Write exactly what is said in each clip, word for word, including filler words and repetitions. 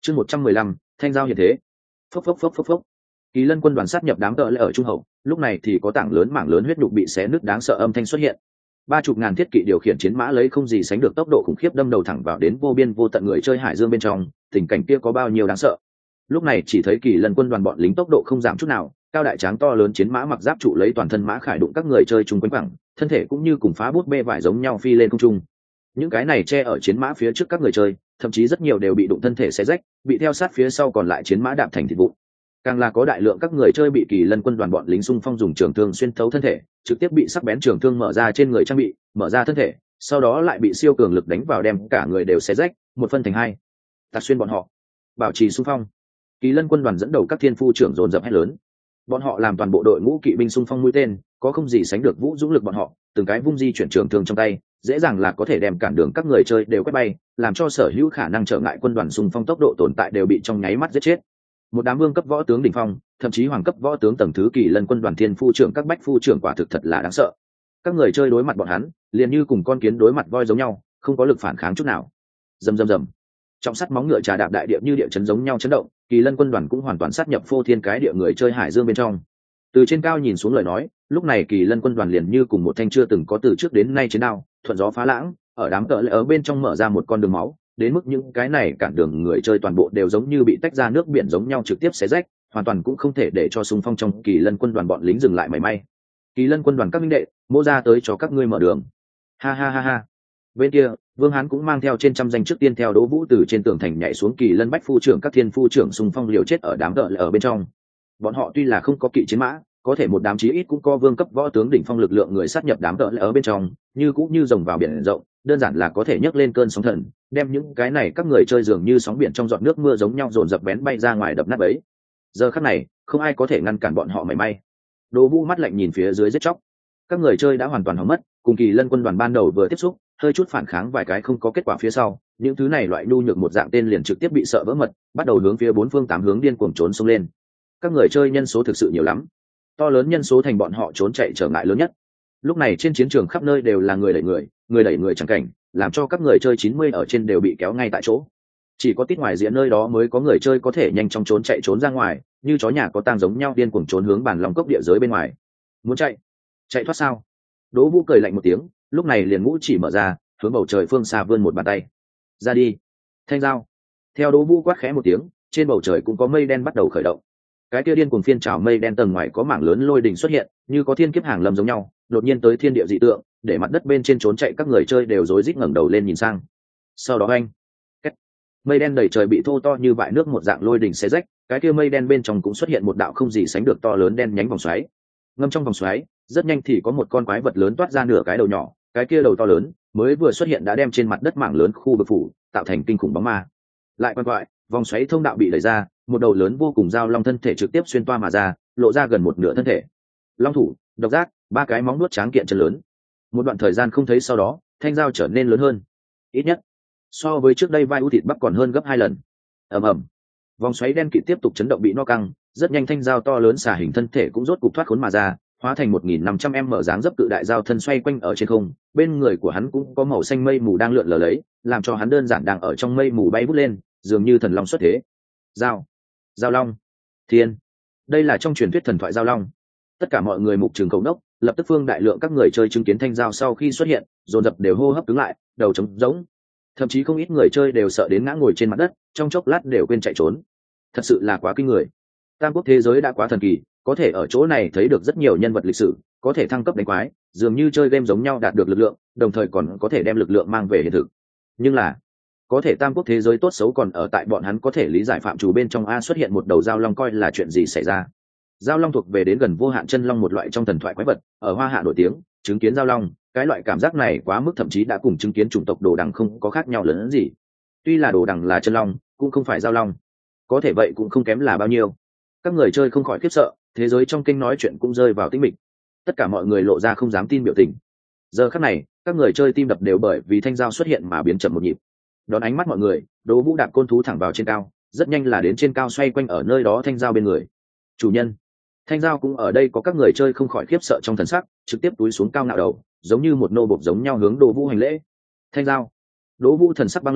chương một trăm mười lăm thanh giao hiện thế. Phốc phốc phốc phốc phốc. Kỳ Lân quân đoàn sát nhập đám tợ lệ ở trung hậu, lúc này thì có tảng lớn mảng lớn huyết nhục bị xé nứt đáng sợ âm thanh xuất hiện. Ba chục ngàn thiết kỵ điều khiển chiến mã lấy không gì sánh được tốc độ khủng khiếp đâm đầu thẳng vào đến vô biên vô tận người chơi hải dương bên trong, tình cảnh kia có bao nhiêu đáng sợ. Lúc này chỉ thấy Kỳ Lân quân đoàn bọn lính tốc độ không giảm chút nào, cao đại tráng to lớn chiến mã mặc giáp trụ lấy toàn thân mã khải đụng các người chơi chung quanh quẳng, thân thể cũng như cùng phá bút bê vải giống nhau phi lên không trung. Những cái này che ở chiến mã phía trước các người chơi, thậm chí rất nhiều đều bị đụng thân thể xé rách, bị theo sát phía sau còn lại chiến mã đạp thành thịt vụn. Càng là có đại lượng các người chơi bị Kỳ Lân quân đoàn bọn lính xung phong dùng trường thương xuyên thấu thân thể, trực tiếp bị sắc bén trường thương mở ra trên người trang bị, mở ra thân thể, sau đó lại bị siêu cường lực đánh vào đem cả người đều xé rách, một phân thành hai. Tạt xuyên bọn họ, bảo trì xung phong. Kỳ Lân quân đoàn dẫn đầu các thiên phu trưởng dồn dập hét lớn. Bọn họ làm toàn bộ đội ngũ kỵ binh xung phong mũi tên, có không gì sánh được vũ dũng lực bọn họ, từng cái vung di chuyển trường thương trong tay, dễ dàng là có thể đem cản đường các người chơi đều quét bay, làm cho sở hữu khả năng trở ngại quân đoàn xung phong tốc độ tồn tại đều bị trong nháy mắt giết chết. Một đám vương cấp võ tướng đỉnh phong, thậm chí hoàng cấp võ tướng tầng thứ Kỳ Lân quân đoàn thiên phu trưởng các bách phu trưởng quả thực thật là đáng sợ. Các người chơi đối mặt bọn hắn, liền như cùng con kiến đối mặt voi giống nhau, không có lực phản kháng chút nào. Rầm rầm rầm. Trong sắt móng ngựa trà đạp đại địa như địa chấn giống nhau chấn động, Kỳ Lân quân đoàn cũng hoàn toàn sát nhập phô thiên cái địa người chơi hải dương bên trong. Từ trên cao nhìn xuống lời nói, lúc này Kỳ Lân quân đoàn liền như cùng một thanh chưa từng có từ trước đến nay chiến đao, thuận gió phá lãng, ở đám cỡ lệ ở bên trong mở ra một con đường máu, đến mức những cái này cản đường người chơi toàn bộ đều giống như bị tách ra nước biển giống nhau trực tiếp xé rách, hoàn toàn cũng không thể để cho xung phong trong Kỳ Lân quân đoàn bọn lính dừng lại mảy may. Kỳ Lân quân đoàn các minh đệ, mô ra tới cho các ngươi mở đường. Ha ha ha ha. Bên kia, Vương Hán cũng mang theo trên trăm danh trước tiên theo Đỗ Vũ từ trên tường thành nhảy xuống Kỳ Lân bách phu trưởng các thiên phu trưởng xung phong liều chết ở đám cỡ lệ ở bên trong. Bọn họ tuy là không có kỵ chiến mã, có thể một đám chí ít cũng có vương cấp võ tướng đỉnh phong lực lượng người sát nhập đám cỡ lệ ở bên trong, như cũng như rồng vào biển rộng, đơn giản là có thể nhấc lên cơn sóng thần, đem những cái này các người chơi dường như sóng biển trong giọt nước mưa giống nhau dồn dập bén bay ra ngoài đập nát ấy. Giờ khắc này, không ai có thể ngăn cản bọn họ mảy may. Đỗ Vũ mắt lạnh nhìn phía dưới giết chóc. Các người chơi đã hoàn toàn hỏng mất, cùng Kỳ Lân quân đoàn ban đầu vừa tiếp xúc, hơi chút phản kháng vài cái không có kết quả phía sau, những thứ này loại nhu nhược một dạng tên liền trực tiếp bị sợ vỡ mật, bắt đầu hướng phía bốn phương tám hướng điên cuồng trốn xông lên. Các người chơi nhân số thực sự nhiều lắm, to lớn nhân số thành bọn họ trốn chạy trở ngại lớn nhất. Lúc này trên chiến trường khắp nơi đều là người đẩy người, người đẩy người chẳng cảnh, làm cho các người chơi chín mươi ở trên đều bị kéo ngay tại chỗ. Chỉ có tít ngoài diện nơi đó mới có người chơi có thể nhanh chóng trốn chạy trốn ra ngoài, như chó nhà có tang giống nhau điên cuồng trốn hướng bản lòng cốc địa giới bên ngoài. Muốn chạy, chạy thoát sao? Đỗ Vũ cười lạnh một tiếng, lúc này liền ngũ chỉ mở ra, hướng bầu trời phương xa vươn một bàn tay. Ra đi, thanh giao. Theo Đỗ Vũ quát khẽ một tiếng, trên bầu trời cũng có mây đen bắt đầu khởi động. Cái kia điên cuồng phiên trào mây đen tầng ngoài có mảng lớn lôi đình xuất hiện, như có thiên kiếp hàng lâm giống nhau, đột nhiên tới thiên địa dị tượng, để mặt đất bên trên trốn chạy các người chơi đều rối rít ngẩng đầu lên nhìn sang. Sau đó anh, Kết. Mây đen đầy trời bị thô to như vại nước một dạng lôi đình xé rách, cái kia mây đen bên trong cũng xuất hiện một đạo không gì sánh được to lớn đen nhánh vòng xoáy. Ngâm trong vòng xoáy, rất nhanh thì có một con quái vật lớn toát ra nửa cái đầu nhỏ, cái kia đầu to lớn mới vừa xuất hiện đã đem trên mặt đất mảng lớn khu vực phủ, tạo thành kinh khủng bóng ma. Lại quan quại, vòng xoáy thông đạo bị đẩy ra, một đầu lớn vô cùng dao long thân thể trực tiếp xuyên toa mà ra, lộ ra gần một nửa thân thể. Long thủ, độc giác, ba cái móng nuốt tráng kiện chân lớn. Một đoạn thời gian không thấy sau đó, thanh dao trở nên lớn hơn, ít nhất so với trước đây vai u thịt bắp còn hơn gấp hai lần. Ầm ầm, vòng xoáy đen kịt tiếp tục chấn động bị no căng, rất nhanh thanh dao to lớn xả hình thân thể cũng rốt cục thoát khốn mà ra, hóa thành một nghìn năm trăm em mở dáng dấp cự đại dao thân xoay quanh ở trên không, bên người của hắn cũng có màu xanh mây mù đang lượn lờ lấy, làm cho hắn đơn giản đang ở trong mây mù bay vút lên, dường như thần long xuất thế. Dao, Giao long, thiên, đây là trong truyền thuyết thần thoại giao long. Tất cả mọi người mục trường cầu nốc, lập tức phương đại lượng các người chơi chứng kiến thanh dao sau khi xuất hiện, dồn dập đều hô hấp cứng lại, đầu trống rỗng. Thậm chí không ít người chơi đều sợ đến ngã ngồi trên mặt đất, trong chốc lát đều quên chạy trốn. Thật sự là quá kinh người. Tam quốc thế giới đã quá thần kỳ, có thể ở chỗ này thấy được rất nhiều nhân vật lịch sử, có thể thăng cấp đánh quái, dường như chơi game giống nhau đạt được lực lượng, đồng thời còn có thể đem lực lượng mang về hiện thực. Nhưng là, có thể tam quốc thế giới tốt xấu còn ở tại bọn hắn có thể lý giải phạm trù bên trong a xuất hiện một đầu giao long coi là chuyện gì xảy ra. Giao long thuộc về đến gần vô hạn chân long một loại trong thần thoại quái vật, ở Hoa Hạ nổi tiếng, chứng kiến giao long, cái loại cảm giác này quá mức thậm chí đã cùng chứng kiến chủng tộc đồ đằng không có khác nhau lớn hơn gì. Tuy là đồ đằng là chân long, cũng không phải giao long, có thể vậy cũng không kém là bao nhiêu. Các người chơi không khỏi khiếp sợ, thế giới trong kinh nói chuyện cũng rơi vào tĩnh mịch. Tất cả mọi người lộ ra không dám tin biểu tình. Giờ khắc này, các người chơi tim đập đều bởi vì thanh dao xuất hiện mà biến chậm một nhịp. Đón ánh mắt mọi người, Đỗ Vũ đạp côn thú thẳng vào trên cao, rất nhanh là đến trên cao xoay quanh ở nơi đó thanh dao bên người. Chủ nhân, thanh dao cũng ở đây, có các người chơi không khỏi khiếp sợ trong thần sắc, trực tiếp túi xuống cao ngạo đầu, giống như một nô bộc giống nhau hướng Đỗ Vũ hành lễ. Thanh dao, Đỗ Vũ thần sắc băng lãnh,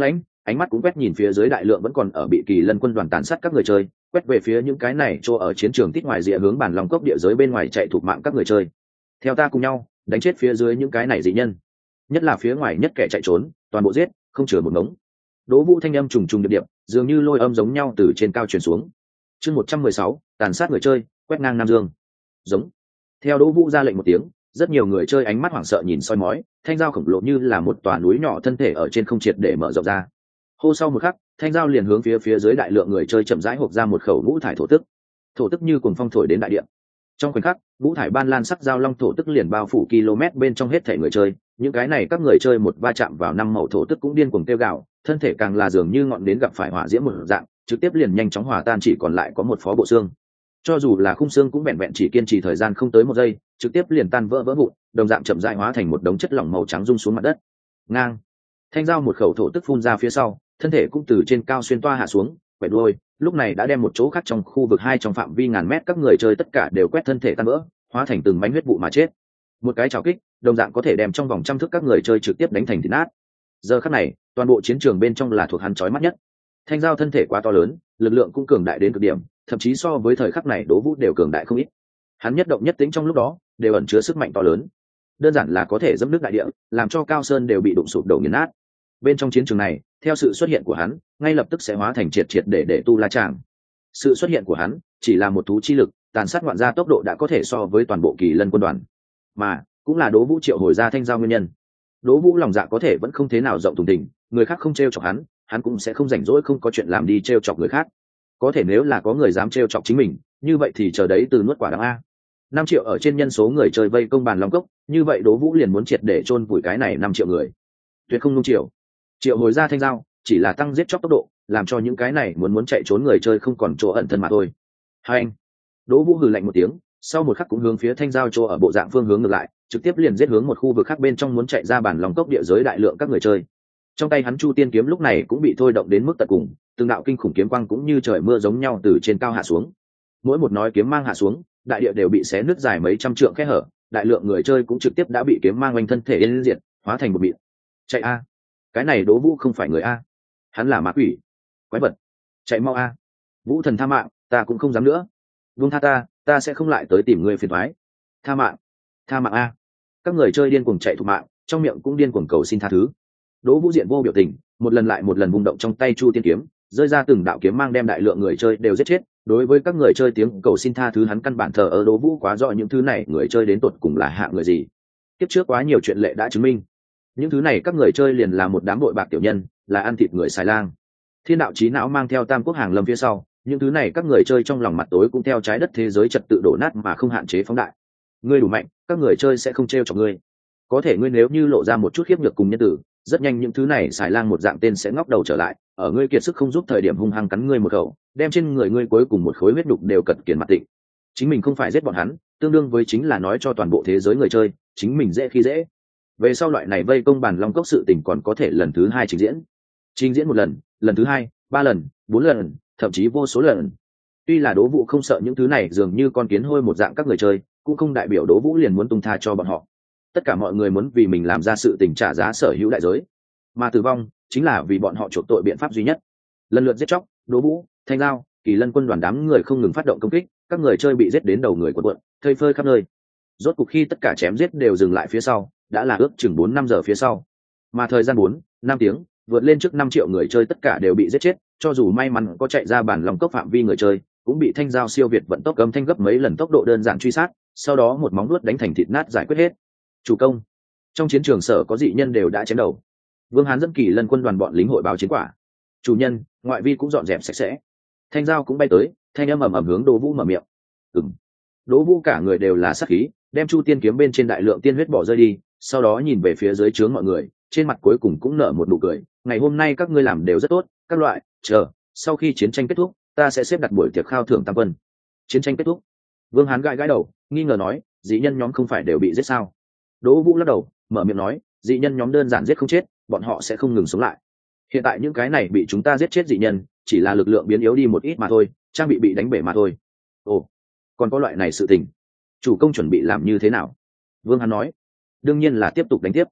ánh mắt cũng quét nhìn phía dưới đại lượng vẫn còn ở bị Kỳ Lân quân đoàn tàn sát các người chơi, quét về phía những cái này chỗ ở chiến trường tít ngoài rìa hướng bản lòng cốc địa giới bên ngoài chạy thục mạng các người chơi. Theo ta cùng nhau đánh chết phía dưới những cái này dị nhân, nhất là phía ngoài nhất kẻ chạy trốn, toàn bộ giết, không chừa một ngống. Đỗ Vũ thanh âm trùng trùng điệp điệp, dường như lôi âm giống nhau từ trên cao truyền xuống. Chương một trăm mười sáu, tàn sát người chơi, quét ngang Nam Dương. Giống. Theo Đỗ Vũ ra lệnh một tiếng, rất nhiều người chơi ánh mắt hoảng sợ nhìn soi mói, thanh dao khổng lồ như là một tòa núi nhỏ thân thể ở trên không triệt để mở rộng ra. Hô sau một khắc, thanh dao liền hướng phía phía dưới đại lượng người chơi chậm rãi hộc ra một khẩu ngũ thải thổ tức. Thổ tức như cuồng phong thổi đến đại địa. Trong khoảnh khắc, ngũ thải ban lan sắc dao long thổ tức liền bao phủ km bên trong hết thể người chơi, những cái này các người chơi một va chạm vào năm màu thổ tức cũng điên cuồng kêu gào, thân thể càng là dường như ngọn đến gặp phải hỏa diễm một dạng, trực tiếp liền nhanh chóng hòa tan, chỉ còn lại có một phó bộ xương. Cho dù là khung xương cũng vẹn vẹn chỉ kiên trì thời gian không tới một giây, trực tiếp liền tan vỡ vỡ vụn, đồng dạng chậm rãi hóa thành một đống chất lỏng màu trắng rung xuống mặt đất. Ngang. Thanh dao một khẩu thổ tức phun ra phía sau, thân thể cũng từ trên cao xuyên toa hạ xuống, quẹt đuôi, lúc này đã đem một chỗ khác trong khu vực hai trong phạm vi ngàn mét các người chơi tất cả đều quét thân thể tan vỡ, hóa thành từng bánh huyết vụ mà chết. Một cái trào kích, đồng dạng có thể đem trong vòng trăm thước các người chơi trực tiếp đánh thành thịt nát. Giờ khắc này, toàn bộ chiến trường bên trong là thuộc hắn chói mắt nhất. Thanh dao thân thể quá to lớn, lực lượng cũng cường đại đến cực điểm, thậm chí so với thời khắc này Đỗ Vũ đều cường đại không ít. Hắn nhất động nhất tính trong lúc đó đều ẩn chứa sức mạnh to lớn, đơn giản là có thể dẫm nước đại địa, làm cho cao sơn đều bị đụng sụp đổ nghiền nát. Bên trong chiến trường này, theo sự xuất hiện của hắn, ngay lập tức sẽ hóa thành triệt triệt để để tu la tràng. Sự xuất hiện của hắn chỉ là một thú chi lực, tàn sát ngoạn gia tốc độ đã có thể so với toàn bộ Kỳ Lân quân đoàn, mà cũng là Đỗ Vũ triệu hồi ra thanh giao nguyên nhân. Đỗ Vũ lòng dạ có thể vẫn không thế nào rộng thùng thình, người khác không trêu chọc hắn, hắn cũng sẽ không rảnh rỗi không có chuyện làm đi trêu chọc người khác. Có thể nếu là có người dám trêu chọc chính mình, như vậy thì chờ đấy từ nuốt quả đắng a. Năm triệu ở trên nhân số người chơi vây công bàn long cốc, như vậy Đỗ Vũ liền muốn triệt để chôn vùi cái này năm triệu người. Tuyệt không nung triệu. Triệu hồi ra thanh giao, chỉ là tăng giết chóc tốc độ, làm cho những cái này muốn muốn chạy trốn người chơi không còn chỗ ẩn thân mà thôi. Hai anh. Đỗ Vũ hừ lạnh một tiếng, sau một khắc cũng hướng phía thanh giao chỗ ở bộ dạng phương hướng ngược lại, trực tiếp liền giết hướng một khu vực khác bên trong muốn chạy ra bản lòng cốc địa giới đại lượng các người chơi. Trong tay hắn Chu Tiên kiếm lúc này cũng bị thôi động đến mức tận cùng, từng đạo kinh khủng kiếm quang cũng như trời mưa giống nhau từ trên cao hạ xuống. Mỗi một nói kiếm mang hạ xuống, đại địa đều bị xé nứt dài mấy trăm trượng khe hở, đại lượng người chơi cũng trực tiếp đã bị kiếm mang quanh thân thể yên diệt, hóa thành một mịn. Chạy a! Cái này Đỗ Vũ không phải người a, hắn là ma quỷ, quái vật. Chạy mau a! Vũ thần tha mạng, ta cũng không dám nữa. Vung tha ta, ta sẽ không lại tới tìm ngươi phiền toái. Tha mạng, tha mạng a! Các người chơi điên cuồng chạy thục mạng, trong miệng cũng điên cuồng cầu xin tha thứ. Đỗ Vũ diện vô biểu tình, một lần lại một lần vung động trong tay Chu Tiên kiếm, rơi ra từng đạo kiếm mang đem đại lượng người chơi đều giết chết. Đối với các người chơi tiếng cầu xin tha thứ hắn căn bản thờ ơ. Đỗ Vũ quá rõ những thứ này người chơi đến tột cùng là hạng người gì. Kiếp trước quá nhiều chuyện lệ đã chứng minh, những thứ này các người chơi liền là một đám bội bạc tiểu nhân, là ăn thịt người xài lang. Thiên đạo chí não mang theo Tam Quốc hàng lâm phía sau, những thứ này các người chơi trong lòng mặt tối cũng theo trái đất thế giới trật tự đổ nát mà không hạn chế phóng đại. Ngươi đủ mạnh, các người chơi sẽ không trêu chọc ngươi. Có thể ngươi nếu như lộ ra một chút khiếp nhược cùng nhân tử, rất nhanh những thứ này xài lang một dạng tên sẽ ngóc đầu trở lại, ở ngươi kiệt sức không giúp thời điểm hung hăng cắn ngươi một khẩu, đem trên người ngươi cuối cùng một khối huyết đục đều cật kiền mặt tịnh. Chính mình không phải giết bọn hắn, tương đương với chính là nói cho toàn bộ thế giới người chơi, chính mình dễ khi dễ. Về sau loại này vây công bàn long cốc sự tình còn có thể lần thứ hai trình diễn, trình diễn một lần, lần thứ hai, ba lần, bốn lần, thậm chí vô số lần. Tuy là Đỗ Vũ không sợ những thứ này dường như con kiến hôi một dạng các người chơi, cũng không đại biểu Đỗ Vũ liền muốn tung tha cho bọn họ. Tất cả mọi người muốn vì mình làm ra sự tình trả giá sở hữu đại giới, mà tử vong chính là vì bọn họ chuộc tội biện pháp duy nhất. Lần lượt giết chóc, Đỗ Vũ, thanh giao, Kỳ Lân quân đoàn đám người không ngừng phát động công kích, các người chơi bị giết đến đầu người quần quận, thây phơi khắp nơi. Rốt cuộc khi tất cả chém giết đều dừng lại phía sau, đã là ước chừng bốn năm giờ phía sau, mà thời gian bốn năm tiếng vượt lên trước năm triệu người chơi tất cả đều bị giết chết. Cho dù may mắn có chạy ra bản lòng cốc phạm vi người chơi, cũng bị thanh giao siêu việt vận tốc âm thanh gấp mấy lần tốc độ đơn giản truy sát, sau đó một móng vuốt đánh thành thịt nát giải quyết hết. Chủ công, trong chiến trường sở có dị nhân đều đã chém đầu. Vương Hán dẫn Kỳ Lân quân đoàn bọn lính hội báo chiến quả. Chủ nhân, ngoại vi cũng dọn dẹp sạch sẽ. Thanh giao cũng bay tới, thanh âm ầm ầm hướng Đỗ Vũ mở miệng. Ừm. Đỗ Vũ cả người đều là sát khí, đem Chu Tiên kiếm bên trên đại lượng tiên huyết bỏ rơi đi, sau đó nhìn về phía dưới trướng mọi người, trên mặt cuối cùng cũng nở một nụ cười. Ngày hôm nay các ngươi làm đều rất tốt, các loại, chờ, sau khi chiến tranh kết thúc, ta sẽ xếp đặt buổi tiệc khao thưởng tam quân. Chiến tranh kết thúc? Vương Hán gãi gãi đầu, nghi ngờ nói, dị nhân nhóm không phải đều bị giết sao? Đỗ Vũ lắc đầu, mở miệng nói, dị nhân nhóm đơn giản giết không chết, bọn họ sẽ không ngừng sống lại. Hiện tại những cái này bị chúng ta giết chết dị nhân, chỉ là lực lượng biến yếu đi một ít mà thôi, trang bị bị đánh bể mà thôi. Ồ, còn có loại này sự tình. Chủ công chuẩn bị làm như thế nào? Vương Hán nói, đương nhiên là tiếp tục đánh tiếp.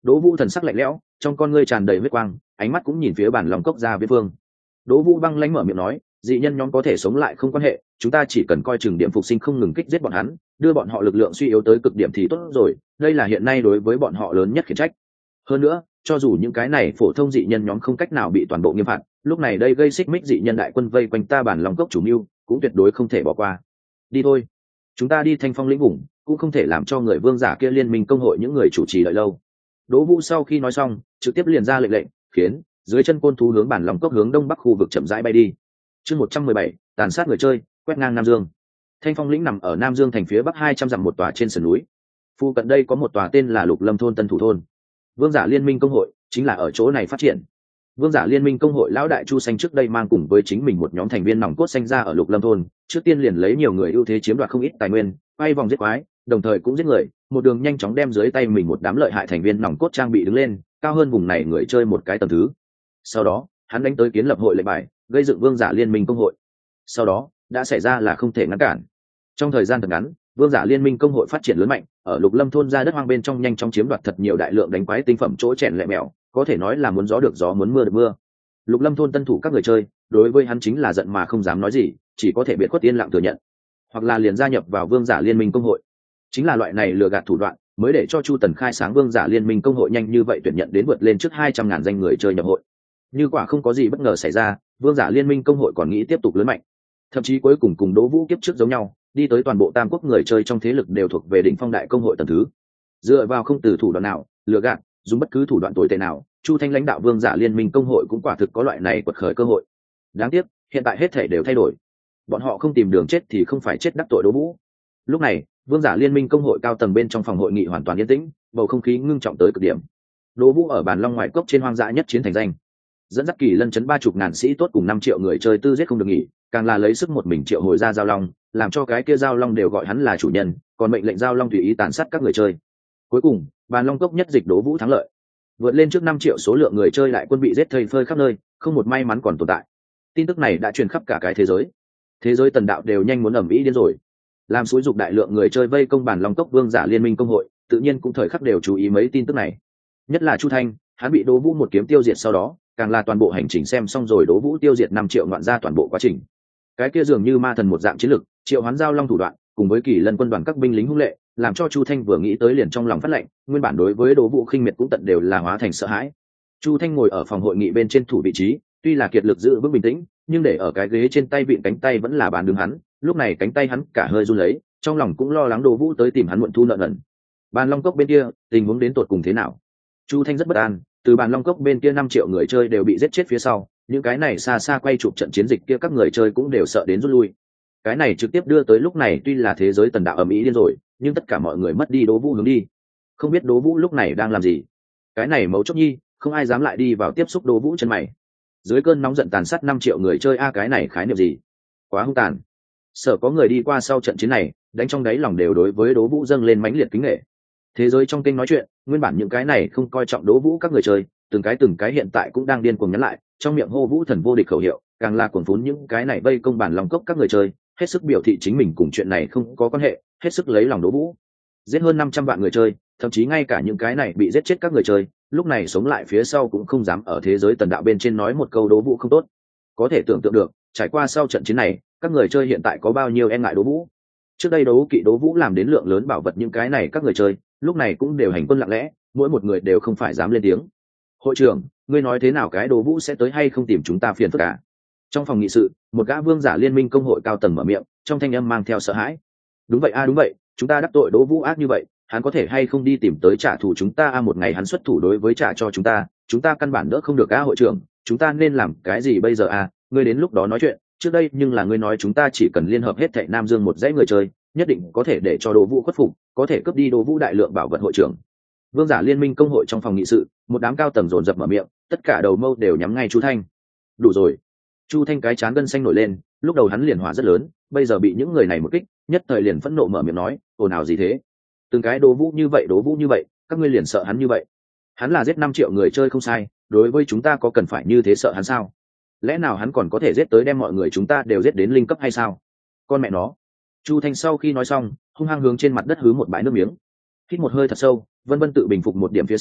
Đỗ Vũ thần sắc lạnh lẽo, trong con ngươi tràn đầy huyết quang, ánh mắt cũng nhìn phía bản lòng cốc gia viễn vương. Đỗ Vũ băng lãnh mở miệng nói, dị nhân nhóm có thể sống lại không quan hệ, chúng ta chỉ cần coi chừng điểm phục sinh không ngừng kích giết bọn hắn, đưa bọn họ lực lượng suy yếu tới cực điểm thì tốt rồi, đây là hiện nay đối với bọn họ lớn nhất khiển trách. Hơn nữa, cho dù những cái này phổ thông dị nhân nhóm không cách nào bị toàn bộ nghiêm phạt, lúc này đây gây xích mích dị nhân đại quân vây quanh ta bản lòng cốc chủ mưu, cũng tuyệt đối không thể bỏ qua. Đi thôi, chúng ta đi Thanh Phong lĩnh vùng, cũng không thể làm cho người vương giả kia liên minh công hội những người chủ trì đợi lâu. Đỗ Vũ sau khi nói xong, trực tiếp liền ra lệnh lệnh, khiến dưới chân côn thú hướng bản lòng cốc hướng đông bắc khu vực chậm rãi bay đi. Chương một trăm mười bảy, tàn sát người chơi, quét ngang Nam Dương. Thanh Phong lĩnh nằm ở Nam Dương thành phía bắc hai trăm dặm một tòa trên sườn núi. Phu cận đây có một tòa tên là Lục Lâm thôn Tân Thủ thôn. Vương giả liên minh công hội chính là ở chỗ này phát triển. Vương giả liên minh công hội lão đại Chu Xanh trước đây mang cùng với chính mình một nhóm thành viên nòng cốt xanh ra ở Lục Lâm thôn, trước tiên liền lấy nhiều người ưu thế chiếm đoạt không ít tài nguyên, quay vòng giết quái, đồng thời cũng giết người, một đường nhanh chóng đem dưới tay mình một đám lợi hại thành viên nòng cốt trang bị đứng lên, cao hơn vùng này người chơi một cái tầng thứ. Sau đó, hắn đánh tới kiến lập hội lệnh bài, gây dựng vương giả liên minh công hội. Sau đó, đã xảy ra là không thể ngăn cản. Trong thời gian thật ngắn, vương giả liên minh công hội phát triển lớn mạnh, ở Lục Lâm thôn ra đất hoang bên trong nhanh chóng chiếm đoạt thật nhiều đại lượng đánh quái tinh phẩm chỗ chèn lẹ mèo, có thể nói là muốn gió được gió muốn mưa được mưa. Lục Lâm thôn tân thủ các người chơi, đối với hắn chính là giận mà không dám nói gì, chỉ có thể biệt khuất yên lặng thừa nhận, hoặc là liền gia nhập vào vương giả liên minh công hội. Chính là loại này lừa gạt thủ đoạn, mới để cho Chu Tần khai sáng vương giả liên minh công hội nhanh như vậy tuyển nhận đến vượt lên trước hai trăm ngàn danh người chơi nhập hội. Như quả không có gì bất ngờ xảy ra, vương giả liên minh công hội còn nghĩ tiếp tục lớn mạnh, thậm chí cuối cùng cùng Đỗ Vũ kiếp trước giống nhau, đi tới toàn bộ tam quốc người chơi trong thế lực đều thuộc về đỉnh phong đại công hội tầng thứ. Dựa vào không từ thủ đoạn nào, lừa gạt, dùng bất cứ thủ đoạn tồi tệ nào, Chu Thanh lãnh đạo vương giả liên minh công hội cũng quả thực có loại này quật khởi cơ hội. Đáng tiếc, hiện tại hết thể đều thay đổi. Bọn họ không tìm đường chết thì không phải chết đắc tội Đỗ Vũ. Lúc này, vương giả liên minh công hội cao tầng bên trong phòng hội nghị hoàn toàn yên tĩnh, bầu không khí ngưng trọng tới cực điểm. Đỗ Vũ ở bàn long ngoại cốc trên hoang dã nhất chiến thành danh, dẫn dắt kỳ lân chấn ba chục ngàn sĩ tốt cùng năm triệu người chơi tư giết không được nghỉ, càng là lấy sức một mình triệu hồi ra giao long, làm cho cái kia giao long đều gọi hắn là chủ nhân, còn mệnh lệnh giao long tùy ý tàn sát các người chơi. Cuối cùng, bàn long cốc nhất dịch Đỗ Vũ thắng lợi, vượt lên trước năm triệu số lượng người chơi lại quân bị giết thây phơi khắp nơi, không một may mắn còn tồn tại. Tin tức này đã truyền khắp cả cái thế giới, thế giới tần đạo đều nhanh muốn ầm ĩ điên rồi, làm xúi dục đại lượng người chơi vây công bàn long cốc vương giả liên minh công hội, tự nhiên cũng thời khắc đều chú ý mấy tin tức này. Nhất là Chu Thanh, hắn bị Đỗ Vũ một kiếm tiêu diệt sau đó, càng là toàn bộ hành trình xem xong rồi Đỗ Vũ tiêu diệt năm triệu ngoạn ra toàn bộ quá trình. Cái kia dường như ma thần một dạng chiến lực, triệu hoán giao long thủ đoạn, cùng với kỳ lân quân đoàn các binh lính hung lệ, làm cho Chu Thanh vừa nghĩ tới liền trong lòng phát lạnh, nguyên bản đối với Đỗ Vũ khinh miệt cũng tận đều là hóa thành sợ hãi. Chu Thanh ngồi ở phòng hội nghị bên trên thủ vị trí, tuy là kiệt lực giữ vững bình tĩnh, nhưng để ở cái ghế trên tay vịn cánh tay vẫn là bàn đứng hắn, lúc này cánh tay hắn cả hơi run lấy, trong lòng cũng lo lắng Đỗ Vũ tới tìm hắn muộn thu nợ nần. Bàn long cốc bên kia, tình huống đến tột cùng thế nào? Chu Thanh rất bất an, từ bàn long cốc bên kia năm triệu người chơi đều bị giết chết phía sau, những cái này xa xa quay chụp trận chiến dịch kia các người chơi cũng đều sợ đến rút lui. Cái này trực tiếp đưa tới lúc này tuy là thế giới tần đạo ầm ĩ điên rồi, nhưng tất cả mọi người mất đi Đỗ Vũ hướng đi, không biết Đỗ Vũ lúc này đang làm gì. Cái này mấu chốt nhi, không ai dám lại đi vào tiếp xúc Đỗ Vũ chân mày. Dưới cơn nóng giận tàn sát năm triệu người chơi a cái này khái niệm gì? Quá hung tàn. Sợ có người đi qua sau trận chiến này, đánh trong đáy lòng đều đối với Đỗ Vũ dâng lên mãnh liệt kính nể. Thế giới trong kênh nói chuyện, nguyên bản những cái này không coi trọng Đỗ Vũ các người chơi, từng cái từng cái hiện tại cũng đang điên cuồng nhắn lại, trong miệng hô Vũ thần vô địch khẩu hiệu, càng là cuồng phún những cái này vây công bản lòng cốc các người chơi, hết sức biểu thị chính mình cùng chuyện này không có quan hệ, hết sức lấy lòng Đỗ Vũ. Giết hơn năm trăm vạn người chơi, thậm chí ngay cả những cái này bị giết chết các người chơi, lúc này sống lại phía sau cũng không dám ở thế giới tần đạo bên trên nói một câu Đỗ Vũ không tốt. Có thể tưởng tượng được, trải qua sau trận chiến này, các người chơi hiện tại có bao nhiêu e ngại Đỗ Vũ. Trước đây Đỗ Kỵ Đỗ Vũ làm đến lượng lớn bảo vật những cái này các người chơi, lúc này cũng đều hành quân lặng lẽ, mỗi một người đều không phải dám lên tiếng. Hội trưởng, ngươi nói thế nào cái Đỗ Vũ sẽ tới hay không tìm chúng ta phiền phức cả? Trong phòng nghị sự, một gã vương giả liên minh công hội cao tầng mở miệng, trong thanh âm mang theo sợ hãi. Đúng vậy a à, đúng vậy, chúng ta đắc tội Đỗ Vũ ác như vậy, hắn có thể hay không đi tìm tới trả thù chúng ta a à, một ngày hắn xuất thủ đối với trả cho chúng ta, chúng ta căn bản đỡ không được a à, hội trưởng, chúng ta nên làm cái gì bây giờ a à? Ngươi đến lúc đó nói chuyện, trước đây nhưng là ngươi nói chúng ta chỉ cần liên hợp hết thảy Nam Dương một dãy người chơi, nhất định có thể để cho Đỗ Vũ khuất phục, có thể cướp đi Đỗ Vũ đại lượng bảo vật hội trưởng. Vương giả liên minh công hội trong phòng nghị sự, một đám cao tầng dồn dập mở miệng, tất cả đầu mâu đều nhắm ngay Chu Thanh. Đủ rồi. Chu Thanh cái chán gân xanh nổi lên, lúc đầu hắn liền hỏa rất lớn, bây giờ bị những người này một kích, nhất thời liền phẫn nộ mở miệng nói, ồn ào gì thế? Từng cái Đỗ Vũ như vậy, Đỗ Vũ như vậy, các ngươi liền sợ hắn như vậy? Hắn là giết năm triệu người chơi không sai, đối với chúng ta có cần phải như thế sợ hắn sao? Lẽ nào hắn còn có thể giết tới đem mọi người chúng ta đều giết đến linh cấp hay sao? Con mẹ nó. Chu Thanh sau khi nói xong, hung hăng hướng trên mặt đất hứ một bãi nước miếng. Hít một hơi thật sâu, Vân Vân tự bình phục một điểm phía sau,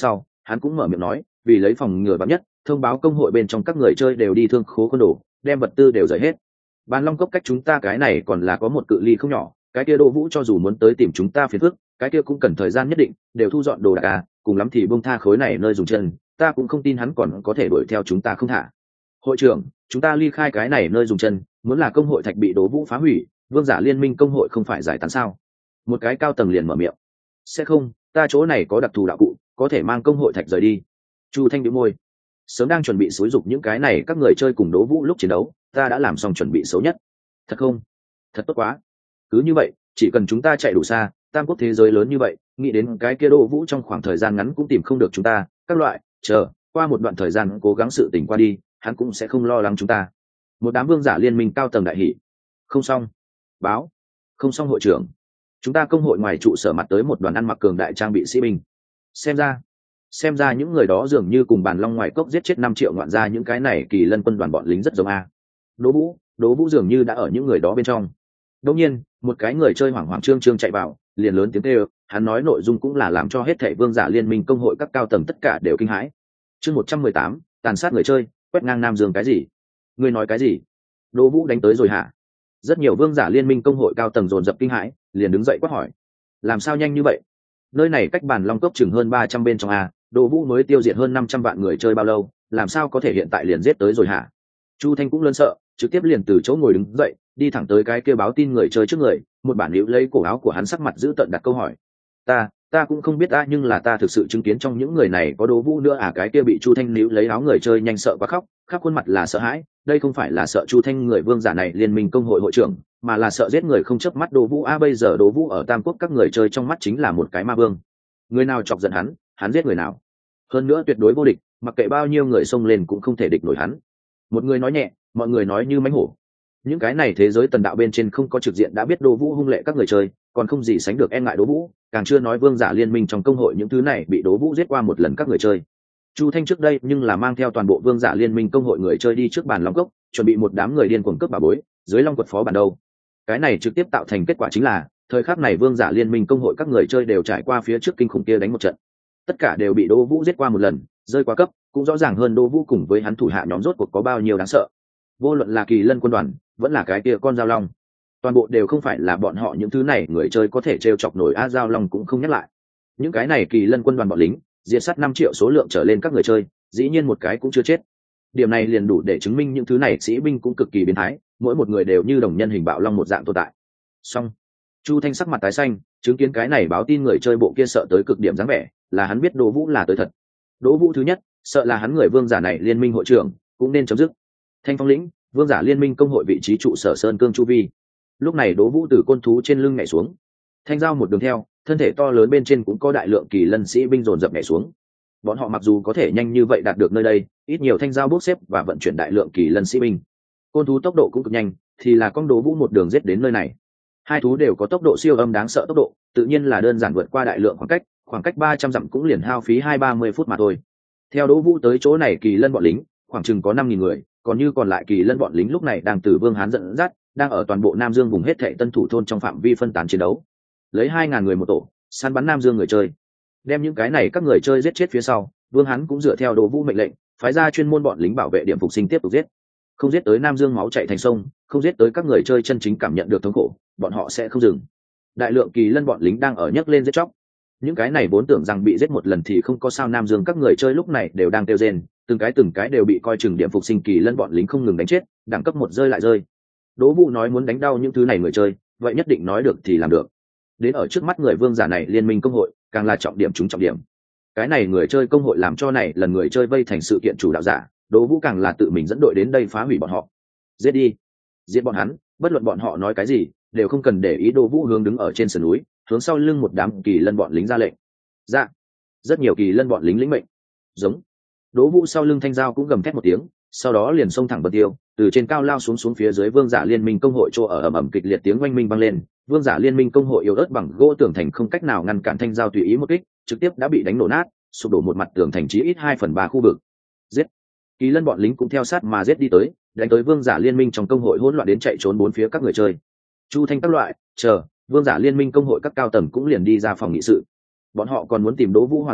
hắn cũng mở miệng nói, vì lấy phòng ngừa vắn nhất, thông báo công hội bên trong các người chơi đều đi thương khố quân đồ, đem vật tư đều rời hết. Bàn Long Cốc cách chúng ta cái này còn là có một cự ly không nhỏ, cái kia Đỗ Vũ cho dù muốn tới tìm chúng ta phiền phức, cái kia cũng cần thời gian nhất định, đều thu dọn đồ đạc à, cùng lắm thì buông tha khối này nơi dùng chân, ta cũng không tin hắn còn có thể đuổi theo chúng ta không thả. Hội trưởng, chúng ta ly khai cái này nơi dùng chân, muốn là công hội thạch bị Đỗ Vũ phá hủy, vương giả liên minh công hội không phải giải tán sao? Một cái cao tầng liền mở miệng. Sẽ không, ta chỗ này có đặc thù đạo cụ, có thể mang công hội thạch rời đi. Chu Thanh nhíu môi, sớm đang chuẩn bị xúi dục những cái này các người chơi cùng Đỗ Vũ lúc chiến đấu, ta đã làm xong chuẩn bị xấu nhất. Thật không? Thật tốt quá. Cứ như vậy, chỉ cần chúng ta chạy đủ xa, tam quốc thế giới lớn như vậy, nghĩ đến cái kia Đỗ Vũ trong khoảng thời gian ngắn cũng tìm không được chúng ta, các loại, chờ, qua một đoạn thời gian cố gắng sự tỉnh qua đi, hắn cũng sẽ không lo lắng chúng ta. Một đám vương giả liên minh cao tầng đại hỉ. Không xong. Báo. Không xong hội trưởng. Chúng ta công hội ngoài trụ sở mặt tới một đoàn ăn mặc cường đại trang bị sĩ binh. Xem ra, xem ra những người đó dường như cùng Bàn Long ngoài cốc giết chết năm triệu ngoạn gia những cái này kỳ lân quân đoàn bọn lính rất giống a. Đỗ Vũ, Đỗ Vũ dường như đã ở những người đó bên trong. Đột nhiên, một cái người chơi hoảng hoảng trương trương chạy vào, liền lớn tiếng kêu, hắn nói nội dung cũng là làm cho hết thảy vương giả liên minh công hội các cao tầng tất cả đều kinh hãi. Chương một trăm mười tám, tàn sát người chơi, quét ngang Nam Dương cái gì? Ngươi nói cái gì? Đỗ Vũ đánh tới rồi hả? Rất nhiều vương giả liên minh công hội cao tầng dồn dập kinh hãi, liền đứng dậy quát hỏi. Làm sao nhanh như vậy? Nơi này cách Bàn Long Cốc chừng hơn ba trăm bên trong a, Đỗ Vũ mới tiêu diệt hơn năm trăm vạn người chơi bao lâu, làm sao có thể hiện tại liền giết tới rồi hả? Chu Thanh cũng lớn sợ, trực tiếp liền từ chỗ ngồi đứng dậy, đi thẳng tới cái kia báo tin người chơi trước người, một bản liễu lấy cổ áo của hắn, sắc mặt giữ tợn đặt câu hỏi. Ta, ta cũng không biết a, nhưng là ta thực sự chứng kiến trong những người này có Đỗ Vũ nữa à? Cái kia bị Chu Thanh liễu lấy áo người chơi nhanh sợ quá khóc, khắp khuôn mặt là sợ hãi, đây không phải là sợ Chu Thanh người vương giả này liên minh công hội hội trưởng, mà là sợ giết người không chớp mắt Đỗ Vũ a. Bây giờ Đỗ Vũ ở Tam Quốc các người chơi trong mắt chính là một cái ma vương, người nào chọc giận hắn, hắn giết người nào, hơn nữa tuyệt đối vô địch, mặc kệ bao nhiêu người xông lên cũng không thể địch nổi hắn. Một người nói nhẹ, mọi người nói như mánh hổ. Những cái này thế giới tần đạo bên trên không có trực diện đã biết Đỗ Vũ hung lệ các người chơi, còn không gì sánh được e ngại Đỗ Vũ, càng chưa nói vương giả liên minh trong công hội những thứ này bị Đỗ Vũ giết qua một lần các người chơi. Chu Thanh trước đây nhưng là mang theo toàn bộ vương giả liên minh công hội người chơi đi trước Bàn Long Cốc, chuẩn bị một đám người điên cuồng cướp bà bối, dưới Long quật phó bản đâu. Cái này trực tiếp tạo thành kết quả chính là, thời khắc này vương giả liên minh công hội các người chơi đều trải qua phía trước kinh khủng kia đánh một trận. Tất cả đều bị Đỗ Vũ giết qua một lần, rơi qua cấp, cũng rõ ràng hơn Đỗ Vũ cùng với hắn thủ hạ nhóm rốt cuộc có bao nhiêu đáng sợ. Vô luận là Kỳ Lân quân đoàn, vẫn là cái kia con Giao Long, toàn bộ đều không phải là bọn họ những thứ này người chơi có thể trêu chọc nổi. A Giao Long cũng không nhắc lại. Những cái này Kỳ Lân quân đoàn bọn lính, diệt sát năm triệu số lượng trở lên các người chơi, dĩ nhiên một cái cũng chưa chết. Điểm này liền đủ để chứng minh những thứ này sĩ binh cũng cực kỳ biến thái, mỗi một người đều như đồng nhân hình bạo long một dạng tồn tại. Xong, Chu Thanh sắc mặt tái xanh, chứng kiến cái này báo tin người chơi bộ kia sợ tới cực điểm dáng vẻ, là hắn biết Đỗ Vũ là tới thật. Đỗ Vũ thứ nhất, sợ là hắn người vương giả này liên minh hội trưởng, cũng nên chấm dứt. Thanh Phong lĩnh, vương giả liên minh công hội vị trí trụ sở Sơn Cương chu vi. Lúc này Đỗ Vũ từ côn thú trên lưng nhảy xuống, thanh dao một đường theo, thân thể to lớn bên trên cũng có đại lượng kỳ lân sĩ binh dồn dập nhảy xuống. Bọn họ mặc dù có thể nhanh như vậy đạt được nơi đây, ít nhiều thanh dao bốc xếp và vận chuyển đại lượng kỳ lân sĩ binh. Côn thú tốc độ cũng cực nhanh, thì là con Đỗ Vũ một đường giết đến nơi này. Hai thú đều có tốc độ siêu âm đáng sợ tốc độ, tự nhiên là đơn giản vượt qua đại lượng khoảng cách, khoảng cách ba trăm dặm cũng liền hao phí hai ba mươi phút mà thôi. Theo Đỗ Vũ tới chỗ này kỳ lân bọn lính, khoảng chừng có năm nghìn người, còn như còn lại kỳ lân bọn lính lúc này đang từ Vương Hán dẫn dắt, đang ở toàn bộ Nam Dương vùng hết thảy tân thủ thôn trong phạm vi phân tán chiến đấu. Lấy hai ngàn người một tổ, săn bắn Nam Dương người chơi. Đem những cái này các người chơi giết chết phía sau, Vương Hán cũng dựa theo Đỗ Vũ mệnh lệnh, phái ra chuyên môn bọn lính bảo vệ điểm phục sinh tiếp tục giết. Không giết tới Nam Dương máu chảy thành sông, không giết tới các người chơi chân chính cảm nhận được thống khổ, bọn họ sẽ không dừng. Đại lượng kỳ lân bọn lính đang ở nhấc lên giết chóc. Những cái này vốn tưởng rằng bị giết một lần thì không có sao, Nam Dương các người chơi lúc này đều đang kêu rên, từng cái từng cái đều bị coi chừng điểm phục sinh kỳ lân bọn lính không ngừng đánh chết, đẳng cấp một rơi lại rơi. Đỗ Vũ nói muốn đánh đau những thứ này người chơi, vậy nhất định nói được thì làm được. Đến ở trước mắt người vương giả này liên minh công hội, càng là trọng điểm chúng trọng điểm. Cái này người chơi công hội làm cho này lần người chơi vây thành sự kiện chủ đạo giả, Đỗ Vũ càng là tự mình dẫn đội đến đây phá hủy bọn họ. Giết đi, giết bọn hắn, bất luận bọn họ nói cái gì, đều không cần để ý. Đỗ Vũ hướng đứng ở trên sườn núi, hướng sau lưng một đám kỳ lân bọn lính ra lệnh. Dạ. Rất nhiều kỳ lân bọn lính lĩnh mệnh. Giống. Đỗ Vũ sau lưng thanh dao cũng gầm thét một tiếng, sau đó liền xông thẳng bật tiêu, từ trên cao lao xuống xuống phía dưới vương giả liên minh công hội chỗ ở ầm ầm kịch liệt tiếng oanh minh vang lên. Vương giả liên minh công hội yếu ớt bằng gỗ tường thành không cách nào ngăn cản thanh dao tùy ý một kích, trực tiếp đã bị đánh nổ nát, sụp đổ một mặt tường thành chí ít hai phần ba khu vực. Giết. Kỳ lân bọn lính cũng theo sát mà giết đi tới, đánh tới vương giả liên minh trong công hội hỗn loạn đến chạy trốn bốn phía các người chơi. Chu Thanh các loại, chờ, vương giả liên minh công hội các cao tầng cũng liền đi ra phòng nghị sự. Bọn họ còn muốn tìm Đỗ Vũ hòa giải,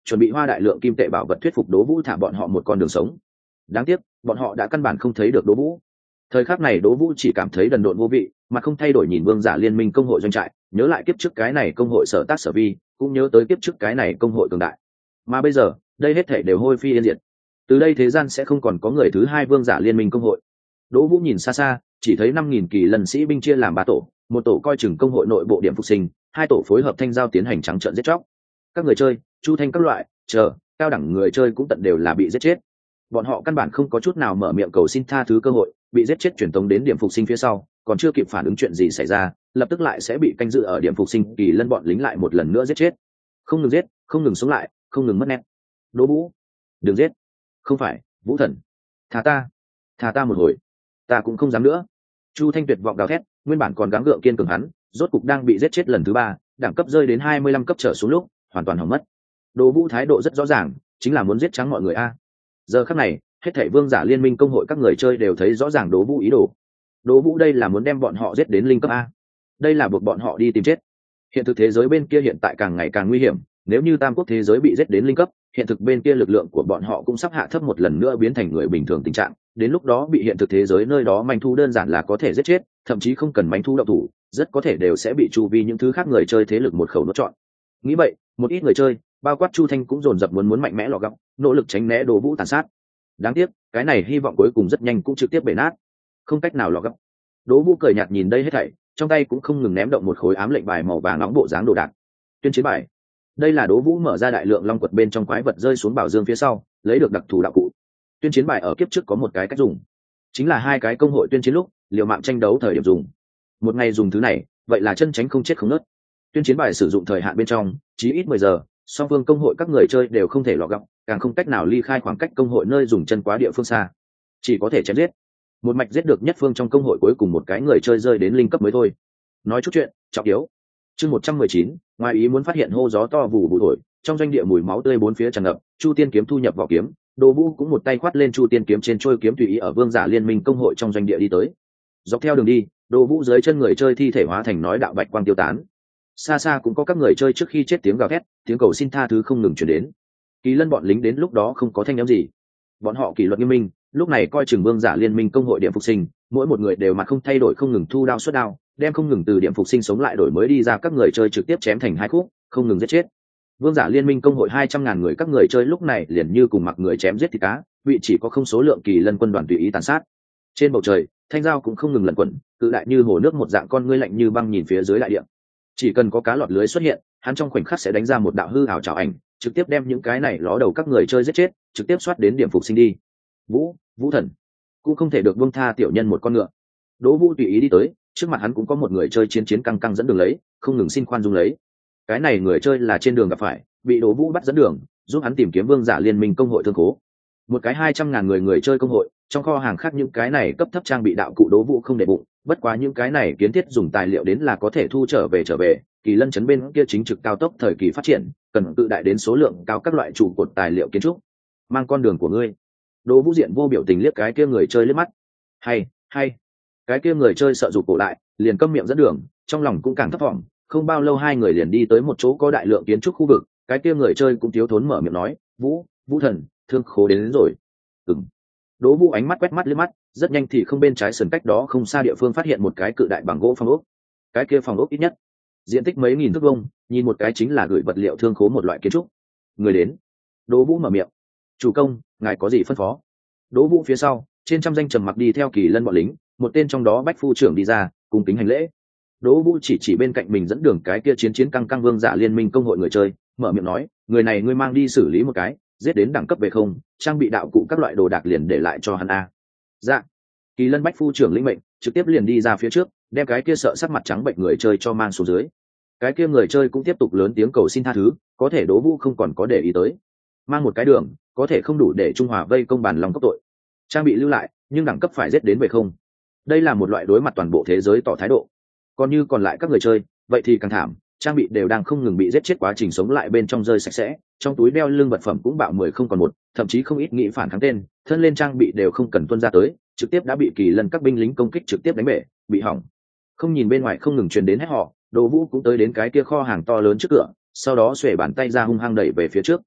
chuẩn bị hoa đại lượng kim tệ bảo vật thuyết phục Đỗ Vũ thả bọn họ một con đường sống. Đáng tiếc bọn họ đã căn bản không thấy được Đỗ Vũ. Thời khắc này Đỗ Vũ chỉ cảm thấy đần độn vô vị, mà không thay đổi nhìn vương giả liên minh công hội doanh trại, nhớ lại kiếp trước cái này công hội sở tác sở vi, cũng nhớ tới kiếp trước cái này công hội cường đại. Mà bây giờ đây hết thể đều hôi phi yên diệt, từ đây thế gian sẽ không còn có người thứ hai vương giả liên minh công hội. Đỗ Vũ nhìn xa xa, chỉ thấy năm nghìn kỳ lân sĩ binh chia làm ba tổ, một tổ coi chừng công hội nội bộ điểm phục sinh, hai tổ phối hợp thanh giao tiến hành trắng trợn giết chóc. Các người chơi, chu thanh các loại, chờ, cao đẳng người chơi cũng tận đều là bị giết chết. Bọn họ căn bản không có chút nào mở miệng cầu xin tha thứ cơ hội, bị giết chết truyền tống đến điểm phục sinh phía sau, còn chưa kịp phản ứng chuyện gì xảy ra, lập tức lại sẽ bị canh giữ ở điểm phục sinh kỳ lân bọn lính lại một lần nữa giết chết. Không ngừng giết, không ngừng sống lại, không ngừng mất nét. Đỗ Vũ, đừng giết. Không phải, Vũ Thần, thả ta, thả ta một hồi, ta cũng không dám nữa. Chu Thanh tuyệt vọng gào thét, nguyên bản còn gắng gượng kiên cường hắn, rốt cục đang bị giết chết lần thứ ba, đẳng cấp rơi đến hai mươi lăm cấp trở xuống lúc, hoàn toàn hỏng mất. Đỗ Vũ thái độ rất rõ ràng, chính là muốn giết trắng mọi người a. Giờ khắc này, hết thảy vương giả liên minh công hội các người chơi đều thấy rõ ràng Đỗ Vũ ý đồ. Đỗ Vũ đây là muốn đem bọn họ giết đến linh cấp a. Đây là buộc bọn họ đi tìm chết. Hiện thực thế giới bên kia hiện tại càng ngày càng nguy hiểm, nếu như tam quốc thế giới bị giết đến linh cấp, hiện thực bên kia lực lượng của bọn họ cũng sắp hạ thấp một lần nữa biến thành người bình thường tình trạng, đến lúc đó bị hiện thực thế giới nơi đó manh thu đơn giản là có thể giết chết, thậm chí không cần manh thu động thủ, rất có thể đều sẽ bị chu vi những thứ khác người chơi thế lực một khẩu nuốt trọn. Nghĩ vậy, một ít người chơi, bao quát Chu Thanh cũng dồn dập muốn muốn mạnh mẽ lọ gọng, nỗ lực tránh né Đỗ Vũ tàn sát. Đáng tiếc, cái này hy vọng cuối cùng rất nhanh cũng trực tiếp bể nát, không cách nào lọ gọng. Đỗ Vũ cười nhạt nhìn đây hết thảy, trong tay cũng không ngừng ném động một khối ám lệnh bài màu vàng nóng bộ dáng đồ đạc. Tuyên chiến bài. Đây là Đỗ Vũ mở ra đại lượng long quật bên trong quái vật rơi xuống bảo dương phía sau, lấy được đặc thù đạo cụ. Tuyên chiến bài ở kiếp trước có một cái cách dùng, chính là hai cái công hội tuyên chiến lúc liều mạng tranh đấu thời điểm dùng. Một ngày dùng thứ này, vậy là chân tránh không chết không nứt. Tuyên chiến bài sử dụng thời hạn bên trong, chí ít mười giờ, song phương công hội các người chơi đều không thể lọt gọng, càng không cách nào ly khai khoảng cách công hội nơi dùng chân quá địa phương xa, chỉ có thể chém giết. Một mạch giết được nhất phương trong công hội cuối cùng một cái người chơi rơi đến linh cấp mới thôi. Nói chút chuyện trọng yếu. Chương một trăm mười chín, ngoài ý muốn phát hiện hô gió to vụ vụ thổi, trong doanh địa mùi máu tươi bốn phía tràn ngập, Chu Tiên kiếm thu nhập vào kiếm, Đỗ Vũ cũng một tay khoát lên Chu Tiên kiếm trên trôi kiếm tùy ý ở vương giả liên minh công hội trong doanh địa đi tới. Dọc theo đường đi, Đỗ Vũ dưới chân người chơi thi thể hóa thành nói đạo bạch quang tiêu tán. Xa xa cũng có các người chơi trước khi chết tiếng gào thét, tiếng cầu xin tha thứ không ngừng truyền đến. Kỳ lân bọn lính đến lúc đó không có thanh âm gì. Bọn họ kỷ luật nghiêm minh, lúc này coi chừng vương giả liên minh công hội điểm phục sinh, mỗi một người đều mặt không thay đổi không ngừng thu đao xuất đao, đem không ngừng từ điểm phục sinh sống lại đổi mới đi ra các người chơi trực tiếp chém thành hai khúc, không ngừng giết chết. Vương giả liên minh công hội hai trăm ngàn người các người chơi lúc này liền như cùng mặc người chém giết thịt cá, vị chỉ có không số lượng kỳ lân quân đoàn tùy ý tàn sát. Trên bầu trời, thanh dao cũng không ngừng lẩn quẩn, cự đại như hồ nước một dạng con ngươi lạnh như băng nhìn phía dưới đại địa. Chỉ cần có cá lọt lưới xuất hiện, hắn trong khoảnh khắc sẽ đánh ra một đạo hư ảo trảo ảnh, trực tiếp đem những cái này ló đầu các người chơi giết chết, trực tiếp xoát đến điểm phục sinh đi. Vũ, Vũ Thần, cũng không thể được buông tha tiểu nhân một con ngựa. Đỗ Vũ tùy ý đi tới, trước mặt hắn cũng có một người chơi chiến chiến căng căng dẫn đường lấy, không ngừng xin khoan dung lấy. Cái này người chơi là trên đường gặp phải, bị Đỗ Vũ bắt dẫn đường, giúp hắn tìm kiếm vương giả liên minh công hội thương khố. Một cái hai trăm ngàn người người chơi công hội, trong kho hàng khác những cái này cấp thấp trang bị đạo cụ Đỗ Vũ không để bụng, bất quá những cái này kiến thiết dùng tài liệu đến là có thể thu trở về trở về. Kỳ lân chấn bên kia chính trực cao tốc thời kỳ phát triển, cần tự đại đến số lượng cao các loại trụ cột tài liệu kiến trúc. Mang con đường của ngươi. Đỗ Vũ diện vô biểu tình liếc cái kia người chơi liếc mắt. Hay, hay. Cái kia người chơi sợ rụt cổ lại, liền câm miệng dẫn đường, trong lòng cũng càng thấp thỏm. Không bao lâu hai người liền đi tới một chỗ có đại lượng kiến trúc khu vực, cái kia người chơi cũng thiếu thốn mở miệng nói, Vũ, Vũ Thần, thương khố đến, đến rồi. Ừm. Đỗ Vũ ánh mắt quét mắt liếc mắt, rất nhanh thì không bên trái sườn cách đó không xa địa phương phát hiện một cái cự đại bằng gỗ phòng ốc. Cái kia phòng ốc ít nhất diện tích mấy nghìn thước vuông, nhìn một cái chính là gửi vật liệu thương khố một loại kiến trúc. Người đến. Đỗ Vũ mở miệng. Chủ công, ngài có gì phân phó? Đỗ Vũ phía sau, trên trăm danh trầm mặc đi theo kỳ lân bọn lính, một tên trong đó bách phu trưởng đi ra, cùng kính hành lễ. Đỗ Vũ chỉ chỉ bên cạnh mình dẫn đường cái kia chiến chiến căng căng vương giả liên minh công hội người chơi, mở miệng nói, người này ngươi mang đi xử lý một cái, giết đến đẳng cấp về không, trang bị đạo cụ các loại đồ đạc liền để lại cho hắn a. Dạ. Kỳ lân bách phu trưởng lĩnh mệnh, trực tiếp liền đi ra phía trước, đem cái kia sợ sắc mặt trắng bệnh người chơi cho mang xuống dưới. Cái kia người chơi cũng tiếp tục lớn tiếng cầu xin tha thứ, có thể Đỗ Vũ không còn có để ý tới. Mang một cái đường, có thể không đủ để trung hòa vây công bàn lòng cấp tội. Trang bị lưu lại, nhưng đẳng cấp phải giết đến về không. Đây là một loại đối mặt toàn bộ thế giới tỏ thái độ. Còn như còn lại các người chơi, vậy thì càng thảm, trang bị đều đang không ngừng bị giết chết, quá trình sống lại bên trong rơi sạch sẽ, trong túi đeo lưng vật phẩm cũng bạo mười không còn một, thậm chí không ít nghĩ phản kháng tên, thân lên trang bị đều không cần tuân ra tới, trực tiếp đã bị kỳ lân các binh lính công kích trực tiếp đánh bể, bị hỏng. Không nhìn bên ngoài không ngừng truyền đến hét họ, Đỗ Vũ cũng tới đến cái kia kho hàng to lớn trước cửa, sau đó xuề bàn tay ra hung hăng đẩy về phía trước.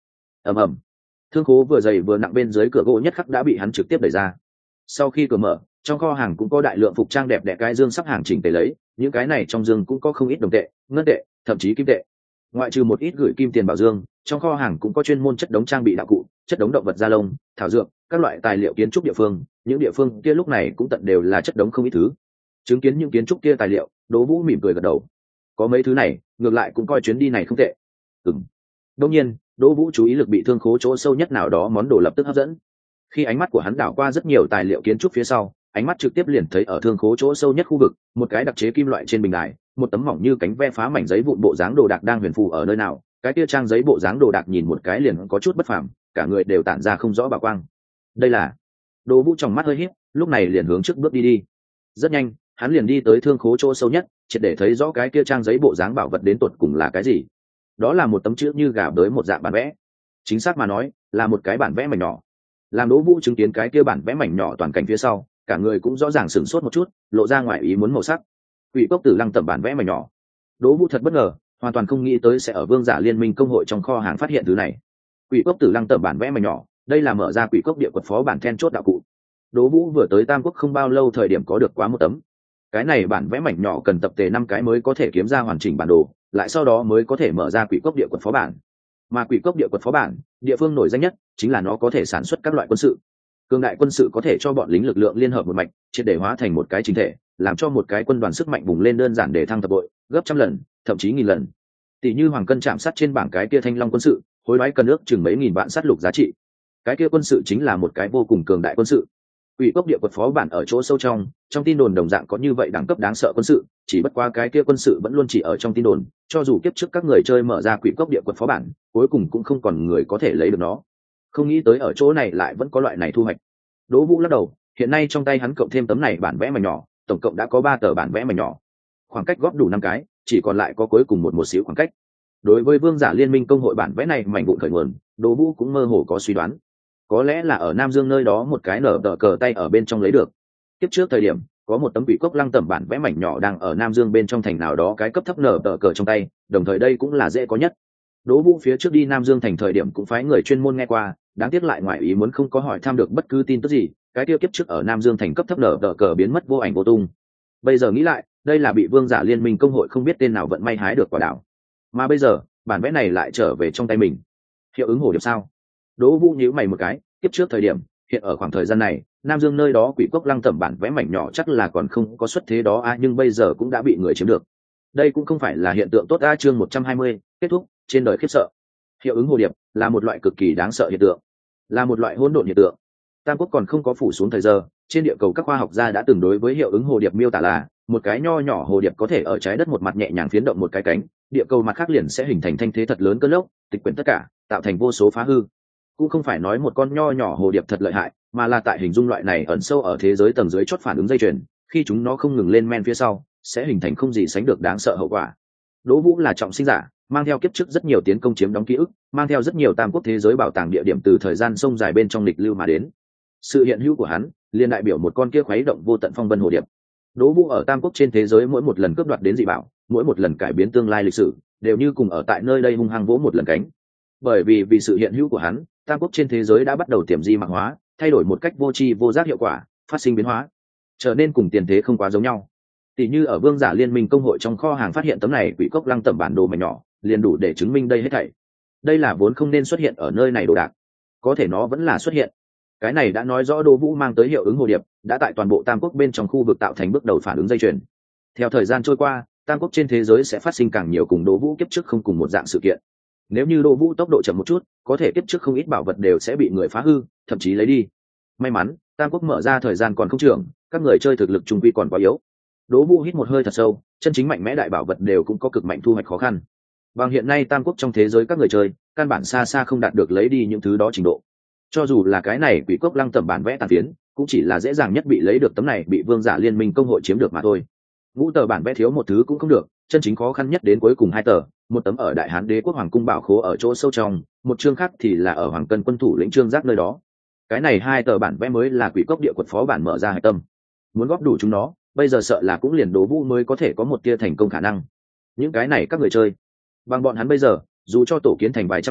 ầm ầm, thương khố vừa dày vừa nặng bên dưới cửa gỗ nhất khắc đã bị hắn trực tiếp đẩy ra. Sau khi cửa mở, trong kho hàng cũng có đại lượng phục trang đẹp đẽ cái dương sắp hàng chỉnh tề lấy, những cái này trong dương cũng có không ít đồng tệ, ngân tệ, thậm chí kim tệ. Ngoại trừ một ít gửi kim tiền bảo dương, trong kho hàng cũng có chuyên môn chất đống trang bị đạo cụ, chất đống động vật da lông, thảo dược, các loại tài liệu kiến trúc địa phương, những địa phương kia lúc này cũng tận đều là chất đống không ít thứ. Chứng kiến những kiến trúc kia tài liệu, Đỗ Vũ mỉm cười gật đầu. Có mấy thứ này, ngược lại cũng coi chuyến đi này không tệ. Ừm. Đương nhiên, Đỗ Vũ chú ý lực bị thương khố chỗ sâu nhất nào đó món đồ lập tức hấp dẫn. Khi ánh mắt của hắn đảo qua rất nhiều tài liệu kiến trúc phía sau, ánh mắt trực tiếp liền thấy ở thương khố chỗ sâu nhất khu vực, một cái đặc chế kim loại trên bình đài, một tấm mỏng như cánh ve phá mảnh giấy vụn bộ dáng đồ đạc đang huyền phù ở nơi nào. Cái kia trang giấy bộ dáng đồ đạc nhìn một cái liền có chút bất phàm, cả người đều tản ra không rõ bảo quang. Đây là... Đỗ Vũ trong mắt hơi híp, lúc này liền hướng trước bước đi đi. Rất nhanh, hắn liền đi tới thương khố chỗ sâu nhất, triệt để thấy rõ cái kia trang giấy bộ dáng bảo vật đến tột cùng là cái gì. Đó là một tấm chữ như gà bới một dạng bản vẽ, chính xác mà nói là một cái bản vẽ mảnh nhỏ. Làm Đỗ Vũ chứng kiến cái kia bản vẽ mảnh nhỏ toàn cảnh phía sau, cả người cũng rõ ràng sửng sốt một chút, lộ ra ngoài ý muốn màu sắc. Quỷ cốc tử lăng tẩm bản vẽ mảnh nhỏ. Đỗ Vũ thật bất ngờ, hoàn toàn không nghĩ tới sẽ ở Vương Giả Liên Minh công hội trong kho hàng phát hiện thứ này. Quỷ cốc tử lăng tẩm bản vẽ mảnh nhỏ, đây là mở ra quỷ cốc địa quật phó bản then chốt đạo cụ. Đỗ Vũ vừa tới Tam Quốc không bao lâu thời điểm có được quá một tấm. Cái này bản vẽ mảnh nhỏ cần tập tề năm cái mới có thể kiếm ra hoàn chỉnh bản đồ, lại sau đó mới có thể mở ra quỷ cốc địa quật phó bản. Mà quỷ cốc địa quật phó bản, địa phương nổi danh nhất chính là nó có thể sản xuất các loại quân sự. Cường đại quân sự có thể cho bọn lính lực lượng liên hợp một mạch, triệt để hóa thành một cái chính thể, làm cho một cái quân đoàn sức mạnh bùng lên đơn giản để thăng thập bội, gấp trăm lần, thậm chí nghìn lần. Tỷ như Hoàng Cân chạm sát trên bảng cái kia Thanh Long quân sự, hối đoái cân ước chừng mấy nghìn vạn sát lục giá trị. Cái kia quân sự chính là một cái vô cùng cường đại quân sự. Quỷ cốc địa quật phó bản ở chỗ sâu trong, trong tin đồn đồng dạng có như vậy đẳng cấp đáng sợ quân sự, chỉ bất qua cái kia quân sự vẫn luôn chỉ ở trong tin đồn, cho dù kiếp trước các người chơi mở ra quỷ cốc địa quật phó bản, cuối cùng cũng không còn người có thể lấy được nó. Không nghĩ tới ở chỗ này lại vẫn có loại này thu hoạch. Đỗ Vũ lắc đầu, hiện nay trong tay hắn cộng thêm tấm này bản vẽ mảnh nhỏ, tổng cộng đã có ba tờ bản vẽ mảnh nhỏ. Khoảng cách góp đủ năm cái, chỉ còn lại có cuối cùng một một xíu khoảng cách. Đối với Vương Giả Liên Minh công hội bản vẽ này mảnh vụn khởi nguồn, Đỗ Vũ cũng mơ hồ có suy đoán. Có lẽ là ở Nam Dương nơi đó một cái nở tờ cờ tay ở bên trong lấy được. Tiếp trước thời điểm, có một tấm quỷ cốc lăng tẩm bản vẽ mảnh nhỏ đang ở Nam Dương bên trong thành nào đó cái cấp thấp nở tờ cờ trong tay, đồng thời đây cũng là dễ có nhất. Đỗ Vũ phía trước đi Nam Dương thành thời điểm cũng phái người chuyên môn nghe qua, đáng tiếc lại ngoài ý muốn không có hỏi thăm được bất cứ tin tức gì, cái tiêu kiếp trước ở Nam Dương thành cấp thấp nở tờ cờ biến mất vô ảnh vô tung. Bây giờ nghĩ lại, đây là bị Vương Giả Liên Minh công hội không biết tên nào vận may hái được quả đảo. Mà bây giờ, bản vẽ này lại trở về trong tay mình. Hiệu ứng hồ điệp sao? Đỗ Vũ nhíu mày một cái, tiếp trước thời điểm, hiện ở khoảng thời gian này, Nam Dương nơi đó quỷ cốc lăng tẩm bản vẽ mảnh nhỏ chắc là còn không có xuất thế đó a, nhưng bây giờ cũng đã bị người chiếm được. Đây cũng không phải là hiện tượng tốt a. Chương một trăm hai mươi, kết thúc, trên đời khiếp sợ. Hiệu ứng hồ điệp là một loại cực kỳ đáng sợ hiện tượng, là một loại hỗn độn hiện tượng. Tam Quốc còn không có phủ xuống thời giờ, trên địa cầu các khoa học gia đã từng đối với hiệu ứng hồ điệp miêu tả là một cái nho nhỏ hồ điệp có thể ở trái đất một mặt nhẹ nhàng phiến động một cái cánh, địa cầu mặt khác liền sẽ hình thành thanh thế thật lớn cơn lốc, tịch quyển tất cả, tạo thành vô số phá hư. Cũng không phải nói một con nho nhỏ hồ điệp thật lợi hại, mà là tại hình dung loại này ẩn sâu ở thế giới tầng dưới chót phản ứng dây chuyền, khi chúng nó không ngừng lên men phía sau, sẽ hình thành không gì sánh được đáng sợ hậu quả. Đỗ Vũ là trọng sinh giả, mang theo kiếp trước rất nhiều tiến công chiếm đóng ký ức, mang theo rất nhiều Tam Quốc thế giới bảo tàng địa điểm từ thời gian sông dài bên trong lịch lưu mà đến. Sự hiện hữu của hắn, liên đại biểu một con kia khuấy động vô tận phong vân hồ điệp. Đỗ Vũ ở Tam Quốc trên thế giới mỗi một lần cướp đoạt đến dị bảo, mỗi một lần cải biến tương lai lịch sử, đều như cùng ở tại nơi đây hung hăng vỗ một lần cánh. Bởi vì vì sự hiện hữu của hắn, Tam Quốc trên thế giới đã bắt đầu tiềm di mạc hóa, thay đổi một cách vô tri vô giác hiệu quả, phát sinh biến hóa, trở nên cùng tiền thế không quá giống nhau. Tỷ như ở Vương Giả Liên Minh công hội trong kho hàng phát hiện tấm này quỷ cốc lăng tẩm bản đồ mảnh nhỏ, liền đủ để chứng minh đây hết thảy. Đây là vốn không nên xuất hiện ở nơi này đồ đạc, có thể nó vẫn là xuất hiện. Cái này đã nói rõ Đỗ Vũ mang tới hiệu ứng hồ điệp, đã tại toàn bộ Tam Quốc bên trong khu vực tạo thành bước đầu phản ứng dây chuyền. Theo thời gian trôi qua, Tam Quốc trên thế giới sẽ phát sinh càng nhiều cùng Đỗ Vũ kiếp trước không cùng một dạng sự kiện. Nếu như Đỗ Vũ tốc độ chậm một chút, có thể kiếp trước không ít bảo vật đều sẽ bị người phá hư, thậm chí lấy đi. May mắn, Tam Quốc mở ra thời gian còn không trưởng, các người chơi thực lực trung quy còn quá yếu. Đỗ Vũ hít một hơi thật sâu, chân chính mạnh mẽ đại bảo vật đều cũng có cực mạnh thu hoạch khó khăn. Bằng hiện nay Tam Quốc trong thế giới các người chơi, căn bản xa xa không đạt được lấy đi những thứ đó trình độ. Cho dù là cái này quỷ cốc lăng tẩm bản vẽ tàn phiến, cũng chỉ là dễ dàng nhất bị lấy được tấm này bị Vương Giả Liên Minh công hội chiếm được mà thôi. Ngũ tờ bản vẽ thiếu một thứ cũng không được, chân chính khó khăn nhất đến cuối cùng hai tờ, một tấm ở Đại Hán Đế quốc hoàng cung bảo khố ở chỗ sâu trong, một chương khác thì là ở Hoàng Cân quân thủ lĩnh Trương Giác nơi đó. Cái này hai tờ bản vẽ mới là quỷ cốc địa quật phó bản mở ra hải tâm. Muốn góp đủ chúng nó, bây giờ sợ là cũng liền Đỗ Vũ mới có thể có một tia thành công khả năng. Những cái này các người chơi, bằng bọn hắn bây giờ, dù cho tổ kiến thành vài trăm vạn,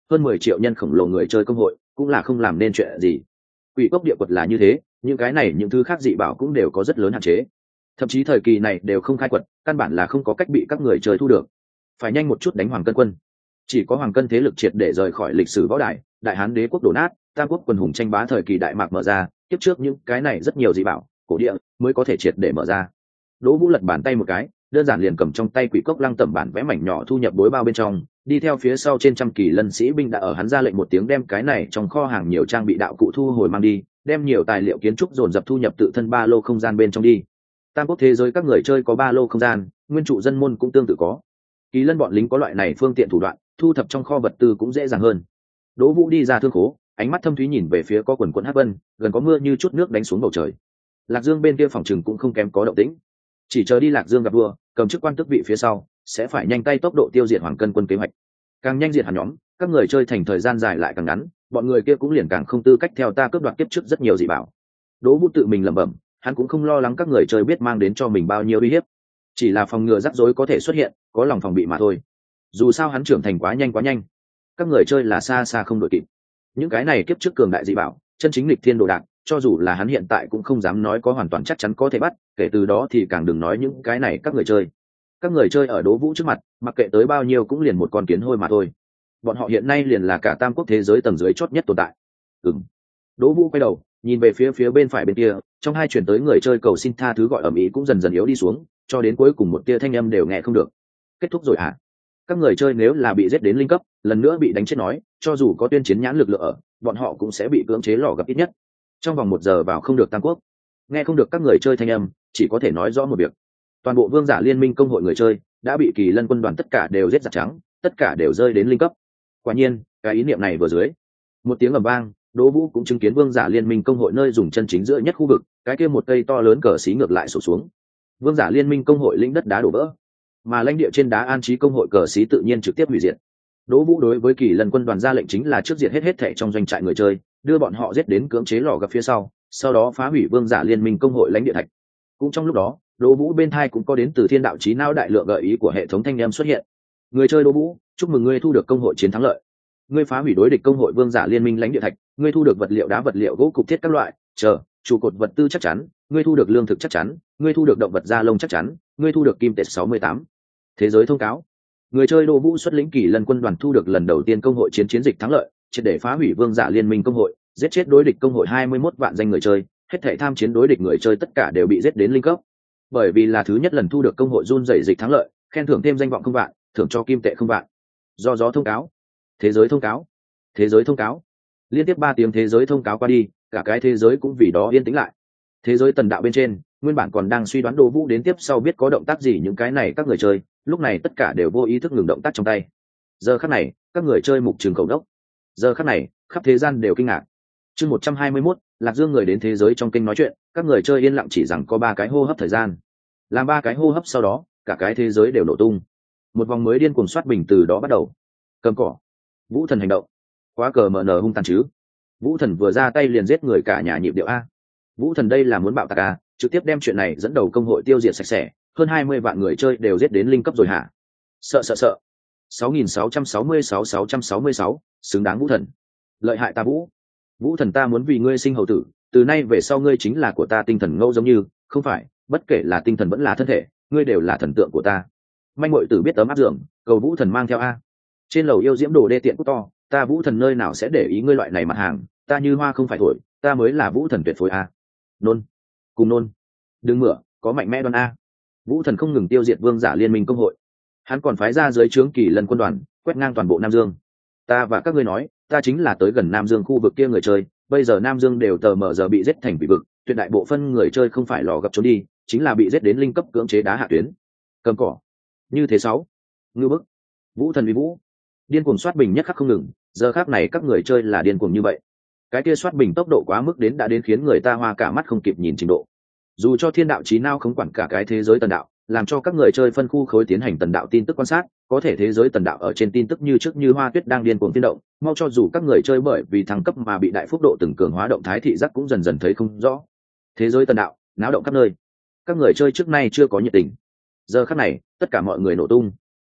hơn mười triệu nhân khổng lồ người chơi công hội cũng là không làm nên chuyện gì. Quỷ cốc địa quật là như thế, những cái này những thứ khác dị bảo cũng đều có rất lớn hạn chế, thậm chí thời kỳ này đều không khai quật, căn bản là không có cách bị các người chơi thu được. Phải nhanh một chút đánh Hoàng Cân quân. Chỉ có Hoàng Cân thế lực triệt để rời khỏi lịch sử võ đài, đại hán đế quốc đổ nát, tam quốc quần hùng tranh bá thời kỳ đại mạc mở ra, tiếp trước những cái này rất nhiều dị bảo cổ địa mới có thể triệt để mở ra. Đỗ Vũ lật bàn tay một cái, đơn giản liền cầm trong tay Quỷ cốc lăng tẩm bản vẽ mảnh nhỏ thu nhập bối bao bên trong, đi theo phía sau trên trăm kỳ lân sĩ binh đã ở hắn ra lệnh một tiếng đem cái này trong kho hàng nhiều trang bị đạo cụ thu hồi mang đi, đem nhiều tài liệu kiến trúc dồn dập thu nhập tự thân ba lô không gian bên trong đi. Tam quốc thế giới các người chơi có ba lô không gian, nguyên trụ dân môn cũng tương tự có. Kỳ lân bọn lính có loại này phương tiện thủ đoạn, thu thập trong kho vật tư cũng dễ dàng hơn. Đỗ Vũ đi ra thương khố, ánh mắt thâm thúy nhìn về phía có quần quần hắc vân, gần có mưa như chút nước đánh xuống bầu trời. Lạc Dương bên kia phòng trừng cũng không kém có động tĩnh. Chỉ chờ đi Lạc Dương gặp vua, cầm chức quan tước vị phía sau, sẽ phải nhanh tay tốc độ tiêu diệt Hoàng Cân quân kế hoạch. Càng nhanh diệt hẳn nhóm, các người chơi thành thời gian dài lại càng ngắn, bọn người kia cũng liền càng không tư cách theo ta cướp đoạt kiếp trước rất nhiều dị bảo. Đỗ Vũ tự mình lẩm bẩm, hắn cũng không lo lắng các người chơi biết mang đến cho mình bao nhiêu uy hiếp, chỉ là phòng ngừa rắc rối có thể xuất hiện, có lòng phòng bị mà thôi. Dù sao hắn trưởng thành quá nhanh quá nhanh, các người chơi là xa xa không đội kịp. Những cái này kiếp trước cường đại dị bảo, chân chính lịch thiên đồ đạc, cho dù là hắn hiện tại cũng không dám nói có hoàn toàn chắc chắn có thể bắt, kể từ đó thì càng đừng nói những cái này các người chơi. Các người chơi ở Đỗ Vũ trước mặt, mặc kệ tới bao nhiêu cũng liền một con kiến hôi mà thôi. Bọn họ hiện nay liền là cả tam quốc thế giới tầng dưới chót nhất tồn tại. Ừm. Đỗ Vũ quay đầu, nhìn về phía phía bên phải bên kia, trong hai chuyển tới người chơi cầu xin tha thứ gọi ầm ĩ cũng dần dần yếu đi xuống, cho đến cuối cùng một tia thanh âm đều nghe không được. Kết thúc rồi hả? Các người chơi nếu là bị giết đến linh cấp, lần nữa bị đánh chết nói, cho dù có tuyên chiến nhãn lực lượng ở, bọn họ cũng sẽ bị cưỡng chế lò gặp ít nhất trong vòng một giờ vào không được tam quốc. Nghe không được các người chơi thanh âm, chỉ có thể nói rõ một việc: toàn bộ vương giả liên minh công hội người chơi đã bị Kỳ Lân quân đoàn tất cả đều giết giặc trắng, tất cả đều rơi đến linh cấp. Quả nhiên, cái ý niệm này vừa dưới, một tiếng ầm vang, Đỗ Vũ cũng chứng kiến vương giả liên minh công hội nơi dùng chân chính giữa nhất khu vực, cái kia một cây to lớn cờ xí ngược lại sụp xuống. Vương giả liên minh công hội lĩnh đất đá đổ vỡ, mà lãnh địa trên đá an trí công hội cờ xí tự nhiên trực tiếp hủy diệt. Đỗ Vũ đối với Kỳ Lân quân đoàn ra lệnh chính là trước diệt hết hết thảy trong doanh trại người chơi, đưa bọn họ giết đến cưỡng chế lò gặp phía sau, sau đó phá hủy vương giả liên minh công hội lãnh địa thạch. Cũng trong lúc đó, Đỗ Vũ bên thai cũng có đến từ thiên đạo chí não đại lượng gợi ý của hệ thống thanh em xuất hiện. Người chơi Đỗ Vũ, chúc mừng ngươi thu được công hội chiến thắng lợi. Ngươi phá hủy đối địch công hội vương giả liên minh lãnh địa thạch, ngươi thu được vật liệu đá vật liệu gỗ cục thiết các loại, chờ, trụ cột vật tư chắc chắn, ngươi thu được lương thực chắc chắn, ngươi thu được động vật da lông chắc chắn, ngươi thu được kim tệ sáu mươi tám. Thế giới thông cáo. Người chơi Đỗ Vũ xuất lĩnh Kỳ Lân quân đoàn thu được lần đầu tiên công hội chiến chiến dịch thắng lợi, triệt để phá hủy vương giả liên minh công hội, giết chết đối địch công hội hai mươi mốt vạn danh người chơi, hết thảy tham chiến đối địch người chơi tất cả đều bị giết đến linh cấp. Bởi vì là thứ nhất lần thu được công hội run rẩy dịch thắng lợi, khen thưởng thêm danh vọng không vạn, thưởng cho kim tệ không vạn. Do gió thông cáo. Thế giới thông cáo. Thế giới thông cáo. Liên tiếp ba tiếng thế giới thông cáo qua đi, cả cái thế giới cũng vì đó yên tĩnh lại. Thế giới tần đạo bên trên, nguyên bản còn đang suy đoán Đỗ Vũ đến tiếp sau biết có động tác gì những cái này các người chơi, lúc này tất cả đều vô ý thức ngừng động tác trong tay. Giờ khắc này, các người chơi mục trường khẩu đốc. Giờ khắc này, khắp thế gian đều kinh ngạc. Chương một trăm hai mươi mốt, Lạc Dương người đến thế giới trong kinh nói chuyện, các người chơi yên lặng chỉ rằng có ba cái hô hấp thời gian. Làm ba cái hô hấp sau đó, cả cái thế giới đều nổ tung. Một vòng mới điên cuồng soát bình từ đó bắt đầu. Cầm cỏ. Vũ thần hành động. Quá cờ mở nở hung tàn chứ. Vũ thần vừa ra tay liền giết người cả nhà nhịp điệu a. Vũ thần đây là muốn bạo tạc a, trực tiếp đem chuyện này dẫn đầu công hội tiêu diệt sạch sẽ, hơn hai mươi vạn người chơi đều giết đến linh cấp rồi hả? Sợ sợ sợ. sáu nghìn sáu trăm sáu mươi sáu sáu trăm sáu mươi sáu, xứng đáng Vũ thần. Lợi hại ta Vũ. Vũ thần ta muốn vì ngươi sinh hầu tử, từ nay về sau ngươi chính là của ta tinh thần ngẫu giống như, không phải, bất kể là tinh thần vẫn là thân thể, ngươi đều là thần tượng của ta. Manh muội tử biết ấm áp giường, cầu Vũ thần mang theo a. Trên lầu yêu diễm đồ đê tiện cút to, ta Vũ thần nơi nào sẽ để ý ngươi loại này mặt hàng, ta như hoa không phải thổi, ta mới là Vũ thần tuyệt phối a. Nôn, cùng nôn. Đừng mửa, có mạnh mẽ đoan a. Vũ thần không ngừng tiêu diệt vương giả liên minh công hội, hắn còn phái ra dưới trướng Kỳ Lân quân đoàn, quét ngang toàn bộ Nam Dương. Ta và các ngươi nói, ta chính là tới gần Nam Dương khu vực kia người chơi, bây giờ Nam Dương đều tờ mờ giờ bị giết thành bị vực, tuyệt đại bộ phân người chơi không phải lò gặp trốn đi, chính là bị giết đến linh cấp cưỡng chế đá hạ tuyến. Cầm cỏ. Như thế sáu. Ngư bức. Vũ thần uy vũ. Điên cuồng soát bình nhất khắc không ngừng, giờ khác này các người chơi là điên cuồng như vậy. Cái kia soát bình tốc độ quá mức đến đã đến khiến người ta hoa cả mắt không kịp nhìn trình độ. Dù cho thiên đạo chí nào không quản cả cái thế giới tần đạo, làm cho các người chơi phân khu khối tiến hành tần đạo tin tức quan sát, có thể thế giới tần đạo ở trên tin tức như trước như hoa tuyết đang điên cuồng phiên động, mau cho dù các người chơi bởi vì thăng cấp mà bị đại phúc độ từng cường hóa động thái thị giác cũng dần dần thấy không rõ. Thế giới tần đạo náo động khắp nơi, các người chơi trước nay chưa có nhiệt tình, giờ khắc này tất cả mọi người nổ tung.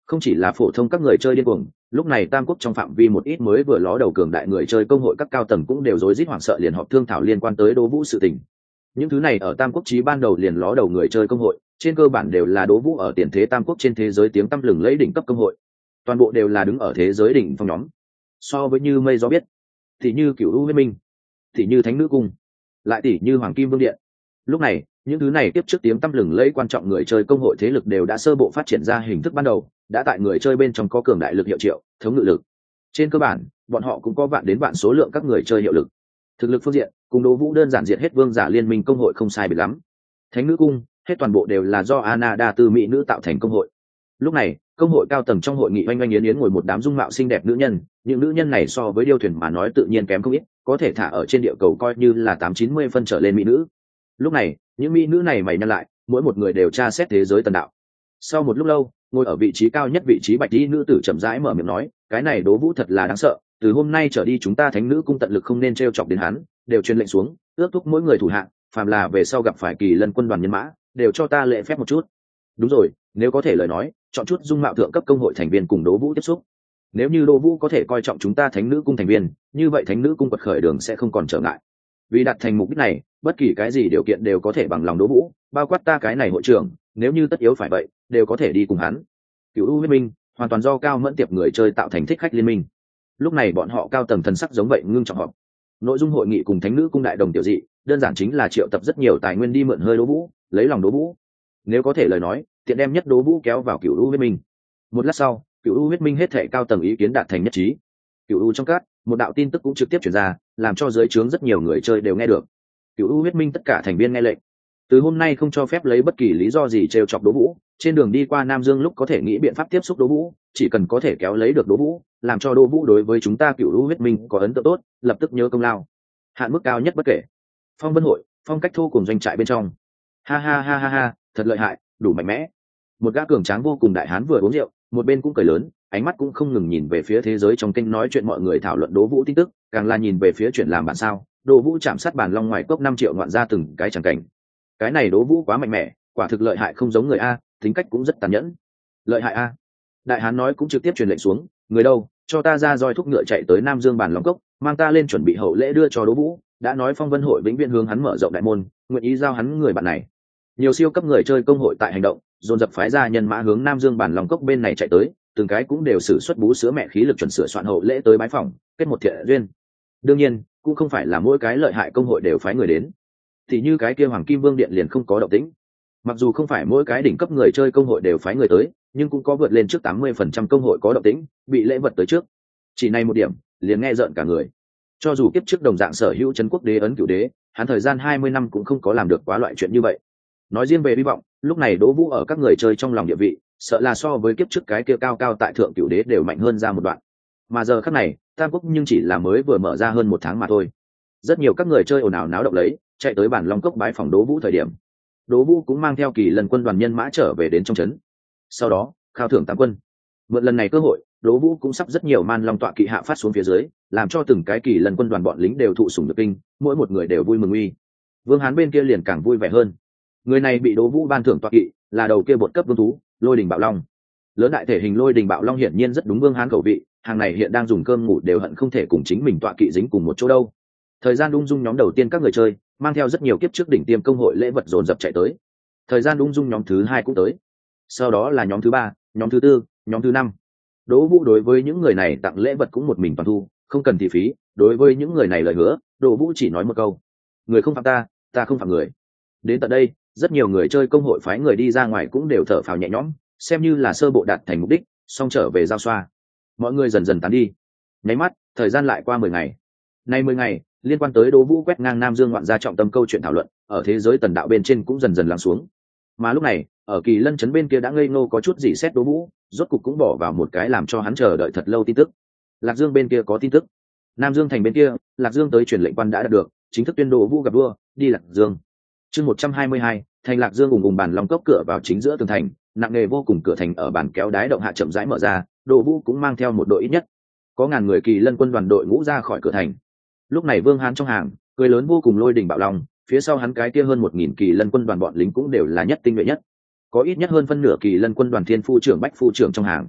Không chỉ là phổ thông các người chơi điên cuồng, lúc này tam quốc trong phạm vi một ít mới vừa ló đầu cường đại người chơi công hội các cao tầng cũng đều rối rít hoảng sợ liền họp thương thảo liên quan tới Đỗ Vũ sự tình. Những thứ này ở tam quốc chí ban đầu liền ló đầu người chơi công hội, trên cơ bản đều là Đỗ Vũ ở tiền thế tam quốc trên thế giới tiếng tăm lừng lẫy đỉnh cấp công hội, toàn bộ đều là đứng ở thế giới đỉnh phong nhóm. So với như mây gió biết, thì như Cửu U Huyết Minh, thì như Thánh Nữ Cung, lại tỷ như Hoàng Kim Vương Điện. Lúc này, những thứ này tiếp trước tiếng tăm lừng lẫy quan trọng người chơi công hội thế lực đều đã sơ bộ phát triển ra hình thức ban đầu, đã tại người chơi bên trong có cường đại lực hiệu triệu, thống ngự lực. Trên cơ bản, bọn họ cũng có vạn đến vạn số lượng các người chơi hiệu lực. Thực lực phương diện, cùng Đỗ Vũ đơn giản diệt hết vương giả liên minh công hội không sai biệt lắm. Thánh Nữ Cung, hết toàn bộ đều là do Anada Tư mỹ nữ tạo thành công hội. Lúc này, công hội cao tầng trong hội nghị oanh oanh yến yến ngồi một đám dung mạo xinh đẹp nữ nhân, những nữ nhân này so với điêu thuyền mà nói tự nhiên kém không ít, có thể thả ở trên địa cầu coi như là tám chín mươi phân trở lên mỹ nữ. Lúc này, những mỹ nữ này mày nhăn lại, mỗi một người đều tra xét thế giới tần đạo. Sau một lúc lâu, ngồi ở vị trí cao nhất vị trí bạch y nữ tử chậm rãi mở miệng nói, cái này Đỗ Vũ thật là đáng sợ, từ hôm nay trở đi chúng ta Thánh Nữ Cung tận lực không nên trêu chọc đến hắn, đều truyền lệnh xuống, ước thúc mỗi người thủ hạ, phàm là về sau gặp phải Kỳ Lân quân đoàn nhân mã, đều cho ta lễ phép một chút. Đúng rồi, nếu có thể lời nói, chọn chút dung mạo thượng cấp công hội thành viên cùng Đỗ Vũ tiếp xúc. Nếu như Đỗ Vũ có thể coi trọng chúng ta Thánh Nữ Cung thành viên, như vậy Thánh Nữ Cung quật khởi đường sẽ không còn trở ngại. Vì đạt thành mục đích này, bất kỳ cái gì điều kiện đều có thể bằng lòng Đỗ Vũ, bao quát ta cái này hội trưởng, nếu như tất yếu phải vậy, đều có thể đi cùng hắn. Cửu U Huyết Minh, hoàn toàn do Cao Mẫn tiệp người chơi tạo thành thích khách liên minh. Lúc này bọn họ cao tầng thần sắc giống vậy ngưng trọng họp. Nội dung hội nghị cùng Thánh Nữ Cung đại đồng tiểu dị, đơn giản chính là triệu tập rất nhiều tài nguyên đi mượn hơi Đỗ Vũ, lấy lòng Đỗ Vũ. Nếu có thể lời nói, tiện đem nhất Đỗ Vũ kéo vào Cửu U Huyết Minh. Một lát sau, Cửu U Huyết Minh hết thảy cao tầng ý kiến đạt thành nhất trí. Cửu U trong cát, một đạo tin tức cũng trực tiếp truyền ra, làm cho dưới trướng rất nhiều người chơi đều nghe được. Cửu U Huyết Minh tất cả thành viên nghe lệnh, từ hôm nay không cho phép lấy bất kỳ lý do gì trêu chọc Đỗ Vũ, trên đường đi qua Nam Dương lúc có thể nghĩ biện pháp tiếp xúc Đỗ Vũ, chỉ cần có thể kéo lấy được Đỗ Vũ, làm cho Đỗ Vũ đối với chúng ta Cửu U Huyết Minh có ấn tượng tốt, lập tức nhớ công lao. Hạn mức cao nhất bất kể. Phong Vân hội, phong cách thu cùng doanh trại bên trong. Ha ha ha ha ha, thật lợi hại, đủ mạnh mẽ. Một gã cường tráng vô cùng đại hán vừa uống rượu, một bên cũng cười lớn, ánh mắt cũng không ngừng nhìn về phía thế giới trong kênh nói chuyện mọi người thảo luận Đỗ Vũ tin tức, càng là nhìn về phía chuyện làm bản sao, Đỗ Vũ chạm sát bản long ngoài cốc năm triệu ngoạn ra từng cái chẳng cảnh. Cái này Đỗ Vũ quá mạnh mẽ, quả thực lợi hại không giống người a, tính cách cũng rất tàn nhẫn. Lợi hại a. Đại hán nói cũng trực tiếp truyền lệnh xuống, người đâu, cho ta ra roi thúc ngựa chạy tới Nam Dương bản long cốc, mang ta lên chuẩn bị hậu lễ đưa cho Đỗ Vũ, đã nói Phong Vân hội vĩnh viễn hướng hắn mở rộng đại môn, nguyện ý giao hắn người bạn này. Nhiều siêu cấp người chơi công hội tại hành động, dồn dập phái ra nhân mã hướng Nam Dương bản long cốc bên này chạy tới, từng cái cũng đều sử xuất bú sữa mẹ khí lực chuẩn sửa soạn hậu lễ tới bái phỏng, kết một thiện duyên. Đương nhiên, cũng không phải là mỗi cái lợi hại công hội đều phái người đến. Thì như cái kia Hoàng Kim Vương Điện liền không có động tĩnh. Mặc dù không phải mỗi cái đỉnh cấp người chơi công hội đều phái người tới, nhưng cũng có vượt lên trước tám mươi phần trăm công hội có động tĩnh, bị lễ vật tới trước. Chỉ này một điểm, liền nghe rợn cả người. Cho dù kiếp trước đồng dạng sở hữu trấn quốc đế ấn cửu đế, hắn thời gian hai mươi năm cũng không có làm được quá loại chuyện như vậy. Nói riêng về hy vọng, lúc này Đỗ Vũ ở các người chơi trong lòng địa vị, sợ là so với kiếp trước cái kia cao cao tại thượng cửu đế đều mạnh hơn ra một đoạn. Mà giờ khắc này, Tam Quốc nhưng chỉ là mới vừa mở ra hơn một tháng mà thôi. Rất nhiều các người chơi ồn ào náo động lấy, chạy tới bản long cốc bái phòng Đỗ Vũ thời điểm, Đỗ Vũ cũng mang theo Kỳ Lân quân đoàn nhân mã trở về đến trong trấn. Sau đó, khao thưởng tam quân. Mượn lần này cơ hội, Đỗ Vũ cũng sắp rất nhiều man long tọa kỵ hạ phát xuống phía dưới, làm cho từng cái Kỳ Lân quân đoàn bọn lính đều thụ sủng nhược kinh, mỗi một người đều vui mừng uy. Vương Hán bên kia liền càng vui vẻ hơn. Người này bị Đỗ Vũ ban thưởng tọa kỵ, là đầu kia bột cấp vương thú, Lôi Đình Bạo Long. Lớn đại thể hình Lôi Đình Bạo Long hiển nhiên rất đúng Vương Hán khẩu vị, hàng này hiện đang dùng cơm ngủ đều hận không thể cùng chính mình tọa kỵ dính cùng một chỗ đâu. Thời gian ung dung nhóm đầu tiên các người chơi mang theo rất nhiều kiếp trước đỉnh tiêm công hội lễ vật dồn dập chạy tới. Thời gian ung dung nhóm thứ hai cũng tới. Sau đó là nhóm thứ ba, nhóm thứ tư, nhóm thứ năm. Đỗ Vũ đối với những người này tặng lễ vật cũng một mình toàn thu, không cần thị phí. Đối với những người này lời hứa, Đỗ Vũ chỉ nói một câu: người không phạm ta, ta không phạm người. Đến tận đây, rất nhiều người chơi công hội phái người đi ra ngoài cũng đều thở phào nhẹ nhõm, xem như là sơ bộ đạt thành mục đích, xong trở về giao xoa. Mọi người dần dần tán đi. Nháy mắt, thời gian lại qua mười ngày. Nay mười ngày, liên quan tới Đỗ Vũ quét ngang Nam Dương ngoạn gia trọng tâm câu chuyện thảo luận, ở thế giới tần đạo bên trên cũng dần dần lắng xuống. Mà lúc này, ở Kỳ Lân trấn bên kia đã ngây ngô có chút gì xét Đỗ Vũ, rốt cục cũng bỏ vào một cái làm cho hắn chờ đợi thật lâu tin tức. Lạc Dương bên kia có tin tức. Nam Dương thành bên kia, Lạc Dương tới truyền lệnh quan đã đạt được, chính thức tuyên Đỗ Vũ gặp vua, đi Lạc Dương. Chương một trăm hai mươi hai, thành Lạc Dương ùng ùng bàn long cốc cửa vào chính giữa tường thành, nặng nề vô cùng cửa thành ở bàn kéo đái động hạ chậm rãi mở ra, Đỗ Vũ cũng mang theo một đội ít nhất có ngàn người Kỳ Lân quân đoàn đội ngũ ra khỏi cửa thành. Lúc này Vương Hán trong hàng, cười lớn vô cùng Lôi Đình Bạo Long, phía sau hắn cái kia hơn một nghìn Kỳ Lân quân đoàn bọn lính cũng đều là nhất tinh nhuệ nhất. Có ít nhất hơn phân nửa Kỳ Lân quân đoàn thiên phu trưởng bách phu trưởng trong hàng,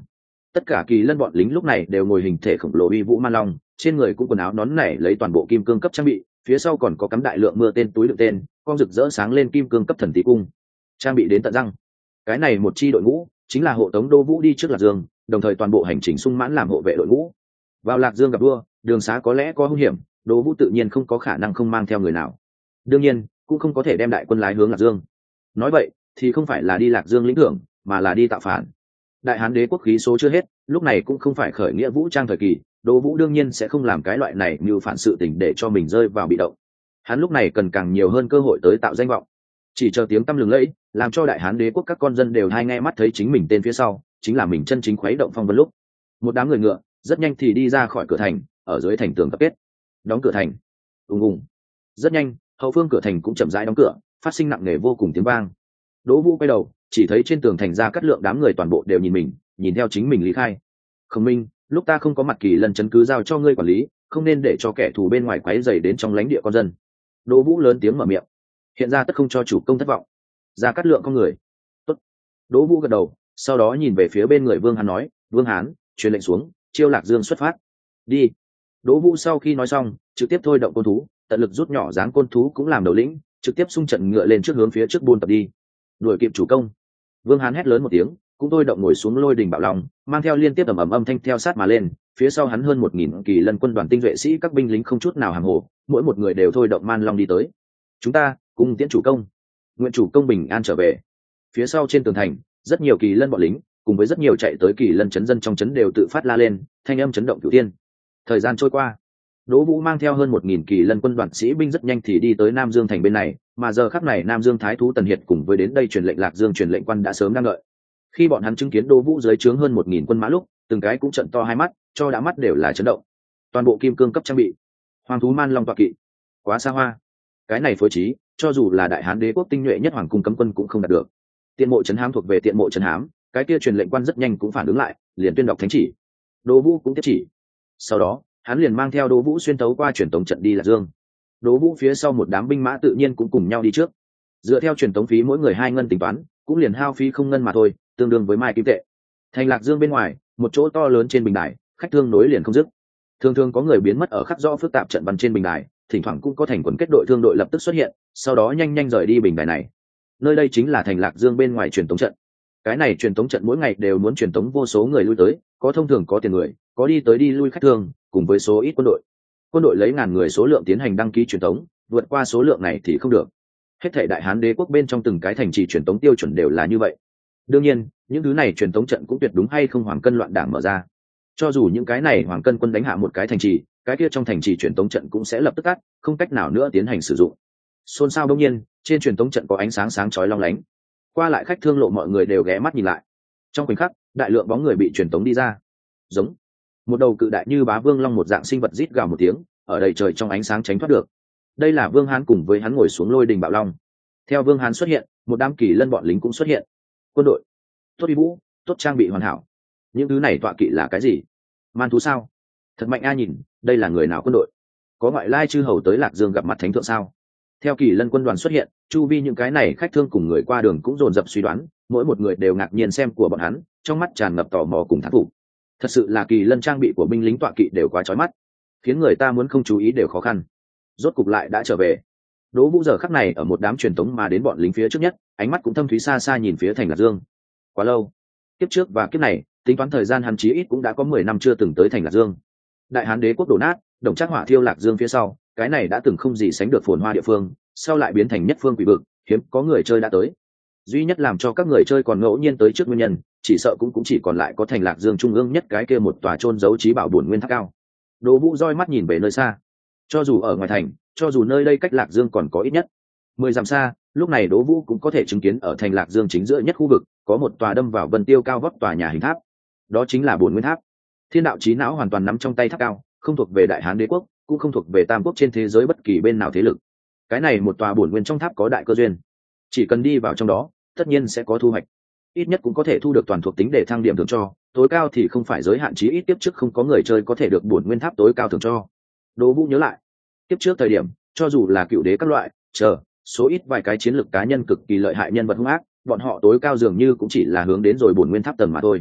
Tất cả kỳ lân bọn lính lúc này đều ngồi hình thể khổng lồ uy vũ man long, trên người cũng quần áo nón nảy lấy toàn bộ kim cương cấp trang bị, phía sau còn có cắm đại lượng mưa tên túi đựng tên, con rực rỡ sáng lên kim cương cấp thần tí cung, trang bị đến tận răng. Cái này một chi đội ngũ chính là hộ tống Đỗ Vũ đi trước Lạc Dương, đồng thời toàn bộ hành trình sung mãn làm hộ vệ đội ngũ. Vào Lạc Dương gặp đua, đường xá có lẽ có hung hiểm, Đỗ Vũ tự nhiên không có khả năng không mang theo người nào. Đương nhiên, cũng không có thể đem đại quân lái hướng Lạc Dương. Nói vậy, thì không phải là đi Lạc Dương lĩnh thưởng, mà là đi tạo phản. Đại Hán đế quốc khí số chưa hết, lúc này cũng không phải khởi nghĩa vũ trang thời kỳ, Đỗ Vũ đương nhiên sẽ không làm cái loại này như phản sự tình để cho mình rơi vào bị động. Hắn lúc này cần càng nhiều hơn cơ hội tới tạo danh vọng. Chỉ chờ tiếng tăm lừng lẫy, làm cho Đại Hán đế quốc các con dân đều hai nghe mắt thấy chính mình tên phía sau, chính là mình chân chính khuấy động phong vân lúc. Một đám người ngựa rất nhanh thì đi ra khỏi cửa thành, ở dưới thành tường tập kết. Đóng cửa thành. Ùng ùng. Rất nhanh, hậu phương cửa thành cũng chậm rãi đóng cửa, phát sinh nặng nề vô cùng tiếng vang. Đỗ Vũ quay đầu, chỉ thấy trên tường thành ra cắt lượng đám người toàn bộ đều nhìn mình, nhìn theo chính mình lý khai. Khổng Minh, lúc ta không có mặt kỳ lần chấn cứ giao cho ngươi quản lý, không nên để cho kẻ thù bên ngoài quấy rầy đến trong lãnh địa con dân. Đỗ Vũ lớn tiếng mở miệng, hiện ra tất không cho chủ công thất vọng. Ra cắt lượng con người. Tốt. Đỗ Vũ gật đầu, sau đó nhìn về phía bên người Vương Hán nói, Vương Hán, truyền lệnh xuống, chiêu Lạc Dương xuất phát. Đi. Đỗ Vũ sau khi nói xong, trực tiếp thôi động côn thú, tận lực rút nhỏ dáng côn thú cũng làm đầu lĩnh, trực tiếp xung trận ngựa lên trước hướng phía trước buôn tập đi. Đuổi kịp chủ công. Vương Hán hét lớn một tiếng, cũng thôi động ngồi xuống lôi đình bạo lòng, mang theo liên tiếp ầm ầm âm thanh theo sát mà lên, phía sau hắn hơn một nghìn kỳ lân quân đoàn tinh vệ sĩ các binh lính không chút nào hàng hồ, mỗi một người đều thôi động man long đi tới. Chúng ta cùng tiễn chủ công, nguyện chủ công bình an trở về. Phía sau trên tường thành, rất nhiều kỳ lân bọn lính cùng với rất nhiều chạy tới kỳ lân chấn dân trong chấn đều tự phát la lên, thanh âm chấn động cửu thiên. Thời gian trôi qua, Đỗ Vũ mang theo hơn một nghìn kỳ lân quân đoàn sĩ binh rất nhanh thì đi tới Nam Dương thành bên này, mà giờ khắc này Nam Dương thái thú Tần Hiệt cùng với đến đây truyền lệnh Lạc Dương truyền lệnh quan đã sớm đang đợi. Khi bọn hắn chứng kiến Đỗ Vũ dưới trướng hơn một nghìn quân mã lúc, từng cái cũng trợn to hai mắt, cho đã mắt đều là chấn động. Toàn bộ kim cương cấp trang bị, hoàng thú man long tọa kỵ, quá xa hoa. Cái này phối trí, cho dù là Đại Hán đế quốc tinh nhuệ nhất hoàng cung cấm quân cũng không đạt được. Tiện mộ trấn hám thuộc về tiện mộ trấn hám, cái kia truyền lệnh quan rất nhanh cũng phản ứng lại, liền tuyên đọc thánh chỉ. Đỗ Vũ cũng tiếp chỉ. Sau đó, hắn liền mang theo Đỗ Vũ xuyên tấu qua truyền tống trận đi Lạc Dương. Đỗ Vũ phía sau một đám binh mã tự nhiên cũng cùng nhau đi trước. Dựa theo truyền tống phí mỗi người hai ngân tính toán, cũng liền hao phí không ngân mà thôi, tương đương với mai kim tệ. Thành Lạc Dương bên ngoài, một chỗ to lớn trên bình đài, khách thương nối liền không dứt. Thường thường có người biến mất ở khắc rõ phức tạp trận văn trên bình đài, thỉnh thoảng cũng có thành quần kết đội thương đội lập tức xuất hiện, sau đó nhanh nhanh rời đi bình đài này. Nơi đây chính là thành Lạc Dương bên ngoài truyền tống trận. Cái này truyền tống trận mỗi ngày đều muốn truyền tống vô số người lui tới, có thông thường có tiền người, có đi tới đi lui khách thương, cùng với số ít quân đội. Quân đội lấy ngàn người số lượng tiến hành đăng ký truyền tống, vượt qua số lượng này thì không được. Hết thảy Đại Hán đế quốc bên trong từng cái thành trì truyền tống tiêu chuẩn đều là như vậy. Đương nhiên, những thứ này truyền tống trận cũng tuyệt đúng hay không hoàng cân loạn đảng mở ra. Cho dù những cái này hoàng cân quân đánh hạ một cái thành trì, cái kia trong thành trì truyền tống trận cũng sẽ lập tức tắt, không cách nào nữa tiến hành sử dụng. Xôn xao đương nhiên, trên truyền tống trận có ánh sáng sáng chói long lánh. Qua lại khách thương lộ mọi người đều ghé mắt nhìn lại. Trong khoảnh khắc, đại lượng bóng người bị truyền tống đi ra. Giống một đầu cự đại như bá vương long một dạng sinh vật rít gào một tiếng, ở đầy trời trong ánh sáng tránh thoát được. Đây là Vương Hán cùng với hắn ngồi xuống lôi đình bạo long. Theo Vương Hán xuất hiện, một đám kỳ lân bọn lính cũng xuất hiện. Quân đội tốt uy vũ, tốt trang bị hoàn hảo. Những thứ này tọa kỵ là cái gì? Man thú sao? Thật mạnh a, nhìn đây là người nào quân đội? Có ngoại lai chư hầu tới Lạc Dương gặp mặt thánh thượng sao? Theo kỳ lân quân đoàn xuất hiện, chu vi những cái này khách thương cùng người qua đường cũng dồn dập suy đoán, mỗi một người đều ngạc nhiên xem của bọn hắn, trong mắt tràn ngập tò mò cùng thán phục. Thật sự là kỳ lân trang bị của binh lính tọa kỵ đều quá chói mắt, khiến người ta muốn không chú ý đều khó khăn. Rốt cục lại đã trở về. Đỗ Vũ giờ khắc này ở một đám truyền tống mà đến bọn lính phía trước nhất, ánh mắt cũng thâm thúy xa xa nhìn phía thành Lạc Dương. Quá lâu, kiếp trước và kiếp này, tính toán thời gian hắn chí ít cũng đã có mười năm chưa từng tới thành Lạc Dương. Đại Hán đế quốc đổ nát, Đồng Trác hỏa thiêu Lạc Dương phía sau, cái này đã từng không gì sánh được phồn hoa địa phương, sau lại biến thành nhất phương quỷ vực, hiếm có người chơi đã tới. Duy nhất làm cho các người chơi còn ngẫu nhiên tới trước nguyên nhân, chỉ sợ cũng cũng chỉ còn lại có thành Lạc Dương trung ương nhất cái kia một tòa chôn giấu trí bảo bổn nguyên tháp cao. Đỗ Vũ roi mắt nhìn về nơi xa. Cho dù ở ngoài thành, cho dù nơi đây cách Lạc Dương còn có ít nhất mười dặm xa, lúc này Đỗ Vũ cũng có thể chứng kiến ở thành Lạc Dương chính giữa nhất khu vực, có một tòa đâm vào vân tiêu cao vóc tòa nhà hình tháp. Đó chính là bổn nguyên tháp. Thiên đạo chí não hoàn toàn nắm trong tay tháp cao, không thuộc về Đại Hán đế quốc, cũng không thuộc về tam quốc trên thế giới bất kỳ bên nào thế lực. Cái này một tòa bổn nguyên trong tháp có đại cơ duyên, chỉ cần đi vào trong đó, tất nhiên sẽ có thu hoạch. Ít nhất cũng có thể thu được toàn thuộc tính để thăng điểm thưởng cho, tối cao thì không phải giới hạn, chí ít tiếp trước không có người chơi có thể được bổn nguyên tháp tối cao thưởng cho. Đỗ Vũ nhớ lại, tiếp trước thời điểm, cho dù là cựu đế các loại, chờ số ít vài cái chiến lược cá nhân cực kỳ lợi hại nhân vật hung ác, bọn họ tối cao dường như cũng chỉ là hướng đến rồi bổn nguyên tháp tầng mà thôi.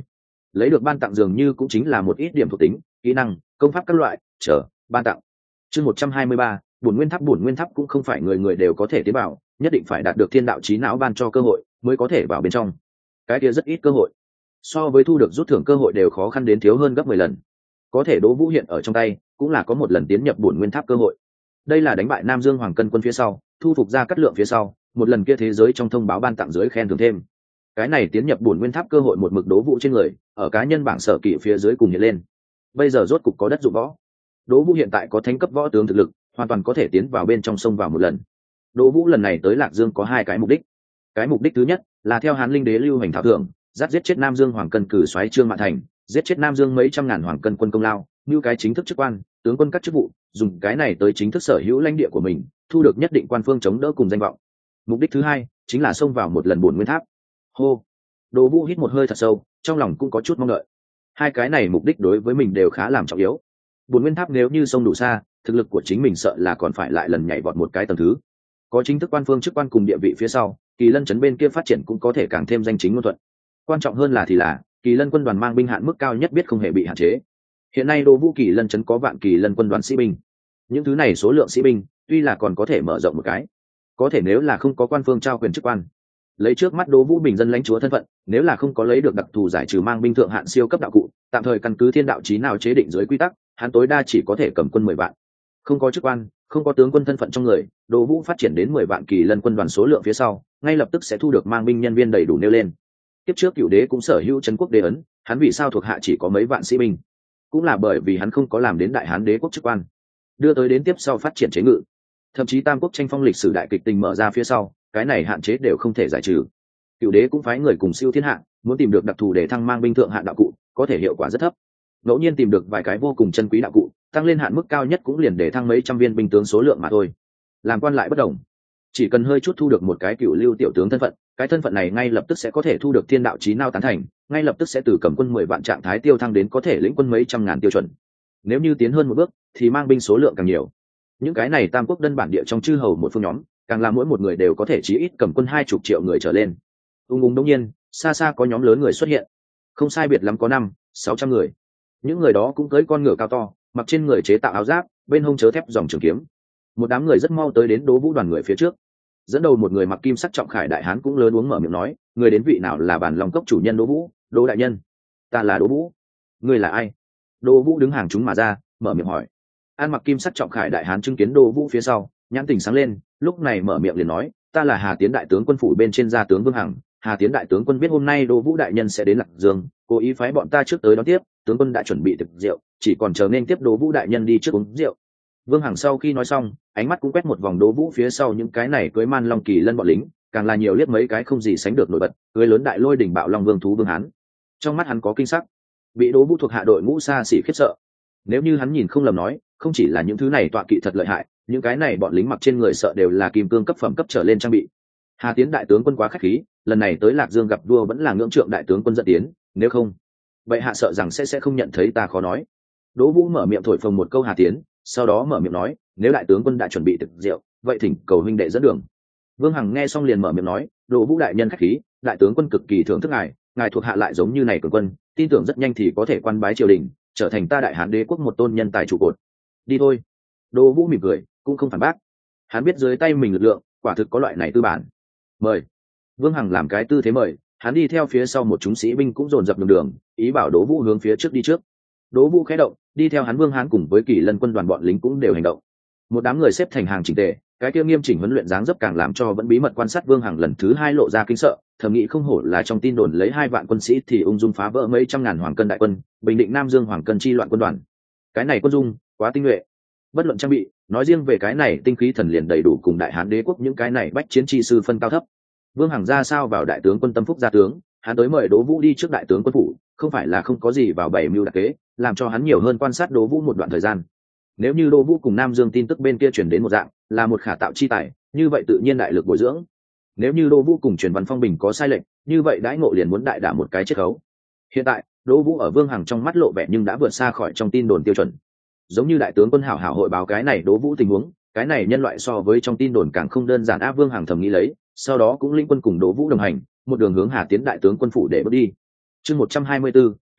lấy được ban tặng dường như cũng chính là một ít điểm thuộc tính, kỹ năng, công pháp các loại chờ ban tặng. Chương một trăm hai mươi ba, bổn nguyên tháp. Bổn nguyên tháp cũng không phải người người đều có thể tiến vào, nhất định phải đạt được thiên đạo trí não ban cho cơ hội mới có thể vào bên trong, cái kia rất ít cơ hội, so với thu được rút thưởng cơ hội đều khó khăn đến thiếu hơn gấp mười lần. Có thể Đỗ Vũ hiện ở trong tay cũng là có một lần tiến nhập bổn nguyên tháp cơ hội. Đây là đánh bại Nam Dương Hoàng Cân quân phía sau, thu phục ra cát lượng phía sau, một lần kia thế giới trong thông báo ban tặng dưới khen thưởng thêm. Cái này tiến nhập bổn nguyên tháp cơ hội một mực Đỗ Vũ trên người, ở cá nhân bảng sở kỵ phía dưới cùng hiện lên. Bây giờ rốt cục có đất dụng võ. Đỗ Vũ hiện tại có thánh cấp võ tướng thực lực, hoàn toàn có thể tiến vào bên trong sông vào một lần. Đỗ Vũ lần này tới Lạc Dương có hai cái mục đích. Cái mục đích thứ nhất là theo Hán Linh Đế lưu hành thảo thưởng, dắt giết chết Nam Dương Hoàng Cân cử soái Trương Mạn Thành, giết chết Nam Dương mấy trăm ngàn Hoàng Cân quân công lao, như cái chính thức chức quan, tướng quân các chức vụ, dùng cái này tới chính thức sở hữu lãnh địa của mình, thu được nhất định quan phương chống đỡ cùng danh vọng. Mục đích thứ hai chính là xông vào một lần bổn nguyên tháp. Hô. Đỗ Vũ hít một hơi thật sâu, trong lòng cũng có chút mong đợi. Hai cái này mục đích đối với mình đều khá làm trọng yếu. Bổn nguyên tháp nếu như xông đủ xa, thực lực của chính mình sợ là còn phải lại lần nhảy vọt một cái tầng thứ. Có chính thức quan phương chức quan cùng địa vị phía sau, Kỳ Lân trấn bên kia phát triển cũng có thể càng thêm danh chính ngôn thuận. Quan trọng hơn là thì là Kỳ Lân quân đoàn mang binh hạn mức cao nhất biết không hề bị hạn chế. Hiện nay Đỗ Vũ Kỳ Lân trấn có vạn Kỳ Lân quân đoàn sĩ binh. Những thứ này số lượng sĩ binh tuy là còn có thể mở rộng một cái, có thể nếu là không có quan phương trao quyền chức quan, lấy trước mắt Đỗ Vũ bình dân lãnh chúa thân phận, nếu là không có lấy được đặc thù giải trừ mang binh thượng hạn siêu cấp đạo cụ, tạm thời căn cứ thiên đạo chí nào chế định dưới quy tắc, hắn tối đa chỉ có thể cầm quân mười vạn. Không có chức quan, không có tướng quân thân phận trong người, Đỗ Vũ phát triển đến mười vạn Kỳ Lân quân đoàn số lượng phía sau, ngay lập tức sẽ thu được mang binh nhân viên đầy đủ nêu lên. Tiếp trước Cửu Đế cũng sở hữu trấn quốc đế ấn, hắn vì sao thuộc hạ chỉ có mấy vạn sĩ binh? Cũng là bởi vì hắn không có làm đến đại hán đế quốc chức quan, đưa tới đến tiếp sau phát triển chế ngự. Thậm chí Tam Quốc tranh phong lịch sử đại kịch tình mở ra phía sau, cái này hạn chế đều không thể giải trừ. Cửu Đế cũng phái người cùng siêu thiên hạ, muốn tìm được đặc thù để thăng mang binh thượng hạn đạo cụ, có thể hiệu quả rất thấp. Ngẫu nhiên tìm được vài cái vô cùng chân quý đạo cụ, tăng lên hạn mức cao nhất cũng liền để thăng mấy trăm viên binh tướng số lượng mà thôi. Làm quan lại bất đồng, chỉ cần hơi chút thu được một cái cựu lưu tiểu tướng thân phận, cái thân phận này ngay lập tức sẽ có thể thu được thiên đạo chí nào tán thành, ngay lập tức sẽ từ cầm quân mười vạn trạng thái tiêu thăng đến có thể lĩnh quân mấy trăm ngàn tiêu chuẩn. Nếu như tiến hơn một bước thì mang binh số lượng càng nhiều. Những cái này Tam Quốc đơn bản địa trong chư hầu một phương nhóm, càng là mỗi một người đều có thể chí ít cầm quân hai chục triệu người trở lên. Ung ung đống nhiên, xa xa có nhóm lớn người xuất hiện, không sai biệt lắm có năm, sáu trăm người. Những người đó cũng cưỡi con ngựa cao to, mặc trên người chế tạo áo giáp, bên hông chớ thép dòng trường kiếm. Một đám người rất mau tới đến Đỗ Vũ đoàn người phía trước. Dẫn đầu một người mặc kim sắc trọng khải đại hán cũng lớn uống mở miệng nói, người đến vị nào là bản lòng cốc chủ nhân Đỗ Vũ? Đỗ đại nhân. Ta là Đỗ Vũ. Người là ai? Đỗ Vũ đứng hàng chúng mà ra, mở miệng hỏi. An mặc kim sắc trọng khải đại hán chứng kiến Đỗ Vũ phía sau, nhãn tình sáng lên, lúc này mở miệng liền nói, ta là Hà Tiến đại tướng quân phủ bên trên gia tướng Vương Hằng. Hà Tiến đại tướng quân biết hôm nay Đỗ Vũ đại nhân sẽ đến Lạc Dương, cố ý phái bọn ta trước tới đón tiếp, tướng quân đã chuẩn bị thực rượu, chỉ còn chờ nên tiếp Đỗ Vũ đại nhân đi trước uống rượu. Vương Hằng sau khi nói xong, ánh mắt cũng quét một vòng Đỗ Vũ phía sau những cái này cưới man long Kỳ Lân bọn lính, càng là nhiều liếc mấy cái không gì sánh được nổi bật, cưới lớn đại lôi đỉnh bạo long vương thú Vương Hán. Trong mắt hắn có kinh sắc, bị Đỗ Vũ thuộc hạ đội ngũ xa xỉ khiếp sợ. Nếu như hắn nhìn không lầm nói, không chỉ là những thứ này tọa kỵ thật lợi hại, những cái này bọn lính mặc trên người sợ đều là kim cương cấp phẩm cấp trở lên trang bị. Hà Tiến đại tướng quân quá khách khí, lần này tới Lạc Dương gặp vua vẫn là ngưỡng trượng đại tướng quân dẫn tiến, nếu không, vậy hạ sợ rằng sẽ sẽ không nhận thấy ta khó nói. Đỗ Vũ mở miệng thổi phồng một câu Hà Tiến, sau đó mở miệng nói, nếu đại tướng quân đã chuẩn bị thực rượu, vậy thỉnh cầu huynh đệ dẫn đường. Vương Hằng nghe xong liền mở miệng nói, Đỗ Vũ đại nhân khách khí, đại tướng quân cực kỳ thưởng thức ngài, ngài thuộc hạ lại giống như này cường quân, tin tưởng rất nhanh thì có thể quan bái triều đình, trở thành ta đại hán đế quốc một tôn nhân tài trụ cột. Đi thôi. Đỗ Vũ mỉm cười, cũng không phản bác. Hắn biết dưới tay mình lực lượng, quả thực có loại này tư bản. Mời. Vương Hằng làm cái tư thế mời, hắn đi theo phía sau một chúng sĩ binh cũng dồn dập đường đường, ý bảo Đỗ Vũ hướng phía trước đi trước. Đỗ Vũ khẽ động, đi theo hắn Vương Hán cùng với Kỳ Lân quân đoàn bọn lính cũng đều hành động. Một đám người xếp thành hàng chỉnh tề, cái kia nghiêm chỉnh huấn luyện dáng dấp càng làm cho vẫn bí mật quan sát Vương Hằng lần thứ hai lộ ra kinh sợ, thầm nghĩ không hổ là trong tin đồn lấy hai vạn quân sĩ thì ung dung phá vỡ mấy trăm ngàn hoàng cân đại quân, bình định Nam Dương hoàng cân chi loạn quân đoàn. Cái này quân dung quá tinh nhuệ, bất luận trang bị, nói riêng về cái này tinh khí thần liền đầy đủ cùng đại hán đế quốc những cái này bách chiến chi sư phân cao thấp. Vương Hằng ra sao vào đại tướng quân tâm phúc gia tướng, hắn tới mời Đỗ Vũ đi trước đại tướng quân phủ, không phải là không có gì vào bảy mưu đặc kế, làm cho hắn nhiều hơn quan sát Đỗ Vũ một đoạn thời gian. Nếu như Đỗ Vũ cùng Nam Dương tin tức bên kia truyền đến một dạng, là một khả tạo chi tài, như vậy tự nhiên đại lực bồi dưỡng. Nếu như Đỗ Vũ cùng truyền văn phong bình có sai lệch, như vậy đãi ngộ liền muốn đại đả một cái chiết khấu. Hiện tại, Đỗ Vũ ở Vương Hằng trong mắt lộ vẻ nhưng đã vượt xa khỏi trong tin đồn tiêu chuẩn. Giống như đại tướng quân hảo hảo hội báo cái này Đỗ Vũ tình huống, cái này nhân loại so với trong tin đồn càng không đơn giản áp. Vương Hằng thầm nghĩ lấy, sau đó cũng lĩnh quân cùng Đỗ Vũ đồng hành, một đường hướng Hà Tiến đại tướng quân phủ để bước đi. Chương một trăm hai mươi 124,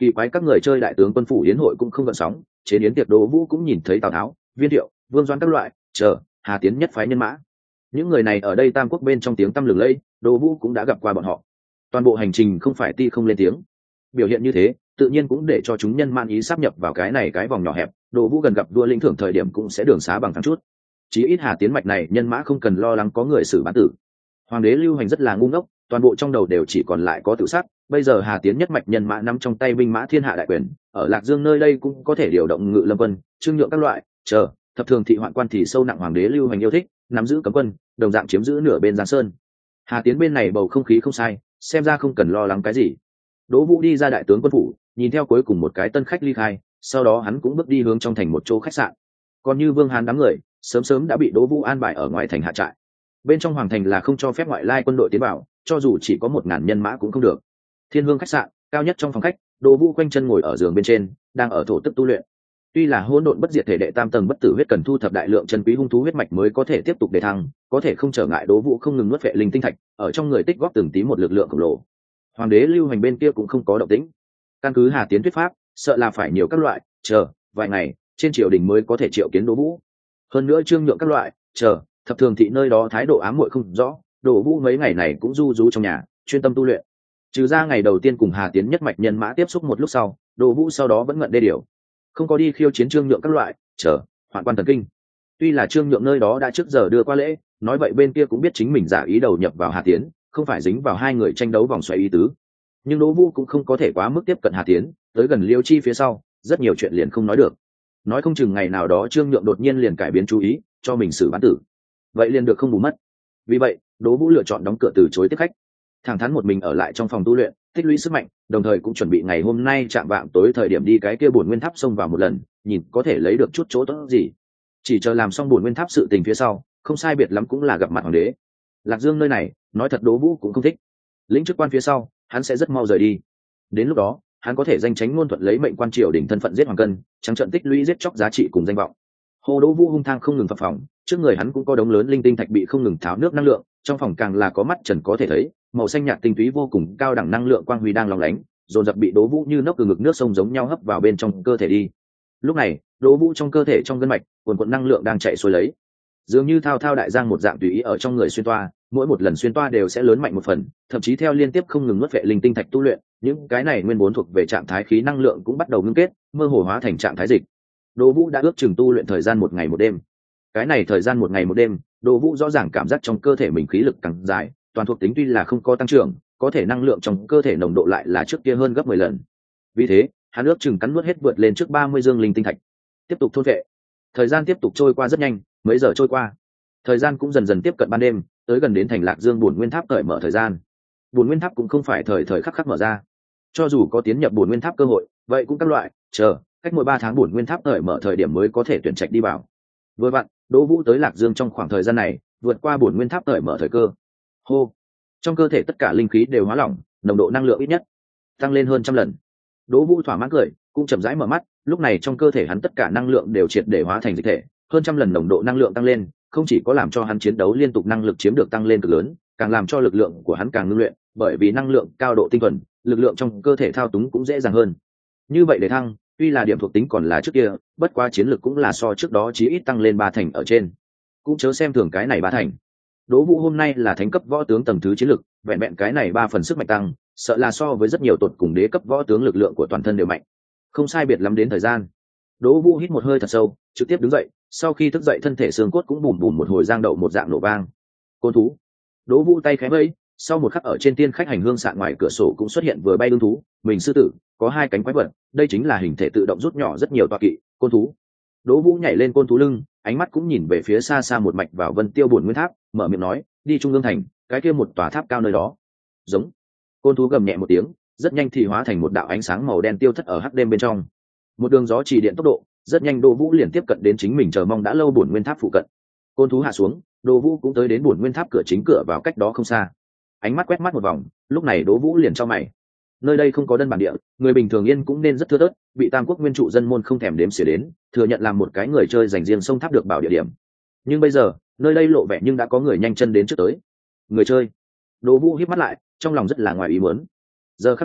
Kỳ quái các người chơi đại tướng quân phủ yến hội cũng không gợn sóng, chế yến tiệc Đỗ Vũ cũng nhìn thấy Tào Tháo, Viên Thiệu, Vương Doãn các loại, chờ, Hà Tiến nhất phái nhân mã. Những người này ở đây Tam Quốc bên trong tiếng tăm lừng lẫy, Đỗ Vũ cũng đã gặp qua bọn họ. Toàn bộ hành trình không phải ti không lên tiếng. Biểu hiện như thế, tự nhiên cũng để cho chúng nhân man ý sáp nhập vào cái này cái vòng nhỏ hẹp, Đỗ Vũ gần gặp vua lĩnh thưởng thời điểm cũng sẽ đường xá bằng thắng chút. Chí ít Hà Tiến mạch này nhân mã không cần lo lắng có người xử bán tử. Hoàng đế Lưu Hành rất là ngu ngốc, toàn bộ trong đầu đều chỉ còn lại có tự sát. Bây giờ Hà Tiến nhất mạch nhân mã nắm trong tay binh mã thiên hạ đại quyền, ở Lạc Dương nơi đây cũng có thể điều động ngự lâm quân, trương nhượng các loại, chờ, thập thường thị hoạn quan thì sâu nặng Hoàng đế Lưu Hành yêu thích, nắm giữ cấm quân, đồng dạng chiếm giữ nửa bên Giang Sơn. Hà Tiến bên này bầu không khí không sai, xem ra không cần lo lắng cái gì. Đỗ Vũ đi ra đại tướng quân phủ, nhìn theo cuối cùng một cái tân khách ly khai, sau đó hắn cũng bước đi hướng trong thành một chỗ khách sạn. Còn như Vương Hán đám người, sớm sớm đã bị Đỗ Vũ an bài ở ngoài thành hạ trại. Bên trong hoàng thành là không cho phép ngoại lai quân đội tiến vào, cho dù chỉ có một ngàn nhân mã cũng không được. Thiên Hương khách sạn, cao nhất trong phòng khách, Đỗ Vũ quanh chân ngồi ở giường bên trên, đang ở thổ tức tu luyện. Tuy là hỗn độn bất diệt thể đệ tam tầng bất tử huyết cần thu thập đại lượng chân quý hung thú huyết mạch mới có thể tiếp tục đề thăng, có thể không trở ngại Đỗ Vũ không ngừng nuốt vệ linh tinh thạch, ở trong người tích góp từng tí một lực lượng khổng lồ. Hoàng đế Lưu Hành bên kia cũng không có động tĩnh. Căn cứ Hà Tiến thuyết pháp, sợ là phải nhiều các loại, chờ, vài ngày, trên triều đình mới có thể triệu kiến Đỗ Vũ. Hơn nữa trương nhượng các loại, chờ, thập thường thị nơi đó thái độ ám muội không rõ, Đỗ Vũ mấy ngày này cũng du rú trong nhà, chuyên tâm tu luyện. Trừ ra ngày đầu tiên cùng Hà Tiến nhất mạch nhân mã tiếp xúc một lúc sau, Đỗ Vũ sau đó vẫn ngận đê điều, không có đi khiêu chiến trương nhượng các loại, chờ, hoạn quan thần kinh. Tuy là trương nhượng nơi đó đã trước giờ đưa qua lễ, nói vậy bên kia cũng biết chính mình giả ý đầu nhập vào Hà Tiến, không phải dính vào hai người tranh đấu vòng xoáy ý tứ. Nhưng Đỗ Vũ cũng không có thể quá mức tiếp cận Hà Tiến, tới gần Liêu Chi phía sau, rất nhiều chuyện liền không nói được. Nói không chừng ngày nào đó trương nhượng đột nhiên liền cải biến chú ý, cho mình xử bán tử. Vậy liền được không bù mất. Vì vậy, Đỗ Vũ lựa chọn đóng cửa từ chối tiếp khách, thẳng thắn một mình ở lại trong phòng tu luyện, tích lũy sức mạnh, đồng thời cũng chuẩn bị ngày hôm nay chạm vạng tối thời điểm đi cái kia Bổn Nguyên Tháp xông vào một lần, nhìn có thể lấy được chút chỗ tốt gì. Chỉ chờ làm xong Bổn Nguyên Tháp sự tình phía sau, không sai biệt lắm cũng là gặp mặt hoàng đế. Lạc Dương nơi này, nói thật Đỗ Vũ cũng không thích. Lĩnh chức quan phía sau, hắn sẽ rất mau rời đi. Đến lúc đó, hắn có thể danh tránh ngôn thuận lấy mệnh quan triều đình thân phận giết hoàng cân, trắng trận tích lũy giết chóc giá trị cùng danh vọng. Hồ Đỗ Vũ hung thang không ngừng phập phồng, trước người hắn cũng có đống lớn linh tinh thạch bị không ngừng tháo nước năng lượng, trong phòng càng là có mắt trần có thể thấy, màu xanh nhạt tinh túy vô cùng cao đẳng năng lượng quang huy đang lóng lánh, dồn dập bị Đỗ Vũ như nốc từ ngực nước sông giống nhau hấp vào bên trong cơ thể đi. Lúc này, Đỗ Vũ trong cơ thể trong gân mạch, cuồn cuộn năng lượng đang chạy xuôi lấy, dường như thao thao đại giang một dạng tùy ý ở trong người xuyên toa, mỗi một lần xuyên toa đều sẽ lớn mạnh một phần, thậm chí theo liên tiếp không ngừng nuốt vệ linh tinh thạch tu luyện, những cái này nguyên vốn thuộc về trạng thái khí năng lượng cũng bắt đầu ngưng kết, mơ hồ hóa thành trạng thái dịch. Đỗ Vũ đã ước chừng tu luyện thời gian một ngày một đêm. Cái này thời gian một ngày một đêm, Đỗ Vũ rõ ràng cảm giác trong cơ thể mình khí lực càng dài, toàn thuộc tính tuy là không có tăng trưởng, có thể năng lượng trong cơ thể nồng độ lại là trước kia hơn gấp mười lần. Vì thế, hắn ước chừng cắn nuốt hết vượt lên trước ba mươi dương linh tinh thạch. Tiếp tục thôn vệ. Thời gian tiếp tục trôi qua rất nhanh, mấy giờ trôi qua. Thời gian cũng dần dần tiếp cận ban đêm, tới gần đến thành Lạc Dương Bổn Nguyên Tháp cởi mở thời gian. Bổn Nguyên Tháp cũng không phải thời thời khắc khắc mở ra. Cho dù có tiến nhập Bổn Nguyên Tháp cơ hội, vậy cũng các loại, chờ, cách mỗi ba tháng Bổn Nguyên Tháp cởi mở thời điểm mới có thể tuyển trạch đi vào. Vừa vặn, Đỗ Vũ tới Lạc Dương trong khoảng thời gian này, vượt qua Bổn Nguyên Tháp cởi mở thời cơ. Hô, trong cơ thể tất cả linh khí đều hóa lỏng, nồng độ năng lượng ít nhất tăng lên hơn trăm lần. Đỗ Vũ thỏa mãn cười, cũng chậm rãi mở mắt, lúc này trong cơ thể hắn tất cả năng lượng đều triệt để hóa thành dịch thể, hơn trăm lần nồng độ năng lượng tăng lên, không chỉ có làm cho hắn chiến đấu liên tục năng lực chiếm được tăng lên cực lớn, càng làm cho lực lượng của hắn càng ngưng luyện, bởi vì năng lượng cao độ tinh thuần, lực lượng trong cơ thể thao túng cũng dễ dàng hơn. Như vậy để thăng, tuy là điểm thuộc tính còn là trước kia, bất quá chiến lực cũng là so trước đó chí ít tăng lên ba thành ở trên. Cũng chớ xem thường cái này ba thành. Đỗ Vũ hôm nay là thánh cấp võ tướng tầng thứ chiến lực, vẹn vẹn cái này ba phần sức mạnh tăng, sợ là so với rất nhiều tột cùng đế cấp võ tướng lực lượng của toàn thân đều mạnh. Không sai biệt lắm đến thời gian. Đỗ Vũ hít một hơi thật sâu, trực tiếp đứng dậy, sau khi thức dậy thân thể xương cốt cũng bùm bùm một hồi giang đậu một dạng nổ vang. Côn thú. Đỗ Vũ tay khẽ vẫy, sau một khắc ở trên tiên khách hành hương sạn ngoài cửa sổ cũng xuất hiện vừa bay ương thú, mình sư tử, có hai cánh quái vật, đây chính là hình thể tự động rút nhỏ rất nhiều tọa kỵ, côn thú. Đỗ Vũ nhảy lên côn thú lưng, ánh mắt cũng nhìn về phía xa xa một mạch vào Vân Tiêu Bổn Nguyên Tháp, mở miệng nói, đi trung ương thành, cái kia một tòa tháp cao nơi đó. Giống. Côn thú gầm nhẹ một tiếng, rất nhanh thì hóa thành một đạo ánh sáng màu đen tiêu thất ở hắc đêm bên trong. Một đường gió chỉ điện tốc độ, rất nhanh Đỗ Vũ liền tiếp cận đến chính mình chờ mong đã lâu Bổn Nguyên Tháp phụ cận. Côn thú hạ xuống, Đỗ Vũ cũng tới đến Bổn Nguyên Tháp cửa chính cửa vào cách đó không xa. Ánh mắt quét mắt một vòng, lúc này Đỗ Vũ liền chau mày. Nơi đây không có dân bản địa, người bình thường yên cũng nên rất thưa thớt, bị Tam Quốc nguyên trụ dân môn không thèm đếm xỉa đến, thừa nhận làm một cái người chơi dành riêng sông tháp được bảo địa điểm. Nhưng bây giờ, nơi đây lộ vẻ nhưng đã có người nhanh chân đến trước tới. Người chơi. Đỗ Vũ híp mắt lại, trong lòng rất là ngoài ý muốn. Giờ khắc này,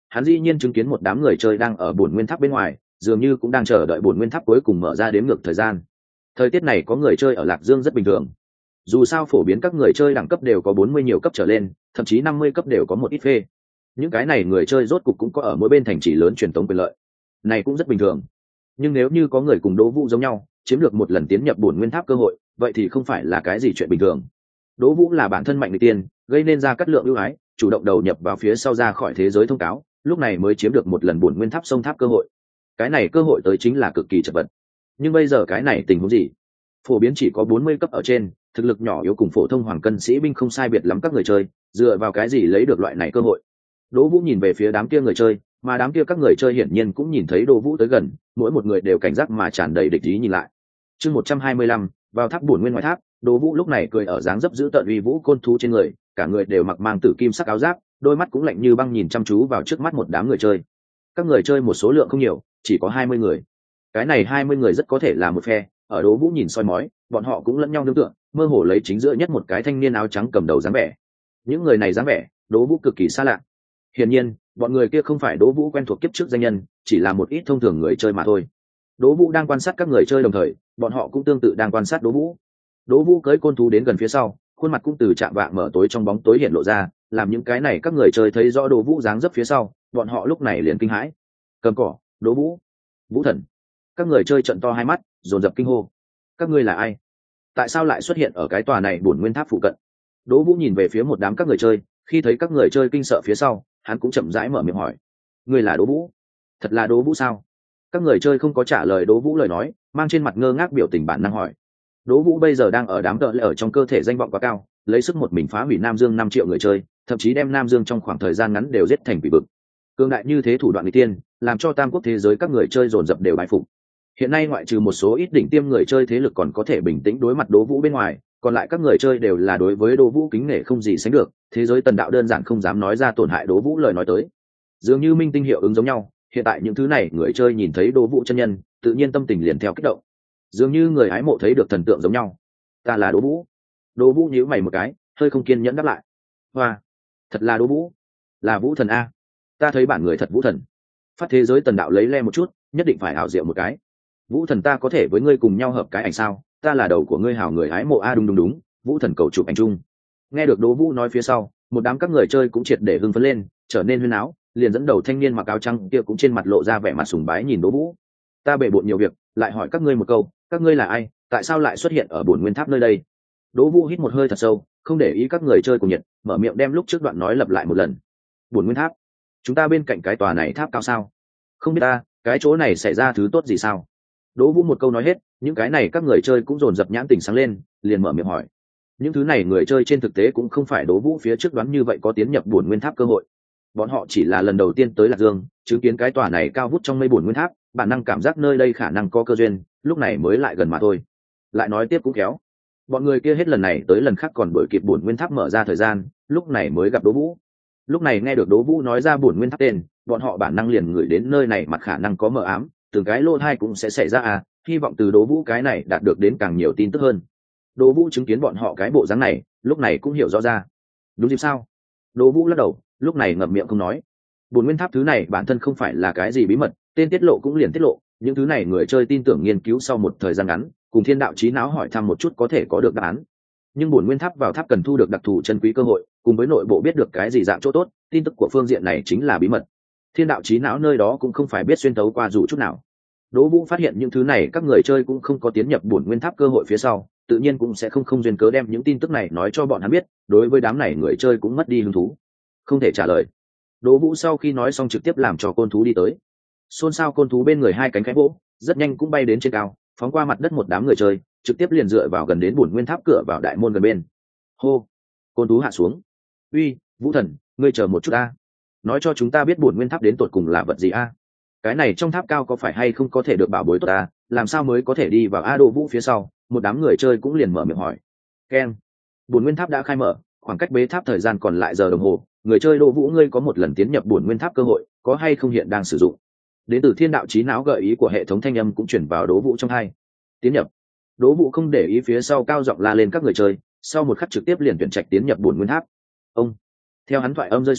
hắn dĩ nhiên chứng kiến một đám người chơi đang ở bổn nguyên tháp bên ngoài, dường như cũng đang chờ đợi bổn nguyên tháp cuối cùng mở ra đếm ngược thời gian. Thời tiết này có người chơi ở Lạc Dương rất bình thường. Dù sao phổ biến các người chơi đẳng cấp đều có bốn mươi nhiều cấp trở lên, thậm chí năm mươi cấp đều có một ít phê. Những cái này người chơi rốt cục cũng có ở mỗi bên thành trì lớn truyền tống quyền lợi. Này cũng rất bình thường. Nhưng nếu như có người cùng Đỗ Vũ giống nhau, chiếm được một lần tiến nhập bổn nguyên tháp cơ hội, vậy thì không phải là cái gì chuyện bình thường. Đỗ Vũ là bản thân mạnh người tiên, gây nên ra cắt lượng ưu ái, chủ động đầu nhập vào phía sau ra khỏi thế giới thông cáo, lúc này mới chiếm được một lần bổn nguyên tháp sông tháp cơ hội. Cái này cơ hội tới chính là cực kỳ chật vật. Nhưng bây giờ cái này tình huống gì? Phổ biến chỉ có bốn mươi cấp ở trên, thực lực nhỏ yếu cùng phổ thông hoàng cân sĩ binh không sai biệt lắm các người chơi, dựa vào cái gì lấy được loại này cơ hội? Đỗ Vũ nhìn về phía đám kia người chơi, mà đám kia các người chơi hiển nhiên cũng nhìn thấy Đỗ Vũ tới gần, mỗi một người đều cảnh giác mà tràn đầy địch ý nhìn lại. Chương một trăm hai mươi lăm, vào tháp bổn nguyên ngoại tháp, Đỗ Vũ lúc này cười ở dáng dấp giữ tợn uy vũ côn thú trên người, cả người đều mặc mang tử kim sắc áo giáp, đôi mắt cũng lạnh như băng nhìn chăm chú vào trước mắt một đám người chơi. Các người chơi một số lượng không nhiều, chỉ có hai mươi người. Cái này hai mươi người rất có thể là một phe, ở Đỗ Vũ nhìn soi mói, bọn họ cũng lẫn nhau nương tựa, mơ hồ lấy chính giữa nhất một cái thanh niên áo trắng cầm đầu dáng vẻ. Những người này dáng vẻ, Đỗ Vũ cực kỳ xa lạ. Hiển nhiên, bọn người kia không phải Đỗ Vũ quen thuộc kiếp trước danh nhân, chỉ là một ít thông thường người chơi mà thôi. Đỗ Vũ đang quan sát các người chơi đồng thời, bọn họ cũng tương tự đang quan sát Đỗ Vũ. Đỗ Vũ cưỡi côn thú đến gần phía sau, khuôn mặt cũng từ chạm vạng mở tối trong bóng tối hiện lộ ra, làm những cái này các người chơi thấy rõ Đỗ Vũ dáng dấp phía sau, bọn họ lúc này liền kinh hãi. Cầm cỏ, Đỗ Vũ, Vũ Thần. Các người chơi trợn to hai mắt, dồn dập kinh hô. Các ngươi là ai? Tại sao lại xuất hiện ở cái tòa này bổn nguyên tháp phụ cận? Đỗ Vũ nhìn về phía một đám các người chơi, khi thấy các người chơi kinh sợ phía sau, hắn cũng chậm rãi mở miệng hỏi. Ngươi là Đỗ Vũ? Thật là Đỗ Vũ sao? Các người chơi không có trả lời Đỗ Vũ lời nói, mang trên mặt ngơ ngác biểu tình bản năng hỏi. Đỗ Vũ bây giờ đang ở đám tợ lệ ở trong cơ thể danh vọng quá cao, lấy sức một mình phá hủy Nam Dương năm triệu người chơi, thậm chí đem Nam Dương trong khoảng thời gian ngắn đều giết thành quỷ vực. Cương đại như thế thủ đoạn nghịch tiên, làm cho tam quốc thế giới các người chơi dồn dập đều bái phục. Hiện nay ngoại trừ một số ít đỉnh tiêm người chơi thế lực còn có thể bình tĩnh đối mặt Đỗ Vũ bên ngoài, còn lại các người chơi đều là đối với Đỗ Vũ kính nể không gì sánh được, thế giới tần đạo đơn giản không dám nói ra tổn hại Đỗ Vũ lời nói tới. Dường như minh tinh hiệu ứng giống nhau, hiện tại những thứ này người chơi nhìn thấy Đỗ Vũ chân nhân, tự nhiên tâm tình liền theo kích động. Dường như người hái mộ thấy được thần tượng giống nhau. Ta là Đỗ Vũ. Đỗ Vũ nhíu mày một cái, hơi không kiên nhẫn đáp lại. Hoa, thật là Đỗ Vũ, là Vũ Thần a. Ta thấy bản người thật Vũ Thần. Phát thế giới tần đạo lấy le một chút, nhất định phải ảo diệu một cái. Vũ Thần ta có thể với ngươi cùng nhau hợp cái ảnh sao? Ta là đầu của ngươi hảo người hái mộ a. Đúng đúng đúng, Vũ Thần cầu chụp ảnh chung. Nghe được Đỗ Vũ nói phía sau, một đám các người chơi cũng triệt để hưng phấn lên, trở nên huyên áo, liền dẫn đầu thanh niên mặc áo trắng kia cũng trên mặt lộ ra vẻ mặt sùng bái nhìn Đỗ Vũ. Ta bể bộn nhiều việc, lại hỏi các ngươi một câu, các ngươi là ai, tại sao lại xuất hiện ở bổn nguyên tháp nơi đây? Đỗ Vũ hít một hơi thật sâu, không để ý các người chơi cùng nhiệt, mở miệng đem lúc trước đoạn nói lặp lại một lần. Bổn nguyên tháp? Chúng ta bên cạnh cái tòa này tháp cao sao? Không biết ta, cái chỗ này xảy ra thứ tốt gì sao? Đỗ Vũ một câu nói hết, những cái này các người chơi cũng dồn dập nhãn tình sáng lên, liền mở miệng hỏi. Những thứ này người chơi trên thực tế cũng không phải Đỗ Vũ phía trước đoán như vậy có tiến nhập bổn nguyên tháp cơ hội. Bọn họ chỉ là lần đầu tiên tới Lạc Dương, chứng kiến cái tòa này cao vút trong mây bổn nguyên tháp, bản năng cảm giác nơi đây khả năng có cơ duyên, lúc này mới lại gần mà thôi. Lại nói tiếp cũng kéo. Bọn người kia hết lần này tới lần khác còn đuổi kịp bổn nguyên tháp mở ra thời gian, lúc này mới gặp Đỗ Vũ. Lúc này nghe được Đỗ Vũ nói ra bổn nguyên tháp tên, bọn họ bản năng liền ngửi đến nơi này mặt khả năng có mờ ám, từng cái lô thai cũng sẽ xảy ra à, hy vọng từ Đỗ Vũ cái này đạt được đến càng nhiều tin tức hơn. Đỗ Vũ chứng kiến bọn họ cái bộ dáng này, lúc này cũng hiểu rõ ra. Đúng dịp sao? Đỗ Vũ lắc đầu, lúc này ngậm miệng không nói. Bổn nguyên tháp thứ này bản thân không phải là cái gì bí mật, tên tiết lộ cũng liền tiết lộ, những thứ này người chơi tin tưởng nghiên cứu sau một thời gian ngắn, cùng thiên đạo trí não hỏi thăm một chút có thể có được đáp án. Nhưng bổn nguyên tháp vào tháp cần thu được đặc thù chân quý cơ hội, cùng với nội bộ biết được cái gì dạng chỗ tốt, tin tức của phương diện này chính là bí mật. Thiên đạo trí não nơi đó cũng không phải biết xuyên tấu qua dù chút nào. Đỗ Vũ phát hiện những thứ này các người chơi cũng không có tiến nhập bổn nguyên tháp cơ hội phía sau, tự nhiên cũng sẽ không không duyên cớ đem những tin tức này nói cho bọn hắn biết, đối với đám này người chơi cũng mất đi hứng thú. Không thể trả lời. Đỗ Vũ sau khi nói xong trực tiếp làm cho côn thú đi tới. Xôn xao côn thú bên người hai cánh khẽ vỗ, rất nhanh cũng bay đến trên cao, phóng qua mặt đất một đám người chơi, trực tiếp liền dựa vào gần đến bổn nguyên tháp cửa vào đại môn gần bên. Hô, côn thú hạ xuống. Uy, Vũ Thần, ngươi chờ một chút a. Nói cho chúng ta biết bổn nguyên tháp đến tột cùng là vật gì a? Cái này trong tháp cao có phải hay không có thể được bảo bối tốt a? Làm sao mới có thể đi vào a? Đỗ Vũ phía sau, một đám người chơi cũng liền mở miệng hỏi. Keng, bổn nguyên tháp đã khai mở, khoảng cách bế tháp thời gian còn lại giờ đồng hồ, người chơi Đỗ Vũ ngươi có một lần tiến nhập bổn nguyên tháp cơ hội, có hay không hiện đang sử dụng? Đến từ thiên đạo trí não gợi ý của hệ thống thanh âm cũng chuyển vào Đỗ Vũ trong hai. Tiến nhập. Đỗ Vũ không để ý phía sau cao giọng la lên các người chơi, sau một khắc trực tiếp liền tuyển trạch tiến nhập bổn nguyên tháp. Ông. Theo hắn thoại âm rơi xuống,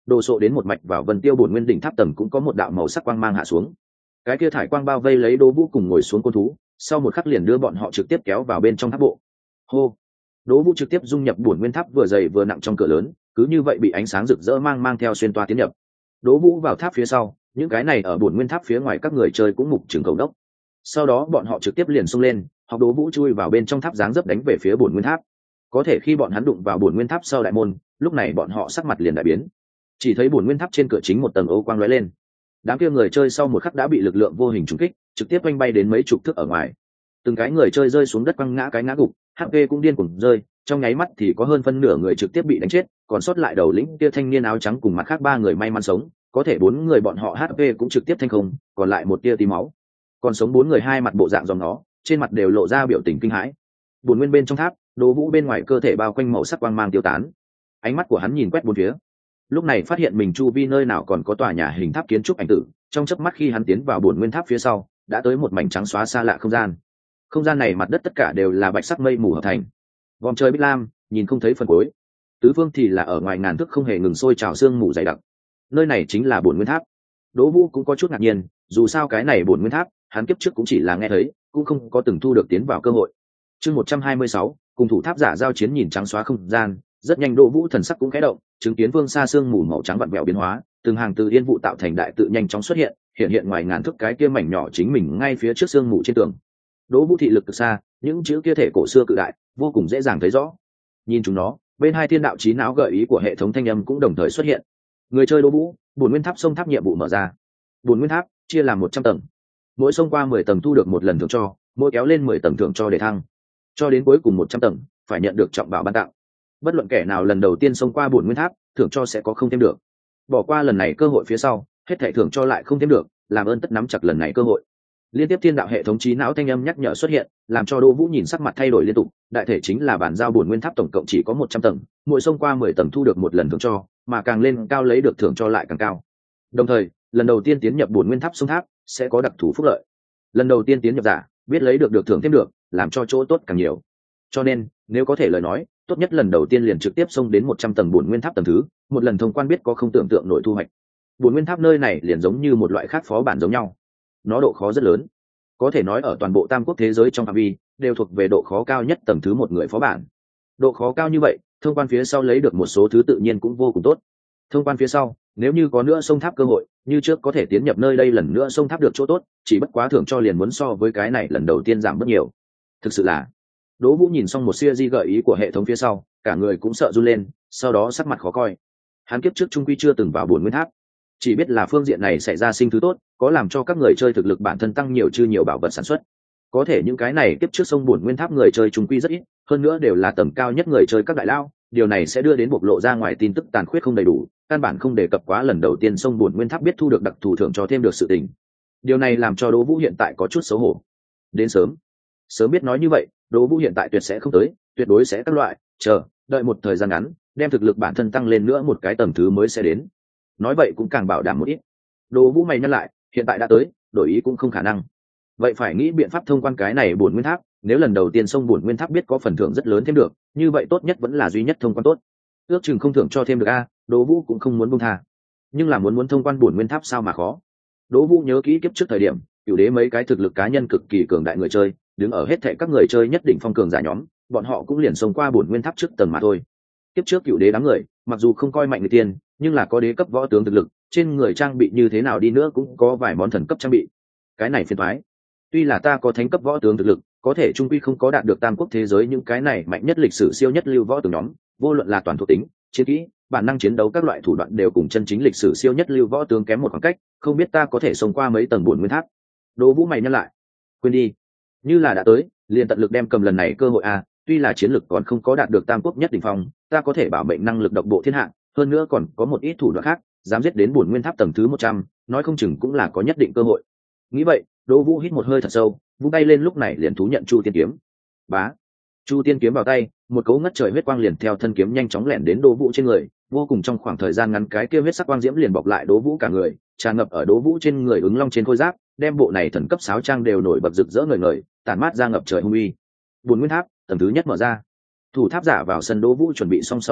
đồ sộ đến một mạch vào vân tiêu bổn nguyên đỉnh tháp tầng cũng có một đạo màu sắc quang mang hạ xuống. Cái kia thải quang bao vây lấy Đỗ Vũ cùng ngồi xuống côn thú, sau một khắc liền đưa bọn họ trực tiếp kéo vào bên trong tháp bộ. Hô. Đỗ Vũ trực tiếp dung nhập bổn nguyên tháp vừa dày vừa nặng trong cửa lớn, cứ như vậy bị ánh sáng rực rỡ mang mang theo xuyên toa tiến nhập. Đỗ Vũ vào tháp phía sau, những cái này ở bổn nguyên tháp phía ngoài các người chơi cũng mục trường cầu đốc. Sau đó bọn họ trực tiếp liền xông lên, học Đỗ Vũ chui vào bên trong tháp dáng dấp đánh về phía bổn nguyên tháp. Có thể khi bọn hắn đụng vào bổn nguyên tháp sau đại môn, lúc này bọn họ sắc mặt liền đại biến. Chỉ thấy bổn nguyên tháp trên cửa chính một tầng ô quang lóe lên. Đám kia người chơi sau một khắc đã bị lực lượng vô hình trúng kích, trực tiếp oanh bay đến mấy chục thước ở ngoài. Từng cái người chơi rơi xuống đất quăng ngã cái ngã gục, hát pê cũng điên cuồng rơi, trong nháy mắt thì có hơn phân nửa người trực tiếp bị đánh chết, còn sót lại đầu lĩnh kia thanh niên áo trắng cùng mặt khác ba người may mắn sống, có thể bốn người bọn họ hát pê cũng trực tiếp thanh không, còn lại một tia tí máu. Còn sống bốn người hai mặt bộ dạng dòng nó, trên mặt đều lộ ra biểu tình kinh hãi. Buồn nguyên bên trong tháp, Đỗ Vũ bên ngoài cơ thể bao quanh màu sắc quang mang tiêu tán. Ánh mắt của hắn nhìn quét bốn phía. Lúc này phát hiện mình chu vi nơi nào còn có tòa nhà hình tháp kiến trúc ảnh tử, trong chớp mắt khi hắn tiến vào buồn nguyên tháp phía sau, đã tới một mảnh trắng xóa xa lạ không gian. Không gian này mặt đất tất cả đều là bạch sắc mây mù hợp thành. Vòng trời bích lam, nhìn không thấy phần cuối. Tứ phương thì là ở ngoài ngàn thước không hề ngừng sôi trào sương mù dày đặc. Nơi này chính là buồn nguyên tháp. Đỗ Vũ cũng có chút ngạc nhiên, dù sao cái này buồn nguyên tháp, hắn kiếp trước cũng chỉ là nghe thấy, cũng không có từng thu được tiến vào cơ hội. Chương một trăm hai mươi sáu, cùng thủ tháp giả giao chiến nhìn trắng xóa không gian, rất nhanh Đỗ Vũ thần sắc cũng khẽ động, chứng kiến phương xa sương mù màu trắng vặn vẹo biến hóa, từng hàng từ yên vụ tạo thành đại tự nhanh chóng xuất hiện, hiện hiện ngoài ngàn thước cái kia mảnh nhỏ chính mình ngay phía trước sương mù trên tường. Đỗ Vũ thị lực từ xa, những chữ kia thể cổ xưa cự đại, vô cùng dễ dàng thấy rõ. Nhìn chúng nó, bên hai thiên đạo trí não gợi ý của hệ thống thanh âm cũng đồng thời xuất hiện. Người chơi Đỗ Vũ, buồn nguyên tháp sông tháp nhiệm vụ mở ra. Buồn nguyên tháp chia làm một trăm tầng, mỗi sông qua mười tầng thu được một lần thưởng cho, mỗi kéo lên mười tầng thưởng cho để thăng, cho đến cuối cùng một trăm tầng phải nhận được trọng bảo ban tặng. Bất luận kẻ nào lần đầu tiên xông qua buồn nguyên tháp, thưởng cho sẽ có không thêm được. Bỏ qua lần này cơ hội phía sau, hết thảy thưởng cho lại không thêm được, làm ơn tất nắm chặt lần này cơ hội. Liên tiếp thiên đạo hệ thống trí não thanh âm nhắc nhở xuất hiện, làm cho Đỗ Vũ nhìn sắc mặt thay đổi liên tục. Đại thể chính là bản giao buồn nguyên tháp tổng cộng chỉ có một trăm tầng, mỗi xông qua mười tầng thu được một lần thưởng cho, mà càng lên cao lấy được thưởng cho lại càng cao. Đồng thời, lần đầu tiên tiến nhập buồn nguyên tháp sông tháp sẽ có đặc thù phúc lợi. Lần đầu tiên tiến nhập giả biết lấy được được thưởng thêm được, làm cho chỗ tốt càng nhiều. Cho nên, nếu có thể lời nói, tốt nhất lần đầu tiên liền trực tiếp xông đến một trăm tầng buồn nguyên tháp tầng thứ, một lần thông quan biết có không tưởng tượng nổi thu hoạch. Buồn nguyên tháp nơi này liền giống như một loại khác phó bản giống nhau. Nó độ khó rất lớn, có thể nói ở toàn bộ tam quốc thế giới trong phạm vi đều thuộc về độ khó cao nhất tầng thứ một người phó bản. Độ khó cao như vậy, thông quan phía sau lấy được một số thứ tự nhiên cũng vô cùng tốt. Thông quan phía sau, nếu như có nữa sông tháp cơ hội, như trước có thể tiến nhập nơi đây lần nữa sông tháp được chỗ tốt, chỉ bất quá thưởng cho liền muốn so với cái này lần đầu tiên giảm bớt nhiều. Thực sự là, Đỗ Vũ nhìn xong một siêu di gợi ý của hệ thống phía sau, cả người cũng sợ run lên, sau đó sắc mặt khó coi. Hắn kiếp trước trung quy chưa từng vào buồn nguyên tháp, chỉ biết là phương diện này xảy ra sinh thứ tốt, có làm cho các người chơi thực lực bản thân tăng nhiều chư nhiều bảo vật sản xuất. Có thể những cái này kiếp trước sông buồn nguyên tháp người chơi trung quy rất ít, hơn nữa đều là tầm cao nhất người chơi các đại lao, điều này sẽ đưa đến bộc lộ ra ngoài tin tức tàn khuyết không đầy đủ, căn bản không đề cập quá lần đầu tiên sông buồn nguyên tháp biết thu được đặc thù thưởng cho thêm được sự tình. Điều này làm cho Đỗ Vũ hiện tại có chút xấu hổ. Đến sớm, sớm biết nói như vậy, Đỗ Vũ hiện tại tuyệt sẽ không tới, tuyệt đối sẽ các loại, chờ, đợi một thời gian ngắn, đem thực lực bản thân tăng lên nữa một cái tầng thứ mới sẽ đến. Nói vậy cũng càng bảo đảm một ít. Đỗ Vũ mày nhắc lại, hiện tại đã tới, đổi ý cũng không khả năng. Vậy phải nghĩ biện pháp thông quan cái này buồn nguyên tháp, nếu lần đầu tiên sông buồn nguyên tháp biết có phần thưởng rất lớn thêm được, như vậy tốt nhất vẫn là duy nhất thông quan tốt. Ước chừng không thưởng cho thêm được a, Đỗ Vũ cũng không muốn buông tha. Nhưng là muốn muốn thông quan buồn nguyên tháp sao mà khó. Đỗ Vũ nhớ kỹ kiếp trước thời điểm, cửu đế mấy cái thực lực cá nhân cực kỳ cường đại người chơi, đứng ở hết thảy các người chơi nhất định phong cường giả nhóm, bọn họ cũng liền xông qua buồn nguyên tháp trước tầng mà thôi. Kiếp trước cửu đế đám người, mặc dù không coi mạnh người tiên, nhưng là có đế cấp võ tướng thực lực, trên người trang bị như thế nào đi nữa cũng có vài món thần cấp trang bị. Cái này phiền toái. Tuy là ta có thánh cấp võ tướng thực lực, có thể trung quy không có đạt được tam quốc thế giới những cái này mạnh nhất lịch sử siêu nhất lưu võ tướng nhóm, vô luận là toàn thuộc tính, chiến kỹ, bản năng chiến đấu các loại thủ đoạn đều cùng chân chính lịch sử siêu nhất lưu võ tướng kém một khoảng cách, không biết ta có thể xông qua mấy tầng buồn nguyên tháp. Đỗ Vũ mày nhắc lại, quên đi, như là đã tới, liền tận lực đem cầm lần này cơ hội a, tuy là chiến lực còn không có đạt được tam quốc nhất đỉnh phong, ta có thể bảo mệnh năng lực độc bộ thiên hạ, hơn nữa còn có một ít thủ đoạn khác, dám giết đến buồn nguyên tháp tầng thứ một trăm, nói không chừng cũng là có nhất định cơ hội. Nghĩ vậy, Đỗ Vũ hít một hơi thật sâu, vung tay lên lúc này liền thú nhận Chu Tiên kiếm. Bá, Chu Tiên kiếm vào tay, một cấu ngất trời huyết quang liền theo thân kiếm nhanh chóng lẻn đến Đỗ Vũ trên người, vô cùng trong khoảng thời gian ngắn cái kia huyết sắc quang diễm liền bọc lại Đỗ Vũ cả người, tràn ngập ở Đỗ Vũ trên người ứng long trên khôi giáp, đem bộ này thần cấp sáo trang đều nổi bật rực rỡ ngời ngời, tản mát ra ngập trời hung uy. Buồn nguyên tháp, tầng thứ nhất mở ra. Thủ tháp giả vào sân Đỗ Vũ chuẩn bị xong sau đó,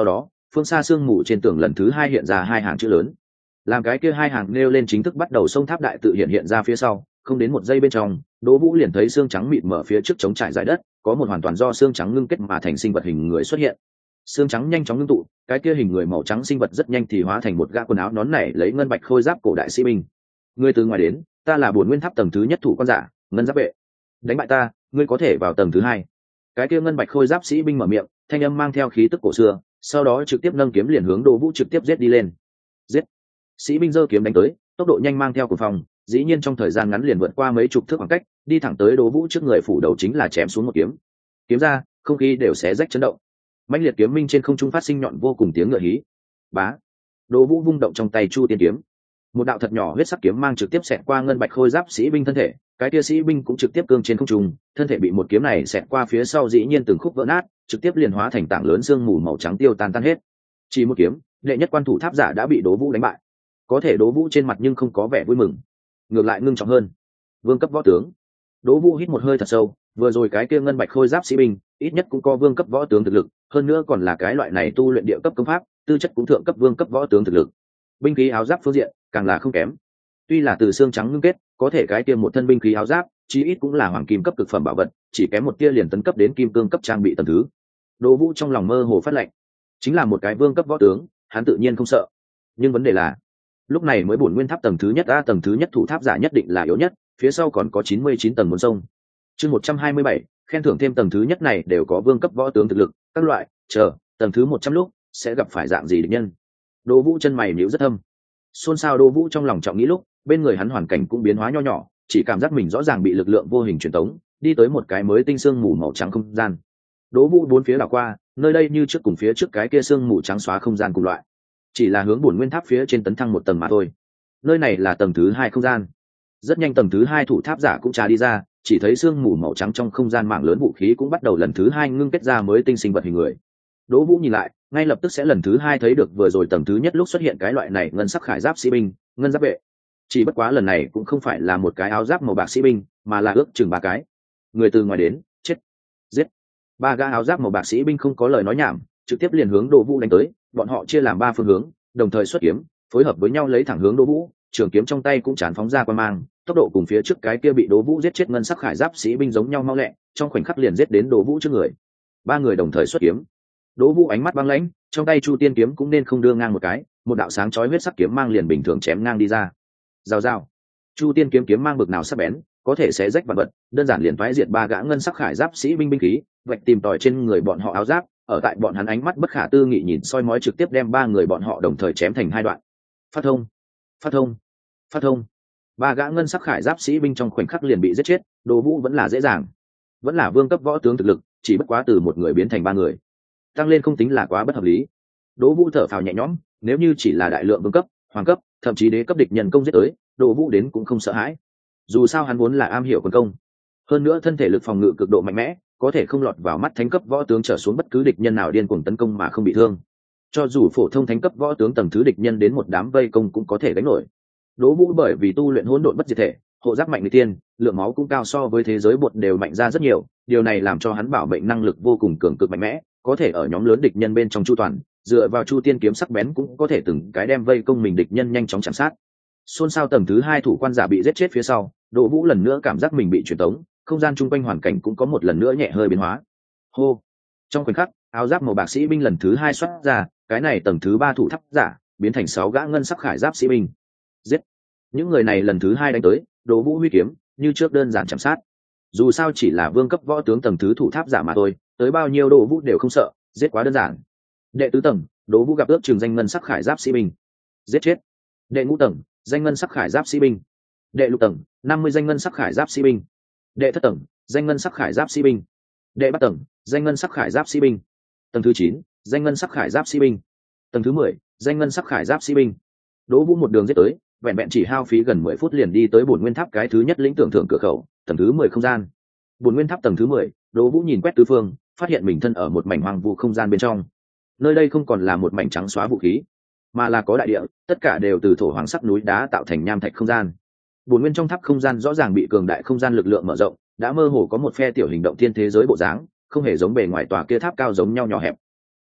phương xa sương mù trên tường lần thứ hai hiện ra hai hàng chữ lớn. Làm cái kia hai hàng nêu lên chính thức bắt đầu sông tháp đại tự hiện hiện ra phía sau, không đến một giây bên trong, Đỗ Vũ liền thấy xương trắng mịt mở phía trước trống trải dải đất, có một hoàn toàn do xương trắng ngưng kết mà thành sinh vật hình người xuất hiện. Xương trắng nhanh chóng ngưng tụ, cái kia hình người màu trắng sinh vật rất nhanh thì hóa thành một gã quần áo nón nảy lấy ngân bạch khôi giáp cổ đại sĩ binh. Ngươi từ ngoài đến, ta là Bổn Nguyên Tháp tầng thứ nhất thủ quan giả, ngân giáp vệ. Đánh bại ta, ngươi có thể vào tầng thứ hai. Cái kia ngân bạch khôi giáp sĩ binh mở miệng, thanh âm mang theo khí tức cổ xưa, sau đó trực tiếp nâng kiếm liền hướng Đỗ Vũ trực tiếp giết đi lên. Giết! Sĩ binh giơ kiếm đánh tới, tốc độ nhanh mang theo cuồng phong, dĩ nhiên trong thời gian ngắn liền vượt qua mấy chục thước khoảng cách, đi thẳng tới Đỗ Vũ trước người phủ đầu chính là chém xuống một kiếm. Kiếm ra, không khí đều xé rách chấn động. Mãnh liệt kiếm minh trên không trung phát sinh nhọn vô cùng tiếng ngựa hí. Bá! Đỗ Vũ vung động trong tay Chu Tiên kiếm. Một đạo thật nhỏ huyết sắc kiếm mang trực tiếp xẹt qua ngân bạch khôi giáp sĩ binh thân thể, cái kia sĩ binh cũng trực tiếp cương trên không trung, thân thể bị một kiếm này xẹt qua phía sau dĩ nhiên từng khúc vỡ nát, trực tiếp liền hóa thành tảng lớn xương mù màu trắng tiêu tan tan hết. Chỉ một kiếm, đệ nhất quan thủ tháp giả đã bị Đỗ Vũ đánh bại. Có thể Đỗ Vũ trên mặt nhưng không có vẻ vui mừng, ngược lại ngưng trọng hơn. Vương cấp võ tướng. Đỗ Vũ hít một hơi thật sâu, vừa rồi cái kia ngân bạch khôi giáp sĩ binh, ít nhất cũng có vương cấp võ tướng thực lực, hơn nữa còn là cái loại này tu luyện địa cấp công pháp, tư chất cũng thượng cấp vương cấp võ tướng thực lực. Binh khí áo giáp phương diện, càng là không kém. Tuy là từ xương trắng ngưng kết, có thể cái kia một thân binh khí áo giáp, chí ít cũng là hoàng kim cấp cực phẩm bảo vật, chỉ kém một tia liền tấn cấp đến kim cương cấp trang bị tầng thứ. Đỗ Vũ trong lòng mơ hồ phát lệnh, chính là một cái vương cấp võ tướng, hắn tự nhiên không sợ. Nhưng vấn đề là, lúc này mới Bổn Nguyên Tháp tầng thứ nhất a, tầng thứ nhất thủ tháp giả nhất định là yếu nhất, phía sau còn có chín mươi chín tầng muốn sông. Chương một trăm hai mươi bảy, khen thưởng thêm tầng thứ nhất này đều có vương cấp võ tướng thực lực, các loại, chờ, tầng thứ một trăm lúc sẽ gặp phải dạng gì địch nhân. Đỗ Vũ chân mày nhíu rất thâm. Xôn xao Đỗ Vũ trong lòng trọng nghĩ lúc, bên người hắn hoàn cảnh cũng biến hóa nho nhỏ, chỉ cảm giác mình rõ ràng bị lực lượng vô hình truyền tống, đi tới một cái mới tinh xương mù màu trắng không gian. Đỗ Vũ bốn phía đảo qua, nơi đây như trước cùng phía trước cái kia xương mù trắng xóa không gian cùng loại, chỉ là hướng Bổn Nguyên Tháp phía trên tấn thăng một tầng mà thôi. Nơi này là tầng thứ hai không gian. Rất nhanh tầng thứ hai thủ tháp giả cũng tra đi ra, chỉ thấy xương mù màu trắng trong không gian mảng lớn vũ khí cũng bắt đầu lần thứ hai ngưng kết ra mới tinh sinh vật hình người. Đỗ Vũ nhìn lại, ngay lập tức sẽ lần thứ hai thấy được vừa rồi tầng thứ nhất lúc xuất hiện cái loại này ngân sắc khải giáp sĩ binh, ngân giáp vệ. Chỉ bất quá lần này cũng không phải là một cái áo giáp màu bạc sĩ binh, mà là ước chừng ba cái. Người từ ngoài đến, chết, giết. Ba gã áo giáp màu bạc sĩ binh không có lời nói nhảm, trực tiếp liền hướng Đỗ Vũ đánh tới, bọn họ chia làm ba phương hướng, đồng thời xuất kiếm, phối hợp với nhau lấy thẳng hướng Đỗ Vũ, trường kiếm trong tay cũng chán phóng ra quang mang, tốc độ cùng phía trước cái kia bị Đỗ Vũ giết chết ngân sắc khải giáp sĩ binh giống nhau mau lẹ, trong khoảnh khắc liền giết đến Đỗ Vũ trước người. Ba người đồng thời xuất kiếm. Đỗ Vũ ánh mắt băng lãnh, trong tay Chu Tiên kiếm cũng nên không đưa ngang một cái, một đạo sáng chói huyết sắc kiếm mang liền bình thường chém ngang đi ra. Rào rào. Chu Tiên kiếm kiếm mang bực nào sắc bén, có thể xé rách vạn vật, đơn giản liền phái diệt ba gã ngân sắc khải giáp sĩ binh binh khí, vạch tìm tòi trên người bọn họ áo giáp, ở tại bọn hắn ánh mắt bất khả tư nghị nhìn soi mói trực tiếp đem ba người bọn họ đồng thời chém thành hai đoạn. Phát thông, phát thông, phát thông. Ba gã ngân sắc khải giáp sĩ binh trong khoảnh khắc liền bị giết chết, Đỗ Vũ vẫn là dễ dàng, vẫn là vương cấp võ tướng thực lực, chỉ bất quá từ một người biến thành ba người, tăng lên không tính là quá bất hợp lý. Đỗ Vũ thở phào nhẹ nhõm, nếu như chỉ là đại lượng vương cấp, hoàng cấp, thậm chí đế cấp địch nhân công giết tới, Đỗ Vũ đến cũng không sợ hãi. Dù sao hắn vốn là am hiểu quân công, hơn nữa thân thể lực phòng ngự cực độ mạnh mẽ, có thể không lọt vào mắt thánh cấp võ tướng trở xuống bất cứ địch nhân nào điên cuồng tấn công mà không bị thương. Cho dù phổ thông thánh cấp võ tướng tầng thứ địch nhân đến một đám vây công cũng có thể đánh nổi. Đỗ Vũ bởi vì tu luyện hỗn độn bất diệt thể, hộ giáp mạnh người tiên, lượng máu cũng cao so với thế giới bột đều mạnh ra rất nhiều, điều này làm cho hắn bảo mệnh năng lực vô cùng cường cực mạnh mẽ, có thể ở nhóm lớn địch nhân bên trong chu toàn, dựa vào Chu Tiên kiếm sắc bén cũng có thể từng cái đem vây công mình địch nhân nhanh chóng chạm sát. Xôn xao tầng thứ hai thủ quan giả bị giết chết phía sau, Đỗ Vũ lần nữa cảm giác mình bị truyền tống, không gian chung quanh hoàn cảnh cũng có một lần nữa nhẹ hơi biến hóa. Hô! Trong khoảnh khắc, áo giáp màu bạc sĩ binh lần thứ hai xuất ra, cái này tầng thứ ba thủ tháp giả biến thành sáu gã ngân sắc khải giáp sĩ binh. Giết! Những người này lần thứ hai đánh tới, Đỗ Vũ huy kiếm, như trước đơn giản chạm sát. Dù sao chỉ là vương cấp võ tướng tầng thứ thủ tháp giả mà thôi, tới bao nhiêu Đỗ Vũ đều không sợ, giết quá đơn giản. Đệ tứ tầng, Đỗ Vũ gặp ước trường danh ngân sắc khải giáp sĩ binh. Giết chết! Đệ ngũ tầng, danh ngân sắc khải giáp sĩ binh. Đệ lục tầng, năm mươi danh ngân sắc khải giáp sĩ binh. Đệ thất tầng, danh ngân sắc khải giáp sĩ binh. Đệ bát tầng, danh ngân sắc khải giáp sĩ binh. Tầng thứ chín, danh ngân sắc khải giáp sĩ binh. Tầng thứ mười, danh ngân sắc khải giáp sĩ binh. Đỗ Vũ một đường giết tới, vẹn vẹn chỉ hao phí gần mười phút liền đi tới Bổn Nguyên Tháp cái thứ nhất lĩnh tưởng thưởng cửa khẩu, tầng thứ mười không gian. Bổn Nguyên Tháp tầng thứ mười, Đỗ Vũ nhìn quét tứ phương, phát hiện mình thân ở một mảnh hoang vu không gian bên trong. Nơi đây không còn là một mảnh trắng xóa vũ khí, mà là có đại địa, tất cả đều từ thổ hoàng sắc núi đá tạo thành nham thạch không gian. Bổn Nguyên trong tháp không gian rõ ràng bị cường đại không gian lực lượng mở rộng, đã mơ hồ có một phe tiểu hình động thiên thế giới bộ dáng, không hề giống bề ngoài tòa kia tháp cao giống nhau nhỏ hẹp.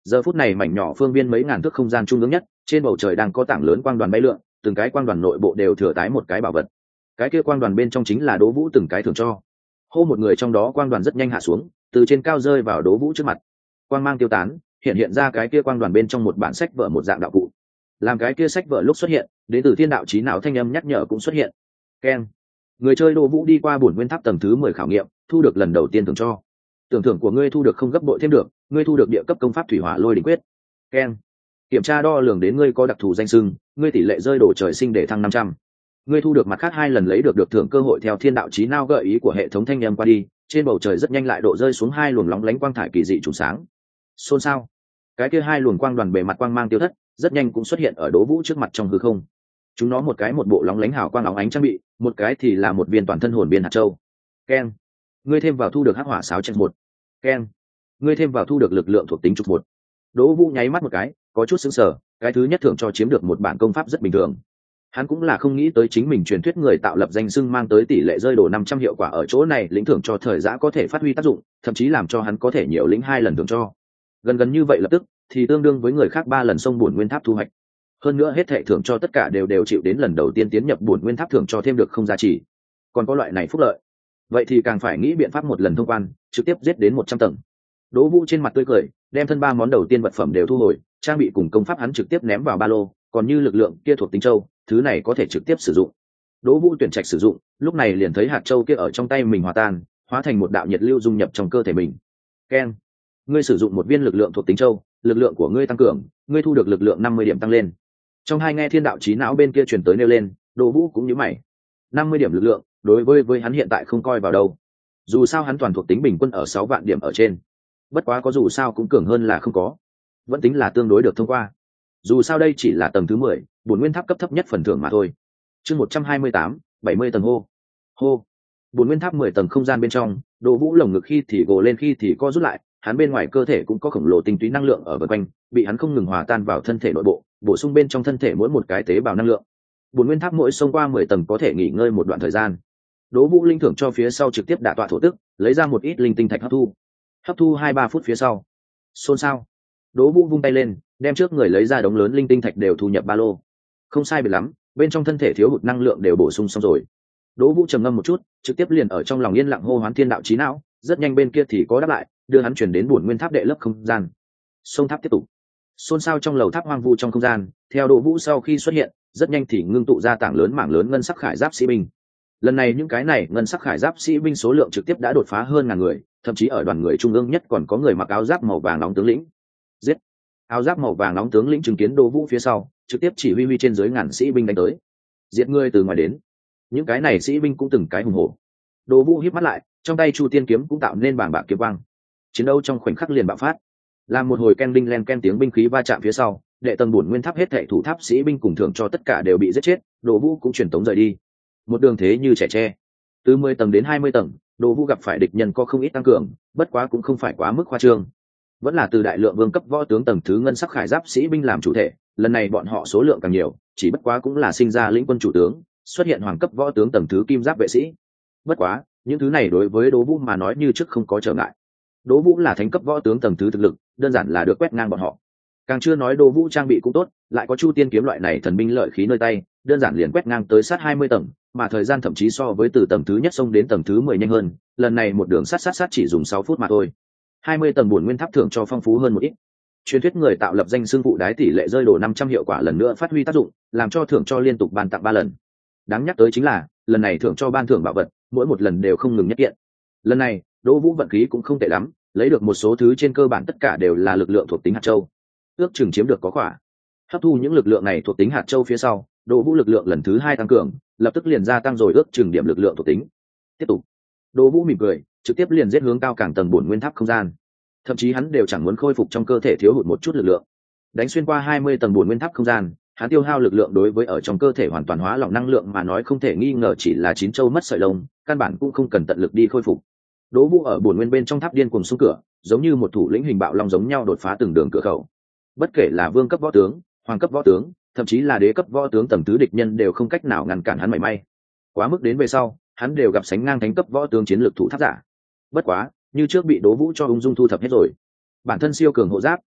Giờ phút này mảnh nhỏ phương viên mấy ngàn thước không gian trung ương nhất, trên bầu trời đang có tảng lớn quang đoàn bay lượn, từng cái quang đoàn nội bộ đều thừa tái một cái bảo vật. Cái kia quang đoàn bên trong chính là Đỗ Vũ từng cái thưởng cho. Hô một người trong đó quang đoàn rất nhanh hạ xuống, từ trên cao rơi vào Đỗ Vũ trước mặt. Quang mang tiêu tán, hiện hiện ra cái kia quang đoàn bên trong một bản sách vở một dạng đạo cụ. Làm cái kia sách vở lúc xuất hiện, đến từ thiên đạo chí não thanh âm nhắc nhở cũng xuất hiện. Keng. Người chơi Đỗ Vũ đi qua bổn nguyên tháp tầng thứ mười khảo nghiệm, thu được lần đầu tiên thưởng cho. Tưởng thưởng của ngươi thu được không gấp bội thêm được, ngươi thu được địa cấp công pháp thủy hỏa lôi đỉnh quyết. Keng. Kiểm tra đo lường đến ngươi có đặc thù danh xưng, ngươi tỷ lệ rơi đổ trời sinh để thăng năm trăm. Ngươi thu được mặt khác hai lần lấy được được thưởng cơ hội theo thiên đạo chí não gợi ý của hệ thống thanh âm qua đi, trên bầu trời rất nhanh lại độ rơi xuống hai luồng lóng lánh quang thải kỳ dị trùng sáng. Xôn xao. Cái kia hai luồng quang đoàn bề mặt quang mang tiêu thất, rất nhanh cũng xuất hiện ở Đỗ Vũ trước mặt trong hư không. Chúng nó một cái một bộ lóng lánh hào quang óng ánh trang bị, một cái thì là một viên toàn thân hồn biên hạt châu. Keng. Ngươi thêm vào thu được hắc hỏa sáo trận một. Keng. Ngươi thêm vào thu được lực lượng thuộc tính trục một. Đỗ Vũ nháy mắt một cái, có chút sững sờ, cái thứ nhất thưởng cho chiếm được một bản công pháp rất bình thường. Hắn cũng là không nghĩ tới chính mình truyền thuyết người tạo lập danh xưng mang tới tỷ lệ rơi đồ năm trăm hiệu quả ở chỗ này, lĩnh thưởng cho thời giã có thể phát huy tác dụng, thậm chí làm cho hắn có thể nhiều lĩnh hai lần thưởng cho. Gần gần như vậy lập tức thì tương đương với người khác ba lần xông bổn nguyên tháp thu hoạch. Hơn nữa hết thệ thưởng cho tất cả đều đều chịu đến lần đầu tiên tiến nhập bổn nguyên tháp thưởng cho thêm được không giá trị. Còn có loại này phúc lợi, vậy thì càng phải nghĩ biện pháp một lần thông quan, trực tiếp giết đến một trăm tầng. Đỗ Vũ trên mặt tươi cười, đem thân ba món đầu tiên vật phẩm đều thu hồi, trang bị cùng công pháp hắn trực tiếp ném vào ba lô, còn như lực lượng kia thuộc tính châu, thứ này có thể trực tiếp sử dụng. Đỗ Vũ tuyển trạch sử dụng, lúc này liền thấy hạt châu kia ở trong tay mình hòa tan, hóa thành một đạo nhiệt lưu dung nhập trong cơ thể mình. Keng. Ngươi sử dụng một viên lực lượng thuộc tính châu, lực lượng của ngươi tăng cường, ngươi thu được lực lượng năm mươi điểm tăng lên. Trong hai nghe thiên đạo chí não bên kia truyền tới nêu lên, Đỗ Vũ cũng nhíu mày. năm mươi điểm lực lượng, đối với với hắn hiện tại không coi vào đâu. Dù sao hắn toàn thuộc tính bình quân ở sáu vạn điểm ở trên. Bất quá có dù sao cũng cường hơn là không có. Vẫn tính là tương đối được thông qua. Dù sao đây chỉ là tầng thứ mười, bổn nguyên tháp cấp thấp nhất phần thưởng mà thôi. Chương một trăm hai mươi tám, bảy mươi tầng hô. Hô. Bổn nguyên tháp mười tầng không gian bên trong, Đỗ Vũ lồng ngực khi thì gồ lên khi thì co rút lại, hắn bên ngoài cơ thể cũng có khổng lồ tinh túy năng lượng ở vần quanh, bị hắn không ngừng hòa tan vào thân thể nội bộ, bổ sung bên trong thân thể mỗi một cái tế bào năng lượng. Bổn nguyên tháp mỗi xông qua mười tầng có thể nghỉ ngơi một đoạn thời gian. Đỗ Vũ linh thưởng cho phía sau trực tiếp đả tọa thổ tức, lấy ra một ít linh tinh thạch hấp thu. Hấp thu hai ba phút phía sau. Xôn xao. Đỗ Vũ vung tay lên, đem trước người lấy ra đống lớn linh tinh thạch đều thu nhập ba lô. Không sai biệt lắm, bên trong thân thể thiếu hụt năng lượng đều bổ sung xong rồi. Đỗ Vũ trầm ngâm một chút, trực tiếp liền ở trong lòng yên lặng hô hoán thiên đạo chí não, rất nhanh bên kia thì có đáp lại, đưa hắn chuyển đến bổn nguyên tháp đệ lớp không gian. Sông tháp tiếp tục. Xôn xao trong lầu tháp hoang vu trong không gian, theo Đỗ Vũ sau khi xuất hiện, rất nhanh thì ngưng tụ ra tảng lớn mảng lớn ngân sắc khải giáp sĩ binh. Lần này những cái này ngân sắc khải giáp sĩ binh số lượng trực tiếp đã đột phá hơn ngàn người, thậm chí ở đoàn người trung ương nhất còn có người mặc áo giáp màu vàng nóng tướng lĩnh. Giết. Áo giáp màu vàng nóng tướng lĩnh chứng kiến Đỗ Vũ phía sau, trực tiếp chỉ huy huy trên dưới ngàn sĩ binh đánh tới. Giết ngươi từ ngoài đến. Những cái này sĩ binh cũng từng cái hùng hổ. Đỗ Vũ híp mắt lại, trong tay Chu Tiên kiếm cũng tạo nên bảng bạc kiếm quang. Chiến đấu trong khoảnh khắc liền bạo phát. Làm một hồi ken đinh len ken tiếng binh khí va chạm phía sau, đệ tầng bổn nguyên tháp hết thảy thủ tháp sĩ binh cùng thưởng cho tất cả đều bị giết chết, Đỗ Vũ cũng truyền tống rời đi. Một đường thế như trẻ tre. Từ mười tầng đến hai mươi tầng, Đỗ Vũ gặp phải địch nhân có không ít tăng cường, bất quá cũng không phải quá mức khoa trương. Vẫn là từ đại lượng vương cấp võ tướng tầng thứ ngân sắc khải giáp sĩ binh làm chủ thể, lần này bọn họ số lượng càng nhiều, chỉ bất quá cũng là sinh ra lĩnh quân chủ tướng, xuất hiện hoàng cấp võ tướng tầng thứ kim giáp vệ sĩ. Bất quá, những thứ này đối với Đỗ Vũ mà nói như trước không có trở ngại. Đỗ Vũ là thánh cấp võ tướng tầng thứ thực lực, đơn giản là được quét ngang bọn họ. Càng chưa nói Đỗ Vũ trang bị cũng tốt, lại có Chu Tiên kiếm loại này thần binh lợi khí nơi tay, đơn giản liền quét ngang tới sát hai mươi tầng, mà thời gian thậm chí so với từ tầng thứ nhất xông đến tầng thứ mười nhanh hơn, lần này một đường sát sát sát chỉ dùng sáu phút mà thôi. hai mươi tầng bổn nguyên tháp thưởng cho phong phú hơn một ít. Truyền thuyết người tạo lập danh xưng phụ đái tỷ lệ rơi đồ năm trăm hiệu quả lần nữa phát huy tác dụng, làm cho thưởng cho liên tục ban tặng ba lần. Đáng nhắc tới chính là, lần này thưởng cho ban thưởng bảo vật, mỗi một lần đều không ngừng nhất kiện. Lần này, Đỗ Vũ vận khí cũng không tệ lắm, lấy được một số thứ trên cơ bản tất cả đều là lực lượng thuộc tính hạt châu. Ước chừng chiếm được có khỏa. Hấp thu những lực lượng này thuộc tính hạt châu phía sau, Đỗ Vũ lực lượng lần thứ hai tăng cường, lập tức liền gia tăng rồi ước chừng điểm lực lượng thuộc tính. Tiếp tục. Đỗ Vũ mỉm cười, trực tiếp liền giết hướng cao càng tầng bổn nguyên tháp không gian. Thậm chí hắn đều chẳng muốn khôi phục trong cơ thể thiếu hụt một chút lực lượng. Đánh xuyên qua hai mươi tầng bổn nguyên tháp không gian, hắn tiêu hao lực lượng đối với ở trong cơ thể hoàn toàn hóa lỏng năng lượng mà nói không thể nghi ngờ chỉ là chín châu mất sợi lông, căn bản cũng không cần tận lực đi khôi phục. Đỗ Vũ ở bổn nguyên bên trong tháp điên cuồng xung cửa, giống như một thủ lĩnh hình bạo long giống nhau đột phá từng đường cửa khẩu. Bất kể là vương cấp võ tướng, hoàng cấp võ tướng, thậm chí là đế cấp võ tướng tầng tứ địch nhân đều không cách nào ngăn cản hắn mảy may. Quá mức đến về sau, hắn đều gặp sánh ngang thánh cấp võ tướng chiến lược thủ tháp giả. Bất quá, như trước bị Đỗ Vũ cho ung dung thu thập hết rồi. Bản thân siêu cường hộ giáp,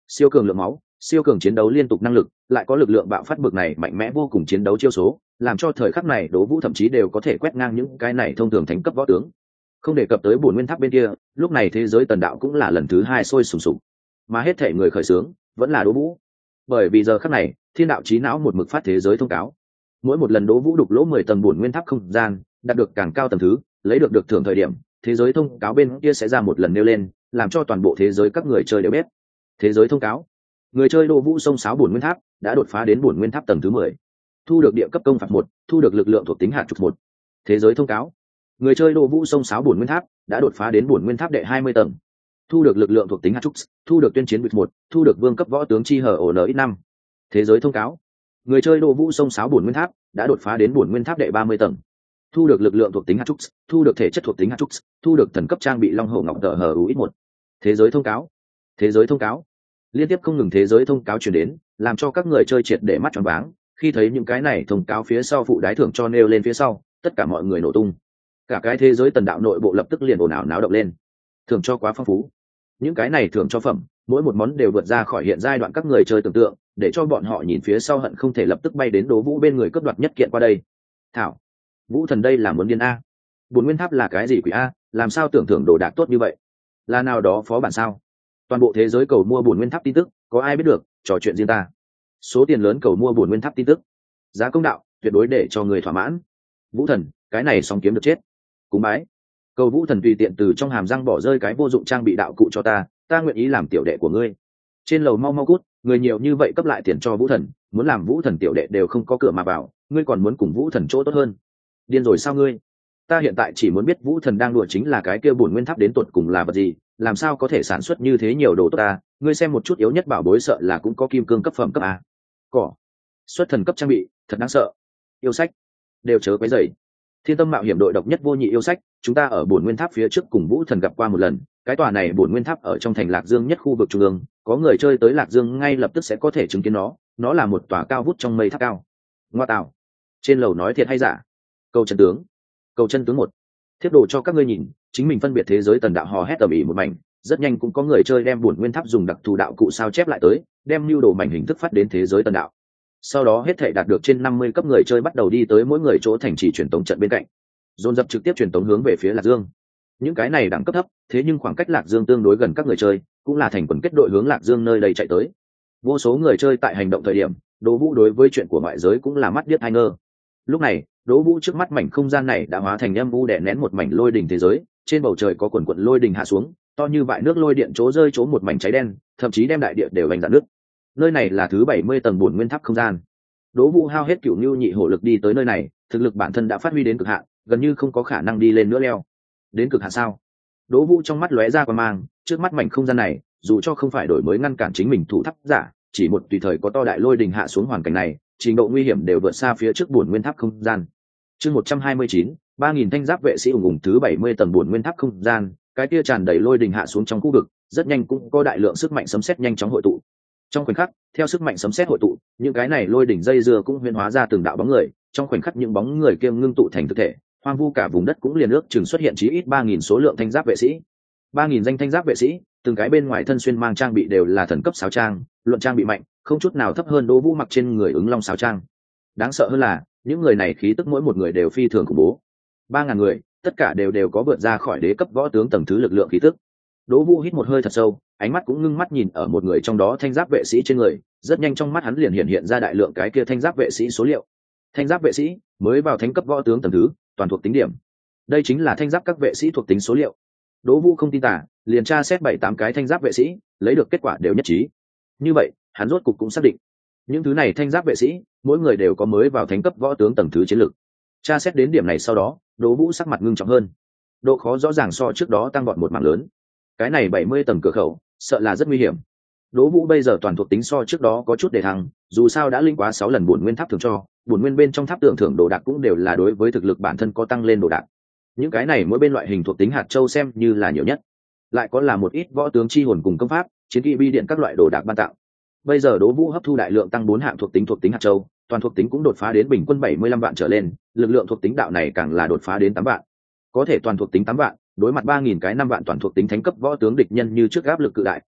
siêu cường lượng máu, siêu cường chiến đấu liên tục năng lực, lại có lực lượng bạo phát bực này mạnh mẽ vô cùng chiến đấu chiêu số, làm cho thời khắc này Đỗ Vũ thậm chí đều có thể quét ngang những cái này thông thường thánh cấp võ tướng. Không đề cập tới bổn nguyên tháp bên kia, lúc này thế giới tần đạo cũng là lần thứ hai sôi sùng sục, mà hết thể người khởi xướng vẫn là Đỗ Vũ. Bởi vì giờ khắc này, thiên đạo trí não một mực phát thế giới thông cáo, mỗi một lần Đỗ Vũ đục lỗ mười tầng bổn nguyên tháp không gian, đạt được càng cao tầng thứ, lấy được được thưởng thời điểm, thế giới thông cáo bên kia sẽ ra một lần nêu lên, làm cho toàn bộ thế giới các người chơi đều biết. Thế giới thông cáo, người chơi Đỗ Vũ sông sáo bổn nguyên tháp đã đột phá đến bổn nguyên tháp tầng thứ mười, thu được địa cấp công phạt một, thu được lực lượng thuộc tính hạt trục một. Thế giới thông cáo, người chơi Đỗ Vũ sông sáo bổn nguyên tháp đã đột phá đến bổn nguyên tháp đệ hai mươi tầng, thu được lực lượng thuộc tính hạt trục, thu được tuyên chiến bịch một, thu được vương cấp võ tướng chi hở ổn ít năm. Thế giới thông cáo, người chơi Đỗ Vũ sông sáo bổn nguyên tháp đã đột phá đến bổn nguyên tháp đệ ba mươi tầng, thu được lực lượng thuộc tính hạt trúc, thu được thể chất thuộc tính hạt trúc, thu được thần cấp trang bị long hổ ngọc tờ hờ u ít một. Thế giới thông cáo, thế giới thông cáo, liên tiếp không ngừng thế giới thông cáo truyền đến, làm cho các người chơi triệt để mắt tròn váng. Khi thấy những cái này thông cáo phía sau phụ đái thưởng cho nêu lên phía sau, tất cả mọi người nổ tung, cả cái thế giới tần đạo nội bộ lập tức liền ồn ào náo động lên. Thưởng cho quá phong phú, những cái này thưởng cho phẩm mỗi một món đều vượt ra khỏi hiện giai đoạn các người chơi tưởng tượng, để cho bọn họ nhìn phía sau hận không thể lập tức bay đến Đỗ Vũ bên người cướp đoạt nhất kiện qua đây. Thảo, Vũ thần đây là muốn điên a? Bổn nguyên tháp là cái gì quỷ a? Làm sao tưởng thưởng đồ đạc tốt như vậy? Là nào đó phó bản sao? Toàn bộ thế giới cầu mua bổn nguyên tháp tin tức, có ai biết được? Trò chuyện riêng ta. Số tiền lớn cầu mua bổn nguyên tháp tin tức, giá công đạo, tuyệt đối để cho người thỏa mãn. Vũ thần, cái này xong kiếm được chết. Cúng bái. Cầu Vũ thần tùy tiện từ trong hàm răng bỏ rơi cái vô dụng trang bị đạo cụ cho ta, ta nguyện ý làm tiểu đệ của ngươi. Trên lầu mau mau cút, người nhiều như vậy cấp lại tiền cho Vũ thần, muốn làm Vũ thần tiểu đệ đều không có cửa mà vào, ngươi còn muốn cùng Vũ thần chỗ tốt hơn. Điên rồi sao ngươi? Ta hiện tại chỉ muốn biết Vũ thần đang đùa chính là cái kia bổn nguyên tháp đến tột cùng là vật gì, làm sao có thể sản xuất như thế nhiều đồ tốt ta? Ngươi xem một chút yếu nhất bảo bối sợ là cũng có kim cương cấp phẩm cấp a. Cỏ, xuất thần cấp trang bị, thật đáng sợ. Yêu sách, đều chớ quấy rầy. Thiên Tâm mạo hiểm đội độc nhất vô nhị yêu sách, chúng ta ở bổn nguyên tháp phía trước cùng Vũ thần gặp qua một lần, cái tòa này bổn nguyên tháp ở trong thành Lạc Dương nhất khu vực trung ương, có người chơi tới Lạc Dương ngay lập tức sẽ có thể chứng kiến nó, nó là một tòa cao vút trong mây tháp cao. Ngoa tạo, trên lầu nói thiệt hay giả? Cầu chân tướng, cầu chân tướng một, thiết đồ cho các ngươi nhìn, chính mình phân biệt thế giới tần đạo hò hét tầm ĩ một mảnh, rất nhanh cũng có người chơi đem bổn nguyên tháp dùng đặc thù đạo cụ sao chép lại tới, đem lưu đồ mảnh hình thức phát đến thế giới tần đạo. Sau đó hết thể đạt được trên năm mươi cấp người chơi bắt đầu đi tới mỗi người chỗ thành trì truyền tống trận bên cạnh, dồn dập trực tiếp truyền tống hướng về phía Lạc Dương. Những cái này đẳng cấp thấp, thế nhưng khoảng cách Lạc Dương tương đối gần các người chơi, cũng là thành quần kết đội hướng Lạc Dương nơi đây chạy tới. Vô số người chơi tại hành động thời điểm, Đỗ Vũ đối với chuyện của ngoại giới cũng là mắt điếc tai ngơ. Lúc này, Đỗ Vũ trước mắt mảnh không gian này đã hóa thành âm u đè nén một mảnh lôi đình thế giới, trên bầu trời có quần quần lôi đình hạ xuống, to như vại nước lôi điện chỗ rơi chỗ một mảnh cháy đen, thậm chí đem đại địa đều vành dạn nước. Nơi này là thứ bảy mươi tầng bổn nguyên tháp không gian. Đỗ Vũ hao hết cửu nưu nhị hổ lực đi tới nơi này, thực lực bản thân đã phát huy đến cực hạn, gần như không có khả năng đi lên nữa leo. Đến cực hạn sao? Đỗ Vũ trong mắt lóe ra quang mang, trước mắt mảnh không gian này, dù cho không phải đổi mới ngăn cản chính mình thủ tháp giả, chỉ một tùy thời có to đại lôi đình hạ xuống hoàn cảnh này, trình độ nguy hiểm đều vượt xa phía trước bổn nguyên tháp không gian. Chương một trăm hai mươi chín, ba nghìn thanh giáp vệ sĩ ủng ủng thứ bảy mươi tầng bổn nguyên tháp không gian, cái kia tràn đầy lôi đình hạ xuống trong khu vực, rất nhanh cũng có đại lượng sức mạnh sấm sét nhanh chóng hội tụ. Trong khoảnh khắc, theo sức mạnh sấm sét hội tụ, những cái này lôi đỉnh dây dưa cũng huyễn hóa ra từng đạo bóng người, trong khoảnh khắc những bóng người kia ngưng tụ thành thực thể, hoang vu cả vùng đất cũng liền ước chừng xuất hiện chí ít ba nghìn số lượng thanh giáp vệ sĩ. ba nghìn danh thanh giáp vệ sĩ, từng cái bên ngoài thân xuyên mang trang bị đều là thần cấp sáo trang, luận trang bị mạnh, không chút nào thấp hơn Đỗ Vũ mặc trên người ứng long sáo trang. Đáng sợ hơn là, những người này khí tức mỗi một người đều phi thường khủng bố. ba ngàn người, tất cả đều đều có vượt ra khỏi đế cấp võ tướng tầng thứ lực lượng khí tức. Đỗ Vũ hít một hơi thật sâu, ánh mắt cũng ngưng mắt nhìn ở một người trong đó thanh giáp vệ sĩ trên người, rất nhanh trong mắt hắn liền hiện hiện ra đại lượng cái kia thanh giáp vệ sĩ số liệu. Thanh giáp vệ sĩ mới vào thánh cấp võ tướng tầng thứ, toàn thuộc tính điểm. Đây chính là thanh giáp các vệ sĩ thuộc tính số liệu. Đỗ Vũ không tin tả, liền tra xét bảy tám cái thanh giáp vệ sĩ, lấy được kết quả đều nhất trí. Như vậy, hắn rốt cục cũng xác định, những thứ này thanh giáp vệ sĩ, mỗi người đều có mới vào thánh cấp võ tướng tầng thứ chiến lược. Tra xét đến điểm này sau đó, Đỗ Vũ sắc mặt ngưng trọng hơn. Độ khó rõ ràng so trước đó tăng vọt một mảng lớn. Cái này bảy mươi tầng cửa khẩu, sợ là rất nguy hiểm. Đỗ Vũ bây giờ toàn thuộc tính so trước đó có chút để thăng, dù sao đã linh quá sáu lần bổn nguyên tháp thường cho, bổn nguyên bên trong tháp tưởng thưởng đồ đạc cũng đều là đối với thực lực bản thân có tăng lên đồ đạc. Những cái này mỗi bên loại hình thuộc tính hạt châu xem như là nhiều nhất. Lại có là một ít võ tướng chi hồn cùng công pháp, chiến kỵ bi điện các loại đồ đạc ban tặng. Bây giờ Đỗ Vũ hấp thu đại lượng tăng bốn hạng thuộc tính thuộc tính hạt châu, toàn thuộc tính cũng đột phá đến bình quân bảy mươi lăm vạn trở lên, lực lượng thuộc tính đạo này càng là đột phá đến tám vạn. Có thể toàn thuộc tính tám vạn, đối mặt ba nghìn cái năm vạn toàn thuộc tính thánh cấp võ tướng địch nhân như trước áp lực cự đại,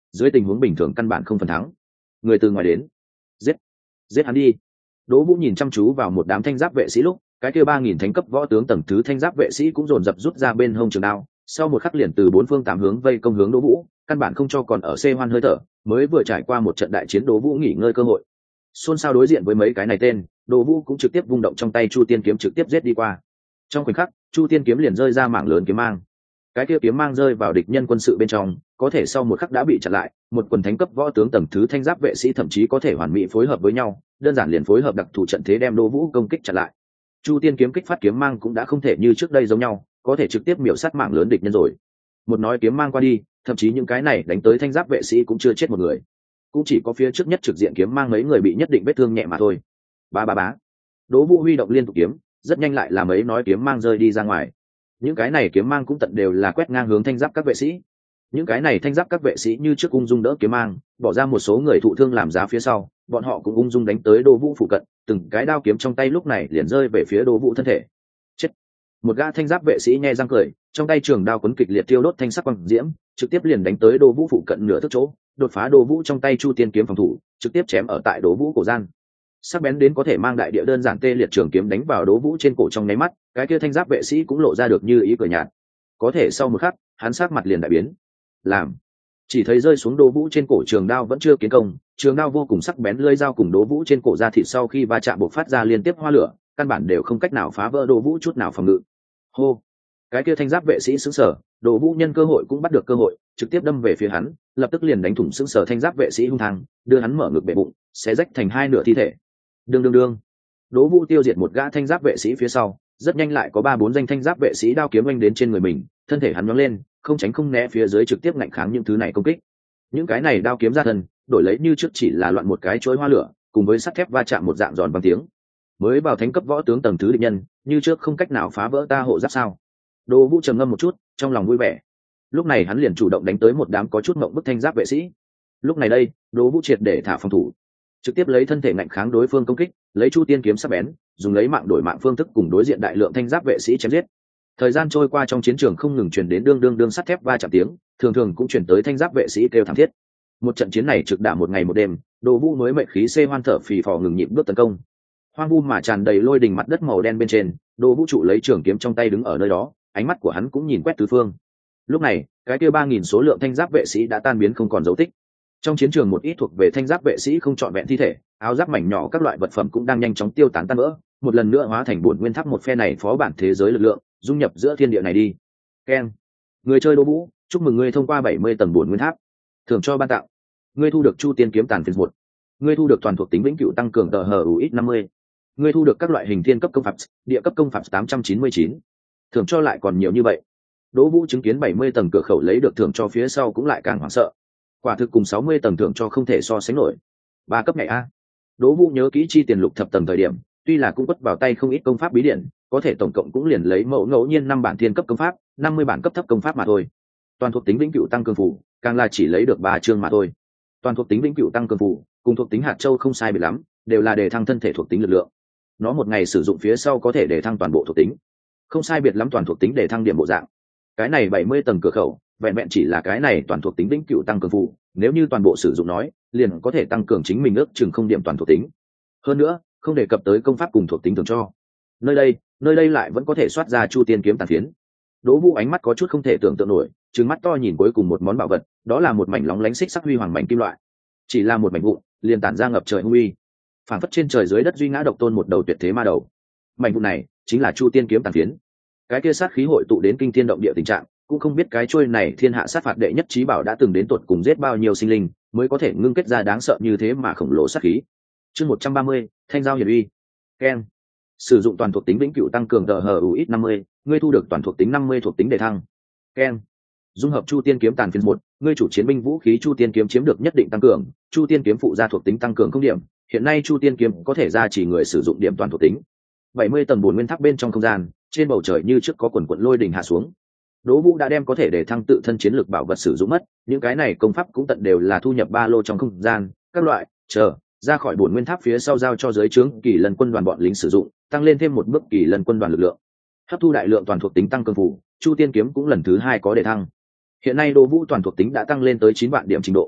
dưới tình huống bình thường căn bản không phần thắng. Người từ ngoài đến, giết giết hắn đi. Đỗ Vũ nhìn chăm chú vào một đám thanh giáp vệ sĩ lúc, cái kia ba nghìn thánh cấp võ tướng tầng thứ thanh giáp vệ sĩ cũng dồn dập rút ra bên hông trường đao, sau một khắc liền từ bốn phương tám hướng vây công hướng Đỗ Vũ, căn bản không cho còn ở xê hoan hơi thở, mới vừa trải qua một trận đại chiến Đỗ Vũ nghỉ ngơi cơ hội. Xôn xao đối diện với mấy cái này tên, Đỗ Vũ cũng trực tiếp vung động trong tay Chu Tiên kiếm trực tiếp giết đi qua. Trong khoảnh khắc, Chu Tiên kiếm liền rơi ra mảng lớn kiếm mang. Cái kia kiếm mang rơi vào địch nhân quân sự bên trong, có thể sau một khắc đã bị chặn lại, một quần thánh cấp võ tướng tầng thứ thanh giáp vệ sĩ thậm chí có thể hoàn mỹ phối hợp với nhau, đơn giản liền phối hợp đặc thù trận thế đem Đỗ Vũ công kích chặn lại. Chu Tiên kiếm kích phát kiếm mang cũng đã không thể như trước đây giống nhau, có thể trực tiếp miểu sát mạng lớn địch nhân rồi. Một nói kiếm mang qua đi, thậm chí những cái này đánh tới thanh giáp vệ sĩ cũng chưa chết một người, cũng chỉ có phía trước nhất trực diện kiếm mang mấy người bị nhất định vết thương nhẹ mà thôi. Ba ba bá, Đỗ Vũ huy động liên tục kiếm, rất nhanh lại là mấy nói kiếm mang rơi đi ra ngoài. Những cái này kiếm mang cũng tận đều là quét ngang hướng thanh giáp các vệ sĩ. Những cái này thanh giáp các vệ sĩ như trước ung dung đỡ kiếm mang, bỏ ra một số người thụ thương làm giá phía sau, bọn họ cũng ung dung đánh tới Đỗ Vũ phụ cận, từng cái đao kiếm trong tay lúc này liền rơi về phía Đỗ Vũ thân thể. Chết! Một gã thanh giáp vệ sĩ nhe răng cười, trong tay trường đao quấn kịch liệt tiêu đốt thanh sắc quang diễm, trực tiếp liền đánh tới Đỗ Vũ phụ cận nửa thước chỗ, đột phá Đỗ Vũ trong tay Chu Tiên kiếm phòng thủ, trực tiếp chém ở tại Đỗ Vũ cổ gian. Sắc bén đến có thể mang đại địa đơn giản tê liệt trường kiếm đánh vào Đỗ Vũ trên cổ trong nháy mắt, cái kia thanh giáp vệ sĩ cũng lộ ra được như ý cười nhạt. Có thể sau một khắc, hắn sắc mặt liền đại biến. Làm, chỉ thấy rơi xuống Đỗ Vũ trên cổ trường đao vẫn chưa kiến công, trường đao vô cùng sắc bén lưỡi dao cùng Đỗ Vũ trên cổ ra thịt sau khi va chạm bộc phát ra liên tiếp hoa lửa, căn bản đều không cách nào phá vỡ Đỗ Vũ chút nào phòng ngự. Hô, cái kia thanh giáp vệ sĩ sững sờ, Đỗ Vũ nhân cơ hội cũng bắt được cơ hội, trực tiếp đâm về phía hắn, lập tức liền đánh thủng sững sờ thanh giáp vệ sĩ hung hăng, đưa hắn mở ngực bệ bụng, xé rách thành hai nửa thi thể. Đương đương đương, Đỗ Vũ tiêu diệt một gã thanh giáp vệ sĩ phía sau, rất nhanh lại có ba bốn danh thanh giáp vệ sĩ đao kiếm oanh đến trên người mình, thân thể hắn nhoáng lên, không tránh không né phía dưới trực tiếp ngạnh kháng những thứ này công kích. Những cái này đao kiếm ra thân, đổi lấy như trước chỉ là loạn một cái chối hoa lửa, cùng với sắt thép va chạm một dạng giòn bằng tiếng. Mới vào thánh cấp võ tướng tầng thứ địch nhân, như trước không cách nào phá vỡ ta hộ giáp sao? Đỗ Vũ trầm ngâm một chút, trong lòng vui vẻ. Lúc này hắn liền chủ động đánh tới một đám có chút ngộng bức thanh giáp vệ sĩ. Lúc này đây, Đỗ Vũ triệt để thả phòng thủ, trực tiếp lấy thân thể ngạnh kháng đối phương công kích, lấy Chu Tiên kiếm sắc bén, dùng lấy mạng đổi mạng phương thức cùng đối diện đại lượng thanh giáp vệ sĩ chém giết. Thời gian trôi qua trong chiến trường không ngừng truyền đến đương đương đương sắt thép va chạm tiếng, thường thường cũng truyền tới thanh giáp vệ sĩ kêu thảm thiết. Một trận chiến này trực đả một ngày một đêm, Đỗ Vũ mới mệnh khí xê hoan thở phì phò ngừng nhịp bước tấn công. Hoang vu mà tràn đầy lôi đình mặt đất màu đen bên trên, Đỗ Vũ trụ lấy trường kiếm trong tay đứng ở nơi đó, ánh mắt của hắn cũng nhìn quét tứ phương. Lúc này, cái kia ba nghìn số lượng thanh giáp vệ sĩ đã tan biến không còn dấu tích. Trong chiến trường một ít thuộc về thanh giáp vệ sĩ không trọn vẹn thi thể, áo giáp mảnh nhỏ các loại vật phẩm cũng đang nhanh chóng tiêu tán tan vỡ, một lần nữa hóa thành bổn nguyên tháp một phe này phó bản thế giới lực lượng, dung nhập giữa thiên địa này đi. Ken, người chơi Đỗ Vũ, chúc mừng ngươi thông qua bảy mươi tầng bổn nguyên tháp. Thưởng cho ban tặng. Ngươi thu được Chu Tiên kiếm tàn phiến một. Ngươi thu được toàn thuộc tính vĩnh cửu tăng cường tờ hờ u ít năm mươi. Ngươi thu được các loại hình thiên cấp công pháp, địa cấp công pháp tám trăm chín mươi chín. Thưởng cho lại còn nhiều như vậy. Đỗ Vũ chứng kiến bảy mươi tầng cửa khẩu lấy được thưởng cho phía sau cũng lại càng hoảng sợ. Quả thực cùng sáu mươi tầng thưởng cho không thể so sánh nổi. Ba cấp ngày a. Đỗ Vũ nhớ kỹ chi tiền lục thập tầng thời điểm, tuy là cũng quất vào tay không ít công pháp bí điển, có thể tổng cộng cũng liền lấy mẫu ngẫu nhiên năm bản thiên cấp công pháp, năm mươi bản cấp thấp công pháp mà thôi. Toàn thuộc tính vĩnh cửu tăng cường phù, càng là chỉ lấy được ba chương mà thôi. Toàn thuộc tính vĩnh cửu tăng cường phù, cùng thuộc tính hạt châu không sai biệt lắm, đều là đề thăng thân thể thuộc tính lực lượng. Nó một ngày sử dụng phía sau có thể đề thăng toàn bộ thuộc tính. Không sai biệt lắm toàn thuộc tính đề thăng điểm bộ dạng. Cái này bảy mươi tầng cửa khẩu, vẹn vẹn chỉ là cái này toàn thuộc tính vĩnh cửu tăng cường phù, nếu như toàn bộ sử dụng nói, liền có thể tăng cường chính mình ước chừng không điểm toàn thuộc tính. Hơn nữa, không đề cập tới công pháp cùng thuộc tính thường cho. Nơi đây, nơi đây lại vẫn có thể soát ra Chu Tiên kiếm tàn phiến. Đỗ Vũ ánh mắt có chút không thể tưởng tượng nổi, trừng mắt to nhìn cuối cùng một món bảo vật, đó là một mảnh lóng lánh xích sắc huy hoàng mảnh kim loại. Chỉ là một mảnh vụn, liền tản ra ngập trời hung uy. Phản phất trên trời dưới đất duy ngã độc tôn một đầu tuyệt thế ma đầu. Mảnh vụn này chính là Chu Tiên kiếm tàn phiến. Cái kia sát khí hội tụ đến kinh thiên động địa tình trạng, cũng không biết cái chuôi này thiên hạ sát phạt đệ nhất chí bảo đã từng đến tuột cùng giết bao nhiêu sinh linh, mới có thể ngưng kết ra đáng sợ như thế mà khổng lồ sát khí. Chương một trăm ba mươi, Thanh giao hiển uy. Ken. Sử dụng toàn thuộc tính vĩnh cửu tăng cường tờ hờ u ít năm mươi, ngươi thu được toàn thuộc tính năm mươi thuộc tính đề thăng. Ken. Dung hợp Chu Tiên kiếm tàn phiến một, ngươi chủ chiến binh vũ khí Chu Tiên kiếm chiếm được nhất định tăng cường, Chu Tiên kiếm phụ gia thuộc tính tăng cường không điểm, hiện nay Chu Tiên kiếm có thể ra chỉ người sử dụng điểm toàn thuộc tính. bảy mươi tầng bổn nguyên tháp bên trong không gian, trên bầu trời như trước có quần quần lôi đình hạ xuống. Đỗ Vũ đã đem có thể để thăng tự thân chiến lược bảo vật sử dụng mất, những cái này công pháp cũng tận đều là thu nhập ba lô trong không gian, các loại, chờ, ra khỏi bổn nguyên tháp phía sau giao cho giới trướng Kỳ Lân quân đoàn bọn lính sử dụng, tăng lên thêm một bước Kỳ Lân quân đoàn lực lượng. Hấp thu đại lượng toàn thuộc tính tăng cường phủ, Chu Tiên kiếm cũng lần thứ hai có để thăng. Hiện nay Đỗ Vũ toàn thuộc tính đã tăng lên tới chín vạn điểm trình độ,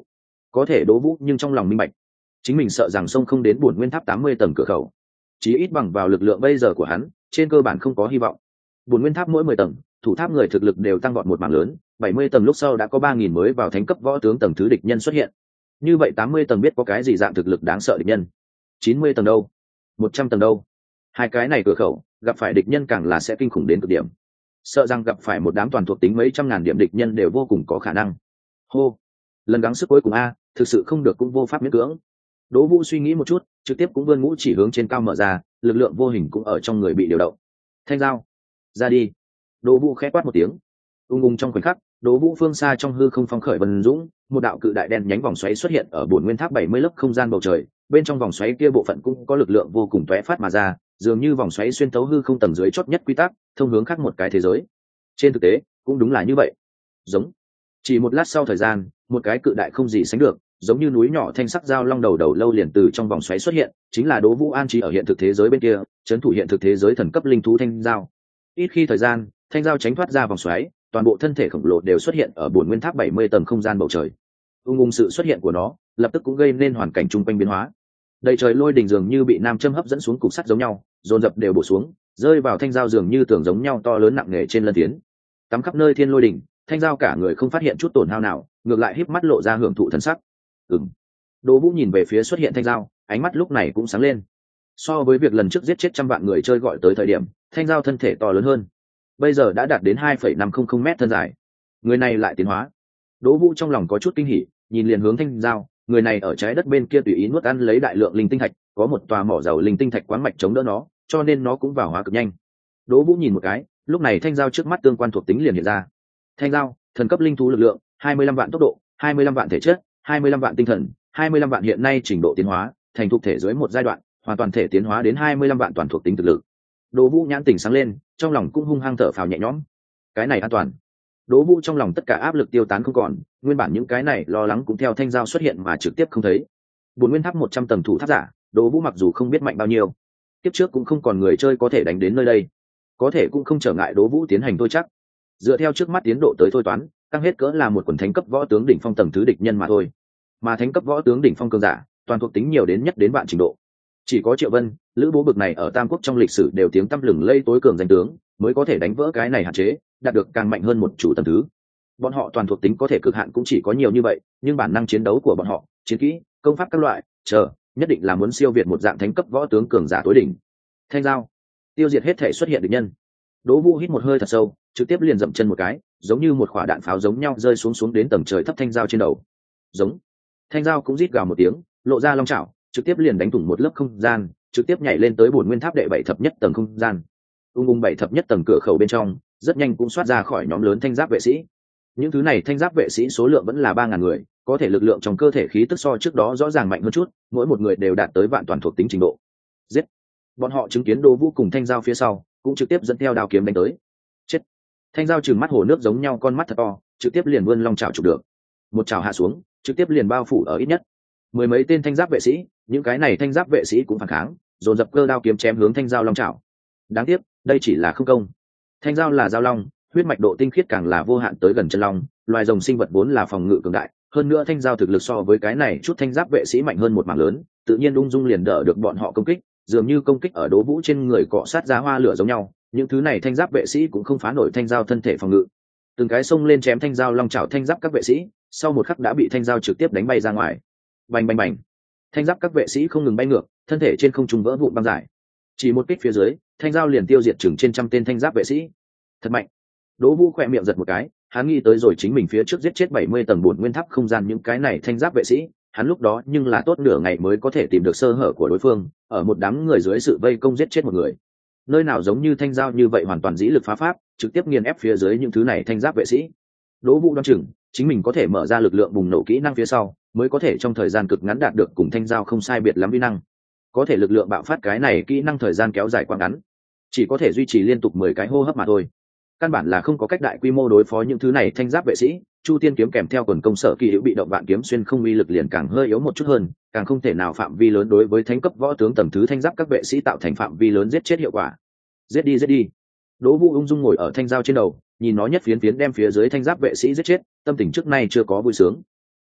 có thể Đỗ Vũ nhưng trong lòng minh bạch, chính mình sợ rằng sông không đến Bổn Nguyên Tháp tám mươi tầng cửa khẩu, chí ít bằng vào lực lượng bây giờ của hắn, trên cơ bản không có hy vọng. Bổn Nguyên Tháp mỗi mười tầng, thủ tháp người thực lực đều tăng vọt một mảng lớn, bảy mươi tầng lúc sau đã có ba nghìn mới vào thánh cấp võ tướng tầng thứ địch nhân xuất hiện. Như vậy tám mươi tầng biết có cái gì dạng thực lực đáng sợ địch nhân. chín mươi tầng đâu? một trăm tầng đâu? Hai cái này cửa khẩu, gặp phải địch nhân càng là sẽ kinh khủng đến cực điểm. Sợ rằng gặp phải một đám toàn thuộc tính mấy trăm ngàn điểm địch nhân đều vô cùng có khả năng. Hô, lần gắng sức cuối cùng a, thực sự không được cũng vô pháp miễn cưỡng. Đỗ Vũ suy nghĩ một chút, trực tiếp cũng vươn ngũ chỉ hướng trên cao mở ra, lực lượng vô hình cũng ở trong người bị điều động. Thanh dao, ra đi. Đỗ Vũ khẽ quát một tiếng. Ung ung trong khoảnh khắc, Đỗ Vũ phương xa trong hư không phong khởi vân dũng, một đạo cự đại đen nhánh vòng xoáy xuất hiện ở Bổn Nguyên Tháp bảy mươi lớp không gian bầu trời, bên trong vòng xoáy kia bộ phận cũng có lực lượng vô cùng tóe phát mà ra, dường như vòng xoáy xuyên thấu hư không tầng dưới chót nhất quy tắc, thông hướng khác một cái thế giới. Trên thực tế, cũng đúng là như vậy. Giống. Chỉ một lát sau thời gian, một cái cự đại không gì sánh được, giống như núi nhỏ thanh sắc dao long đầu đầu lâu liền từ trong vòng xoáy xuất hiện, chính là Đỗ Vũ an trí ở hiện thực thế giới bên kia, trấn thủ hiện thực thế giới thần cấp linh thú thanh dao. Ít khi thời gian, thanh dao tránh thoát ra vòng xoáy, toàn bộ thân thể khổng lồ đều xuất hiện ở Bổn Nguyên Tháp bảy mươi tầng không gian bầu trời. Ung ung sự xuất hiện của nó, lập tức cũng gây nên hoàn cảnh chung quanh biến hóa. Đầy trời lôi đình dường như bị nam châm hấp dẫn xuống cục sắt giống nhau, dồn dập đều bổ xuống, rơi vào thanh dao dường như tường giống nhau to lớn nặng nề trên lân tiến. Tắm khắp nơi thiên lôi đình, thanh dao cả người không phát hiện chút tổn hao nào, ngược lại híp mắt lộ ra hưởng thụ thần sắc. Ừm. Đỗ Vũ nhìn về phía xuất hiện thanh dao, ánh mắt lúc này cũng sáng lên. So với việc lần trước giết chết trăm vạn người chơi gọi tới thời điểm, thanh dao thân thể to lớn hơn, bây giờ đã đạt đến hai phẩy năm không không mét thân dài. Người này lại tiến hóa. Đỗ Vũ trong lòng có chút kinh hỉ, nhìn liền hướng thanh dao, người này ở trái đất bên kia tùy ý nuốt ăn lấy đại lượng linh tinh thạch, có một tòa mỏ dầu linh tinh thạch quán mạch chống đỡ nó, cho nên nó cũng vào hóa cực nhanh. Đỗ Vũ nhìn một cái, lúc này thanh dao trước mắt tương quan thuộc tính liền hiện ra. Thanh dao, thần cấp linh thú lực lượng, hai mươi lăm vạn tốc độ, hai mươi lăm vạn thể chất, hai mươi lăm vạn tinh thần, hai mươi lăm vạn hiện nay trình độ tiến hóa, thành thuộc thể dưới một giai đoạn, hoàn toàn thể tiến hóa đến hai mươi lăm vạn toàn thuộc tính thực lực. Đỗ Vũ nhãn tỉnh sáng lên, trong lòng cũng hung hăng thở phào nhẹ nhõm. Cái này an toàn. Đỗ Vũ trong lòng tất cả áp lực tiêu tán không còn, nguyên bản những cái này lo lắng cũng theo thanh dao xuất hiện mà trực tiếp không thấy. Bổn Nguyên Tháp một trăm tầng thủ tháp giả, Đỗ Vũ mặc dù không biết mạnh bao nhiêu, tiếp trước cũng không còn người chơi có thể đánh đến nơi đây, có thể cũng không trở ngại Đỗ Vũ tiến hành thôi chắc. Dựa theo trước mắt tiến độ tới thôi toán, tăng hết cỡ là một quần thánh cấp võ tướng đỉnh phong tầng thứ địch nhân mà thôi. Mà thánh cấp võ tướng đỉnh phong cường giả, toàn thuộc tính nhiều đến nhất đến vạn trình độ. Chỉ có Triệu Vân, Lữ Bố bực này ở Tam Quốc trong lịch sử đều tiếng tăm lừng lây tối cường danh tướng, mới có thể đánh vỡ cái này hạn chế, đạt được càng mạnh hơn một chủ tầng thứ. Bọn họ toàn thuộc tính có thể cực hạn cũng chỉ có nhiều như vậy, nhưng bản năng chiến đấu của bọn họ, chiến kỹ, công pháp các loại, chờ, nhất định là muốn siêu việt một dạng thánh cấp võ tướng cường giả tối đỉnh. Thanh dao, tiêu diệt hết thể xuất hiện địch nhân. Đỗ Vũ hít một hơi thật sâu, trực tiếp liền dậm chân một cái, giống như một quả đạn pháo giống nhau rơi xuống xuống đến tầng trời thấp thanh dao trên đầu. Giống. Thanh dao cũng rít gào một tiếng, lộ ra long chảo, trực tiếp liền đánh thủng một lớp không gian, trực tiếp nhảy lên tới Bổn Nguyên Tháp đệ bảy thập nhất tầng không gian. Ung ung bảy thập nhất tầng cửa khẩu bên trong, rất nhanh cũng xoát ra khỏi nhóm lớn thanh giáp vệ sĩ. Những thứ này thanh giáp vệ sĩ số lượng vẫn là ba ngàn người, có thể lực lượng trong cơ thể khí tức so trước đó rõ ràng mạnh hơn chút, mỗi một người đều đạt tới vạn toàn thuộc tính trình độ. Giết. Bọn họ chứng kiến Đỗ Vũ cùng thanh dao phía sau, cũng trực tiếp dẫn theo đao kiếm đánh tới. Chết. Thanh dao trừng mắt hồ nước giống nhau con mắt thật to, trực tiếp liền vươn long chảo chụp được. Một chảo hạ xuống, trực tiếp liền bao phủ ở ít nhất mười mấy tên thanh giáp vệ sĩ, những cái này thanh giáp vệ sĩ cũng phản kháng, dồn dập cơ đao kiếm chém hướng thanh dao long chảo. Đáng tiếc, đây chỉ là không công. Thanh dao là dao long, huyết mạch độ tinh khiết càng là vô hạn tới gần chân long, loài rồng sinh vật vốn là phòng ngự cường đại, hơn nữa thanh dao thực lực so với cái này chút thanh giáp vệ sĩ mạnh hơn một mảng lớn, tự nhiên ung dung liền đỡ được bọn họ công kích, dường như công kích ở Đỗ Vũ trên người cọ sát ra hoa lửa giống nhau, những thứ này thanh giáp vệ sĩ cũng không phá nổi thanh dao thân thể phòng ngự. Từng cái xông lên chém thanh dao long chảo thanh giáp các vệ sĩ, sau một khắc đã bị thanh dao trực tiếp đánh bay ra ngoài. Bành bành bành. Thanh giáp các vệ sĩ không ngừng bay ngược, thân thể trên không trung vỡ vụn băng giải. Chỉ một kích phía dưới, thanh dao liền tiêu diệt chừng trên trăm tên thanh giáp vệ sĩ. Thật mạnh. Đỗ Vũ khỏe miệng giật một cái, hắn nghĩ tới rồi chính mình phía trước giết chết bảy mươi tầng Bổn Nguyên Tháp không gian những cái này thanh giáp vệ sĩ, hắn lúc đó nhưng là tốt nửa ngày mới có thể tìm được sơ hở của đối phương, ở một đám người dưới sự vây công giết chết một người. Nơi nào giống như thanh dao như vậy hoàn toàn dĩ lực phá pháp, trực tiếp nghiền ép phía dưới những thứ này thanh giáp vệ sĩ. Đỗ Vũ đoán chừng, chính mình có thể mở ra lực lượng bùng nổ kỹ năng phía sau, mới có thể trong thời gian cực ngắn đạt được cùng thanh dao không sai biệt lắm kỹ năng. Có thể lực lượng bạo phát cái này kỹ năng thời gian kéo dài quá ngắn, chỉ có thể duy trì liên tục mười cái hô hấp mà thôi. Căn bản là không có cách đại quy mô đối phó những thứ này thanh giáp vệ sĩ. Chu Tiên kiếm kèm theo quần công sở kỳ hữu bị động vạn kiếm xuyên không uy lực liền càng hơi yếu một chút hơn, càng không thể nào phạm vi lớn đối với thánh cấp võ tướng tầng thứ thanh giáp các vệ sĩ tạo thành phạm vi lớn giết chết hiệu quả. Giết đi giết đi. Đỗ Vũ ung dung ngồi ở thanh dao trên đầu, nhìn nó nhất phiến phiến đem phía dưới thanh giáp vệ sĩ giết chết, tâm tình trước nay chưa có vui sướng.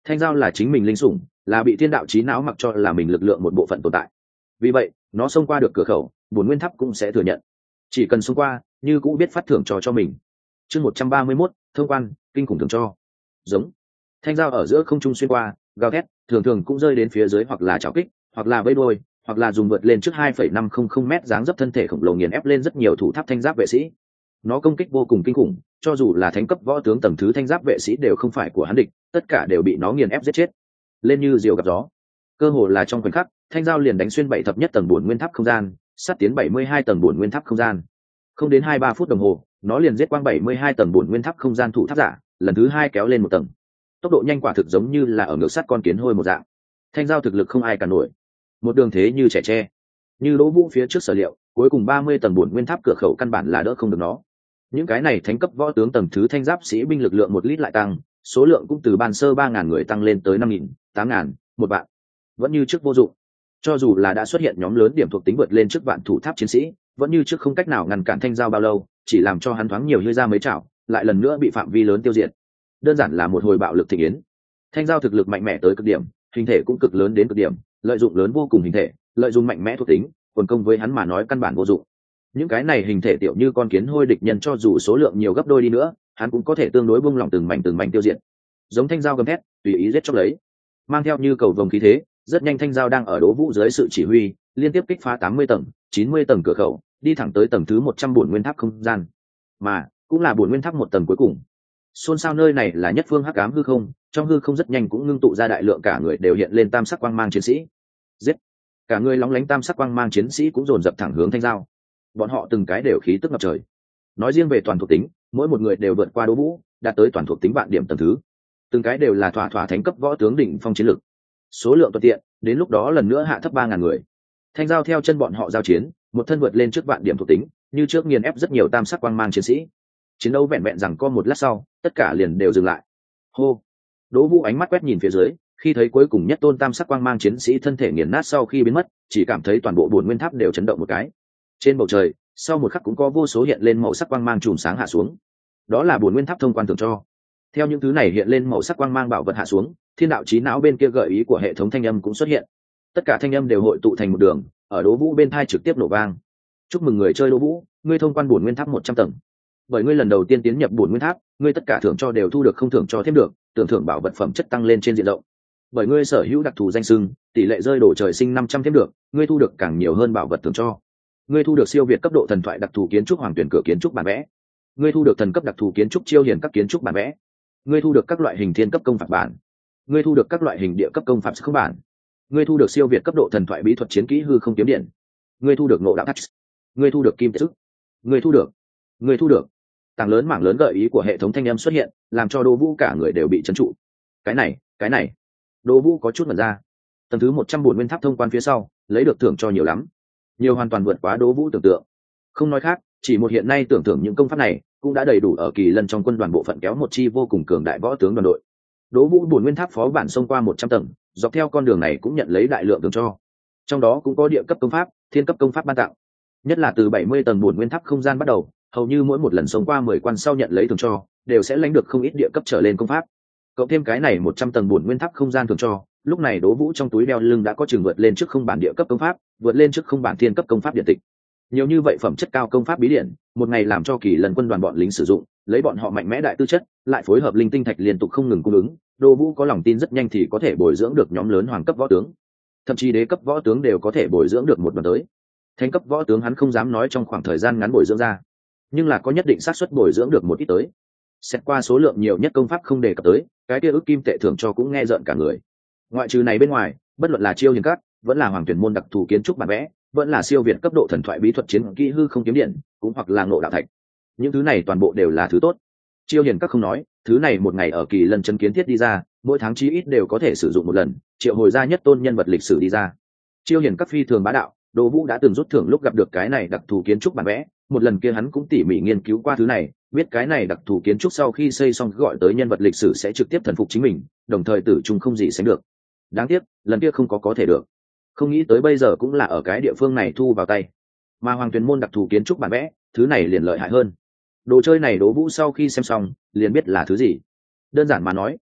Thanh giao là chính mình linh sủng, là bị thiên đạo trí não mặc cho là mình lực lượng một bộ phận tồn tại. Vì vậy nó xông qua được cửa khẩu, bổn nguyên tháp cũng sẽ thừa nhận. Chỉ cần xông qua, như cũng biết phát thưởng cho cho mình. Chương một trăm ba mươi mốt, thông quan, kinh khủng thưởng cho. Giống. Thanh giao ở giữa không trung xuyên qua, gào thét, thường thường cũng rơi đến phía dưới, hoặc là chảo kích, hoặc là vây đuôi, hoặc là dùng vượt lên trước hai phẩy năm không không mét dáng dấp thân thể khổng lồ nghiền ép lên rất nhiều thủ tháp thanh giáp vệ sĩ. Nó công kích vô cùng kinh khủng, cho dù là thánh cấp võ tướng tầng thứ thanh giáp vệ sĩ đều không phải của hắn địch, tất cả đều bị nó nghiền ép giết chết. Lên như diều gặp gió. Cơ hồ là trong khoảnh khắc, thanh giao liền đánh xuyên bảy thập nhất tầng bổn nguyên tháp không gian, sát tiến bảy mươi hai tầng bổn nguyên tháp không gian. Không đến hai ba phút đồng hồ, nó liền giết quang bảy mươi hai tầng bổn nguyên tháp không gian thủ tháp giả, lần thứ hai kéo lên một tầng. Tốc độ nhanh quả thực giống như là ở ngược sát con kiến hôi một dạng. Thanh giao thực lực không ai cả nổi, một đường thế như trẻ tre. Như Đỗ Vũ phía trước sở liệu, cuối cùng ba mươi tầng bổn nguyên tháp cửa khẩu căn bản là đỡ không được nó. Những cái này thánh cấp võ tướng tầng thứ thanh giáp sĩ binh lực lượng một lít lại tăng, số lượng cũng từ ban sơ ba ngàn người tăng lên tới năm nghìn, tám ngàn, một vạn. Vẫn như trước vô dụng. Cho dù là đã xuất hiện nhóm lớn điểm thuộc tính vượt lên trước vạn thủ tháp chiến sĩ, vẫn như trước không cách nào ngăn cản thanh giao bao lâu, chỉ làm cho hắn thoáng nhiều như ra mấy chảo, lại lần nữa bị phạm vi lớn tiêu diệt. Đơn giản là một hồi bạo lực thịnh yến. Thanh giao thực lực mạnh mẽ tới cực điểm, hình thể cũng cực lớn đến cực điểm, lợi dụng lớn vô cùng hình thể, lợi dụng mạnh mẽ thuộc tính, quần công với hắn mà nói căn bản vô dụng. Những cái này hình thể tiểu như con kiến hôi địch nhân cho dù số lượng nhiều gấp đôi đi nữa, hắn cũng có thể tương đối buông lỏng từng mảnh từng mảnh tiêu diệt. Giống thanh giao gầm thét, tùy ý giết chóc lấy. Mang theo như cầu vồng khí thế, rất nhanh thanh giao đang ở Đỗ Vũ dưới sự chỉ huy, liên tiếp kích phá tám mươi tầng, chín mươi tầng cửa khẩu, đi thẳng tới tầng thứ một trăm bổn nguyên tháp không gian. Mà, cũng là bổn nguyên tháp một tầng cuối cùng. Xôn xao nơi này là nhất phương hắc ám hư không, trong hư không rất nhanh cũng ngưng tụ ra đại lượng cả người đều hiện lên tam sắc quang mang chiến sĩ. Giết! Cả người lóng lánh tam sắc quang mang chiến sĩ cũng dồn dập thẳng hướng thanh giao. Bọn họ từng cái đều khí tức ngập trời. Nói riêng về toàn thuộc tính, mỗi một người đều vượt qua Đỗ Vũ, đạt tới toàn thuộc tính vạn điểm tầng thứ. Từng cái đều là thỏa thỏa thánh cấp võ tướng đỉnh phong chiến lực. Số lượng thuận tiện, đến lúc đó lần nữa hạ thấp ba ngàn người. Thanh giao theo chân bọn họ giao chiến, một thân vượt lên trước vạn điểm thuộc tính, như trước nghiền ép rất nhiều tam sắc quang mang chiến sĩ. Chiến đấu vẹn vẹn rằng có một lát sau, tất cả liền đều dừng lại. Hô! Đỗ Vũ ánh mắt quét nhìn phía dưới, khi thấy cuối cùng nhất tôn tam sắc quang mang chiến sĩ thân thể nghiền nát sau khi biến mất, chỉ cảm thấy toàn bộ bổn nguyên tháp đều chấn động một cái. Trên bầu trời, sau một khắc cũng có vô số hiện lên màu sắc quang mang chùm sáng hạ xuống. Đó là bổn nguyên tháp thông quan thưởng cho. Theo những thứ này hiện lên màu sắc quang mang bảo vật hạ xuống, thiên đạo trí não bên kia gợi ý của hệ thống thanh âm cũng xuất hiện. Tất cả thanh âm đều hội tụ thành một đường, ở Đỗ Vũ bên tai trực tiếp nổ vang. Chúc mừng người chơi Đỗ Vũ, ngươi thông quan bổn nguyên tháp một trăm tầng. Bởi ngươi lần đầu tiên tiến nhập bổn nguyên tháp, ngươi tất cả thưởng cho đều thu được không thưởng cho thêm được, tưởng thưởng bảo vật phẩm chất tăng lên trên diện rộng. Bởi ngươi sở hữu đặc thù danh xưng, tỷ lệ rơi đổ trời sinh năm trăm thêm được, ngươi thu được càng nhiều hơn bảo vật thưởng cho. Ngươi thu được siêu việt cấp độ thần thoại đặc thù kiến trúc hoàng tuyển cửa kiến trúc bản vẽ. Ngươi thu được thần cấp đặc thù kiến trúc chiêu hiền các kiến trúc bản vẽ. Ngươi thu được các loại hình thiên cấp công phạt bản. Ngươi thu được các loại hình địa cấp công phạt không bản. Ngươi thu được siêu việt cấp độ thần thoại bí thuật chiến kỹ hư không kiếm điện. Ngươi thu được ngộ đạo touch. Ngươi thu được kim sức. Ngươi thu được. Ngươi thu được. Tảng lớn mảng lớn gợi ý của hệ thống thanh âm xuất hiện, làm cho Đỗ Vũ cả người đều bị trấn trụ. Cái này, cái này. Đỗ Vũ có chút ngẩn ra. Tầng thứ một trăm bổn nguyên tháp thông quan phía sau, lấy được thưởng cho nhiều lắm. Nhiều hoàn toàn vượt quá Đỗ Vũ tưởng tượng. Không nói khác, chỉ một hiện nay tưởng thưởng những công pháp này, cũng đã đầy đủ ở Kỳ Lân trong quân đoàn bộ phận kéo một chi vô cùng cường đại võ tướng đoàn đội. Đỗ Vũ bổn nguyên tháp phó bản xông qua một trăm tầng, dọc theo con đường này cũng nhận lấy đại lượng thưởng cho. Trong đó cũng có địa cấp công pháp, thiên cấp công pháp ban tặng. Nhất là từ bảy mươi tầng bổn nguyên tháp không gian bắt đầu, hầu như mỗi một lần xông qua mười quan sau nhận lấy thưởng cho, đều sẽ lãnh được không ít địa cấp trở lên công pháp. Cộng thêm cái này một trăm tầng bổn nguyên tháp không gian thưởng cho, lúc này Đỗ Vũ trong túi đeo lưng đã có chừng vượt lên trước không bản địa cấp công pháp, vượt lên trước không bản thiên cấp công pháp điện tịch. Nhiều như vậy phẩm chất cao công pháp bí điển, một ngày làm cho Kỳ Lân quân đoàn bọn lính sử dụng, lấy bọn họ mạnh mẽ đại tư chất, lại phối hợp linh tinh thạch liên tục không ngừng cung ứng, Đỗ Vũ có lòng tin rất nhanh thì có thể bồi dưỡng được nhóm lớn hoàng cấp võ tướng, thậm chí đế cấp võ tướng đều có thể bồi dưỡng được một đoàn tới. Thánh cấp võ tướng hắn không dám nói trong khoảng thời gian ngắn bồi dưỡng ra, nhưng là có nhất định xác suất bồi dưỡng được một ít tới. Xét qua số lượng nhiều nhất công pháp không đề cập tới, cái kia ước kim tệ thưởng cho cũng nghe rợn cả người. Ngoại trừ này bên ngoài, bất luận là chiêu hiền các, vẫn là hoàng tuyển môn đặc thù kiến trúc bản vẽ, vẫn là siêu việt cấp độ thần thoại bí thuật chiến kỹ hư không kiếm điện, cũng hoặc là ngộ đạo thạch. Những thứ này toàn bộ đều là thứ tốt. Chiêu hiền các không nói, thứ này một ngày ở Kỳ Lân chân kiến thiết đi ra, mỗi tháng chí ít đều có thể sử dụng một lần, triệu hồi ra nhất tôn nhân vật lịch sử đi ra. Chiêu hiền các phi thường bá đạo, Đỗ Vũ đã từng rút thưởng lúc gặp được cái này đặc thù kiến trúc bản vẽ, một lần kia hắn cũng tỉ mỉ nghiên cứu qua thứ này, biết cái này đặc thù kiến trúc sau khi xây xong gọi tới nhân vật lịch sử sẽ trực tiếp thần phục chính mình, đồng thời tử trung không gì sánh được. Đáng tiếc, lần kia không có có thể được. Không nghĩ tới bây giờ cũng là ở cái địa phương này thu vào tay. Mà hoàng tuyển môn đặc thù kiến trúc bản vẽ, thứ này liền lợi hại hơn. Đồ chơi này Đỗ Vũ sau khi xem xong, liền biết là thứ gì. Đơn giản mà nói,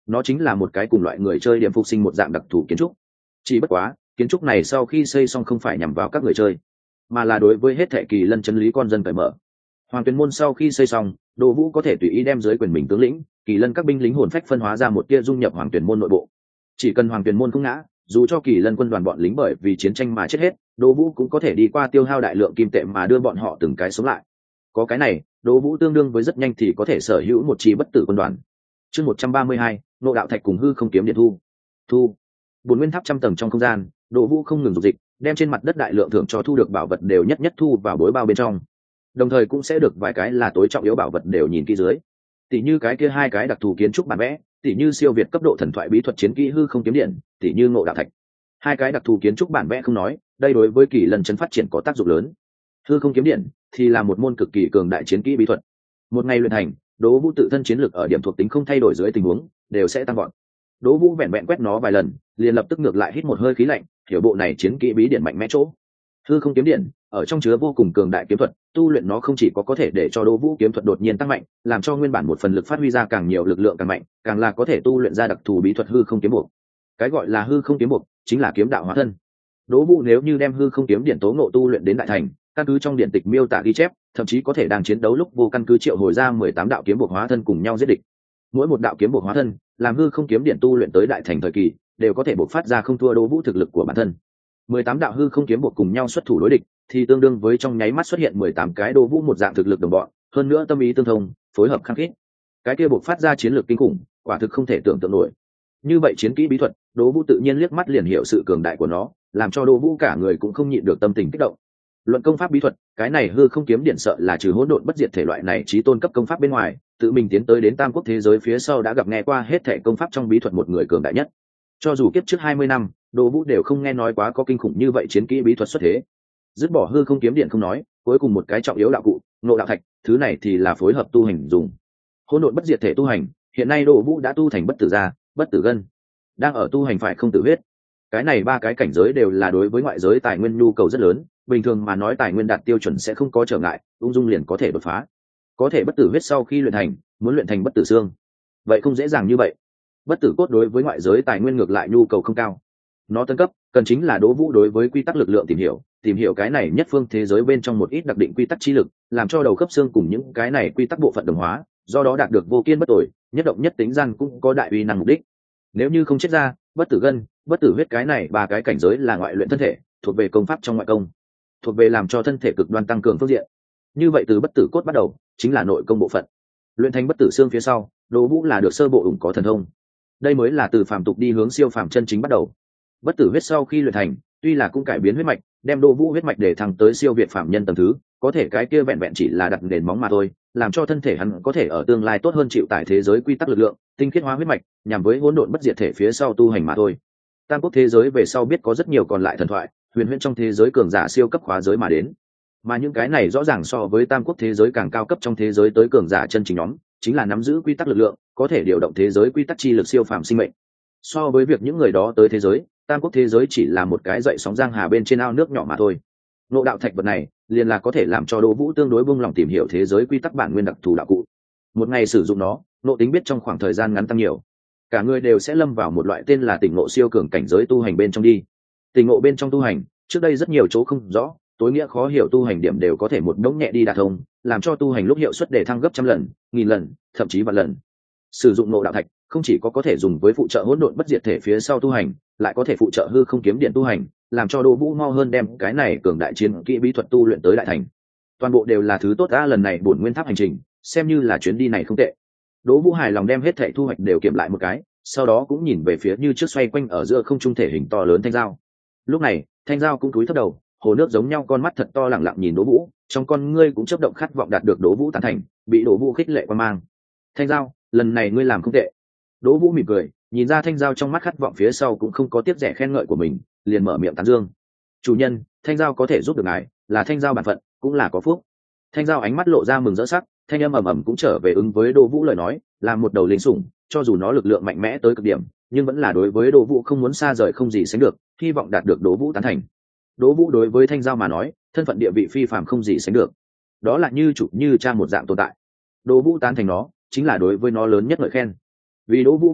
nó chính là một cái cùng loại người chơi điểm phục sinh một dạng đặc thù kiến trúc. Chỉ bất quá kiến trúc này sau khi xây xong không phải nhằm vào các người chơi, mà là đối với hết thệ Kỳ Lân chân lý con dân cởi mở. Hoàng Tuyền môn sau khi xây xong, Đỗ Vũ có thể tùy ý đem dưới quyền mình tướng lĩnh Kỳ Lân các binh lính hồn phách phân hóa ra một tia dung nhập Hoàng Tuyền môn nội bộ. Chỉ cần Hoàng Tuyền môn không ngã, dù cho Kỳ Lân quân đoàn bọn lính bởi vì chiến tranh mà chết hết, Đỗ Vũ cũng có thể đi qua tiêu hao đại lượng kim tệ mà đưa bọn họ từng cái sống lại. Có cái này, Đỗ Vũ tương đương với rất nhanh thì có thể sở hữu một chi bất tử quân đoàn. Chương một trăm ba mươi hai, Nộ đạo thạch cùng hư không kiếm điện thu. Thu. Bốn nguyên tháp trăm tầng trong không gian, Đỗ Vũ không ngừng dục dịch, đem trên mặt đất đại lượng thưởng cho thu được bảo vật đều nhất nhất thu vào bối bao bên trong. Đồng thời cũng sẽ được vài cái là tối trọng yếu bảo vật đều nhìn kỹ dưới. Tỷ như cái kia hai cái đặc thù kiến trúc bản vẽ, tỷ như siêu việt cấp độ thần thoại bí thuật chiến kỹ hư không kiếm điện, tỷ như ngộ đạo thạch. Hai cái đặc thù kiến trúc bản vẽ không nói, đây đối với Kỳ Lân trấn phát triển có tác dụng lớn. Hư không kiếm điện thì là một môn cực kỳ cường đại chiến kỹ bí thuật. Một ngày luyện thành, Đỗ Vũ tự thân chiến lược ở điểm thuộc tính không thay đổi dưới tình huống, đều sẽ tăng vọt. Đỗ Vũ vẹn vẹn quét nó vài lần, liền lập tức ngược lại hít một hơi khí lạnh, hiểu bộ này chiến kỹ bí điện mạnh mẽ chỗ. Hư không kiếm điện ở trong chứa vô cùng cường đại kiếm thuật, tu luyện nó không chỉ có có thể để cho Đỗ Vũ kiếm thuật đột nhiên tăng mạnh, làm cho nguyên bản một phần lực phát huy ra càng nhiều lực lượng càng mạnh, càng là có thể tu luyện ra đặc thù bí thuật hư không kiếm buộc. Cái gọi là hư không kiếm buộc chính là kiếm đạo hóa thân. Đỗ Vũ nếu như đem hư không kiếm điện tố ngộ tu luyện đến đại thành, căn cứ trong điện tịch miêu tả ghi chép, thậm chí có thể đang chiến đấu lúc vô căn cứ triệu hồi ra mười tám đạo kiếm buộc hóa thân cùng nhau giết địch. Mỗi một đạo kiếm buộc hóa thân, làm hư không kiếm điện tu luyện tới đại thành thời kỳ, đều có thể bộc phát ra không thua Đỗ Vũ thực lực của bản thân. mười tám đạo hư không kiếm buộc cùng nhau xuất thủ đối địch, thì tương đương với trong nháy mắt xuất hiện mười tám cái Đỗ Vũ một dạng thực lực đồng bọn, hơn nữa tâm ý tương thông, phối hợp khăng khít. Cái kia bộc phát ra chiến lược kinh khủng, quả thực không thể tưởng tượng nổi. Như vậy chiến kỹ bí thuật, Đỗ Vũ tự nhiên liếc mắt liền hiểu sự cường đại của nó, làm cho Đỗ Vũ cả người cũng không nhịn được tâm tình kích động. Luận công pháp bí thuật, cái này hư không kiếm điện sợ là trừ hỗn độn bất diệt thể loại này chí tôn cấp công pháp bên ngoài, tự mình tiến tới đến tam quốc thế giới phía sau đã gặp nghe qua hết thể công pháp trong bí thuật một người cường đại nhất. Cho dù kiếp trước hai mươi năm, Đỗ Vũ đều không nghe nói quá có kinh khủng như vậy chiến kỹ bí thuật xuất thế. Dứt bỏ hư không kiếm điện không nói, cuối cùng một cái trọng yếu đạo cụ, Ngộ đạo thạch, thứ này thì là phối hợp tu hành dùng. Hỗn độn bất diệt thể tu hành, hiện nay Đỗ Vũ đã tu thành bất tử gia, bất tử gân, đang ở tu hành phải không tử huyết. Cái này ba cái cảnh giới đều là đối với ngoại giới tài nguyên nhu cầu rất lớn, bình thường mà nói tài nguyên đạt tiêu chuẩn sẽ không có trở ngại, ung dung liền có thể đột phá. Có thể bất tử huyết sau khi luyện thành, muốn luyện thành bất tử xương, vậy không dễ dàng như vậy. Bất tử cốt đối với ngoại giới tài nguyên ngược lại nhu cầu không cao, nó tân cấp cần chính là Đỗ Vũ đối với quy tắc lực lượng tìm hiểu, tìm hiểu cái này nhất phương thế giới bên trong một ít đặc định quy tắc chi lực, làm cho đầu khớp xương cùng những cái này quy tắc bộ phận đồng hóa, do đó đạt được vô kiên bất tội, nhất động nhất tính gian cũng có đại uy năng mục đích. Nếu như không chết ra, bất tử gân, bất tử huyết cái này ba cái cảnh giới là ngoại luyện thân thể, thuộc về công pháp trong ngoại công, thuộc về làm cho thân thể cực đoan tăng cường phương diện. Như vậy từ bất tử cốt bắt đầu chính là nội công bộ phận, luyện thành bất tử xương phía sau, Đỗ Vũ là được sơ bộ ủng có thần thông. Đây mới là từ phàm tục đi hướng siêu phàm chân chính bắt đầu. Bất tử huyết sau khi luyện thành, tuy là cũng cải biến huyết mạch, đem Đỗ Vũ huyết mạch để thăng tới siêu việt phàm nhân tầng thứ, có thể cái kia vẹn vẹn chỉ là đặt nền móng mà thôi, làm cho thân thể hắn có thể ở tương lai tốt hơn chịu tải thế giới quy tắc lực lượng, tinh khiết hóa huyết mạch, nhằm với hỗn độn bất diệt thể phía sau tu hành mà thôi. Tam quốc thế giới về sau biết có rất nhiều còn lại thần thoại, huyền huyễn trong thế giới cường giả siêu cấp khóa giới mà đến. Mà những cái này rõ ràng so với tam quốc thế giới càng cao cấp trong thế giới tới cường giả chân chính nhóm, chính là nắm giữ quy tắc lực lượng, có thể điều động thế giới quy tắc chi lực siêu phàm sinh mệnh. So với việc những người đó tới thế giới, tam quốc thế giới chỉ là một cái dậy sóng giang hà bên trên ao nước nhỏ mà thôi. Ngộ đạo thạch vật này liền là có thể làm cho Đỗ Vũ tương đối buông lòng tìm hiểu thế giới quy tắc bản nguyên đặc thù đạo cụ. Một ngày sử dụng nó, nộ tính biết trong khoảng thời gian ngắn tăng nhiều, cả người đều sẽ lâm vào một loại tên là tỉnh ngộ siêu cường cảnh giới tu hành bên trong đi. Tỉnh ngộ bên trong tu hành, trước đây rất nhiều chỗ không rõ, tối nghĩa khó hiểu tu hành điểm đều có thể một đống nhẹ đi đạt thông, làm cho tu hành lúc hiệu suất để thăng gấp trăm lần, nghìn lần, thậm chí vạn lần. Sử dụng ngộ đạo thạch không chỉ có có thể dùng với phụ trợ hỗn độn bất diệt thể phía sau tu hành, lại có thể phụ trợ hư không kiếm điện tu hành, làm cho Đỗ Vũ mau hơn đem cái này cường đại chiến kỹ bí thuật tu luyện tới đại thành. Toàn bộ đều là thứ tốt đã, lần này bổn nguyên tháp hành trình xem như là chuyến đi này không tệ. Đỗ Vũ hài lòng đem hết thảy thu hoạch đều kiểm lại một cái, sau đó cũng nhìn về phía như trước xoay quanh ở giữa không trung thể hình to lớn thanh dao. Lúc này thanh dao cũng cúi thấp đầu, hồ nước giống nhau con mắt thật to lẳng lặng nhìn Đỗ Vũ, trong con ngươi cũng chớp động khát vọng đạt được Đỗ Vũ tán thành, bị Đỗ Vũ khích lệ quan mang. Thanh dao, lần này ngươi làm không tệ. Đỗ Vũ mỉm cười, nhìn ra thanh dao trong mắt khát vọng phía sau cũng không có tiếc rẻ khen ngợi của mình, liền mở miệng tán dương. Chủ nhân, thanh dao có thể giúp được ngài, là thanh dao bản phận, cũng là có phúc. Thanh dao ánh mắt lộ ra mừng rỡ sắc, thanh âm ầm ầm cũng trở về ứng với Đỗ Vũ lời nói, là một đầu linh sủng, cho dù nó lực lượng mạnh mẽ tới cực điểm, nhưng vẫn là đối với Đỗ Vũ không muốn xa rời không gì sánh được, hy vọng đạt được Đỗ Vũ tán thành. Đỗ Vũ đối với thanh dao mà nói, thân phận địa vị phi phàm không gì sánh được, đó là như chủ như cha một dạng tồn tại. Đỗ Vũ tán thành nó, chính là đối với nó lớn nhất ngợi khen. Vì Đỗ Vũ quyền lợi,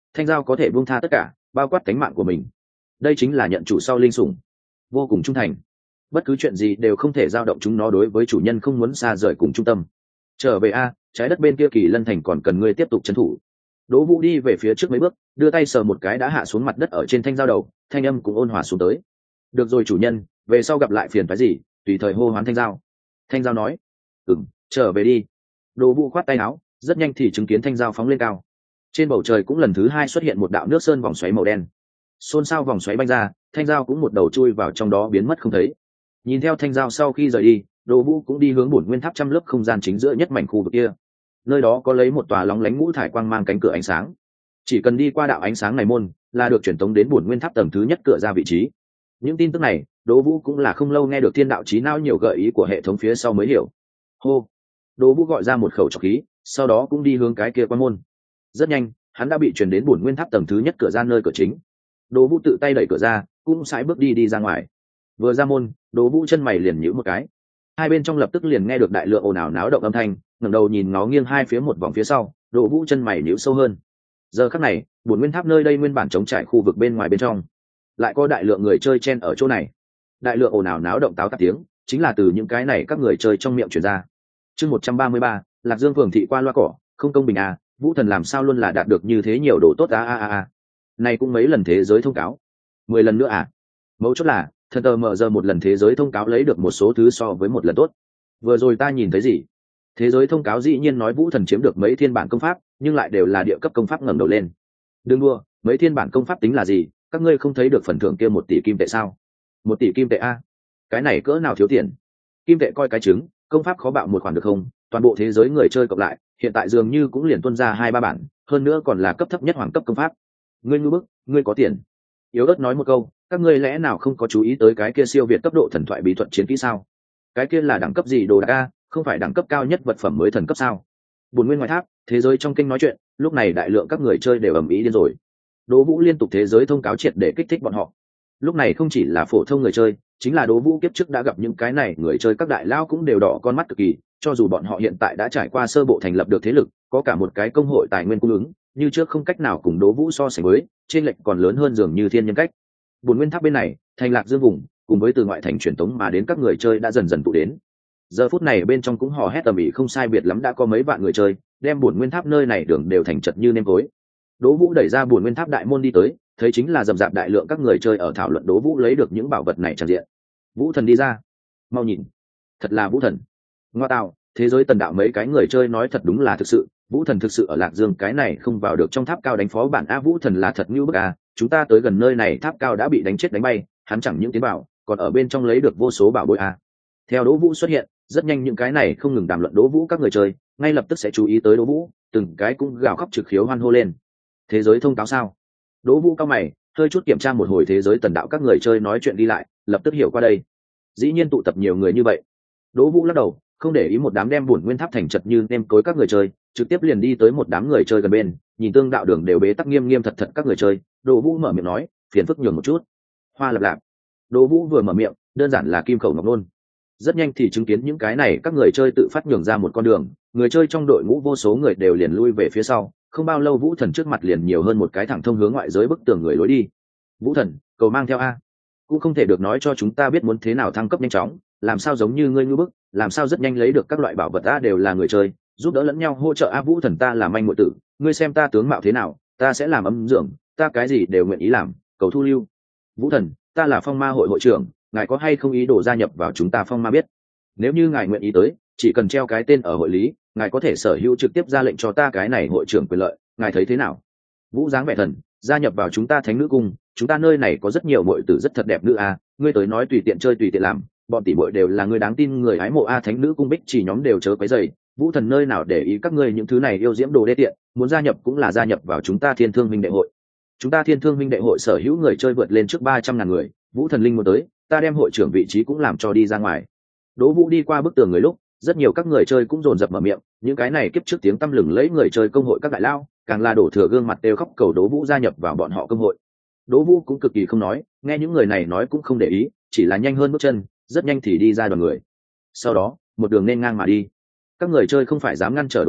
Thanh Giao có thể buông tha tất cả, bao quát cánh mạng của mình. Đây chính là nhận chủ sau linh sủng, vô cùng trung thành. Bất cứ chuyện gì đều không thể dao động chúng nó đối với chủ nhân không muốn xa rời cùng trung tâm. Trở về a, trái đất bên kia Kỳ Lân Thành còn cần ngươi tiếp tục trấn thủ. Đỗ Vũ đi về phía trước mấy bước, đưa tay sờ một cái đã hạ xuống mặt đất ở trên Thanh Giao đầu, thanh âm cũng ôn hòa xuống tới. Được rồi chủ nhân, về sau gặp lại phiền phức gì, tùy thời hô hoán Thanh Giao. Thanh Giao nói, ừm, trở về đi. Đỗ Vũ khoát tay áo, rất nhanh thì chứng kiến Thanh Giao phóng lên cao. Trên bầu trời cũng lần thứ hai xuất hiện một đạo nước sơn vòng xoáy màu đen. Xôn xao vòng xoáy banh ra, Thanh Giao cũng một đầu chui vào trong đó biến mất không thấy. Nhìn theo Thanh Giao sau khi rời đi, Đỗ Vũ cũng đi hướng bổn nguyên tháp trăm lớp không gian chính giữa nhất mảnh khu vực kia. Nơi đó có lấy một tòa lóng lánh ngũ thải quang mang cánh cửa ánh sáng. Chỉ cần đi qua đạo ánh sáng này môn, là được truyền tống đến bổn nguyên tháp tầng thứ nhất cửa ra vị trí. Những tin tức này, Đỗ Vũ cũng là không lâu nghe được thiên đạo trí não nhiều gợi ý của hệ thống phía sau mới hiểu. Hô. Đỗ Vũ gọi ra một khẩu trọc khí, sau đó cũng đi hướng cái kia quan môn. Rất nhanh, hắn đã bị truyền đến bổn nguyên tháp tầng thứ nhất cửa ra nơi cửa chính. Đỗ Vũ tự tay đẩy cửa ra, cũng sải bước đi đi ra ngoài. Vừa ra môn, Đỗ Vũ chân mày liền nhíu một cái. Hai bên trong lập tức liền nghe được đại lượng ồn ào náo động âm thanh, ngẩng đầu nhìn ngó nghiêng hai phía một vòng phía sau, Đỗ Vũ chân mày nhíu sâu hơn. Giờ khắc này, bổn nguyên tháp nơi đây nguyên bản trống trải khu vực bên ngoài bên trong, lại có đại lượng người chơi chen ở chỗ này. Đại lượng ồn ào náo động táo tát tiếng, chính là từ những cái này các người chơi trong miệng truyền ra. Chương một trăm ba mươi ba, Lạc Dương phường thị qua loa cỏ, không công bình à, Vũ Thần làm sao luôn là đạt được như thế nhiều đồ tốt a a a a. Này cũng mấy lần thế giới thông cáo. Mười lần nữa à? Mấu chốt là, thần tờ mở giờ một lần thế giới thông cáo lấy được một số thứ so với một lần tốt. Vừa rồi ta nhìn thấy gì? Thế giới thông cáo dĩ nhiên nói Vũ Thần chiếm được mấy thiên bản công pháp, nhưng lại đều là địa cấp công pháp ngẩng đầu lên. Đừng đua, mấy thiên bản công pháp tính là gì? Các ngươi không thấy được phần thưởng kia một tỷ kim tệ sao? Một tỷ kim tệ a? Cái này cỡ nào thiếu tiền? Kim tệ coi cái trứng, công pháp khó bạo một khoản được không? Toàn bộ thế giới người chơi cộng lại, hiện tại dường như cũng liền tuân ra hai ba bản, hơn nữa còn là cấp thấp nhất hoàng cấp công pháp. Ngươi ngu bức, ngươi có tiền. Yếu ớt nói một câu, các ngươi lẽ nào không có chú ý tới cái kia siêu việt cấp độ thần thoại bí thuật chiến kỹ sao? Cái kia là đẳng cấp gì đồ đạc a, không phải đẳng cấp cao nhất vật phẩm mới thần cấp sao? Buồn nguyên ngoài tháp, thế giới trong kinh nói chuyện, lúc này đại lượng các người chơi đều ầm ĩ điên rồi. Đỗ Vũ liên tục thế giới thông cáo triệt để kích thích bọn họ. Lúc này không chỉ là phổ thông người chơi, chính là Đỗ Vũ kiếp trước đã gặp những cái này người chơi các đại lao cũng đều đỏ con mắt cực kỳ, cho dù bọn họ hiện tại đã trải qua sơ bộ thành lập được thế lực, có cả một cái công hội tài nguyên cung ứng, như trước không cách nào cùng Đỗ Vũ so sánh với, trên lệch còn lớn hơn dường như thiên nhân cách. Buồn nguyên tháp bên này, thành Lạc Dương vùng, cùng với từ ngoại thành truyền tống mà đến các người chơi đã dần dần tụ đến. Giờ phút này bên trong cũng hò hét tầm ĩ không sai biệt lắm đã có mấy vạn người chơi, đem buồn nguyên tháp nơi này đường đều thành chật như nêm tối. Đỗ Vũ đẩy ra buồn nguyên tháp đại môn đi tới, thấy chính là rầm rạp đại lượng các người chơi ở thảo luận Đỗ Vũ lấy được những bảo vật này tràn diện. Vũ Thần đi ra, mau nhìn, thật là Vũ Thần. Ngoa tạo, thế giới tần đạo mấy cái người chơi nói thật đúng là thực sự, Vũ Thần thực sự ở Lạc Dương cái này không vào được trong tháp cao đánh phó bản a. Vũ Thần là thật như bức à, chúng ta tới gần nơi này tháp cao đã bị đánh chết đánh bay, hắn chẳng những tiến vào, còn ở bên trong lấy được vô số bảo bối a. Theo Đỗ Vũ xuất hiện, rất nhanh những cái này không ngừng đàm luận Đỗ Vũ các người chơi, ngay lập tức sẽ chú ý tới Đỗ Vũ, từng cái cũng gào khóc trực khiếu hoan hô lên. Thế giới thông cáo sao? Đỗ Vũ cao mày, hơi chút kiểm tra một hồi thế giới tần đạo các người chơi nói chuyện đi lại, lập tức hiểu qua đây. Dĩ nhiên tụ tập nhiều người như vậy. Đỗ Vũ lắc đầu, không để ý một đám đem buồn nguyên tháp thành chật như nêm cối các người chơi, trực tiếp liền đi tới một đám người chơi gần bên, nhìn tương đạo đường đều bế tắc nghiêm nghiêm thật thật các người chơi, Đỗ Vũ mở miệng nói, phiền phức nhường một chút. Hoa lập lạp. Đỗ Vũ vừa mở miệng, đơn giản là kim khẩu ngọc nôn. Rất nhanh thì chứng kiến những cái này các người chơi tự phát nhường ra một con đường, người chơi trong đội ngũ vô số người đều liền lui về phía sau, không bao lâu Vũ Thần trước mặt liền nhiều hơn một cái thẳng thông hướng ngoại giới bức tường người lối đi. Vũ Thần, cầu mang theo a. Cũng không thể được nói cho chúng ta biết muốn thế nào thăng cấp nhanh chóng, làm sao giống như ngươi ngư bức, làm sao rất nhanh lấy được các loại bảo vật a, đều là người chơi, giúp đỡ lẫn nhau hỗ trợ a. Vũ Thần ta là manh muội tử, ngươi xem ta tướng mạo thế nào, ta sẽ làm âm dưỡng, ta cái gì đều nguyện ý làm, cầu thu lưu. Vũ Thần, ta là Phong Ma hội hội trưởng, ngài có hay không ý đồ gia nhập vào chúng ta Phong Ma biết? Nếu như ngài nguyện ý tới, chỉ cần treo cái tên ở hội lý, ngài có thể sở hữu trực tiếp ra lệnh cho ta cái này hội trưởng quyền lợi, ngài thấy thế nào? Vũ dáng vẻ thần, gia nhập vào chúng ta Thánh Nữ Cung, chúng ta nơi này có rất nhiều muội tử rất thật đẹp nữ a, ngươi tới nói tùy tiện chơi tùy tiện làm, bọn tỷ muội đều là người đáng tin người hái mộ a. Thánh Nữ Cung bích chỉ nhóm đều chớ quấy rầy, Vũ Thần nơi nào để ý các ngươi những thứ này yêu diễm đồ đê tiện, muốn gia nhập cũng là gia nhập vào chúng ta Thiên Thương Minh Đệ hội. Chúng ta Thiên Thương Minh Đệ hội sở hữu người chơi vượt lên trước ba trăm ngàn người, Vũ Thần linh muốn tới, ta đem hội trưởng vị trí cũng làm cho đi ra ngoài. Đỗ Vũ đi qua bức tường người lúc, rất nhiều các người chơi cũng dồn dập mở miệng, những cái này kiếp trước tiếng tăm lừng lấy người chơi công hội các đại lao, càng là đổ thừa gương mặt đều khóc cầu Đỗ Vũ gia nhập vào bọn họ công hội. Đỗ Vũ cũng cực kỳ không nói, nghe những người này nói cũng không để ý, chỉ là nhanh hơn bước chân, rất nhanh thì đi ra đoàn người. Sau đó, một đường nên ngang mà đi. Các người chơi không phải dám ngăn trở Đỗ Vũ,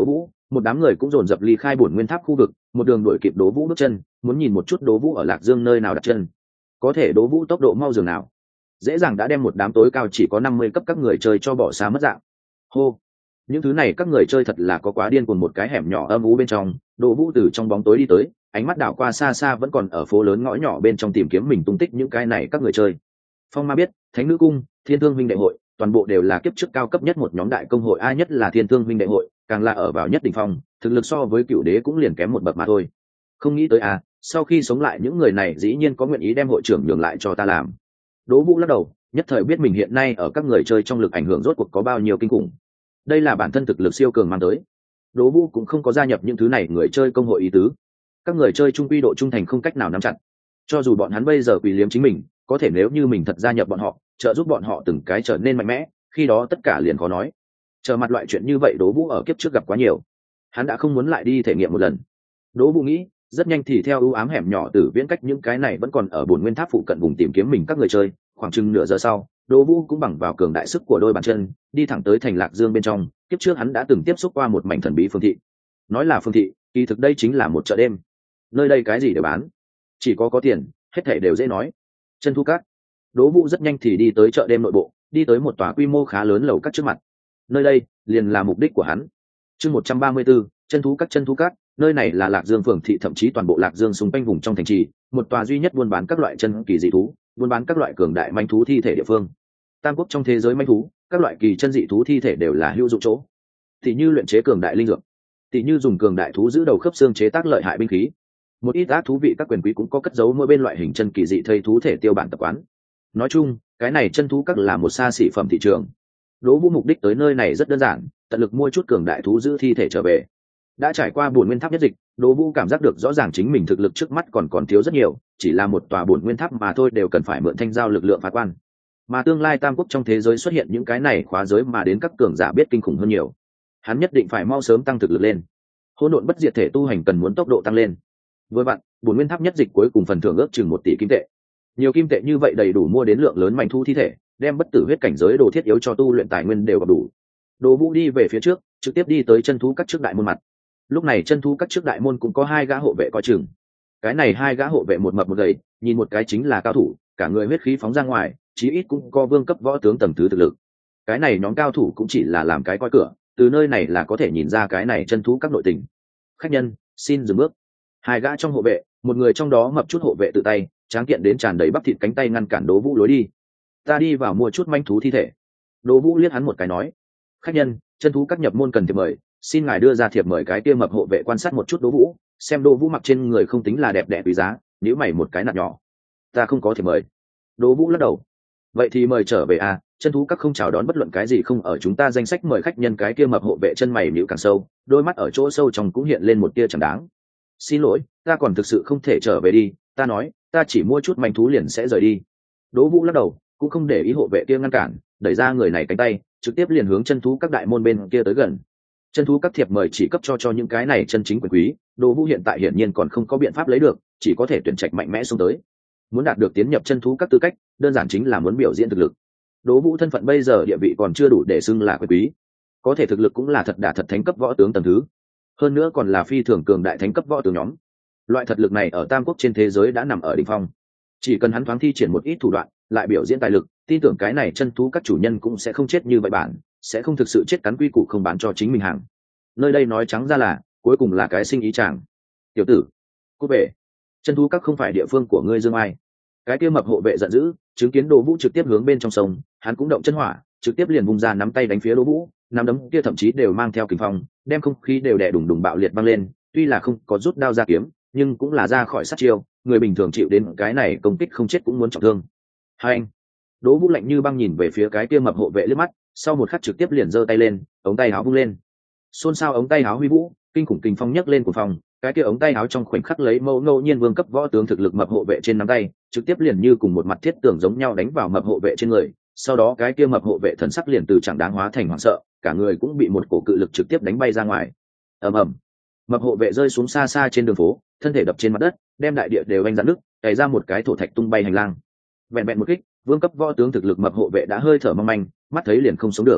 một đám người cũng dồn dập ly khai bổn nguyên tháp khu vực, một đường đuổi kịp Đỗ Vũ bước chân, muốn nhìn một chút Đỗ Vũ ở Lạc Dương nơi nào đặt chân. Có thể Đỗ Vũ tốc độ mau dường nào, dễ dàng đã đem một đám tối cao chỉ có năm mươi cấp các người chơi cho bỏ xa mất dạng. Hô, những thứ này các người chơi thật là có quá điên cuồng. Một cái hẻm nhỏ âm u bên trong, Đỗ Vũ từ trong bóng tối đi tới, ánh mắt đảo qua xa xa vẫn còn ở phố lớn ngõ nhỏ bên trong tìm kiếm mình tung tích những cái này các người chơi. Phong Ma biết, Thánh Nữ Cung, Thiên Thương Huynh Đệ Hội, toàn bộ đều là kiếp trước cao cấp nhất một nhóm đại công hội, ai nhất là Thiên Thương Huynh Đệ Hội, càng là ở vào nhất đỉnh phong, thực lực so với Cựu Đế cũng liền kém một bậc mà thôi. Không nghĩ tới à, sau khi sống lại những người này dĩ nhiên có nguyện ý đem hội trưởng nhường lại cho ta làm. Đỗ Vũ lắc đầu, nhất thời biết mình hiện nay ở các người chơi trong lực ảnh hưởng rốt cuộc có bao nhiêu kinh khủng. Đây là bản thân thực lực siêu cường mang tới. Đỗ Vũ cũng không có gia nhập những thứ này người chơi công hội ý tứ. Các người chơi trung quy độ trung thành không cách nào nắm chặt. Cho dù bọn hắn bây giờ quỳ liếm chính mình, có thể nếu như mình thật gia nhập bọn họ, trợ giúp bọn họ từng cái trở nên mạnh mẽ, khi đó tất cả liền khó nói. Trở mặt loại chuyện như vậy Đỗ Vũ ở kiếp trước gặp quá nhiều, hắn đã không muốn lại đi thể nghiệm một lần. Đỗ Vũ nghĩ, rất nhanh thì theo ưu ám hẻm nhỏ từ viễn cách những cái này vẫn còn ở bổn nguyên tháp phụ cận vùng tìm kiếm mình các người chơi, khoảng chừng nửa giờ sau, Đỗ Vũ cũng bằng vào cường đại sức của đôi bàn chân, đi thẳng tới thành Lạc Dương bên trong. Kiếp trước hắn đã từng tiếp xúc qua một mảnh thần bí phương thị. Nói là phương thị, kỳ thực đây chính là một chợ đêm. Nơi đây cái gì đều bán, chỉ có có tiền, hết thảy đều dễ nói. Chân Thu Các. Đỗ Vũ rất nhanh thì đi tới chợ đêm nội bộ, đi tới một tòa quy mô khá lớn lầu các trước mặt. Nơi đây liền là mục đích của hắn. Chương một trăm ba mươi 134, Chân Thú Các. Chân Thú Các, nơi này là Lạc Dương phường thị, thậm chí toàn bộ Lạc Dương xung quanh vùng trong thành trì, một tòa duy nhất buôn bán các loại chân kỳ dị thú, buôn bán các loại cường đại manh thú thi thể địa phương. Tam quốc trong thế giới manh thú, các loại kỳ chân dị thú thi thể đều là hữu dụng chỗ. Tỷ như luyện chế cường đại linh dược, tỷ như dùng cường đại thú giữ đầu khớp xương chế tác lợi hại binh khí. Một ít ác thú vị các quyền quý cũng có cất giấu mỗi bên loại hình chân kỳ dị thây thú thể tiêu bản tập quán. Nói chung, cái này chân thú các là một xa xỉ phẩm thị trường. Đỗ Vũ mục đích tới nơi này rất đơn giản, tận lực mua chút cường đại thú giữ thi thể trở về. Đã trải qua bổn nguyên tháp nhất dịch, Đỗ Vũ cảm giác được rõ ràng chính mình thực lực trước mắt còn còn thiếu rất nhiều, chỉ là một tòa bổn nguyên tháp mà thôi đều cần phải mượn thanh giao lực lượng phá quan. Mà tương lai tam quốc trong thế giới xuất hiện những cái này khóa giới mà đến các cường giả biết kinh khủng hơn nhiều. Hắn nhất định phải mau sớm tăng thực lực lên. Hỗn độn bất diệt thể tu hành cần muốn tốc độ tăng lên. Với bạn, bổn nguyên tháp nhất dịch cuối cùng phần thưởng ước chừng một tỷ kim tệ. Nhiều kim tệ như vậy đầy đủ mua đến lượng lớn manh thu thi thể, đem bất tử huyết cảnh giới đồ thiết yếu cho tu luyện tài nguyên đều gặp đủ. Đỗ Vũ đi về phía trước, trực tiếp đi tới chân thú các trước đại môn mặt. Lúc này chân thú các trước đại môn cũng có hai gã hộ vệ coi chừng. Cái này hai gã hộ vệ một mập một gầy, nhìn một cái chính là cao thủ, cả người huyết khí phóng ra ngoài, chí ít cũng có vương cấp võ tướng tầng thứ thực lực. Cái này nhóm cao thủ cũng chỉ là làm cái coi cửa, từ nơi này là có thể nhìn ra cái này chân thú các nội tình. Khách nhân, xin dừng bước. Hai gã trong hộ vệ, một người trong đó mập chút hộ vệ tự tay, tráng kiện đến tràn đầy bắp thịt cánh tay ngăn cản Đỗ Vũ lối đi. Ta đi vào mua chút manh thú thi thể. Đỗ Vũ liếc hắn một cái nói, khách nhân, chân thú các nhập môn cần thiệp mời, xin ngài đưa ra thiệp mời. Cái kia mập hộ vệ quan sát một chút Đỗ Vũ, xem Đỗ Vũ mặc trên người không tính là đẹp đẽ quý giá, nếu mày một cái nạt nhỏ. Ta không có thiệp mời. Đỗ Vũ lắc đầu. Vậy thì mời trở về à, chân thú các không chào đón bất luận cái gì không ở chúng ta danh sách mời khách nhân. Cái kia mập hộ vệ chân mày nhíu càng sâu, đôi mắt ở chỗ sâu trong cũng hiện lên một tia chẳng đáng. Xin lỗi, ta còn thực sự không thể trở về đi, ta nói, ta chỉ mua chút manh thú liền sẽ rời đi. Đỗ Vũ lắc đầu, cũng không để ý hộ vệ kia ngăn cản, đẩy ra người này cánh tay, trực tiếp liền hướng chân thú các đại môn bên kia tới gần. Chân thú các thiệp mời chỉ cấp cho cho những cái này chân chính quyền quý, Đỗ Vũ hiện tại hiển nhiên còn không có biện pháp lấy được, chỉ có thể tuyển trạch mạnh mẽ xuống tới. Muốn đạt được tiến nhập chân thú các tư cách, đơn giản chính là muốn biểu diễn thực lực. Đỗ Vũ thân phận bây giờ địa vị còn chưa đủ để xưng là quyền quý, có thể thực lực cũng là thật đả thật thánh cấp võ tướng tầng thứ, hơn nữa còn là phi thường cường đại thánh cấp võ tướng nhóm. Loại thật lực này ở tam quốc trên thế giới đã nằm ở đỉnh phong. Chỉ cần hắn thoáng thi triển một ít thủ đoạn, lại biểu diễn tài lực, tin tưởng cái này chân thú các chủ nhân cũng sẽ không chết như vậy bản, sẽ không thực sự chết cắn quy củ không bán cho chính mình hàng. Nơi đây nói trắng ra là, cuối cùng là cái sinh ý chàng. Tiểu tử, cút về. Chân thú các không phải địa phương của ngươi Dương Ai. Cái kia mập hộ vệ giận dữ, chứng kiến Đỗ Vũ trực tiếp hướng bên trong sông, hắn cũng động chân hỏa, trực tiếp liền vung ra nắm tay đánh phía Đỗ Vũ, nắm đấm kia thậm chí đều mang theo kình phong, đem không khí đều đè đùng đùng bạo liệt băng lên. Tuy là không có rút đao ra kiếm, nhưng cũng là ra khỏi sát chiêu, người bình thường chịu đến cái này công kích không chết cũng muốn trọng thương. Hai anh. Đỗ Vũ lạnh như băng nhìn về phía cái kia mập hộ vệ liếc mắt, sau một khắc trực tiếp liền giơ tay lên, ống tay áo vung lên. Xôn xao ống tay áo huy vũ, kinh khủng kình phong nhấc lên của phòng, cái kia ống tay áo trong khoảnh khắc lấy mẫu ngẫu nhiên vương cấp võ tướng thực lực mập hộ vệ trên nắm tay, trực tiếp liền như cùng một mặt thiết tường giống nhau đánh vào mập hộ vệ trên người. Sau đó cái kia mập hộ vệ thần sắc liền từ chẳng đáng hóa thành hoảng sợ, cả người cũng bị một cổ cự lực trực tiếp đánh bay ra ngoài. Ầm ầm. Mập hộ vệ rơi xuống xa xa trên đường phố, thân thể đập trên mặt đất, đem đại địa đều vanh rạn nứt, cày ra một cái thổ thạch tung bay hành lang. Vẹn vẹn một kích, vương cấp võ tướng thực lực mập hộ vệ đã hơi thở mong manh, mắt thấy liền không sống được.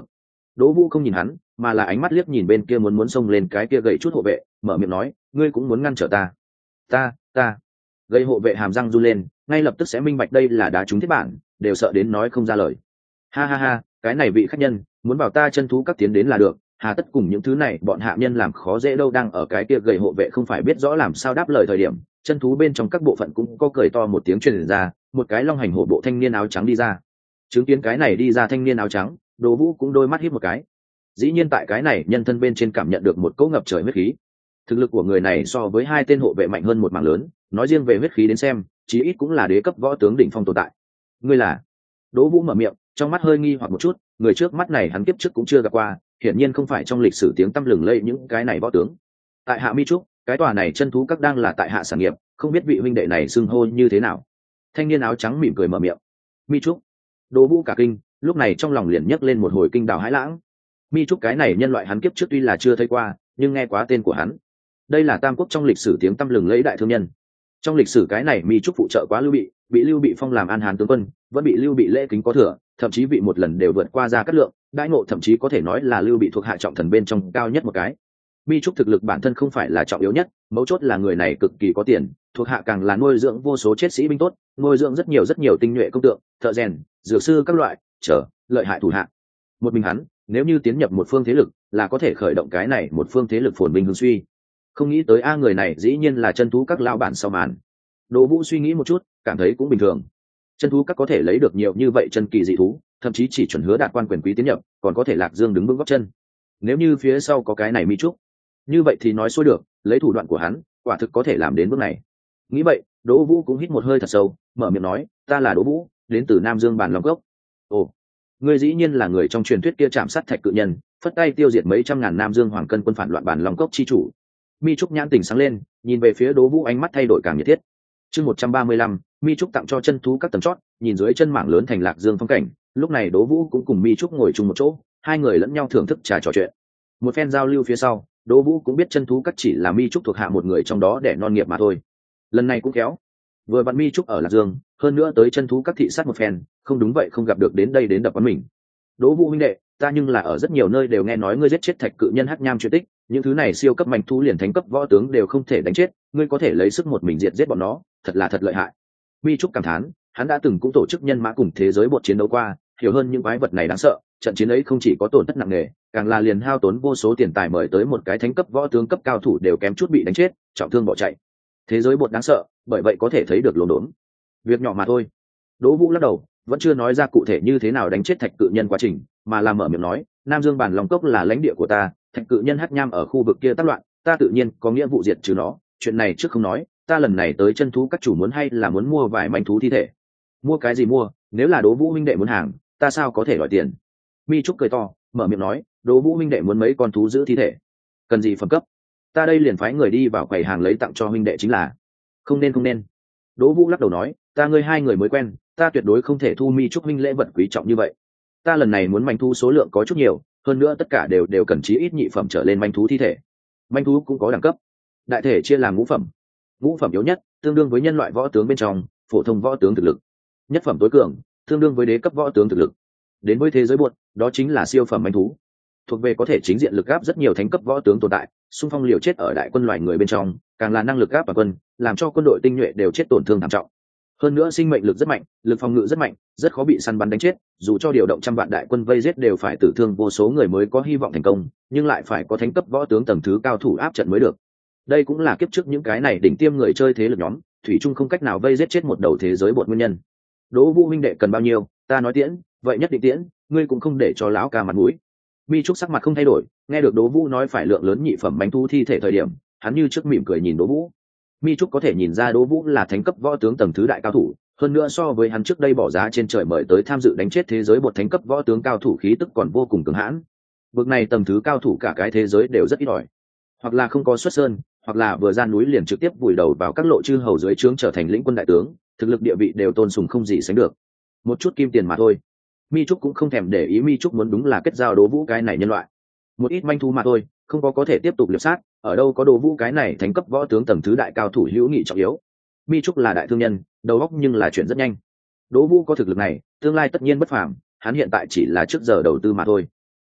Đỗ Vũ không nhìn hắn, mà là ánh mắt liếc nhìn bên kia muốn muốn xông lên cái kia gầy chút hộ vệ, mở miệng nói, ngươi cũng muốn ngăn trở ta? Ta, ta. Gầy hộ vệ hàm răng run lên, ngay lập tức sẽ minh bạch đây là đá trúng thiết bản, đều sợ đến nói không ra lời. Ha ha ha, cái này vị khách nhân, muốn vào ta chân thú các tiến đến là được, hà tất cùng những thứ này bọn hạ nhân làm khó dễ đâu. Đang ở cái kia gầy hộ vệ không phải biết rõ làm sao đáp lời thời điểm, chân thú bên trong các bộ phận cũng có cười to một tiếng truyền ra, một cái long hành hổ bộ thanh niên áo trắng đi ra. Chứng kiến cái này đi ra thanh niên áo trắng, Đỗ Vũ cũng đôi mắt híp một cái. Dĩ nhiên tại cái này nhân thân bên trên cảm nhận được một cỗ ngập trời huyết khí. Thực lực của người này so với hai tên hộ vệ mạnh hơn một mảng lớn, nói riêng về huyết khí đến xem, chí ít cũng là đế cấp võ tướng đỉnh phong tồn tại. Ngươi là? Đỗ Vũ mở miệng, trong mắt hơi nghi hoặc một chút, người trước mắt này hắn kiếp trước cũng chưa gặp qua, hiển nhiên không phải trong lịch sử tiếng tăm lừng lẫy những cái này võ tướng. Tại Hạ Mi Trúc, cái tòa này chân thú các đang là tại Hạ sản nghiệp, không biết vị huynh đệ này xưng hô như thế nào? Thanh niên áo trắng mỉm cười mở miệng. Mi Trúc. Đỗ Vũ cả kinh, lúc này trong lòng liền nhấc lên một hồi kinh đào hãi lãng. Mi Trúc cái này nhân loại hắn kiếp trước tuy là chưa thấy qua, nhưng nghe quá tên của hắn. Đây là Tam Quốc trong lịch sử tiếng tăm lừng lẫy đại thương nhân. Trong lịch sử cái này Mi Trúc phụ trợ quá Lưu Bị, bị Lưu Bị phong làm An Hán tướng quân, vẫn bị Lưu Bị lễ kính có thừa, thậm chí vị một lần đều vượt qua Gia Cát Lượng, đãi ngộ thậm chí có thể nói là Lưu Bị thuộc hạ trọng thần bên trong cao nhất một cái. Mi Trúc thực lực bản thân không phải là trọng yếu nhất, mấu chốt là người này cực kỳ có tiền, thuộc hạ càng là nuôi dưỡng vô số chết sĩ binh tốt, nuôi dưỡng rất nhiều rất nhiều tinh nhuệ công tượng, thợ rèn, dược sư các loại, trở lợi hại thủ hạ. Một mình hắn, nếu như tiến nhập một phương thế lực, là có thể khởi động cái này một phương thế lực phồn vinh hưng suy. Không nghĩ tới a người này dĩ nhiên là chân thú các lão bản sau màn. Đỗ Vũ suy nghĩ một chút, cảm thấy cũng bình thường. Chân thú các có thể lấy được nhiều như vậy chân kỳ dị thú, thậm chí chỉ chuẩn hứa đạt quan quyền quý tiến nhập, còn có thể lạc dương đứng vững gót chân. Nếu như phía sau có cái này Mi Trúc, như vậy thì nói xuôi được, lấy thủ đoạn của hắn, quả thực có thể làm đến bước này. Nghĩ vậy, Đỗ Vũ cũng hít một hơi thật sâu, mở miệng nói, ta là Đỗ Vũ, đến từ Nam Dương Bản Long Cốc. Ồ, ngươi dĩ nhiên là người trong truyền thuyết kia chạm sát thạch cự nhân, phất tay tiêu diệt mấy trăm ngàn Nam Dương Hoàng Cân quân phản loạn Bản Long Cốc chi chủ. Mi Trúc nhãn tỉnh sáng lên, nhìn về phía Đỗ Vũ ánh mắt thay đổi càng nhiệt thiết. Chương một trăm ba mươi lăm, Mi Trúc tặng cho chân thú các tầng chót, nhìn dưới chân mảng lớn thành Lạc Dương phong cảnh, lúc này Đỗ Vũ cũng cùng Mi Trúc ngồi chung một chỗ, hai người lẫn nhau thưởng thức trà trò chuyện. Một phen giao lưu phía sau, Đỗ Vũ cũng biết chân thú các chỉ là Mi Trúc thuộc hạ một người trong đó để non nghiệp mà thôi. Lần này cũng kéo, vừa vặn Mi Trúc ở Lạc Dương, hơn nữa tới chân thú các thị sát một phen, không đúng vậy không gặp được đến đây đến đập quán mình. Đỗ Vũ huynh đệ, ta nhưng là ở rất nhiều nơi đều nghe nói ngươi giết chết thạch cự nhân hắc nham chuyện tích, những thứ này siêu cấp mạnh thú liền thánh cấp võ tướng đều không thể đánh chết, ngươi có thể lấy sức một mình diệt giết bọn nó, thật là thật lợi hại. Mi Trúc cảm thán, hắn đã từng cũng tổ chức nhân mã cùng thế giới bột chiến đấu qua, hiểu hơn những quái vật này đáng sợ, trận chiến ấy không chỉ có tổn thất nặng nề, càng là liền hao tốn vô số tiền tài mời tới một cái thánh cấp võ tướng cấp cao thủ đều kém chút bị đánh chết, trọng thương bỏ chạy. Thế giới bột đáng sợ, bởi vậy có thể thấy được lồn đốn. Việc nhỏ mà thôi. Đỗ Vũ lắc đầu, vẫn chưa nói ra cụ thể như thế nào đánh chết thạch cự nhân quá trình, mà là mở miệng nói, Nam Dương Bản Long Cốc là lãnh địa của ta, thạch cự nhân hắc nham ở khu vực kia tác loạn, ta tự nhiên có nghĩa vụ diệt trừ nó, chuyện này trước không nói, ta lần này tới chân thú các chủ muốn hay là muốn mua vài manh thú thi thể. Mua cái gì mua, nếu là Đỗ Vũ huynh đệ muốn hàng, ta sao có thể đòi tiền. Mi Trúc cười to, mở miệng nói, Đỗ Vũ huynh đệ muốn mấy con thú giữ thi thể, cần gì phẩm cấp, ta đây liền phái người đi vào quầy hàng lấy tặng cho huynh đệ chính là. Không nên không nên. Đỗ Vũ lắc đầu nói, ta ngươi hai người mới quen, ta tuyệt đối không thể thu Mi Trúc huynh lễ vật quý trọng như vậy. Ta lần này muốn manh thú số lượng có chút nhiều, hơn nữa tất cả đều đều cần chí ít nhị phẩm trở lên manh thú thi thể. Manh thú cũng có đẳng cấp, đại thể chia làm ngũ phẩm. Ngũ phẩm yếu nhất, tương đương với nhân loại võ tướng bên trong phổ thông võ tướng thực lực. Nhất phẩm tối cường, tương đương với đế cấp võ tướng thực lực. Đến với thế giới buột, đó chính là siêu phẩm manh thú, thuộc về có thể chính diện lực gáp rất nhiều thánh cấp võ tướng tồn tại, xung phong liều chết ở đại quân loài người bên trong, càng là năng lực gáp và quân, làm cho quân đội tinh nhuệ đều chết tổn thương thảm trọng. Hơn nữa sinh mệnh lực rất mạnh, lực phòng ngự rất mạnh, rất khó bị săn bắn đánh chết, dù cho điều động trăm vạn đại quân vây giết đều phải tử thương vô số người mới có hy vọng thành công, nhưng lại phải có thánh cấp võ tướng tầng thứ cao thủ áp trận mới được. Đây cũng là kiếp trước những cái này đỉnh tiêm người chơi thế lực nhóm, thủy chung không cách nào vây giết chết một đầu thế giới bột nguyên nhân. Đỗ Vũ huynh đệ cần bao nhiêu, ta nói tiễn, vậy nhất định tiễn, ngươi cũng không để cho lão ca mặt mũi. Mi Trúc sắc mặt không thay đổi, nghe được Đỗ Vũ nói phải lượng lớn nhị phẩm bánh thu thi thể thời điểm, hắn như trước mỉm cười nhìn Đỗ Vũ. Mi Trúc có thể nhìn ra Đỗ Vũ là thánh cấp võ tướng tầng thứ đại cao thủ, hơn nữa so với hắn trước đây bỏ giá trên trời mời tới tham dự đánh chết thế giới một thánh cấp võ tướng cao thủ khí tức còn vô cùng cường hãn. Bực này tầng thứ cao thủ cả cái thế giới đều rất ít ỏi, hoặc là không có xuất sơn, hoặc là vừa ra núi liền trực tiếp vùi đầu vào các lộ chư hầu dưới trướng trở thành lĩnh quân đại tướng, thực lực địa vị đều tôn sùng không gì sánh được. Một chút kim tiền mà thôi. Mi Trúc cũng không thèm để ý, Mi Trúc muốn đúng là kết giao Đỗ Vũ cái này nhân loại, một ít manh thú mà thôi, không có có thể tiếp tục liệp sát, ở đâu có Đỗ Vũ cái này thánh cấp võ tướng tầng thứ đại cao thủ hữu nghị trọng yếu. Mi Trúc là đại thương nhân, đầu óc nhưng là chuyện rất nhanh. Đỗ Vũ có thực lực này, tương lai tất nhiên bất phàm, hắn hiện tại chỉ là trước giờ đầu tư mà thôi.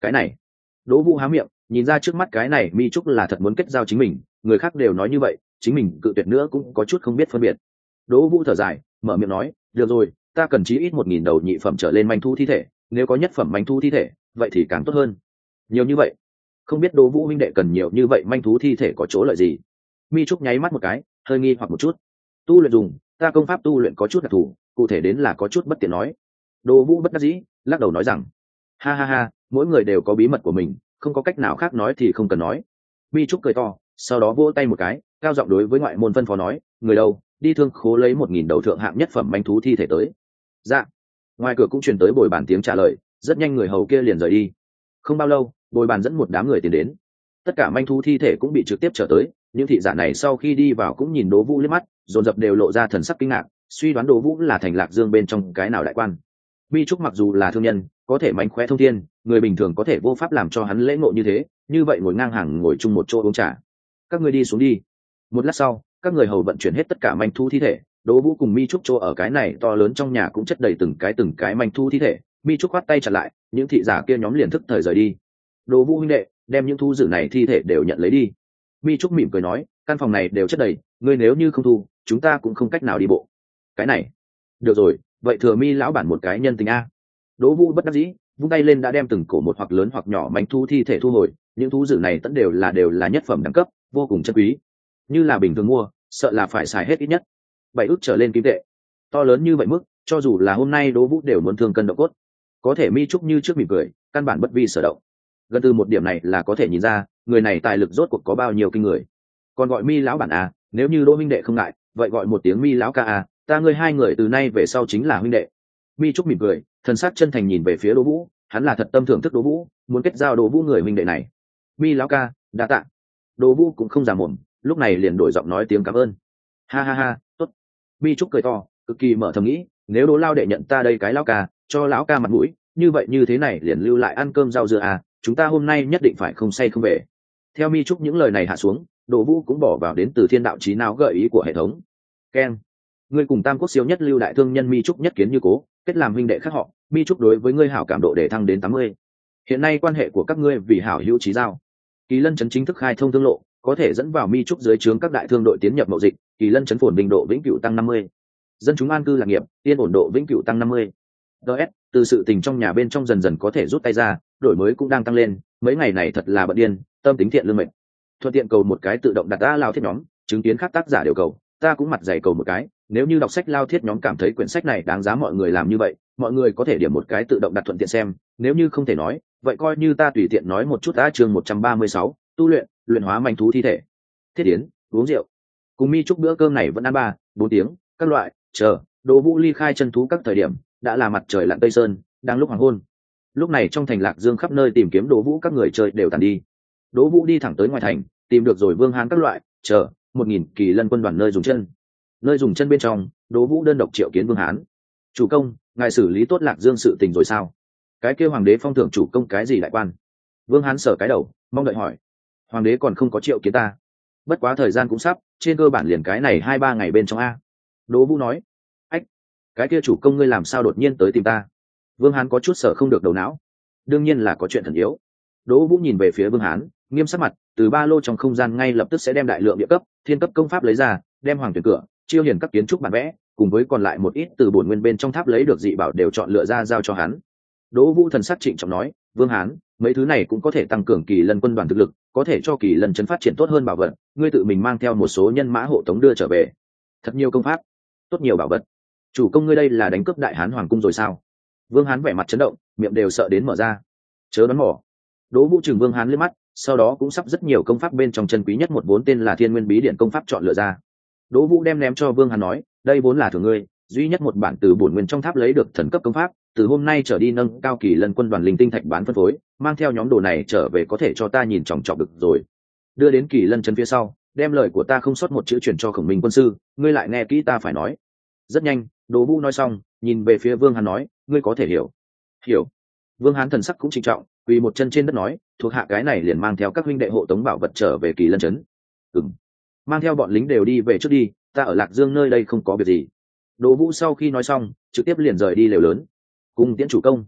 Cái này, Đỗ Vũ há miệng, nhìn ra trước mắt cái này Mi Trúc là thật muốn kết giao chính mình, người khác đều nói như vậy, chính mình cự tuyệt nữa cũng có chút không biết phân biệt. Đỗ Vũ thở dài, mở miệng nói, được rồi, ta cần chí ít một nghìn đầu nhị phẩm trở lên manh thu thi thể, nếu có nhất phẩm manh thu thi thể, vậy thì càng tốt hơn. Nhiều như vậy, không biết Đỗ Vũ huynh đệ cần nhiều như vậy manh thú thi thể có chỗ lợi gì? Mi Trúc nháy mắt một cái, hơi nghi hoặc một chút. Tu luyện dùng, ta công pháp tu luyện có chút đặc thù, cụ thể đến là có chút bất tiện nói. Đỗ Vũ bất đắc dĩ, lắc đầu nói rằng, ha ha ha, mỗi người đều có bí mật của mình, không có cách nào khác nói thì không cần nói. Mi Trúc cười to, sau đó vỗ tay một cái, cao giọng đối với ngoại môn phân phó nói, người đâu, đi thương khố lấy một nghìn đầu thượng hạng nhất phẩm manh thú thi thể tới. Dạ. Ngoài cửa cũng truyền tới bồi bàn tiếng trả lời, rất nhanh người hầu kia liền rời đi. Không bao lâu, bồi bàn dẫn một đám người tiến đến, tất cả manh thú thi thể cũng bị trực tiếp trở tới. Những thị giả này sau khi đi vào cũng nhìn Đỗ Vũ liếc mắt, dồn dập đều lộ ra thần sắc kinh ngạc, suy đoán Đỗ Vũ là thành Lạc Dương bên trong cái nào đại quan. Mi Trúc mặc dù là thương nhân, có thể mánh khóe thông thiên, người bình thường có thể vô pháp làm cho hắn lễ ngộ như thế, như vậy ngồi ngang hàng ngồi chung một chỗ uống trà. Các người đi xuống đi. Một lát sau, các người hầu vận chuyển hết tất cả manh thú thi thể, Đỗ Vũ cùng Mi Trúc chỗ ở cái này to lớn trong nhà cũng chất đầy từng cái từng cái manh thú thi thể. Mi Trúc khoát tay chặn lại, những thị giả kia nhóm liền thức thời rời đi. Đỗ Vũ huynh đệ, đem những thú dữ này thi thể đều nhận lấy đi. Mi Trúc mỉm cười nói, căn phòng này đều chất đầy, ngươi nếu như không thu, chúng ta cũng không cách nào đi bộ. Cái này, được rồi, vậy thừa Mi lão bản một cái nhân tình a. Đỗ Vũ bất đắc dĩ, vung tay lên đã đem từng cổ một hoặc lớn hoặc nhỏ manh thú thi thể thu hồi. Những thú dữ này tất đều là đều là nhất phẩm đẳng cấp, vô cùng chân quý. Như là bình thường mua, sợ là phải xài hết ít nhất bảy ức trở lên kim tệ. To lớn như vậy mức, cho dù là hôm nay Đỗ Vũ đều muốn thương cân độ cốt. Có thể Mi Trúc như trước mỉm cười, căn bản bất vi sở động. Gần từ một điểm này là có thể nhìn ra, người này tài lực rốt cuộc có bao nhiêu kinh người. Còn gọi Mi lão bản à, nếu như Đỗ huynh đệ không ngại, vậy gọi một tiếng Mi lão ca à, ta ngươi hai người từ nay về sau chính là huynh đệ. Mi Trúc mỉm cười, thần sắc chân thành nhìn về phía Đỗ Vũ, hắn là thật tâm thưởng thức Đỗ Vũ, muốn kết giao Đỗ Vũ người huynh đệ này. Mi lão ca, đa tạ. Đỗ Vũ cũng không giả mồm, lúc này liền đổi giọng nói tiếng cảm ơn. Ha ha ha, tốt. Mi Trúc cười to, cực kỳ mở thầm nghĩ, nếu Đỗ lao đệ nhận ta đây cái lão ca, cho lão ca mặt mũi, như vậy như thế này liền lưu lại ăn cơm rau dưa à, chúng ta hôm nay nhất định phải không say không về. Theo Mi Trúc những lời này hạ xuống, Đỗ Vũ cũng bỏ vào đến từ thiên đạo trí não gợi ý của hệ thống. Ken, ngươi cùng Tam Quốc siêu nhất lưu đại thương nhân Mi Trúc nhất kiến như cố, kết làm huynh đệ khác họ. Mi Trúc đối với ngươi hảo cảm độ để thăng đến tám mươi. Hiện nay quan hệ của các ngươi vì hảo hữu chí giao. Kỳ Lân trấn chính thức khai thông thương lộ, có thể dẫn vào Mi Trúc dưới trướng các đại thương đội tiến nhập mậu dịch. Kỳ Lân trấn phồn bình độ vĩnh cửu tăng năm mươi. Dân chúng an cư lạc nghiệp, yên ổn độ vĩnh cửu tăng năm mươi. ds từ sự tình trong nhà bên trong dần dần có thể rút tay ra, đổi mới cũng đang tăng lên, mấy ngày này thật là bận điên, tâm tính thiện lương mệnh. Thuận tiện cầu một cái tự động đặt ra lao thiết nhóm, chứng kiến khác tác giả đều cầu, ta cũng mặt dày cầu một cái, nếu như đọc sách lao thiết nhóm cảm thấy quyển sách này đáng giá mọi người làm như vậy, mọi người có thể điểm một cái tự động đặt thuận tiện xem, nếu như không thể nói, vậy coi như ta tùy tiện nói một chút. Đã chương một trăm ba mươi sáu, tu luyện, luyện hóa manh thú thi thể. Thiết Yến, uống rượu. Cùng Mi Trúc bữa cơm này vẫn ăn ba, bốn tiếng, các loại, chờ, Đỗ Vũ ly khai chân thú các thời điểm, đã là mặt trời lặn tây sơn, đang lúc hoàng hôn. Lúc này trong thành Lạc Dương khắp nơi tìm kiếm Đỗ Vũ các người chơi đều tàn đi. Đỗ Vũ đi thẳng tới ngoài thành, tìm được rồi Vương Hán các loại, chờ, một nghìn Kỳ Lân quân đoàn nơi dùng chân. Nơi dùng chân bên trong, Đỗ Vũ đơn độc triệu kiến Vương Hán. Chủ công, ngài xử lý tốt Lạc Dương sự tình rồi sao? Cái kia hoàng đế phong thưởng chủ công cái gì đại quan? Vương Hán sờ cái đầu, mong đợi hỏi. Hoàng đế còn không có triệu kiến ta. Bất quá thời gian cũng sắp, trên cơ bản liền cái này hai ba ngày bên trong a. Đỗ Vũ nói. Ách, cái kia chủ công ngươi làm sao đột nhiên tới tìm ta? Vương Hán có chút sở không được đầu não. Đương nhiên là có chuyện thần yếu. Đỗ Vũ nhìn về phía Vương Hán, nghiêm sắc mặt, từ ba lô trong không gian ngay lập tức sẽ đem đại lượng địa cấp, thiên cấp công pháp lấy ra, đem hoàng tuyển cửa, chiêu hiền các kiến trúc bản vẽ, cùng với còn lại một ít từ bổn nguyên bên trong tháp lấy được dị bảo đều chọn lựa ra giao cho hắn. Đỗ Vũ thần sắc trịnh trọng nói, Vương Hán, mấy thứ này cũng có thể tăng cường Kỳ Lân quân đoàn thực lực, có thể cho Kỳ Lân trấn phát triển tốt hơn bảo vật, ngươi tự mình mang theo một số nhân mã hộ tống đưa trở về. Thật nhiều công pháp, tốt nhiều bảo vật. Chủ công ngươi đây là đánh cướp Đại Hán hoàng cung rồi sao? Vương Hán vẻ mặt chấn động, miệng đều sợ đến mở ra. Chớ đoán mò. Đỗ Vũ trừng Vương Hán liếc mắt, sau đó cũng sắp rất nhiều công pháp bên trong chân quý nhất một vốn tên là Thiên Nguyên Bí Điển công pháp chọn lựa ra. Đỗ Vũ đem ném cho Vương Hán nói, đây vốn là thưởng ngươi, duy nhất một bản từ bổn nguyên trong tháp lấy được thần cấp công pháp, từ hôm nay trở đi nâng cao Kỳ Lân quân đoàn linh tinh thạch bán phân phối, mang theo nhóm đồ này trở về có thể cho ta nhìn chòng chọc được rồi. Đưa đến Kỳ Lân trấn phía sau, đem lời của ta không sót một chữ truyền cho Khổng Minh quân sư, ngươi lại nghe kỹ ta phải nói. Rất nhanh, Đỗ Vũ nói xong, nhìn về phía Vương Hán nói, ngươi có thể hiểu. Hiểu. Vương Hán thần sắc cũng trịnh trọng, quỳ một chân trên đất nói, thuộc hạ cái này liền mang theo các huynh đệ hộ tống bảo vật trở về Kỳ Lân trấn. Ừm. Mang theo bọn lính đều đi về trước đi, ta ở Lạc Dương nơi đây không có việc gì. Đỗ Vũ sau khi nói xong, trực tiếp liền rời đi lều lớn. Cùng tiễn chủ công.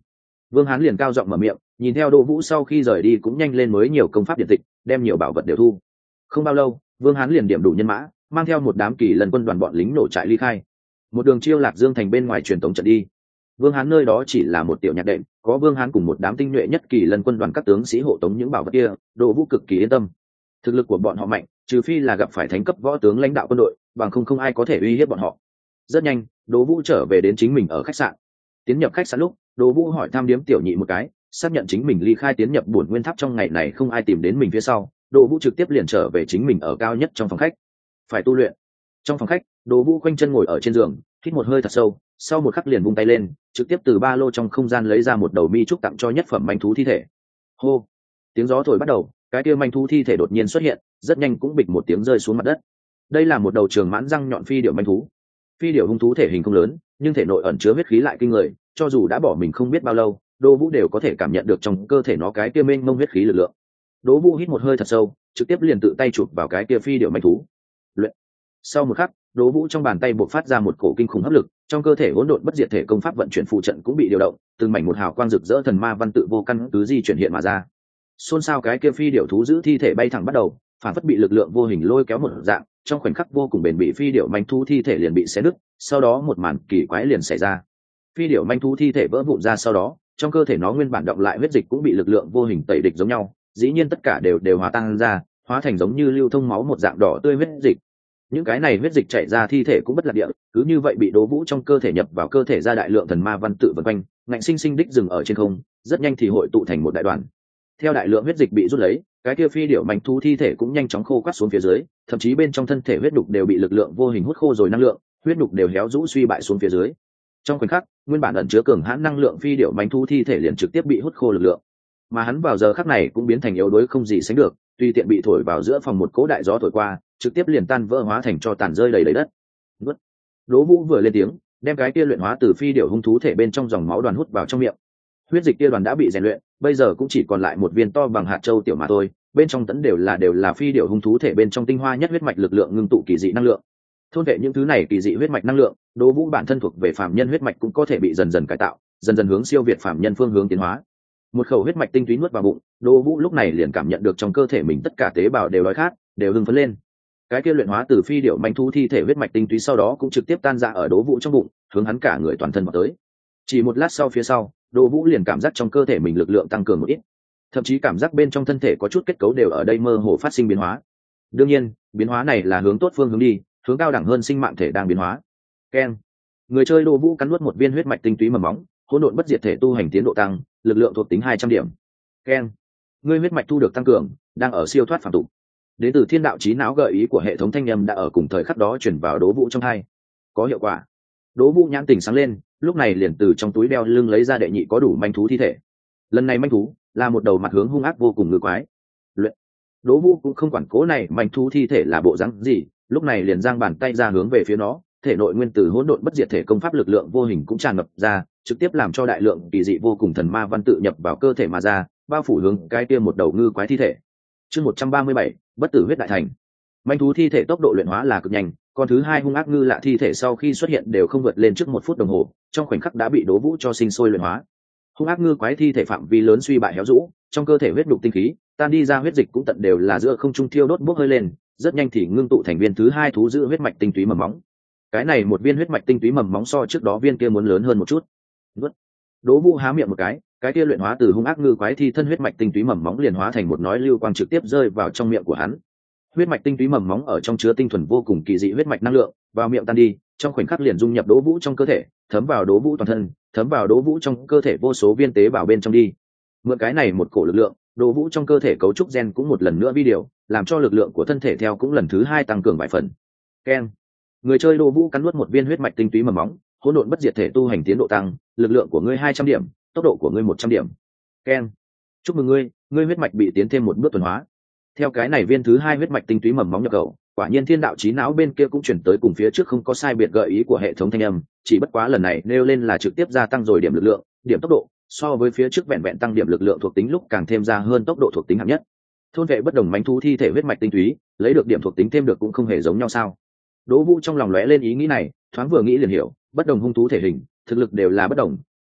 Vương Hán liền cao giọng mở miệng, nhìn theo Đỗ Vũ sau khi rời đi cũng nhanh lên mới nhiều công pháp điện tịch, đem nhiều bảo vật đều thu. Không bao lâu, Vương Hán liền điểm đủ nhân mã, mang theo một đám kỳ lần quân đoàn bọn lính nổ trại ly khai. Một đường chiêu Lạc Dương thành bên ngoài truyền tống trận đi. Vương Hán nơi đó chỉ là một tiểu nhạc đệm, có Vương Hán cùng một đám tinh nhuệ nhất kỳ lần quân đoàn các tướng sĩ hộ tống những bảo vật kia, Đỗ Vũ cực kỳ yên tâm. Thực lực của bọn họ mạnh, trừ phi là gặp phải thánh cấp võ tướng lãnh đạo quân đội, bằng không không ai có thể uy hiếp bọn họ. Rất nhanh, Đỗ Vũ trở về đến chính mình ở khách sạn. Tiến nhập khách sạn lúc, Đỗ Vũ hỏi thăm điếm tiểu nhị một cái, xác nhận chính mình ly khai tiến nhập Bổn Nguyên Tháp trong ngày này không ai tìm đến mình phía sau, Đỗ Vũ trực tiếp liền trở về chính mình ở cao nhất trong phòng khách. Phải tu luyện. Trong phòng khách, Đỗ Vũ khoanh chân ngồi ở trên giường, hít một hơi thật sâu, sau một khắc liền vung tay lên, trực tiếp từ ba lô trong không gian lấy ra một đầu mi trúc tặng cho nhất phẩm manh thú thi thể. Hô. Tiếng gió thổi bắt đầu, cái kia manh thú thi thể đột nhiên xuất hiện, rất nhanh cũng bịch một tiếng rơi xuống mặt đất. Đây là một đầu trường mãn răng nhọn phi điểu manh thú. Phi điểu hung thú thể hình không lớn, nhưng thể nội ẩn chứa huyết khí lại kinh người, cho dù đã bỏ mình không biết bao lâu, Đỗ Vũ đều có thể cảm nhận được trong cơ thể nó cái kia mênh mông huyết khí lực lượng. Đỗ Vũ hít một hơi thật sâu, trực tiếp liền tự tay chụp vào cái kia phi điểu manh thú. Luyện. Sau một khắc, Đỗ Vũ trong bàn tay bộc phát ra một cổ kinh khủng hấp lực, trong cơ thể hỗn độn bất diệt thể công pháp vận chuyển phụ trận cũng bị điều động, từng mảnh một hào quang rực rỡ thần ma văn tự vô căn cứ di chuyển hiện mà ra. Xôn xao cái kia phi điểu thú giữ thi thể bay thẳng bắt đầu, phản phất bị lực lượng vô hình lôi kéo một dạng, trong khoảnh khắc vô cùng bền bỉ phi điểu manh thú thi thể liền bị xé nứt, sau đó một màn kỳ quái liền xảy ra. Phi điểu manh thú thi thể vỡ vụn ra sau đó, trong cơ thể nó nguyên bản động lại huyết dịch cũng bị lực lượng vô hình tẩy địch giống nhau, dĩ nhiên tất cả đều đều hòa tan ra, hóa thành giống như lưu thông máu một dạng đỏ tươi huyết dịch. Những cái này huyết dịch chảy ra thi thể cũng bất lạc địa, cứ như vậy bị Đỗ Vũ trong cơ thể nhập vào cơ thể ra đại lượng thần ma văn tự vần quanh, ngạnh sinh sinh đích dừng ở trên không, rất nhanh thì hội tụ thành một đại đoàn. Theo đại lượng huyết dịch bị rút lấy, cái kia phi điểu manh thú thi thể cũng nhanh chóng khô quắt xuống phía dưới, thậm chí bên trong thân thể huyết đục đều bị lực lượng vô hình hút khô rồi năng lượng, huyết đục đều héo rũ suy bại xuống phía dưới. Trong khoảnh khắc, nguyên bản ẩn chứa cường hãn năng lượng phi điểu manh thú thi thể liền trực tiếp bị hút khô lực lượng, mà hắn vào giờ khắc này cũng biến thành yếu đuối không gì sánh được, tùy tiện bị thổi vào giữa phòng một cỗ đại gió thổi qua, trực tiếp liền tan vỡ hóa thành cho tàn rơi đầy đầy đất. Nuốt. Đỗ Vũ vừa lên tiếng, đem cái kia luyện hóa từ phi điểu hung thú thể bên trong dòng máu đoàn hút vào trong miệng. Huyết dịch kia đoàn đã bị rèn luyện, bây giờ cũng chỉ còn lại một viên to bằng hạt châu tiểu mà thôi, bên trong tẫn đều là đều là phi điểu hung thú thể bên trong tinh hoa nhất huyết mạch lực lượng ngưng tụ kỳ dị năng lượng. Thôn vệ những thứ này kỳ dị huyết mạch năng lượng, Đỗ Vũ bản thân thuộc về phàm nhân huyết mạch cũng có thể bị dần dần cải tạo, dần dần hướng siêu việt phàm nhân phương hướng tiến hóa. Một khẩu huyết mạch tinh túy nuốt vào bụng, Đỗ Vũ lúc này liền cảm nhận được trong cơ thể mình tất cả tế bào đều đói khát, đều hưng phấn lên. Cái kia luyện hóa từ phi điểu manh thú thi thể huyết mạch tinh túy sau đó cũng trực tiếp tan ra ở Đỗ Vũ trong bụng, hướng hắn cả người toàn thân vào tới. Chỉ một lát sau phía sau, Đỗ Vũ liền cảm giác trong cơ thể mình lực lượng tăng cường một ít, thậm chí cảm giác bên trong thân thể có chút kết cấu đều ở đây mơ hồ phát sinh biến hóa. Đương nhiên, biến hóa này là hướng tốt phương hướng đi, hướng cao đẳng hơn sinh mạng thể đang biến hóa. Keng. Người chơi Đỗ Vũ cắn nuốt một viên huyết mạch tinh túy mầm móng, hỗn độn bất diệt thể tu hành tiến độ tăng, lực lượng thuộc tính hai trăm điểm. Keng. Ngươi huyết mạch thu được tăng cường, đang ở siêu thoát phàm tục. Đến từ thiên đạo trí não gợi ý của hệ thống thanh âm đã ở cùng thời khắc đó truyền vào Đỗ Vũ trong tai. Có hiệu quả. Đỗ Vũ nhãn tỉnh sáng lên, lúc này liền từ trong túi đeo lưng lấy ra đệ nhị có đủ manh thú thi thể. Lần này manh thú là một đầu mặt hướng hung ác vô cùng ngư quái. Luyện. Đỗ Vũ cũng không quản cố này manh thú thi thể là bộ dáng gì, lúc này liền giang bàn tay ra hướng về phía nó, thể nội nguyên tử hỗn độn bất diệt thể công pháp lực lượng vô hình cũng tràn ngập ra, trực tiếp làm cho đại lượng kỳ dị vô cùng thần ma văn tự nhập vào cơ thể mà ra, bao phủ hướng cái kia một đầu ngư quái thi thể. Chương một trăm ba mươi bảy, bất tử huyết đại thành. Manh thú thi thể tốc độ luyện hóa là cực nhanh, con thứ hai hung ác ngư lạ thi thể sau khi xuất hiện đều không vượt lên trước một phút đồng hồ, trong khoảnh khắc đã bị Đỗ Vũ cho sinh sôi luyện hóa. Hung ác ngư quái thi thể phạm vi lớn suy bại héo rũ, trong cơ thể huyết đục tinh khí, tan đi ra huyết dịch cũng tận đều là giữa không trung thiêu đốt bốc hơi lên, rất nhanh thì ngưng tụ thành viên thứ hai thú giữ huyết mạch tinh túy mầm móng. Cái này một viên huyết mạch tinh túy mầm móng so trước đó viên kia muốn lớn hơn một chút. Nuốt. Đỗ Vũ há miệng một cái, cái kia luyện hóa từ hung ác ngư quái thi thân huyết mạch tinh túy mầm móng liền hóa thành một nói lưu quang trực tiếp rơi vào trong miệng của hắn. Huyết mạch tinh túy mầm móng ở trong chứa tinh thuần vô cùng kỳ dị huyết mạch năng lượng, vào miệng tan đi, trong khoảnh khắc liền dung nhập Đỗ Vũ trong cơ thể, thấm vào Đỗ Vũ toàn thân, thấm vào Đỗ Vũ trong cơ thể vô số viên tế bào bên trong đi. Mượn cái này một cổ lực lượng, Đỗ Vũ trong cơ thể cấu trúc gen cũng một lần nữa vi điều, làm cho lực lượng của thân thể theo cũng lần thứ hai tăng cường vài phần. Keng. Người chơi Đỗ Vũ cắn nuốt một viên huyết mạch tinh túy mầm móng, hỗn độn bất diệt thể tu hành tiến độ tăng, lực lượng của ngươi hai trăm điểm, tốc độ của ngươi một trăm điểm. Keng. Chúc mừng ngươi, ngươi huyết mạch bị tiến thêm một bước tuần hóa. Theo cái này viên thứ hai huyết mạch tinh túy mầm móng nhập khẩu, quả nhiên thiên đạo trí não bên kia cũng chuyển tới cùng phía trước không có sai biệt gợi ý của hệ thống thanh âm, chỉ bất quá lần này nêu lên là trực tiếp gia tăng rồi điểm lực lượng, điểm tốc độ, so với phía trước vẹn vẹn tăng điểm lực lượng thuộc tính lúc càng thêm ra hơn tốc độ thuộc tính hạng nhất. Thôn vệ bất đồng mánh thú thi thể huyết mạch tinh túy, lấy được điểm thuộc tính thêm được cũng không hề giống nhau sao? Đỗ Vũ trong lòng lóe lên ý nghĩ này, thoáng vừa nghĩ liền hiểu, bất đồng hung thú thể hình, thực lực đều là bất đồng,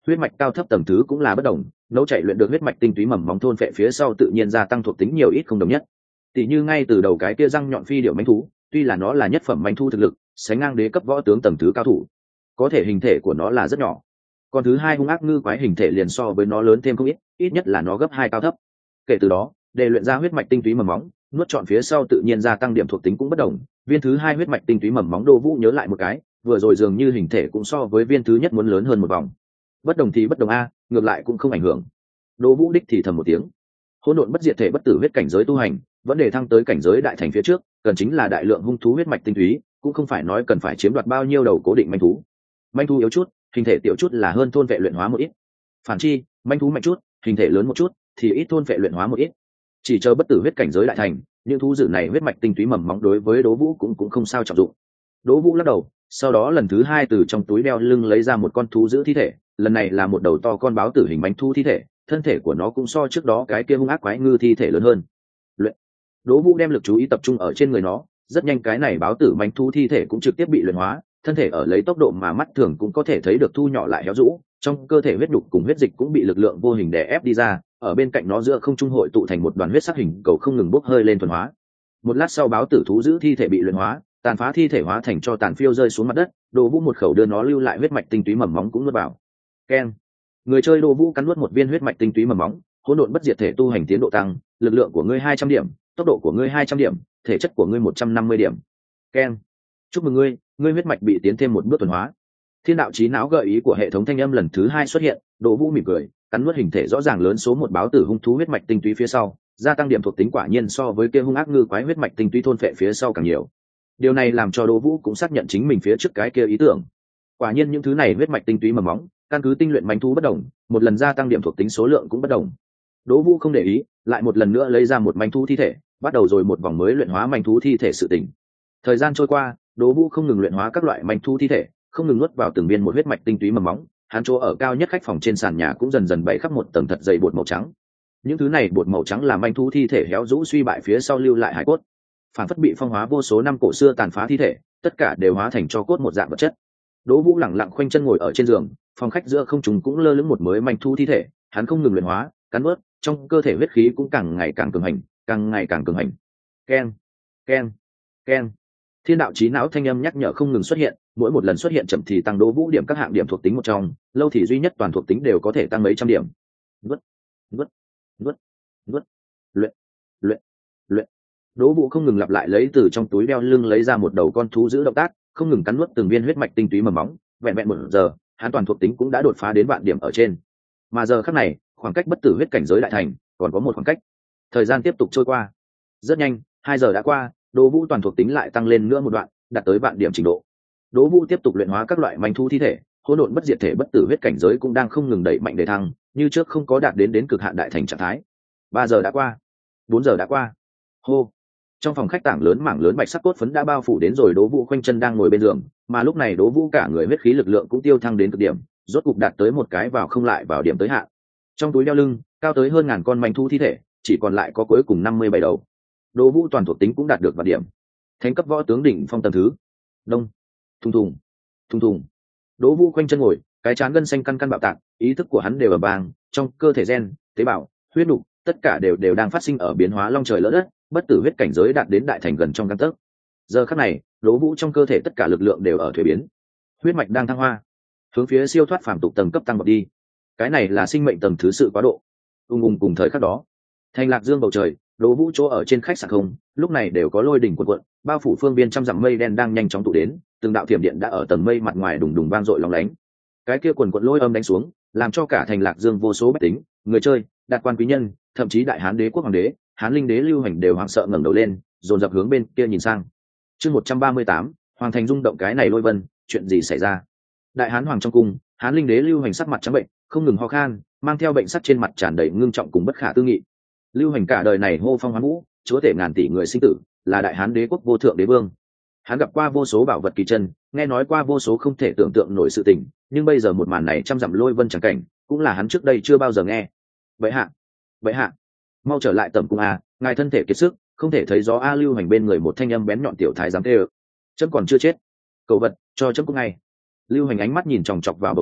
huyết mạch cao thấp tầng thứ cũng là bất đồng, nấu chảy luyện được huyết mạch tinh túy mầm móng thôn phệ phía sau tự nhiên gia tăng thuộc tính nhiều ít không đồng nhất. Tỷ như ngay từ đầu cái kia răng nhọn phi điệu manh thú, tuy là nó là nhất phẩm manh thu thực lực, sánh ngang đế cấp võ tướng tầng thứ cao thủ, có thể hình thể của nó là rất nhỏ. Còn thứ hai hung ác ngư quái hình thể liền so với nó lớn thêm không ít, ít nhất là nó gấp hai cao thấp. Kể từ đó, để luyện ra huyết mạch tinh túy mầm móng, nuốt trọn phía sau tự nhiên gia tăng điểm thuộc tính cũng bất đồng. Viên thứ hai huyết mạch tinh túy mầm móng Đỗ Vũ nhớ lại một cái, vừa rồi dường như hình thể cũng so với viên thứ nhất muốn lớn hơn một vòng. Bất đồng thì bất đồng a, ngược lại cũng không ảnh hưởng. Đỗ Vũ đích thì thầm một tiếng. Hỗn độn bất diệt thể bất tử huyết cảnh giới tu hành, vẫn để thăng tới cảnh giới đại thành phía trước, cần chính là đại lượng hung thú huyết mạch tinh túy, cũng không phải nói cần phải chiếm đoạt bao nhiêu đầu cố định manh thú. Manh thú yếu chút, hình thể tiểu chút là hơn thôn vệ luyện hóa một ít. Phản chi, manh thú mạnh chút, hình thể lớn một chút, thì ít thôn vệ luyện hóa một ít. Chỉ chờ bất tử huyết cảnh giới đại thành, những thú dữ này huyết mạch tinh túy mầm móng đối với Đỗ Vũ cũng cũng không sao trọng dụng. Đỗ Vũ lắc đầu, sau đó lần thứ hai từ trong túi đeo lưng lấy ra một con thú dữ thi thể, lần này là một đầu to con báo tử hình manh thú thi thể, thân thể của nó cũng so trước đó cái kia hung ác quái ngư thi thể lớn hơn. Luyện. Đỗ Vũ đem lực chú ý tập trung ở trên người nó, rất nhanh cái này báo tử manh thú thi thể cũng trực tiếp bị luyện hóa, thân thể ở lấy tốc độ mà mắt thường cũng có thể thấy được thu nhỏ lại héo rũ, trong cơ thể huyết đục cùng huyết dịch cũng bị lực lượng vô hình đè ép đi ra, ở bên cạnh nó giữa không trung hội tụ thành một đoàn huyết sắc hình cầu không ngừng bốc hơi lên thuần hóa. Một lát sau báo tử thú giữ thi thể bị luyện hóa, tàn phá thi thể hóa thành cho tàn phiêu rơi xuống mặt đất, Đỗ Vũ một khẩu đưa nó lưu lại huyết mạch tinh túy mầm móng cũng nuốt vào. Keng. Người chơi Đỗ Vũ cắn nuốt một viên huyết mạch tinh túy mầm móng, hỗn độn bất diệt thể tu hành tiến độ tăng, lực lượng của ngươi hai trăm điểm, tốc độ của ngươi hai trăm điểm, thể chất của ngươi một trăm năm mươi điểm. Keng. Chúc mừng ngươi, ngươi huyết mạch bị tiến thêm một bước thuần hóa. Thiên đạo trí não gợi ý của hệ thống thanh âm lần thứ hai xuất hiện, Đỗ Vũ mỉm cười, cắn nuốt hình thể rõ ràng lớn số một báo tử hung thú huyết mạch tinh túy phía sau, gia tăng điểm thuộc tính quả nhiên so với kia hung ác ngư quái huyết mạch tinh túy thôn phệ phía sau càng nhiều. Điều này làm cho Đỗ Vũ cũng xác nhận chính mình phía trước cái kia ý tưởng. Quả nhiên những thứ này huyết mạch tinh túy mầm móng, căn cứ tinh luyện manh thú bất đồng, một lần gia tăng điểm thuộc tính số lượng cũng bất đồng. Đỗ Vũ không để ý, lại một lần nữa lấy ra một manh thú thi thể, bắt đầu rồi một vòng mới luyện hóa manh thú thi thể sự tỉnh. Thời gian trôi qua, Đỗ Vũ không ngừng luyện hóa các loại manh thú thi thể, không ngừng nuốt vào từng viên một huyết mạch tinh túy mầm móng, hắn chỗ ở cao nhất khách phòng trên sàn nhà cũng dần dần bày khắp một tầng thật dày bột màu trắng. Những thứ này bột màu trắng là manh thú thi thể héo rũ suy bại phía sau lưu lại hải cốt, phản phất bị phong hóa vô số năm cổ xưa tàn phá thi thể, tất cả đều hóa thành cho cốt một dạng vật chất. Đỗ Vũ lẳng lặng khoanh chân ngồi ở trên giường, phòng khách giữa không trung cũng lơ lửng một mới manh thú thi thể, hắn không ngừng luyện hóa, cắn nuốt, trong cơ thể huyết khí cũng càng ngày càng cường hành, càng ngày càng cường hành. Keng, keng, keng. Thiên đạo trí não thanh âm nhắc nhở không ngừng xuất hiện, mỗi một lần xuất hiện chậm thì tăng Đỗ Vũ điểm các hạng điểm thuộc tính một trong, lâu thì duy nhất toàn thuộc tính đều có thể tăng mấy trăm điểm. Vứt, vứt, vứt, vứt, luyện, luyện, luyện. Đỗ Vũ không ngừng lặp lại lấy từ trong túi đeo lưng lấy ra một đầu con thú giữ động tác, không ngừng cắn nuốt từng viên huyết mạch tinh túy mầm móng, vẹn vẹn một giờ, hắn toàn thuộc tính cũng đã đột phá đến vạn điểm ở trên. Mà giờ khắc này, khoảng cách bất tử huyết cảnh giới đại thành còn có một khoảng cách. Thời gian tiếp tục trôi qua. Rất nhanh, hai giờ đã qua, Đỗ Vũ toàn thuộc tính lại tăng lên nữa một đoạn, đạt tới vạn điểm trình độ. Đỗ Vũ tiếp tục luyện hóa các loại manh thú thi thể, hỗn độn bất diệt thể bất tử huyết cảnh giới cũng đang không ngừng đẩy mạnh để thăng, như trước không có đạt đến đến cực hạn đại thành trạng thái. Ba giờ đã qua, bốn giờ đã qua. Hô. Trong phòng khách tảng lớn mảng lớn bạch sắc cốt phấn đã bao phủ đến rồi, Đỗ Vũ khoanh chân đang ngồi bên giường, mà lúc này Đỗ Vũ cả người huyết khí lực lượng cũng tiêu thăng đến cực điểm, rốt cục đạt tới một cái vào không lại vào điểm tới hạn. Trong túi đeo lưng, cao tới hơn ngàn con manh thú thi thể, chỉ còn lại có cuối cùng năm mươi bảy đầu. Đỗ Vũ toàn thuộc tính cũng đạt được vạn điểm. Thánh cấp võ tướng đỉnh phong tầng thứ. Đông. Thùng thùng. Thùng thùng. Đỗ Vũ khoanh chân ngồi, cái trán gân xanh căn căn bạo tạc, ý thức của hắn đều ở bàng, trong cơ thể gen, tế bào, huyết nục, tất cả đều đều đang phát sinh ở biến hóa long trời lỡ đất, bất tử huyết cảnh giới đạt đến đại thành gần trong gang tấc. Giờ khắc này, Đỗ Vũ trong cơ thể tất cả lực lượng đều ở thuế biến, huyết mạch đang thăng hoa, hướng phía siêu thoát phàm tục tầng cấp tăng vọt đi. Cái này là sinh mệnh tầng thứ sự quá độ. Ung ung cùng thời khắc đó, thành Lạc Dương bầu trời, Đỗ Vũ chỗ ở trên khách sạn không, lúc này đều có lôi đỉnh cuộn cuộn, bao phủ phương biên trăm dặm mây đen đang nhanh chóng tụ đến, từng đạo thiểm điện đã ở tầng mây mặt ngoài đùng đùng vang dội lóng lánh. Cái kia cuộn cuộn lôi âm đánh xuống, làm cho cả thành Lạc Dương vô số bách tính, người chơi, đạt quan quý nhân, thậm chí đại hán đế quốc hoàng đế, hán linh đế Lưu Hành đều hoảng sợ ngẩng đầu lên, dồn dập hướng bên kia nhìn sang. Chương một trăm ba mươi tám, hoàng thành rung động, cái này lôi vân, chuyện gì xảy ra? Đại hán hoàng trong cung, hán linh đế Lưu Hành sắc mặt trắng bệnh, không ngừng ho khan, mang theo bệnh sắc trên mặt tràn đầy ngưng trọng cùng bất khả tư nghị. Lưu Hành cả đời này hô phong hoán vũ, chúa tể ngàn tỷ người sinh tử, là đại hán đế quốc vô thượng đế vương. Hắn gặp qua vô số bảo vật kỳ chân, nghe nói qua vô số không thể tưởng tượng nổi sự tình, nhưng bây giờ một màn này trăm dặm lôi vân chẳng cảnh, cũng là hắn trước đây chưa bao giờ nghe. Vậy hạ, vậy hạ, mau trở lại tẩm cung a, ngài thân thể kiệt sức, không thể thấy gió a. Lưu Hành bên người một thanh âm bén nhọn tiểu thái giám tê ơ, chấm còn chưa chết, cầu vật cho chấm cũng ngay. Lưu Hành ánh mắt nhìn chòng chọc vào bầu trời,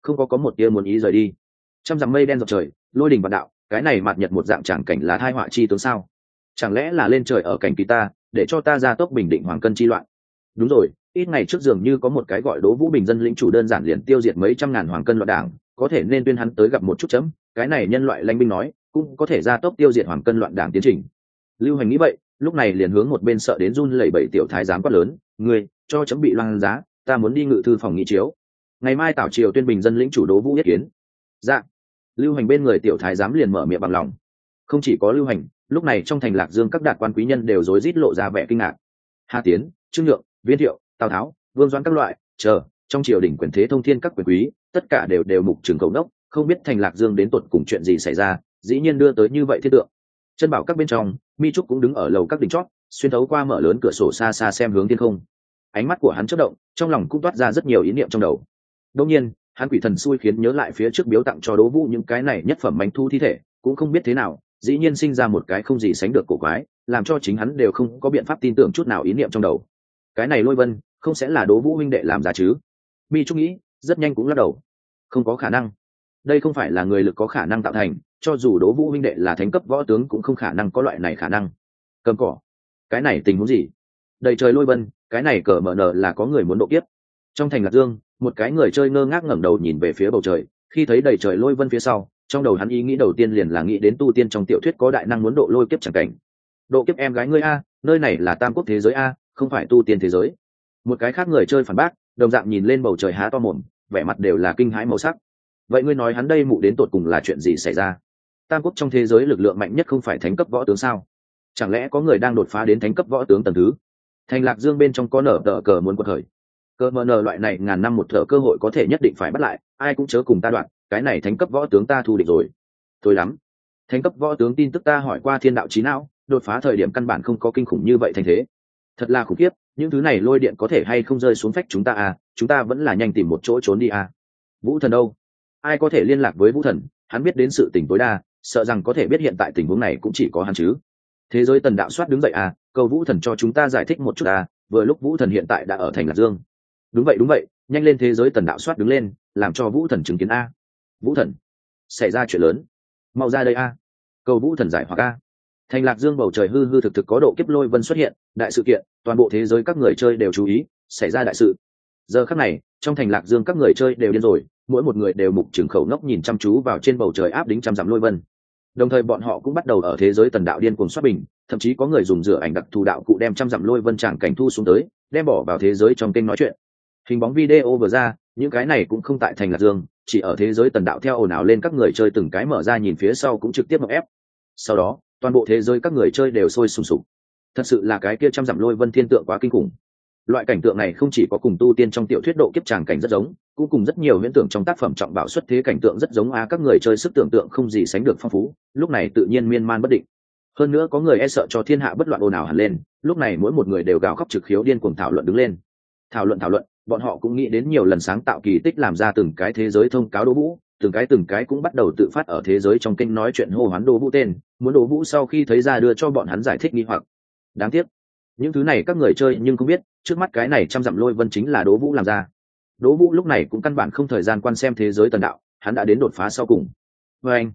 không có có một tia muốn ý rời đi. Trăm dặm mây đen dọc trời, lôi đình vạn đạo, cái này mặt nhật một dạng tràng cảnh là thai họa chi tướng sao? Chẳng lẽ là lên trời ở cảnh kỳ ta, để cho ta ra tốc bình định hoàng cân chi loạn? Đúng rồi, ít ngày trước dường như có một cái gọi Đỗ Vũ Bình dân lĩnh chủ đơn giản liền tiêu diệt mấy trăm ngàn hoàng cân loạn đảng, có thể nên tuyên hắn tới gặp một chút chấm, cái này nhân loại lãnh binh nói, cũng có thể ra tốc tiêu diệt hoàng cân loạn đảng tiến trình. Lưu Hành nghĩ vậy, lúc này liền hướng một bên sợ đến run lẩy bẩy tiểu thái giám quát lớn, người cho chấm bị loan giá, ta muốn đi ngự thư phòng nghị chiếu. Ngày mai tảo triều tuyên bình dân lĩnh chủ Đỗ Vũ yết kiến. Dạ. Lưu Hành bên người tiểu thái giám liền mở miệng bằng lòng. Không chỉ có Lưu Hành, lúc này trong thành Lạc Dương các đạt quan quý nhân đều rối rít lộ ra vẻ kinh ngạc. Hà Tiến, Trương Nhượng, Viên Thiệu, Tào Tháo, Vương Doãn các loại, chờ, trong triều đình quyền thế thông thiên các quyền quý, tất cả đều đều mục trường cầu đốc, không biết thành Lạc Dương đến tột cùng chuyện gì xảy ra, dĩ nhiên đưa tới như vậy thiết tượng. Chân bảo các bên trong, Mi Trúc cũng đứng ở lầu các đỉnh chót, xuyên thấu qua mở lớn cửa sổ xa xa xem hướng thiên không. Ánh mắt của hắn chớp động, trong lòng cũng toát ra rất nhiều ý niệm trong đầu. Đương nhiên, hắn quỷ thần xui khiến nhớ lại phía trước biếu tặng cho Đỗ Vũ những cái này nhất phẩm manh thu thi thể, cũng không biết thế nào, dĩ nhiên sinh ra một cái không gì sánh được cổ quái, làm cho chính hắn đều không có biện pháp tin tưởng chút nào ý niệm trong đầu. Cái này Lôi Vân, không sẽ là Đỗ Vũ huynh đệ làm ra chứ? Mi Trúc nghĩ, rất nhanh cũng lắc đầu. Không có khả năng. Đây không phải là người lực có khả năng tạo thành, cho dù Đỗ Vũ huynh đệ là thánh cấp võ tướng cũng không khả năng có loại này khả năng. Cầm cỏ. Cái này tình huống gì? Đầy trời Lôi Vân, cái này cờ mở nở là có người muốn độ kiếp. Trong thành Lạc Dương, một cái người chơi ngơ ngác ngẩng đầu nhìn về phía bầu trời, khi thấy đầy trời Lôi Vân phía sau, trong đầu hắn ý nghĩ đầu tiên liền là nghĩ đến tu tiên trong tiểu thuyết có đại năng muốn độ lôi kiếp chẳng cảnh. Độ kiếp em gái ngươi a, nơi này là tam quốc thế giới a, không phải tu tiên thế giới. Một cái khác người chơi phản bác, đồng dạng nhìn lên bầu trời há to mồm, vẻ mặt đều là kinh hãi màu sắc. Vậy ngươi nói hắn đây mụ đến tột cùng là chuyện gì xảy ra? Tam quốc trong thế giới lực lượng mạnh nhất không phải thánh cấp võ tướng sao? Chẳng lẽ có người đang đột phá đến thánh cấp võ tướng tầng thứ? Thành Lạc Dương bên trong có nở tờ cờ muốn quật khởi. Cơ mờ nở loại này ngàn năm một thở cơ hội có thể nhất định phải bắt lại, ai cũng chớ cùng ta đoạn, cái này thánh cấp võ tướng ta thu địch rồi. Thôi lắm. Thánh cấp võ tướng tin tức ta hỏi qua thiên đạo trí não, đột phá thời điểm căn bản không có kinh khủng như vậy thành thế. Thật là khủng khiếp, những thứ này lôi điện có thể hay không rơi xuống phách chúng ta à, chúng ta vẫn là nhanh tìm một chỗ trốn đi à. Vũ Thần đâu? Ai có thể liên lạc với Vũ Thần? Hắn biết đến sự tình tối đa, sợ rằng có thể biết hiện tại tình huống này cũng chỉ có hắn chứ. Thế giới Tần đạo soát đứng dậy à, cầu Vũ Thần cho chúng ta giải thích một chút à, vừa lúc Vũ Thần hiện tại đã ở thành Lạc Dương. Đúng vậy đúng vậy, nhanh lên thế giới Tần đạo soát đứng lên, làm cho Vũ Thần chứng kiến a. Vũ Thần, xảy ra chuyện lớn, mau ra đây a. Cầu Vũ Thần giải hoặc a. Thành Lạc Dương bầu trời hư hư thực thực có độ kiếp Lôi Vân xuất hiện, đại sự kiện, toàn bộ thế giới các người chơi đều chú ý, xảy ra đại sự. Giờ khắc này, trong thành Lạc Dương các người chơi đều điên rồi, mỗi một người đều mục trừng khẩu ngốc nhìn chăm chú vào trên bầu trời áp đính trăm dặm Lôi Vân. Đồng thời bọn họ cũng bắt đầu ở thế giới Tần đạo điên cuồng soát bình, thậm chí có người dùng rửa ảnh đặc thù đạo cụ đem trăm dặm Lôi Vân tràng cảnh thu xuống tới, đem bỏ vào thế giới trong kênh nói chuyện. Hình bóng video vừa ra, những cái này cũng không tại thành Lạc Dương, chỉ ở thế giới Tần đạo theo ồn ào lên các người chơi từng cái mở ra nhìn phía sau cũng trực tiếp ngọc ép. Sau đó, toàn bộ thế giới các người chơi đều sôi sùng sục. Thật sự là cái kia trăm dặm Lôi Vân thiên tượng quá kinh khủng. Loại cảnh tượng này không chỉ có cùng tu tiên trong tiểu thuyết độ kiếp tràng cảnh rất giống, cũng cùng rất nhiều huyễn tưởng trong tác phẩm trọng bảo xuất thế cảnh tượng rất giống a, các người chơi sức tưởng tượng không gì sánh được phong phú, lúc này tự nhiên miên man bất định. Hơn nữa có người e sợ cho thiên hạ bất loạn ồn ào hẳn lên, lúc này mỗi một người đều gào khóc trực khiếu điên cuồng thảo luận đứng lên. Thảo luận thảo luận, bọn họ cũng nghĩ đến nhiều lần sáng tạo kỳ tích làm ra từng cái thế giới thông cáo Đỗ Vũ, từng cái từng cái cũng bắt đầu tự phát ở thế giới trong kênh nói chuyện hô hoán Đỗ Vũ tên, muốn Đỗ Vũ sau khi thấy ra đưa cho bọn hắn giải thích nghi hoặc. Đáng tiếc, những thứ này các người chơi nhưng không biết, trước mắt cái này trăm dặm Lôi Vân chính là Đỗ Vũ làm ra. Đỗ Vũ lúc này cũng căn bản không thời gian quan xem thế giới Tần đạo, hắn đã đến đột phá sau cùng. Và anh,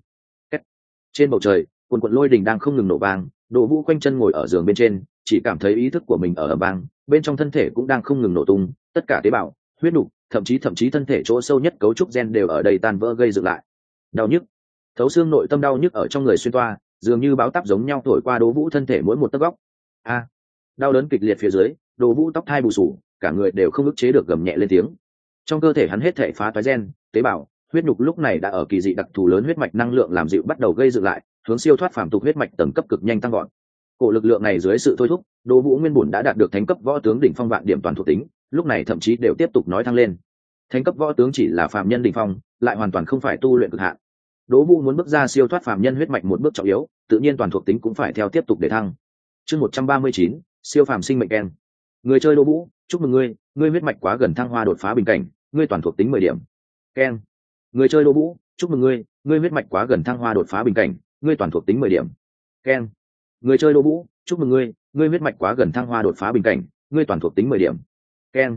trên bầu trời, quần quần lôi đình đang không ngừng nổ vang, Đỗ Vũ quanh chân ngồi ở giường bên trên, chỉ cảm thấy ý thức của mình ở ầm vang, bên trong thân thể cũng đang không ngừng nổ tung, tất cả tế bào, huyết nục, thậm chí thậm chí thân thể chỗ sâu nhất cấu trúc gen đều ở đây tan vỡ gây dựng lại. Đau nhức, thấu xương nội tâm đau nhức ở trong người xuyên toa, dường như bão táp giống nhau thổi qua Đỗ Vũ thân thể mỗi một tấc góc. A, đau đớn kịch liệt phía dưới, Đỗ Vũ tóc thai bù sù, cả người đều không ức chế được gầm nhẹ lên tiếng. Trong cơ thể hắn hết thảy phá toái gen, tế bào, huyết nhục lúc này đã ở kỳ dị đặc thù lớn huyết mạch năng lượng làm dịu bắt đầu gây dựng lại, hướng siêu thoát phàm tục huyết mạch tầng cấp cực nhanh tăng gọn. Cổ lực lượng này dưới sự thôi thúc, Đỗ Vũ nguyên bổn đã đạt được thánh cấp võ tướng đỉnh phong vạn điểm toàn thuộc tính, lúc này thậm chí đều tiếp tục nói thăng lên. Thánh cấp võ tướng chỉ là phàm nhân đỉnh phong, lại hoàn toàn không phải tu luyện cực hạn. Đỗ Vũ muốn bước ra siêu thoát phàm nhân huyết mạch một bước trọng yếu, tự nhiên toàn thuộc tính cũng phải theo tiếp tục để thăng. Chương một trăm ba mươi chín, siêu phàm sinh mệnh ken. Người chơi Đỗ Vũ, chúc mừng ngươi, ngươi huyết mạch quá gần thăng hoa đột phá bình cảnh, ngươi toàn thuộc tính mười điểm. Ken. Người chơi Đỗ Vũ, chúc mừng ngươi, ngươi huyết mạch quá gần thăng hoa đột phá bình cảnh, ngươi toàn thuộc tính mười điểm. Ken. Người chơi Đỗ Vũ, chúc mừng ngươi, ngươi huyết mạch quá gần thăng hoa đột phá bình cảnh, ngươi toàn thuộc tính mười điểm. Ken.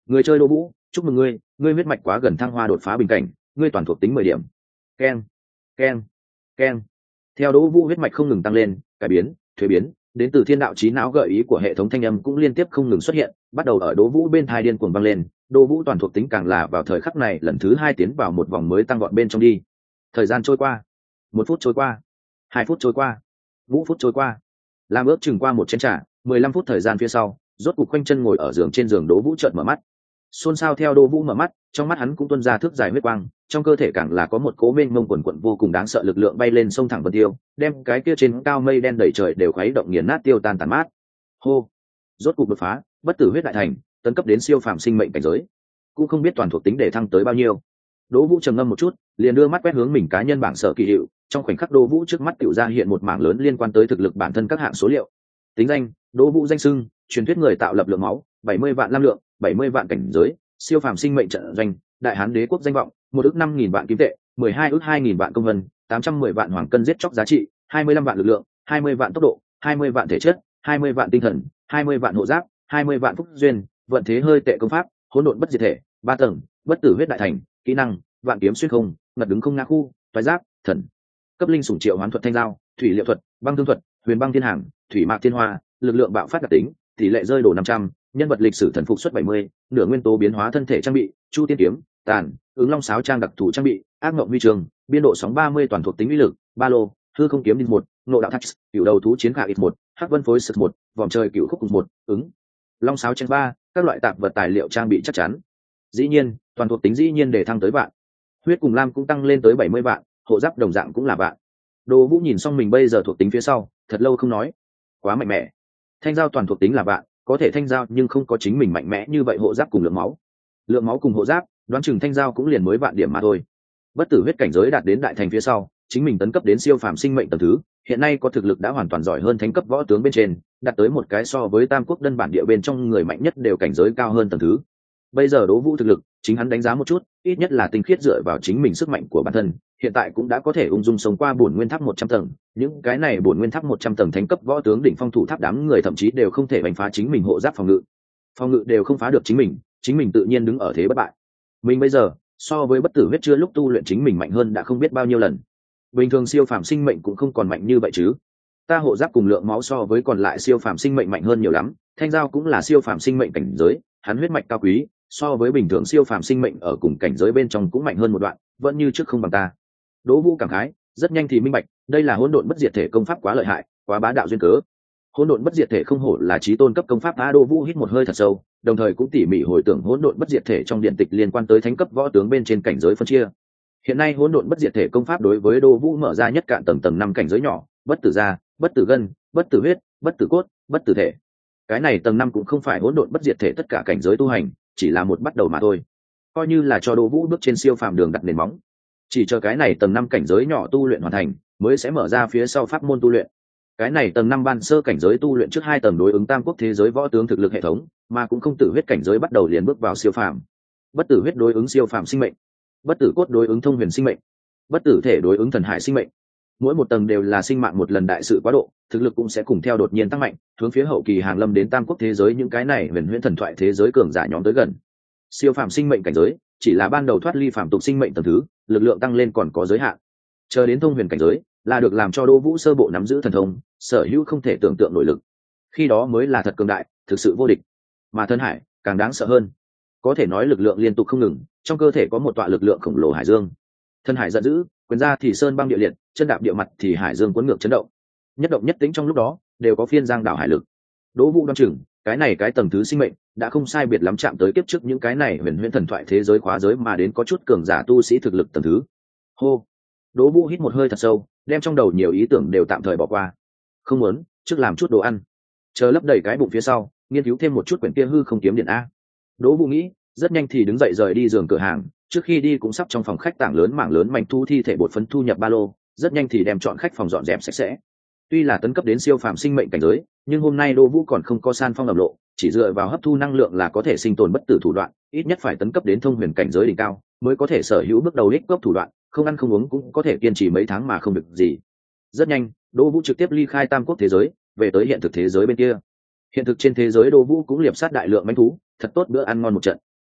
Người chơi Đỗ Vũ, chúc mừng ngươi, ngươi huyết mạch quá gần thăng hoa đột phá bình cảnh, ngươi toàn thuộc tính mười điểm. Keng, keng, keng. Theo Đỗ Vũ huyết mạch không ngừng tăng lên, cải biến, thuế biến, đến từ thiên đạo trí não gợi ý của hệ thống thanh âm cũng liên tiếp không ngừng xuất hiện, bắt đầu ở Đỗ Vũ bên thai điên cuồng vang lên. Đỗ Vũ toàn thuộc tính càng là vào thời khắc này lần thứ hai tiến vào một vòng mới tăng vọt bên trong đi. Thời gian trôi qua, một phút trôi qua, hai phút trôi qua, ngũ phút trôi qua, làm ước chừng qua một chén trà, mười lăm phút thời gian phía sau, rốt cục khoanh chân ngồi ở giường trên giường Đỗ Vũ chợt mở mắt. Xôn xao theo Đỗ Vũ mở mắt, trong mắt hắn cũng tuôn ra thước dài huyết quang, trong cơ thể càng là có một cỗ mênh mông quần quận vô cùng đáng sợ lực lượng bay lên sông thẳng vân tiêu, đem cái kia trên cao mây đen đầy trời đều khuấy động nghiền nát tiêu tan tàn mát. Hô, rốt cục đột phá, bất tử huyết đại thành, tấn cấp đến siêu phàm sinh mệnh cảnh giới. Cũng không biết toàn thuộc tính để thăng tới bao nhiêu. Đỗ Vũ trầm ngâm một chút, liền đưa mắt quét hướng mình cá nhân bảng sở kỳ hiệu, trong khoảnh khắc Đỗ Vũ trước mắt tiểu ra hiện một mảng lớn liên quan tới thực lực bản thân các hạng số liệu. Tính danh: Đỗ Vũ danh xưng, truyền thuyết người tạo lập lượng máu, bảy mươi vạn lam lượng, bảy mươi vạn cảnh giới, siêu phàm sinh mệnh trận doanh, đại hán đế quốc danh vọng, một ước năm nghìn vạn kim tệ, mười hai ước hai nghìn vạn công vân, tám trăm mười vạn hoàng cân giết chóc giá trị, hai mươi lăm vạn lực lượng, hai mươi vạn tốc độ, hai mươi vạn thể chất, hai mươi vạn tinh thần, hai mươi vạn hộ giáp, hai mươi vạn phúc duyên, vận thế hơi tệ công pháp, hỗn độn bất diệt thể, ba tầng, bất tử huyết đại thành, kỹ năng, vạn kiếm xuyên không, ngật đứng không ngã khu, toái giáp, thần, cấp linh sủng triệu hoán thuật thanh giao, thủy liệu thuật, băng thương thuật, huyền băng thiên hàng, thủy mạc thiên hoa, lực lượng bạo phát đặc tính, tỷ lệ rơi đổ năm trăm, nhân vật lịch sử thần phục suất bảy mươi, nửa nguyên tố biến hóa thân thể trang bị, chu tiên kiếm, tàn, ứng long sáo trang đặc thù trang bị, ác ngộng huy trường, biên độ sóng ba mươi toàn thuộc tính uy lực, ba lô, hư không kiếm đi một, nộ đạo thạch, cửu đầu thú chiến khả ít một, hắc vân phối sực một, vòng trời cửu khúc một, ứng long sáo trên ba, các loại tạp vật tài liệu trang bị chắc chắn. Dĩ nhiên, toàn thuộc tính dĩ nhiên để thăng tới vạn. Huyết cùng lam cũng tăng lên tới bảy mươi vạn, hộ giáp đồng dạng cũng là vạn. Đỗ Vũ nhìn xong mình bây giờ thuộc tính phía sau, thật lâu không nói. Quá mạnh mẽ. Thanh giao toàn thuộc tính là vạn, có thể thanh giao nhưng không có chính mình mạnh mẽ như vậy hộ giáp cùng lượng máu. Lượng máu cùng hộ giáp, đoán chừng thanh giao cũng liền mới vạn điểm mà thôi. Bất tử huyết cảnh giới đạt đến đại thành phía sau, chính mình tấn cấp đến siêu phàm sinh mệnh tầng thứ, hiện nay có thực lực đã hoàn toàn giỏi hơn thánh cấp võ tướng bên trên, đạt tới một cái so với tam quốc đơn bản địa bên trong người mạnh nhất đều cảnh giới cao hơn tầng thứ. Bây giờ Đỗ Vũ thực lực, chính hắn đánh giá một chút, ít nhất là tinh khiết dựa vào chính mình sức mạnh của bản thân, hiện tại cũng đã có thể ung dung sống qua bổn nguyên tháp một trăm tầng, những cái này bổn nguyên tháp một trăm tầng thánh cấp võ tướng đỉnh phong thủ tháp đám người thậm chí đều không thể đánh phá chính mình hộ giáp phòng ngự. Phòng ngự đều không phá được chính mình, chính mình tự nhiên đứng ở thế bất bại. Mình bây giờ, so với bất tử huyết chưa lúc tu luyện chính mình mạnh hơn đã không biết bao nhiêu lần. Bình thường siêu phàm sinh mệnh cũng không còn mạnh như vậy chứ. Ta hộ giáp cùng lượng máu so với còn lại siêu phàm sinh mệnh mạnh hơn nhiều lắm, thanh giao cũng là siêu phàm sinh mệnh cảnh giới, hắn huyết mạch cao quý, so với bình thường siêu phàm sinh mệnh ở cùng cảnh giới bên trong cũng mạnh hơn một đoạn, vẫn như trước không bằng ta. Đỗ Vũ cảm khái, rất nhanh thì minh bạch, đây là hỗn độn bất diệt thể công pháp quá lợi hại, quá bá đạo duyên cớ. Hỗn độn bất diệt thể không hổ là chí tôn cấp công pháp. Đỗ Vũ hít một hơi thật sâu, đồng thời cũng tỉ mỉ hồi tưởng hỗn độn bất diệt thể trong điện tịch liên quan tới thánh cấp võ tướng bên trên cảnh giới phân chia. Hiện nay hỗn độn bất diệt thể công pháp đối với Đỗ Vũ mở ra nhất cạn tầng tầng năm cảnh giới nhỏ, bất tử da, bất tử gân, bất tử huyết, bất tử cốt, bất tử thể. Cái này tầng năm cũng không phải hỗn độn bất diệt thể tất cả cảnh giới tu hành, chỉ là một bắt đầu mà thôi, coi như là cho Đỗ Vũ bước trên siêu phàm đường đặt nền móng. Chỉ chờ cái này tầng năm cảnh giới nhỏ tu luyện hoàn thành, mới sẽ mở ra phía sau pháp môn tu luyện. Cái này tầng năm ban sơ cảnh giới tu luyện trước hai tầng đối ứng tam quốc thế giới võ tướng thực lực hệ thống, mà cũng không tử huyết cảnh giới bắt đầu liền bước vào siêu phàm. Bất tử huyết đối ứng siêu phàm sinh mệnh, bất tử cốt đối ứng thông huyền sinh mệnh, bất tử thể đối ứng thần hải sinh mệnh. Mỗi một tầng đều là sinh mạng một lần đại sự quá độ, thực lực cũng sẽ cùng theo đột nhiên tăng mạnh, hướng phía hậu kỳ hàng lâm đến tam quốc thế giới những cái này huyền huyễn thần thoại thế giới cường giả nhóm tới gần. Siêu phàm sinh mệnh cảnh giới chỉ là ban đầu thoát ly phàm tục sinh mệnh tầng thứ, lực lượng tăng lên còn có giới hạn. Chờ đến thông huyền cảnh giới là được làm cho Đỗ Vũ sơ bộ nắm giữ thần thông, sở hữu không thể tưởng tượng nội lực. Khi đó mới là thật cường đại, thực sự vô địch. Mà thần hải càng đáng sợ hơn, có thể nói lực lượng liên tục không ngừng, trong cơ thể có một tọa lực lượng khổng lồ hải dương. Thần hải giận dữ, quyền ra thì sơn băng địa liệt, chân đạp địa mặt thì hải dương cuốn ngược chấn động. Nhất động nhất tĩnh trong lúc đó, đều có phiên giang đảo hải lực. Đỗ Vũ đoán chừng, cái này cái tầng thứ sinh mệnh đã không sai biệt lắm chạm tới kiếp trước những cái này huyền huyễn thần thoại thế giới khóa giới mà đến có chút cường giả tu sĩ thực lực tầng thứ. Hô. Đỗ Vũ hít một hơi thật sâu, đem trong đầu nhiều ý tưởng đều tạm thời bỏ qua. Không muốn, trước làm chút đồ ăn, chờ lấp đầy cái bụng phía sau, nghiên cứu thêm một chút quyển kia hư không kiếm điện a. Đỗ Vũ nghĩ, rất nhanh thì đứng dậy rời đi giường cửa hàng, trước khi đi cũng sắp trong phòng khách tảng lớn mảng lớn mảnh thu thi thể bột phấn thu nhập ba lô, rất nhanh thì đem chọn khách phòng dọn dẹp sạch sẽ. Tuy là tấn cấp đến siêu phàm sinh mệnh cảnh giới, nhưng hôm nay Đỗ Vũ còn không có san phong ẩm lộ, chỉ dựa vào hấp thu năng lượng là có thể sinh tồn bất tử thủ đoạn, ít nhất phải tấn cấp đến thông huyền cảnh giới đỉnh cao, mới có thể sở hữu bước đầu đích gốc thủ đoạn, không ăn không uống cũng có thể kiên trì mấy tháng mà không được gì. Rất nhanh, Đỗ Vũ trực tiếp ly khai tam quốc thế giới, về tới hiện thực thế giới bên kia. Hiện thực trên thế giới Đỗ Vũ cũng liệp sát đại lượng mãnh thú, thật tốt bữa ăn ngon một trận,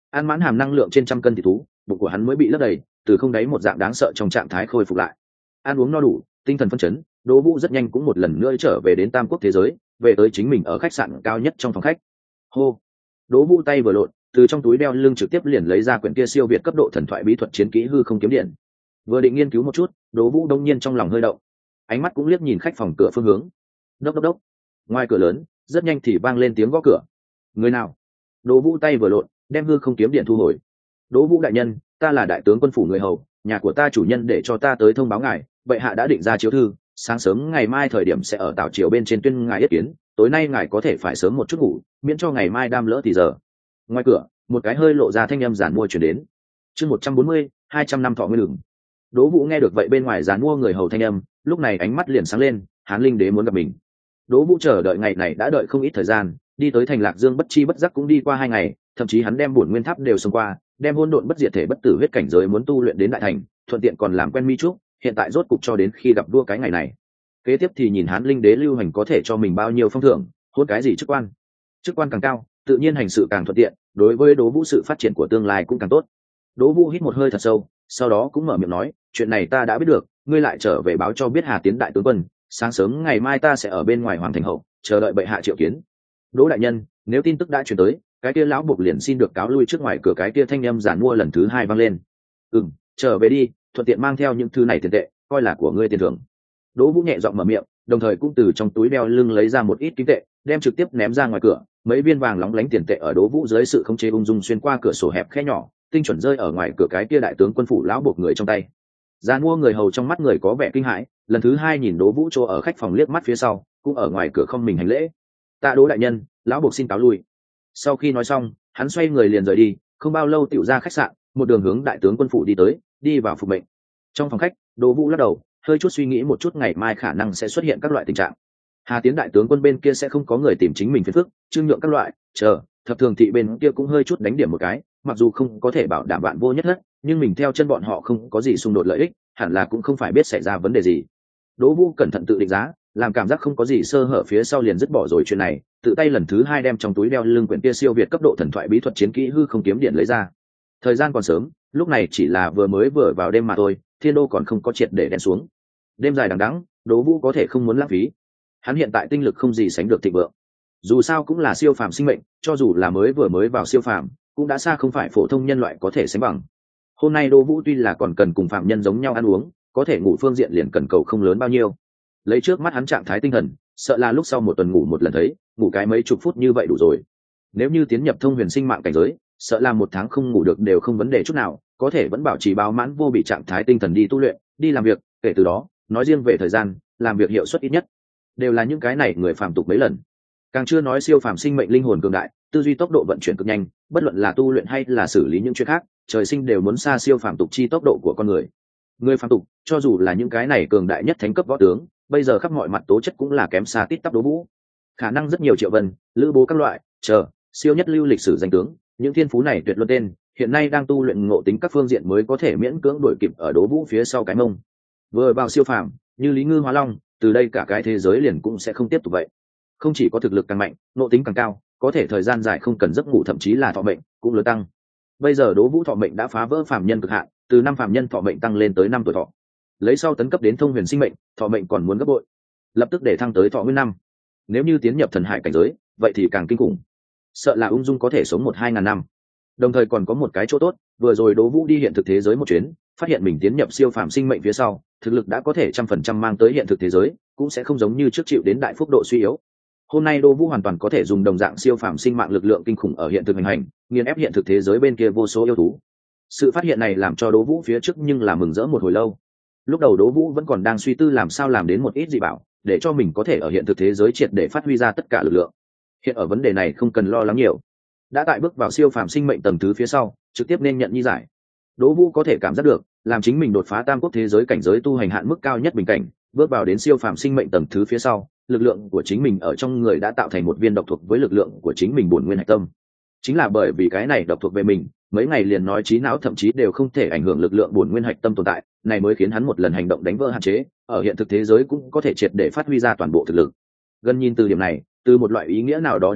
ăn mãn hàm năng lượng trên trăm cân thịt thú, bụng của hắn mới bị lấp đầy, từ không đáy một dạng đáng sợ trong trạng thái khôi phục lại. Ăn uống no đủ, tinh thần phấn chấn, Đỗ Vũ rất nhanh cũng một lần nữa trở về đến Tam Quốc thế giới, về tới chính mình ở khách sạn cao nhất trong phòng khách. Hô. Đỗ Vũ tay vừa lộn, từ trong túi đeo lưng trực tiếp liền lấy ra quyển kia siêu việt cấp độ thần thoại bí thuật chiến kỹ hư không kiếm điện. Vừa định nghiên cứu một chút, Đỗ Vũ đông nhiên trong lòng hơi động, ánh mắt cũng liếc nhìn khách phòng cửa phương hướng. Đốc đốc đốc. Ngoài cửa lớn, rất nhanh thì vang lên tiếng gõ cửa. Người nào? Đỗ Vũ tay vừa lộn, đem hư không kiếm điện thu hồi. Đỗ Vũ đại nhân, ta là đại tướng quân phủ người hầu, nhà của ta chủ nhân để cho ta tới thông báo ngài, bệ hạ đã định ra chiếu thư, sáng sớm ngày mai thời điểm sẽ ở tảo triều bên trên tuyên ngài yết kiến, tối nay ngài có thể phải sớm một chút ngủ, miễn cho ngày mai đam lỡ thì giờ. Ngoài cửa, một cái hơi lộ ra thanh âm giản mua truyền đến. Chương một trăm bốn mươi, hai trăm năm thọ nguyên lửng. Đỗ Vũ nghe được vậy bên ngoài giản mua người hầu thanh âm, lúc này ánh mắt liền sáng lên, Hán Linh Đế muốn gặp mình. Đỗ Vũ chờ đợi ngày này đã đợi không ít thời gian, đi tới thành Lạc Dương bất chi bất giác cũng đi qua hai ngày, thậm chí hắn đem bổn nguyên tháp đều xông qua, đem hỗn độn bất diệt thể bất tử huyết cảnh giới muốn tu luyện đến đại thành, thuận tiện còn làm quen Mi Trúc, hiện tại rốt cục cho đến khi gặp đua cái ngày này. Kế tiếp thì nhìn Hán Linh Đế lưu hành có thể cho mình bao nhiêu phong thưởng, hôn cái gì chức quan. Chức quan càng cao, tự nhiên hành sự càng thuận tiện, đối với Đỗ Vũ sự phát triển của tương lai cũng càng tốt. Đỗ Vũ hít một hơi thật sâu, sau đó cũng mở miệng nói, chuyện này ta đã biết được, ngươi lại trở về báo cho biết Hà Tiến đại tướng quân, sáng sớm ngày mai ta sẽ ở bên ngoài hoàng thành hậu, chờ đợi bệ hạ triệu kiến. Đỗ đại nhân, nếu tin tức đã truyền tới, cái kia lão buộc liền xin được cáo lui trước ngoài cửa. Cái kia thanh âm giản mua lần thứ hai vang lên. Ừm, trở về đi, thuận tiện mang theo những thứ này tiền tệ, coi là của ngươi tiền thưởng. Đỗ Vũ nhẹ giọng mở miệng, đồng thời cũng từ trong túi đeo lưng lấy ra một ít kim tệ, đem trực tiếp ném ra ngoài cửa. Mấy viên vàng lóng lánh tiền tệ ở Đỗ Vũ dưới sự khống chế ung dung xuyên qua cửa sổ hẹp khe nhỏ, tinh chuẩn rơi ở ngoài cửa cái kia đại tướng quân phủ lão buộc người trong tay. Giản mua người hầu trong mắt người có vẻ kinh hãi, lần thứ hai nhìn Đỗ Vũ chỗ ở khách phòng liếc mắt phía sau, cũng ở ngoài cửa không mình hành lễ. Tạ Đỗ đại nhân, lão buộc xin cáo lui. Sau khi nói xong, hắn xoay người liền rời đi, không bao lâu tựu ra khách sạn, một đường hướng đại tướng quân phủ đi tới, đi vào phục mệnh. Trong phòng khách, Đỗ Vũ lắc đầu, hơi chút suy nghĩ một chút ngày mai khả năng sẽ xuất hiện các loại tình trạng. Hà Tiến đại tướng quân bên kia sẽ không có người tìm chính mình phiền phức, trương nhượng các loại, chờ, thập thường thị bên kia cũng hơi chút đánh điểm một cái, mặc dù không có thể bảo đảm bạn vô nhất hết, nhưng mình theo chân bọn họ không có gì xung đột lợi ích, hẳn là cũng không phải biết xảy ra vấn đề gì. Đỗ Vũ cẩn thận tự định giá, làm cảm giác không có gì sơ hở phía sau liền dứt bỏ rồi chuyện này, tự tay lần thứ hai đem trong túi đeo lưng quyển kia siêu việt cấp độ thần thoại bí thuật chiến kỹ hư không kiếm điện lấy ra. Thời gian còn sớm, lúc này chỉ là vừa mới vừa vào đêm mà thôi, thiên đô còn không có triệt để đèn xuống. Đêm dài đằng đẵng, Đỗ Vũ có thể không muốn lãng phí. Hắn hiện tại tinh lực không gì sánh được thịnh vượng. Dù sao cũng là siêu phàm sinh mệnh, cho dù là mới vừa mới vào siêu phàm, cũng đã xa không phải phổ thông nhân loại có thể sánh bằng. Hôm nay Đỗ Vũ tuy là còn cần cùng phạm nhân giống nhau ăn uống, có thể ngủ phương diện liền cần cầu không lớn bao nhiêu. Lấy trước mắt hắn trạng thái tinh thần, sợ là lúc sau một tuần ngủ một lần thấy, ngủ cái mấy chục phút như vậy đủ rồi. Nếu như tiến nhập thông huyền sinh mạng cảnh giới, sợ là một tháng không ngủ được đều không vấn đề chút nào, có thể vẫn bảo trì bao mãn vô bị trạng thái tinh thần đi tu luyện, đi làm việc, kể từ đó, nói riêng về thời gian, làm việc hiệu suất ít nhất đều là những cái này người phàm tục mấy lần. Càng chưa nói siêu phàm sinh mệnh linh hồn cường đại, tư duy tốc độ vận chuyển cực nhanh, bất luận là tu luyện hay là xử lý những chuyện khác, trời sinh đều muốn xa siêu phàm tục chi tốc độ của con người. Người phàm tục, cho dù là những cái này cường đại nhất thánh cấp võ tướng, bây giờ khắp mọi mặt tố chất cũng là kém xa tít tắp Đỗ Vũ. Khả năng rất nhiều Triệu Vân, Lữ Bố các loại, chờ, siêu nhất lưu lịch sử danh tướng, những thiên phú này tuyệt luân tên, hiện nay đang tu luyện ngộ tính các phương diện mới có thể miễn cưỡng đuổi kịp ở Đỗ Vũ phía sau cái mông. Vừa vào siêu phàm, như Lý Ngư Hóa Long, từ đây cả cái thế giới liền cũng sẽ không tiếp tục vậy. Không chỉ có thực lực càng mạnh, ngộ tính càng cao, có thể thời gian dài không cần giấc ngủ, thậm chí là thọ mệnh cũng lớn tăng. Bây giờ Đỗ Vũ thọ mệnh đã phá vỡ phàm nhân cực hạn, từ năm phàm nhân thọ mệnh tăng lên tới năm tuổi thọ. Lấy sau tấn cấp đến thông huyền sinh mệnh, thọ mệnh còn muốn gấp bội, lập tức để thăng tới thọ nguyên năm. Nếu như tiến nhập thần hải cảnh giới, vậy thì càng kinh khủng, sợ là ung dung có thể sống một hai ngàn năm. Đồng thời còn có một cái chỗ tốt, vừa rồi Đỗ Vũ đi hiện thực thế giới một chuyến, phát hiện mình tiến nhập siêu phàm sinh mệnh phía sau, thực lực đã có thể trăm phần trăm mang tới hiện thực thế giới, cũng sẽ không giống như trước chịu đến đại phúc độ suy yếu. Hôm nay Đỗ Vũ hoàn toàn có thể dùng đồng dạng siêu phàm sinh mạng lực lượng kinh khủng ở hiện thực hành hành, nghiền ép hiện thực thế giới bên kia vô số yêu thú. Sự phát hiện này làm cho Đỗ Vũ phía trước nhưng là mừng rỡ một hồi lâu. Lúc đầu Đỗ Vũ vẫn còn đang suy tư làm sao làm đến một ít dị bảo, để cho mình có thể ở hiện thực thế giới triệt để phát huy ra tất cả lực lượng. Hiện ở vấn đề này không cần lo lắng nhiều, đã tại bước vào siêu phàm sinh mệnh tầng thứ phía sau, trực tiếp nên nhận nhi giải. Đỗ Vũ có thể cảm giác được, làm chính mình đột phá tam quốc thế giới cảnh giới tu hành hạn mức cao nhất bình cảnh, bước vào đến siêu phàm sinh mệnh tầng thứ phía sau, lực lượng của chính mình ở trong người đã tạo thành một viên độc thuộc với lực lượng của chính mình bổn nguyên hạch tâm. Chính là bởi vì cái này độc thuộc về mình, mấy ngày liền nói trí não thậm chí đều không thể ảnh hưởng lực lượng bổn nguyên hạch tâm tồn tại, này mới khiến hắn một lần hành động đánh vỡ hạn chế, ở hiện thực thế giới cũng có thể triệt để phát huy ra toàn bộ thực lực. Gần nhìn từ điểm này, từ một loại ý nghĩa nào đó đến xem,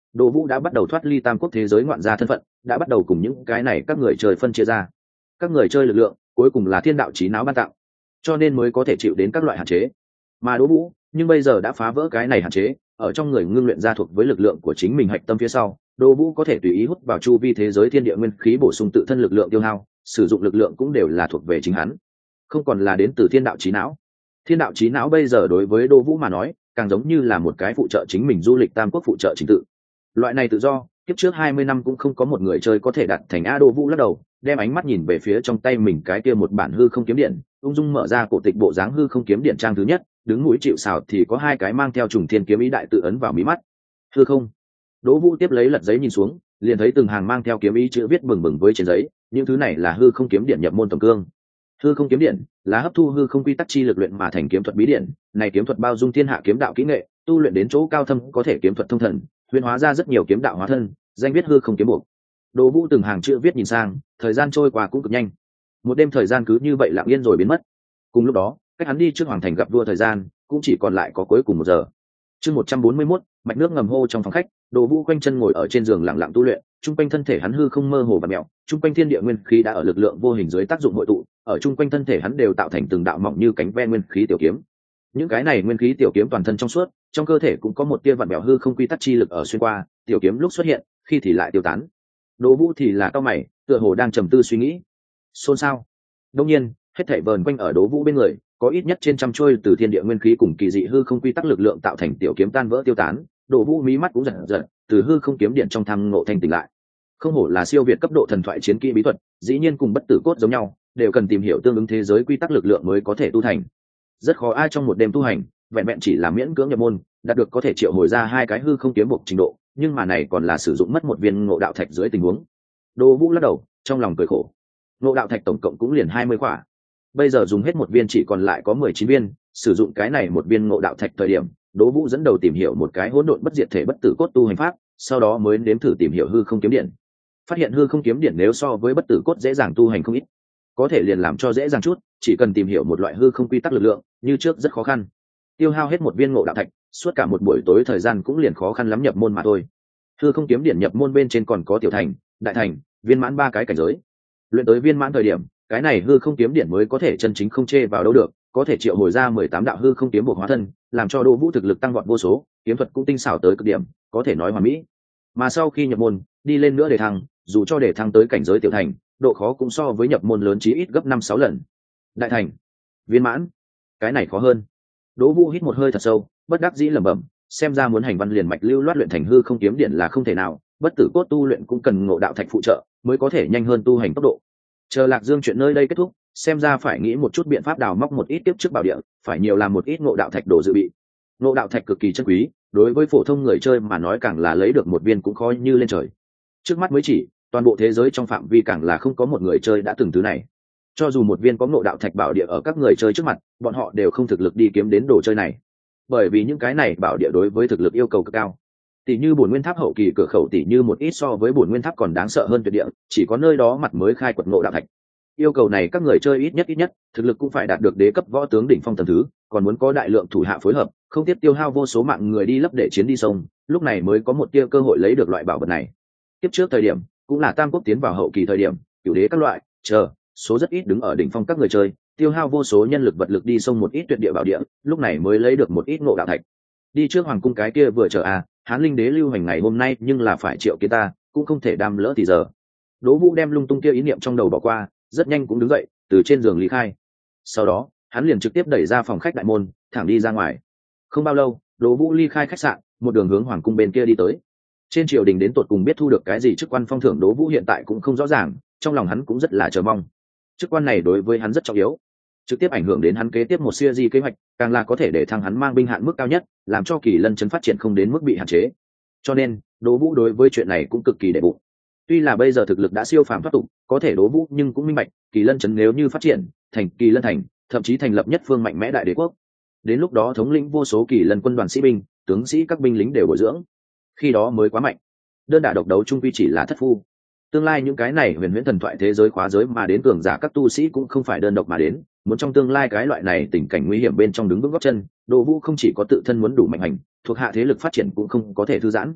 Đỗ Vũ đã bắt đầu thoát ly tam quốc thế giới ngoạn gia thân phận, đã bắt đầu cùng những cái này các người chơi phân chia ra. Các người chơi lực lượng cuối cùng là thiên đạo trí não ban tặng, cho nên mới có thể chịu đến các loại hạn chế. Mà Đỗ Vũ nhưng bây giờ đã phá vỡ cái này hạn chế, ở trong người ngưng luyện ra thuộc với lực lượng của chính mình hạch tâm phía sau, Đỗ Vũ có thể tùy ý hút vào chu vi thế giới thiên địa nguyên khí bổ sung tự thân lực lượng tiêu hao, sử dụng lực lượng cũng đều là thuộc về chính hắn, không còn là đến từ thiên đạo trí não. Thiên đạo trí não bây giờ đối với Đỗ Vũ mà nói, càng giống như là một cái phụ trợ chính mình du lịch tam quốc phụ trợ chính tự. Loại này tự do, kiếp trước hai mươi năm cũng không có một người chơi có thể đạt thành. A Đỗ Vũ lắc đầu, đem ánh mắt nhìn về phía trong tay mình cái kia một bản hư không kiếm điện, ung dung mở ra cổ tịch bộ dáng hư không kiếm điện trang thứ nhất, đứng mũi chịu sào thì có hai cái mang theo trùng thiên kiếm ý đại tự ấn vào mí mắt. Hư không. Đỗ Vũ tiếp lấy lật giấy nhìn xuống, liền thấy từng hàng mang theo kiếm ý chữ viết bừng bừng với trên giấy, những thứ này là hư không kiếm điện nhập môn tổng cương. Hư không kiếm điện là hấp thu hư không quy tắc chi lực luyện mà thành kiếm thuật bí điện, này kiếm thuật bao dung thiên hạ kiếm đạo kỹ nghệ, tu luyện đến chỗ cao thâm có thể kiếm thuật thông thần, huyền hóa ra rất nhiều kiếm đạo hóa thân, danh viết hư không kiếm buộc. Đỗ Vũ từng hàng chữ viết nhìn sang, thời gian trôi qua cũng cực nhanh. Một đêm thời gian cứ như vậy lặng yên rồi biến mất. Cùng lúc đó, cách hắn đi trước hoàng thành gặp vua thời gian cũng chỉ còn lại có cuối cùng một giờ. Chương một trăm bốn mươi mốt, mạch nước ngầm hô trong phòng khách, Đỗ Vũ quanh chân ngồi ở trên giường lặng lặng tu luyện, trung quanh thân thể hắn hư không mơ hồ và mèo, trung quanh thiên địa nguyên khí đã ở lực lượng vô hình dưới tác dụng hội tụ, ở trung quanh thân thể hắn đều tạo thành từng đạo mỏng như cánh ve nguyên khí tiểu kiếm. Những cái này nguyên khí tiểu kiếm toàn thân trong suốt, trong cơ thể cũng có một tia vặn vẹo hư không quy tắc chi lực ở xuyên qua, tiểu kiếm lúc xuất hiện, khi thì lại tiêu tán. Đỗ Vũ thì là cao mày, tựa hồ đang trầm tư suy nghĩ. Xôn xao. Đương nhiên, hết thảy vờn quanh ở Đỗ Vũ bên người, có ít nhất trên trăm trôi từ thiên địa nguyên khí cùng kỳ dị hư không quy tắc lực lượng tạo thành tiểu kiếm tan vỡ tiêu tán. Đỗ Vũ mí mắt cũng giật giật, từ hư không kiếm điện trong tham ngộ thanh tỉnh lại. Không hổ là siêu việt cấp độ thần thoại chiến kỹ bí thuật, dĩ nhiên cùng bất tử cốt giống nhau, đều cần tìm hiểu tương ứng thế giới quy tắc lực lượng mới có thể tu thành. Rất khó ai trong một đêm tu hành, vẹn vẹn chỉ là miễn cưỡng nhập môn, đạt được có thể triệu hồi ra hai cái hư không kiếm buộc trình độ, nhưng mà này còn là sử dụng mất một viên ngộ đạo thạch dưới tình huống. Đỗ Vũ lắc đầu, trong lòng cười khổ. Ngộ đạo thạch tổng cộng cũng liền hai mươi quả, bây giờ dùng hết một viên chỉ còn lại có mười chín viên, sử dụng cái này một viên ngộ đạo thạch thời điểm, Đỗ Vũ dẫn đầu tìm hiểu một cái hỗn độn bất diệt thể bất tử cốt tu hành pháp, sau đó mới nếm thử tìm hiểu hư không kiếm điện. Phát hiện hư không kiếm điện nếu so với bất tử cốt dễ dàng tu hành không ít, có thể liền làm cho dễ dàng chút, chỉ cần tìm hiểu một loại hư không quy tắc lực lượng, như trước rất khó khăn. Tiêu hao hết một viên ngộ đạo thạch, suốt cả một buổi tối thời gian cũng liền khó khăn lắm nhập môn mà thôi. Hư không kiếm điện nhập môn bên trên còn có tiểu thành, đại thành, viên mãn ba cái cảnh giới. Luyện tới viên mãn thời điểm, cái này hư không kiếm điện mới có thể chân chính không chê vào đâu được, có thể triệu hồi ra mười tám đạo hư không kiếm buộc hóa thân, làm cho Đỗ Vũ thực lực tăng vọt vô số, kiếm thuật cũng tinh xảo tới cực điểm, có thể nói hoàn mỹ. Mà sau khi nhập môn, đi lên nữa để thăng, dù cho để thăng tới cảnh giới tiểu thành, độ khó cũng so với nhập môn lớn chí ít gấp năm sáu lần. Đại thành, viên mãn, cái này khó hơn. Đỗ Vũ hít một hơi thật sâu, bất đắc dĩ lẩm bẩm, xem ra muốn hành văn liền mạch lưu loát luyện thành hư không kiếm điện là không thể nào, bất tử cốt tu luyện cũng cần ngộ đạo thạch phụ trợ, mới có thể nhanh hơn tu hành tốc độ. Chờ Lạc Dương chuyện nơi đây kết thúc, xem ra phải nghĩ một chút biện pháp đào móc một ít tiếp trước bảo địa, phải nhiều làm một ít ngộ đạo thạch đồ dự bị. Ngộ đạo thạch cực kỳ chân quý, đối với phổ thông người chơi mà nói càng là lấy được một viên cũng khó như lên trời. Trước mắt mới chỉ, toàn bộ thế giới trong phạm vi càng là không có một người chơi đã từng thứ này. Cho dù một viên có ngộ đạo thạch bảo địa ở các người chơi trước mặt, bọn họ đều không thực lực đi kiếm đến đồ chơi này, bởi vì những cái này bảo địa đối với thực lực yêu cầu cực cao. Tỷ như bổn nguyên tháp hậu kỳ cửa khẩu tỷ như một ít so với bổn nguyên tháp còn đáng sợ hơn tuyệt địa, chỉ có nơi đó mặt mới khai quật ngộ đạo thạch. Yêu cầu này các người chơi ít nhất ít nhất thực lực cũng phải đạt được đế cấp võ tướng đỉnh phong tầng thứ, còn muốn có đại lượng thủ hạ phối hợp, không tiếp tiêu hao vô số mạng người đi lấp để chiến đi sông, lúc này mới có một tia cơ hội lấy được loại bảo vật này. Tiếp trước thời điểm cũng là tam quốc tiến vào hậu kỳ thời điểm, cửu đế các loại chờ số rất ít đứng ở đỉnh phong các người chơi, tiêu hao vô số nhân lực vật lực đi sông một ít tuyệt địa bảo địa, lúc này mới lấy được một ít ngộ đạo thạch. Đi trước hoàng cung cái kia vừa chờ à, Hán Linh đế lưu hành ngày hôm nay nhưng là phải triệu kiến ta, cũng không thể đam lỡ thì giờ. Đỗ Vũ đem lung tung kia ý niệm trong đầu bỏ qua, rất nhanh cũng đứng dậy, từ trên giường lý khai. Sau đó, hắn liền trực tiếp đẩy ra phòng khách đại môn, thẳng đi ra ngoài. Không bao lâu, Đỗ Vũ ly khai khách sạn, một đường hướng hoàng cung bên kia đi tới. Trên triều đình đến tột cùng biết thu được cái gì chức quan phong thưởng Đỗ Vũ hiện tại cũng không rõ ràng, trong lòng hắn cũng rất là chờ mong. Chức quan này đối với hắn rất trọng yếu, trực tiếp ảnh hưởng đến hắn kế tiếp một series kế hoạch, càng là có thể để thăng hắn mang binh hạn mức cao nhất, làm cho Kỳ Lân trấn phát triển không đến mức bị hạn chế. Cho nên, Đỗ Vũ đối với chuyện này cũng cực kỳ để bụng. Tuy là bây giờ thực lực đã siêu phàm thoát tục, có thể Đỗ Vũ nhưng cũng minh bạch, Kỳ Lân trấn nếu như phát triển thành Kỳ Lân thành, thậm chí thành lập nhất phương mạnh mẽ đại đế quốc, đến lúc đó thống lĩnh vô số Kỳ Lân quân đoàn sĩ binh, tướng sĩ các binh lính đều bồi dưỡng, khi đó mới quá mạnh. Đơn đả độc đấu chung quy chỉ là thất phu. Tương lai những cái này huyền huyễn thần thoại thế giới khóa giới mà đến cường giả các tu sĩ cũng không phải đơn độc mà đến, muốn trong tương lai cái loại này tình cảnh nguy hiểm bên trong đứng vững gót chân, Đỗ Vũ không chỉ có tự thân muốn đủ mạnh hành, thuộc hạ thế lực phát triển cũng không có thể thư giãn.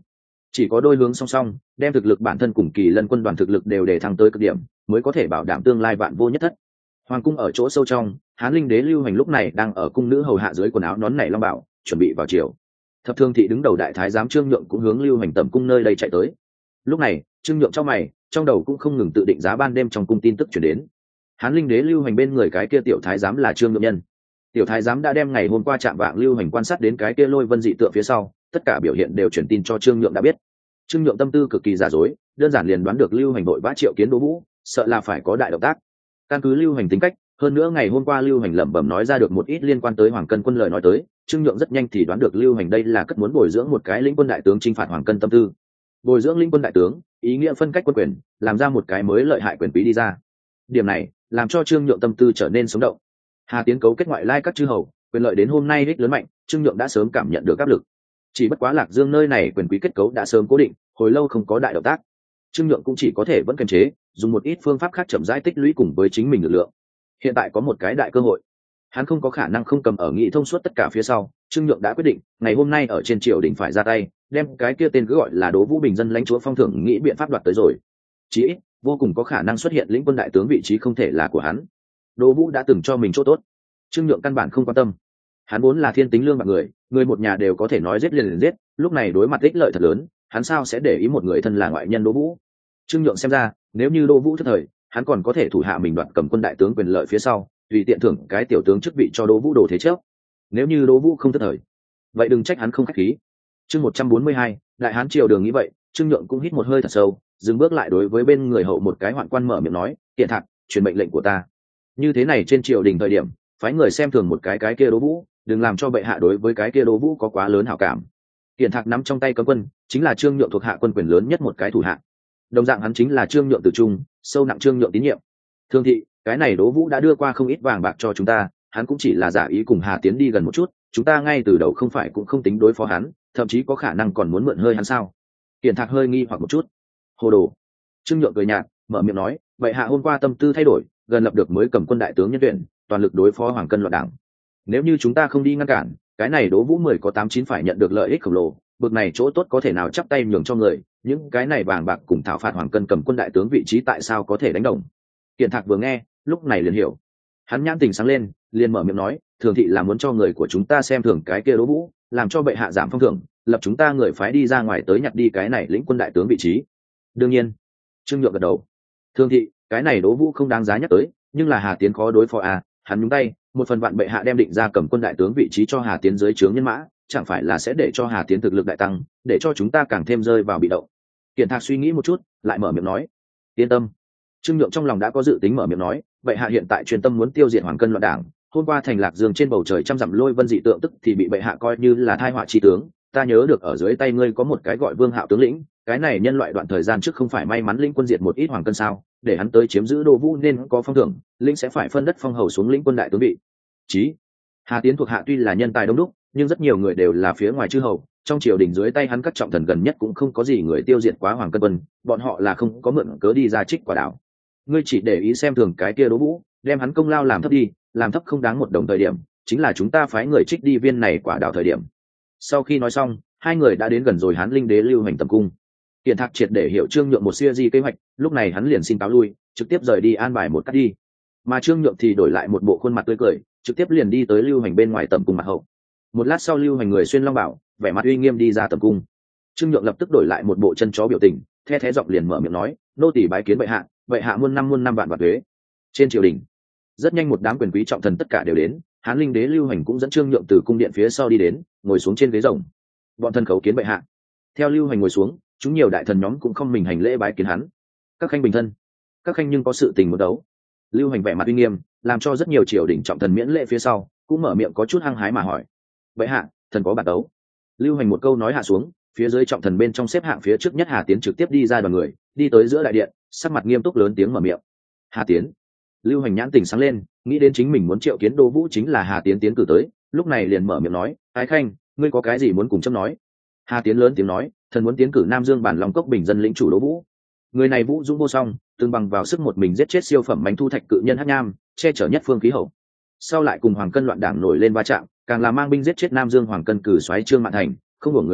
chỉ có đôi hướng song song, đem thực lực bản thân cùng Kỳ Lân quân đoàn thực lực đều để thăng tới cực điểm, mới có thể bảo đảm tương lai vạn vô nhất thất. Hoàng cung ở chỗ sâu trong, Hán Linh Đế Lưu Hành lúc này đang ở cung nữ hầu hạ dưới quần áo nón nảy long bảo, chuẩn bị vào chiều. Thập Thương thị đứng đầu đại thái giám Trương Nhượng cũng hướng Lưu Hành tầm cung nơi đây chạy tới. Lúc này, Trương Nhượng trong mày, trong đầu cũng không ngừng tự định giá ban đêm trong cung tin tức truyền đến. Hán Linh Đế Lưu Hành bên người cái kia tiểu thái giám là Trương Nhượng nhân. Tiểu thái giám đã đem ngày hôm qua chạm vạng Lưu Hành quan sát đến cái kia lôi vân dị tượng phía sau, tất cả biểu hiện đều truyền tin cho Trương Nhượng đã biết. Trương Nhượng tâm tư cực kỳ giả dối, đơn giản liền đoán được Lưu Hành đội vã triệu kiến Đỗ Vũ, sợ là phải có đại động tác. Căn cứ Lưu Hành tính cách, hơn nữa ngày hôm qua Lưu Hành lẩm bẩm nói ra được một ít liên quan tới Hoàng Cân quân lời nói tới, Trương Nhượng rất nhanh thì đoán được Lưu Hành đây là cất muốn bồi dưỡng một cái lĩnh quân đại tướng chinh phạt Hoàng Cân tâm tư. Bồi dưỡng lĩnh quân đại tướng, ý nghĩa phân cách quân quyền, làm ra một cái mới lợi hại quyền quý đi ra. Điểm này làm cho Trương Nhượng tâm tư trở nên sống động. Hà Tiến cấu kết ngoại lai các chư hầu, quyền lợi đến hôm nay đích lớn mạnh, Trương Nhượng đã sớm cảm nhận được áp lực. Chỉ bất quá Lạc Dương nơi này quyền quý kết cấu đã sớm cố định, hồi lâu không có đại động tác, Trương Nhượng cũng chỉ có thể vẫn kiềm chế, dùng một ít phương pháp khác chậm rãi tích lũy cùng với chính mình lực lượng. Hiện tại có một cái đại cơ hội, hắn không có khả năng không cầm ở nghị thông suốt tất cả phía sau. Trương Nhượng đã quyết định, ngày hôm nay ở trên triều đình phải ra tay, đem cái kia tên cứ gọi là Đỗ Vũ bình dân lãnh chúa phong thưởng nghĩ biện pháp đoạt tới rồi. Chỉ ít, vô cùng có khả năng xuất hiện lĩnh quân đại tướng vị trí không thể là của hắn. Đỗ Vũ đã từng cho mình chỗ tốt, Trương Nhượng căn bản không quan tâm. Hắn vốn là thiên tính lương bạc người, người một nhà đều có thể nói giết liền liền giết, lúc này đối mặt ích lợi thật lớn, hắn sao sẽ để ý một người thân là ngoại nhân Đỗ Vũ. Trương Nhượng xem ra, nếu như Đỗ Vũ thất thời, hắn còn có thể thủ hạ mình đoạt cầm quân đại tướng quyền lợi phía sau, tùy tiện thưởng cái tiểu tướng chức vị cho Đỗ Vũ đồ thế trước. Nếu như Đỗ Vũ không thất thời, vậy đừng trách hắn không khách khí. Chương một trăm bốn mươi hai, đại hán triều đường nghĩ vậy, Trương Nhượng cũng hít một hơi thật sâu, dừng bước lại đối với bên người hậu một cái hoạn quan mở miệng nói, "Tiện Thạc, truyền mệnh lệnh của ta." Như thế này trên triều đình thời điểm, phái người xem thường một cái cái kia Đỗ Vũ, đừng làm cho bệ hạ đối với cái kia Đỗ Vũ có quá lớn hảo cảm. Tiện Thạc nắm trong tay cấm quân, chính là Trương Nhượng thuộc hạ quân quyền lớn nhất một cái thủ hạ. Đồng dạng hắn chính là Trương Nhượng tự trung, sâu nặng Trương Nhượng tín nhiệm. Thương thị, cái này Đỗ Vũ đã đưa qua không ít vàng bạc cho chúng ta, hắn cũng chỉ là giả ý cùng Hà Tiến đi gần một chút, chúng ta ngay từ đầu không phải cũng không tính đối phó hắn, thậm chí có khả năng còn muốn mượn hơi hắn sao? Tiện Thạc hơi nghi hoặc một chút. Hồ đồ. Trương Nhượng cười nhạt, mở miệng nói, vậy hạ hôm qua tâm tư thay đổi, gần lập được mới cầm quân đại tướng nhân tuyển, toàn lực đối phó Hoàng Cân loạn đảng. Nếu như chúng ta không đi ngăn cản, cái này Đỗ Vũ mười có tám chín phải nhận được lợi ích khổng lồ, bực này chỗ tốt có thể nào chắp tay nhường cho người, những cái này vàng bạc cùng thảo phạt Hoàng Cân cầm quân đại tướng vị trí tại sao có thể đánh đồng. Kiện Thạc vừa nghe, lúc này liền hiểu. Hắn nhãn tình sáng lên, liền mở miệng nói, thường thị là muốn cho người của chúng ta xem thường cái kia Đỗ Vũ, làm cho bệ hạ giảm phong thưởng, lập chúng ta người phái đi ra ngoài tới nhặt đi cái này lĩnh quân đại tướng vị trí. Đương nhiên. Trương Nhượng gật đầu. Thường thị, cái này Đỗ Vũ không đáng giá nhắc tới, nhưng là Hà Tiến khó đối phó à, hắn nhúng tay, một phần vạn bệ hạ đem định ra cầm quân đại tướng vị trí cho Hà Tiến dưới trướng nhân mã, chẳng phải là sẽ để cho Hà Tiến thực lực đại tăng, để cho chúng ta càng thêm rơi vào bị động. Kiện Thạc suy nghĩ một chút, lại mở miệng nói, yên tâm. Trương Nhượng trong lòng đã có dự tính, mở miệng nói, vậy hạ hiện tại truyền tâm muốn tiêu diệt Hoàng Cân loạn đảng, hôm qua thành Lạc Dương trên bầu trời trăm dặm lôi vân dị tượng tức thì bị bệ hạ coi như là thai họa chi tướng. Ta nhớ được ở dưới tay ngươi có một cái gọi Vương Hạo tướng lĩnh, cái này nhân loại đoạn thời gian trước không phải may mắn lĩnh quân diệt một ít Hoàng Cân sao, để hắn tới chiếm giữ Đỗ Vũ nên có phong thưởng, lĩnh sẽ phải phân đất phong hầu xuống lĩnh quân đại tướng vị. Chí Hà Tiến thuộc hạ tuy là nhân tài đông đúc, nhưng rất nhiều người đều là phía ngoài chư hầu, trong triều đình dưới tay hắn các trọng thần gần nhất cũng không có gì người tiêu diệt quá Hoàng Cân quân, bọn họ là không có mượn cớ đi ra trích quả đảo. Ngươi chỉ để ý xem thường cái kia Đỗ Vũ, đem hắn công lao làm thấp đi, làm thấp không đáng một đồng thời điểm, chính là chúng ta phái người trích đi viên này quả đảo thời điểm. Sau khi nói xong, hai người đã đến gần rồi Hán Linh Đế Lưu Hành tầm cung. Kiện Thạc triệt để hiểu Trương Nhượng một siêu di kế hoạch, lúc này hắn liền xin cáo lui, trực tiếp rời đi an bài một cách đi. Mà Trương Nhượng thì đổi lại một bộ khuôn mặt tươi cười, trực tiếp liền đi tới Lưu Hành bên ngoài tầm cung mặt hậu. Một lát sau Lưu Hành người xuyên long bảo, vẻ mặt uy nghiêm đi ra tầm cung. Trương Nhượng lập tức đổi lại một bộ chân chó biểu tình, the thé giọng liền mở miệng nói, nô tỳ bái kiến bệ hạ, bệ hạ muôn năm muôn năm vạn vạn thuế. Trên triều đình, rất nhanh một đám quyền quý trọng thần tất cả đều đến, Hán Linh Đế Lưu Hành cũng dẫn Trương Nhượng từ cung điện phía sau đi đến, ngồi xuống trên ghế rồng. Bọn thần khấu kiến bệ hạ. Theo Lưu Hành ngồi xuống, chúng nhiều đại thần nhóm cũng không mình hành lễ bái kiến hắn. Các khanh bình thân. Các khanh nhưng có sự tình muốn đấu. Lưu Hành vẻ mặt uy nghiêm, làm cho rất nhiều triều đình trọng thần miễn lễ phía sau, cũng mở miệng có chút hăng hái mà hỏi. Bệ hạ, thần có bản đấu. Lưu Hành một câu nói hạ xuống, phía dưới trọng thần bên trong xếp hạng phía trước nhất Hà Tiến trực tiếp đi ra đoàn người, đi tới giữa đại điện, sắc mặt nghiêm túc lớn tiếng mở miệng. Hà Tiến. Lưu Hành nhãn tình sáng lên, nghĩ đến chính mình muốn triệu kiến Đỗ Vũ chính là Hà Tiến tiến cử tới, lúc này liền mở miệng nói, ái khanh, ngươi có cái gì muốn cùng chấm nói? Hà Tiến lớn tiếng nói, thần muốn tiến cử Nam Dương bản Long Cốc bình dân lĩnh chủ Đỗ Vũ. Người này vũ dũng vô song, tương bằng vào sức một mình giết chết siêu phẩm bánh thu thạch cự nhân Hắc Nham, che chở nhất phương khí hậu. Sau lại cùng Hoàng Cân loạn đảng nổi lên va chạm, càng là mang binh giết chết Nam Dương Hoàng Cân cử soái Trương Mạn Thành, không hưởng người nào,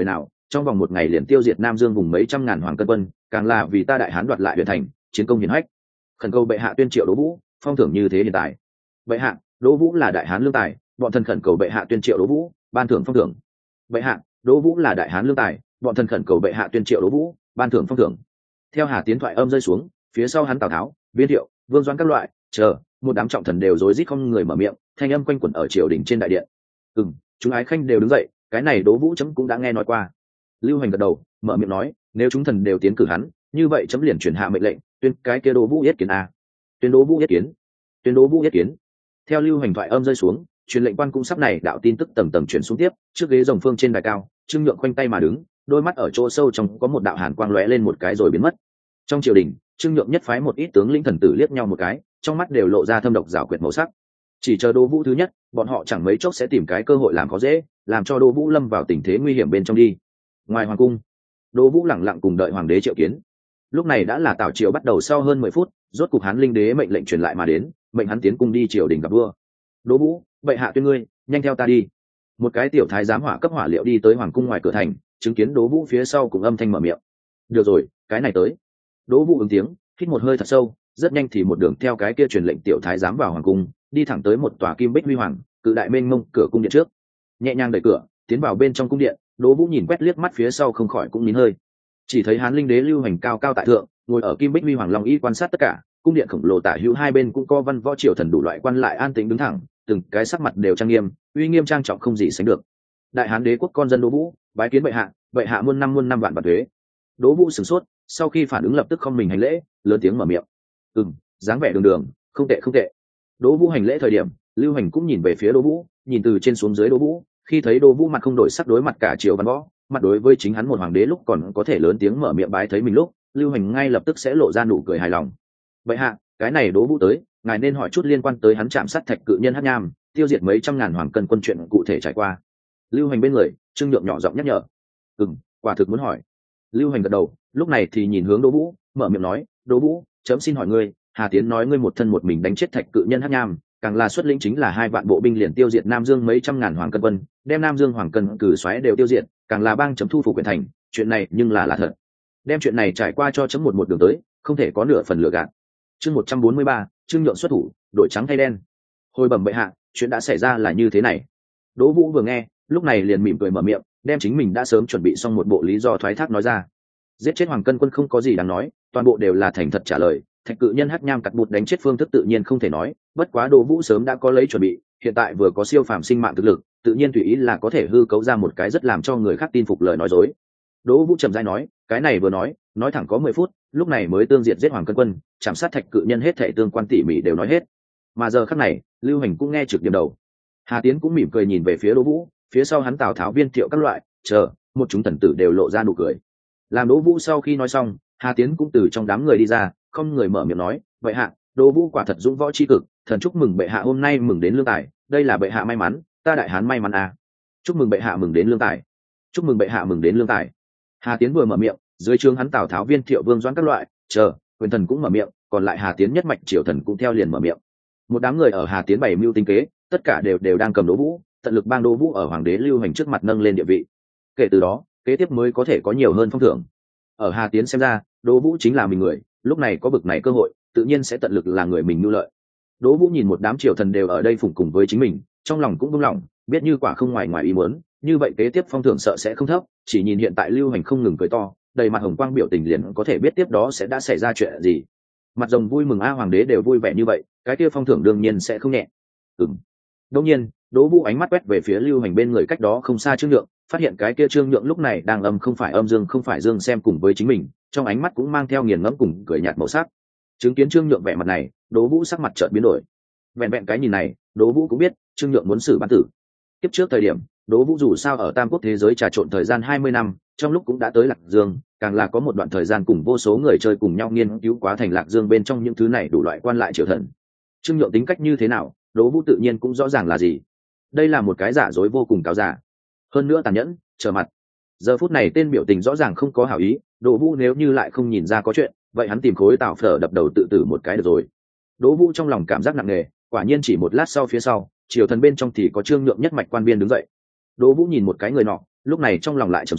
trong vòng một ngày liền tiêu diệt Nam Dương vùng mấy trăm ngàn hoàng cân quân, càng là vì ta đại hán đoạt lại huyện thành, chiến công hiển hách. Khẩn cầu bệ hạ tuyên triệu Đỗ Vũ, phong thưởng như thế hiện tại. Bệ hạ, Đỗ Vũ là đại hán lương tài, bọn thần khẩn cầu bệ hạ tuyên triệu Đỗ Vũ, ban thưởng phong thưởng. Bệ hạ, Đỗ Vũ là đại hán lương tài, bọn thần khẩn cầu bệ hạ tuyên triệu Đỗ Vũ, ban thưởng phong thưởng. Theo Hà Tiến thoại âm rơi xuống, phía sau hắn Tào Tháo, Viên Thiệu, Vương Doãn các loại, chờ, một đám trọng thần đều rối rít không người mở miệng, thanh âm quanh quẩn ở triều đình trên đại điện. Ừm, chúng ái khanh đều đứng dậy, cái này Đỗ Vũ chấm cũng đã nghe nói qua. Lưu Hành gật đầu, mở miệng nói, nếu chúng thần đều tiến cử hắn, như vậy chấm liền truyền hạ mệnh lệnh, tuyên cái kia Đỗ Vũ yết kiến a. Tuyên Đỗ Vũ yết kiến. Tuyên Đỗ Vũ yết kiến. Theo Lưu Hành thoại âm rơi xuống, truyền lệnh quan cũng sắp này đạo tin tức tầng tầng truyền xuống tiếp, trước ghế rồng phương trên đài cao, Trương Nhượng khoanh tay mà đứng, đôi mắt ở chỗ sâu trong có một đạo hàn quang lóe lên một cái rồi biến mất. Trong triều đình, Trương Nhượng nhất phái một ít tướng lĩnh thần tử liếc nhau một cái, trong mắt đều lộ ra thâm độc giảo quyệt màu sắc. Chỉ chờ Đỗ Vũ thứ nhất, bọn họ chẳng mấy chốc sẽ tìm cái cơ hội làm khó dễ, làm cho Đỗ Vũ lâm vào tình thế nguy hiểm bên trong đi. Ngoài hoàng cung, Đỗ Vũ lẳng lặng cùng đợi hoàng đế triệu kiến. Lúc này đã là tảo triều bắt đầu sau hơn mười phút, rốt cục Hán Linh đế mệnh lệnh truyền lại mà đến, mệnh hắn tiến cung đi triều đình gặp vua. Đỗ Vũ, bệ hạ tuyên ngươi, nhanh theo ta đi. Một cái tiểu thái giám hỏa cấp hỏa liệu đi tới hoàng cung ngoài cửa thành, chứng kiến Đỗ Vũ phía sau cùng âm thanh mở miệng. Được rồi, cái này tới. Đỗ Vũ ứng tiếng, hít một hơi thật sâu, rất nhanh thì một đường theo cái kia truyền lệnh tiểu thái giám vào hoàng cung, đi thẳng tới một tòa kim bích huy hoàng, cự đại mênh mông cửa cung điện trước. Nhẹ nhàng đẩy cửa, tiến vào bên trong cung điện, Đỗ Vũ nhìn quét liếc mắt phía sau không khỏi cũng nín hơi. Chỉ thấy Hán Linh đế Lưu Hành cao cao tại thượng, ngồi ở kim bích huy hoàng long y quan sát tất cả, cung điện khổng lồ tả hữu hai bên cũng có văn võ triều thần đủ loại quan lại an tĩnh đứng thẳng, từng cái sắc mặt đều trang nghiêm, uy nghiêm trang trọng không gì sánh được. Đại Hán đế quốc con dân Đỗ Vũ, bái kiến bệ hạ, bệ hạ muôn năm muôn năm vạn vạn thuế. Đỗ Vũ sửng sốt, sau khi phản ứng lập tức không mình hành lễ, lớn tiếng mở miệng. Ừm, dáng vẻ đường đường, không tệ không tệ. Đỗ Vũ hành lễ thời điểm, Lưu Hành cũng nhìn về phía Đỗ Vũ, nhìn từ trên xuống dưới Đỗ Vũ, khi thấy Đỗ Vũ mặt không đổi sắc đối mặt cả triều văn võ, mặt đối với chính hắn một hoàng đế lúc còn có thể lớn tiếng mở miệng bái thấy mình lúc, Lưu Hành ngay lập tức sẽ lộ ra nụ cười hài lòng. Bệ hạ, cái này Đỗ Vũ tới, ngài nên hỏi chút liên quan tới hắn chạm sát thạch cự nhân Hắc Nham, tiêu diệt mấy trăm ngàn hoàng cân quân chuyện cụ thể trải qua. Lưu Hành bên người, Trương Nhượng nhỏ giọng nhắc nhở. Ừm, quả thực muốn hỏi. Lưu Hành gật đầu, lúc này thì nhìn hướng Đỗ Vũ, mở miệng nói, Đỗ Vũ, chấm xin hỏi ngươi, Hà Tiến nói ngươi một thân một mình đánh chết thạch cự nhân Hắc Nham, càng là xuất lĩnh chính là hai vạn bộ binh liền tiêu diệt Nam Dương mấy trăm ngàn hoàng cân quân, đem Nam Dương hoàng cân cử xoáy đều tiêu diệt, càng là bang chấm thu phục quyền thành, chuyện này nhưng là là thật. Đem chuyện này trải qua cho chấm một một đường tới, không thể có nửa phần lừa gạt. Chương một trăm bốn mươi ba, Trương Nhượng xuất thủ, đổi trắng thay đen. Hồi bẩm bệ hạ, chuyện đã xảy ra là như thế này. Đỗ Vũ vừa nghe, lúc này liền mỉm cười mở miệng, đem chính mình đã sớm chuẩn bị xong một bộ lý do thoái thác nói ra. Giết chết hoàng cân quân không có gì đáng nói, toàn bộ đều là thành thật trả lời. Thạch cự nhân Hắc Nham cắt bụt đánh chết phương thức tự nhiên không thể nói, bất quá Đỗ Vũ sớm đã có lấy chuẩn bị, hiện tại vừa có siêu phàm sinh mạng thực lực, tự nhiên tùy ý là có thể hư cấu ra một cái rất làm cho người khác tin phục lời nói dối. Đỗ Vũ trầm rãi nói, cái này vừa nói, nói thẳng có mười phút, lúc này mới tương diệt giết hoàng cân quân, chạm sát thạch cự nhân hết thảy tương quan tỉ mỉ đều nói hết. Mà giờ khắc này, Lưu Hành cũng nghe trực điểm đầu. Hà Tiến cũng mỉm cười nhìn về phía Đỗ Vũ, phía sau hắn Tào Tháo Viên Thiệu các loại, chờ, một chúng thần tử đều lộ ra nụ cười. Làm Đỗ Vũ sau khi nói xong, Hà Tiến cũng từ trong đám người đi ra, không người mở miệng nói, vậy hạ, Đỗ Vũ quả thật dũng võ chi cực, thần chúc mừng bệ hạ hôm nay mừng đến lương tài, đây là bệ hạ may mắn, ta đại hán may mắn à. Chúc mừng bệ hạ mừng đến lương tài. Chúc mừng bệ hạ mừng đến lương tài. Hà Tiến vừa mở miệng, dưới trướng hắn Tào Tháo Viên Thiệu Vương Doãn các loại, chờ, quyền thần cũng mở miệng, còn lại Hà Tiến nhất mạch triều thần cũng theo liền mở miệng. Một đám người ở Hà Tiến bày mưu tinh kế, tất cả đều đều đang cầm Đỗ Vũ, tận lực bang Đỗ Vũ ở hoàng đế Lưu Hành trước mặt nâng lên địa vị. Kể từ đó, kế tiếp mới có thể có nhiều hơn phong thưởng. Ở Hà Tiến xem ra, Đỗ Vũ chính là mình người, lúc này có bực này cơ hội, tự nhiên sẽ tận lực là người mình nhu lợi. Đỗ Vũ nhìn một đám triều thần đều ở đây phụng cùng với chính mình, trong lòng cũng buông lòng, biết như quả không ngoài ngoài ý muốn, như vậy kế tiếp phong thưởng sợ sẽ không thấp, chỉ nhìn hiện tại Lưu Hành không ngừng cười to, đầy mặt hồng quang biểu tình liền có thể biết tiếp đó sẽ đã xảy ra chuyện gì. Mặt rồng vui mừng a hoàng đế đều vui vẻ như vậy, cái kia phong thưởng đương nhiên sẽ không nhẹ. Ừm. Đương nhiên, Đỗ Vũ ánh mắt quét về phía Lưu Hành bên người cách đó không xa Trương Nhượng, phát hiện cái kia Trương Nhượng lúc này đang âm không phải âm dương không phải dương xem cùng với chính mình, trong ánh mắt cũng mang theo nghiền ngẫm cùng cười nhạt màu sắc. Chứng kiến Trương Nhượng vẻ mặt này, Đỗ Vũ sắc mặt chợt biến đổi. Vẹn vẹn cái nhìn này, Đỗ Vũ cũng biết Trương Nhượng muốn xử ban tử. Tiếp trước thời điểm, Đỗ Vũ dù sao ở Tam Quốc thế giới trà trộn thời gian hai mươi năm, trong lúc cũng đã tới Lạc Dương, càng là có một đoạn thời gian cùng vô số người chơi cùng nhau nghiên cứu quá thành Lạc Dương bên trong những thứ này đủ loại quan lại triều thần. Trương Nhượng tính cách như thế nào, Đỗ Vũ tự nhiên cũng rõ ràng là gì. Đây là một cái giả dối vô cùng cáo giả, hơn nữa tàn nhẫn, trở mặt. Giờ phút này tên biểu tình rõ ràng không có hảo ý, Đỗ Vũ nếu như lại không nhìn ra có chuyện, vậy hắn tìm khối tảo phở đập đầu tự tử một cái được rồi. Đỗ Vũ trong lòng cảm giác nặng nề, quả nhiên chỉ một lát sau phía sau, triều thần bên trong thì có Trương Nhượng nhất mạch quan viên đứng dậy. Đỗ Vũ nhìn một cái người nọ, lúc này trong lòng lại trầm xuống,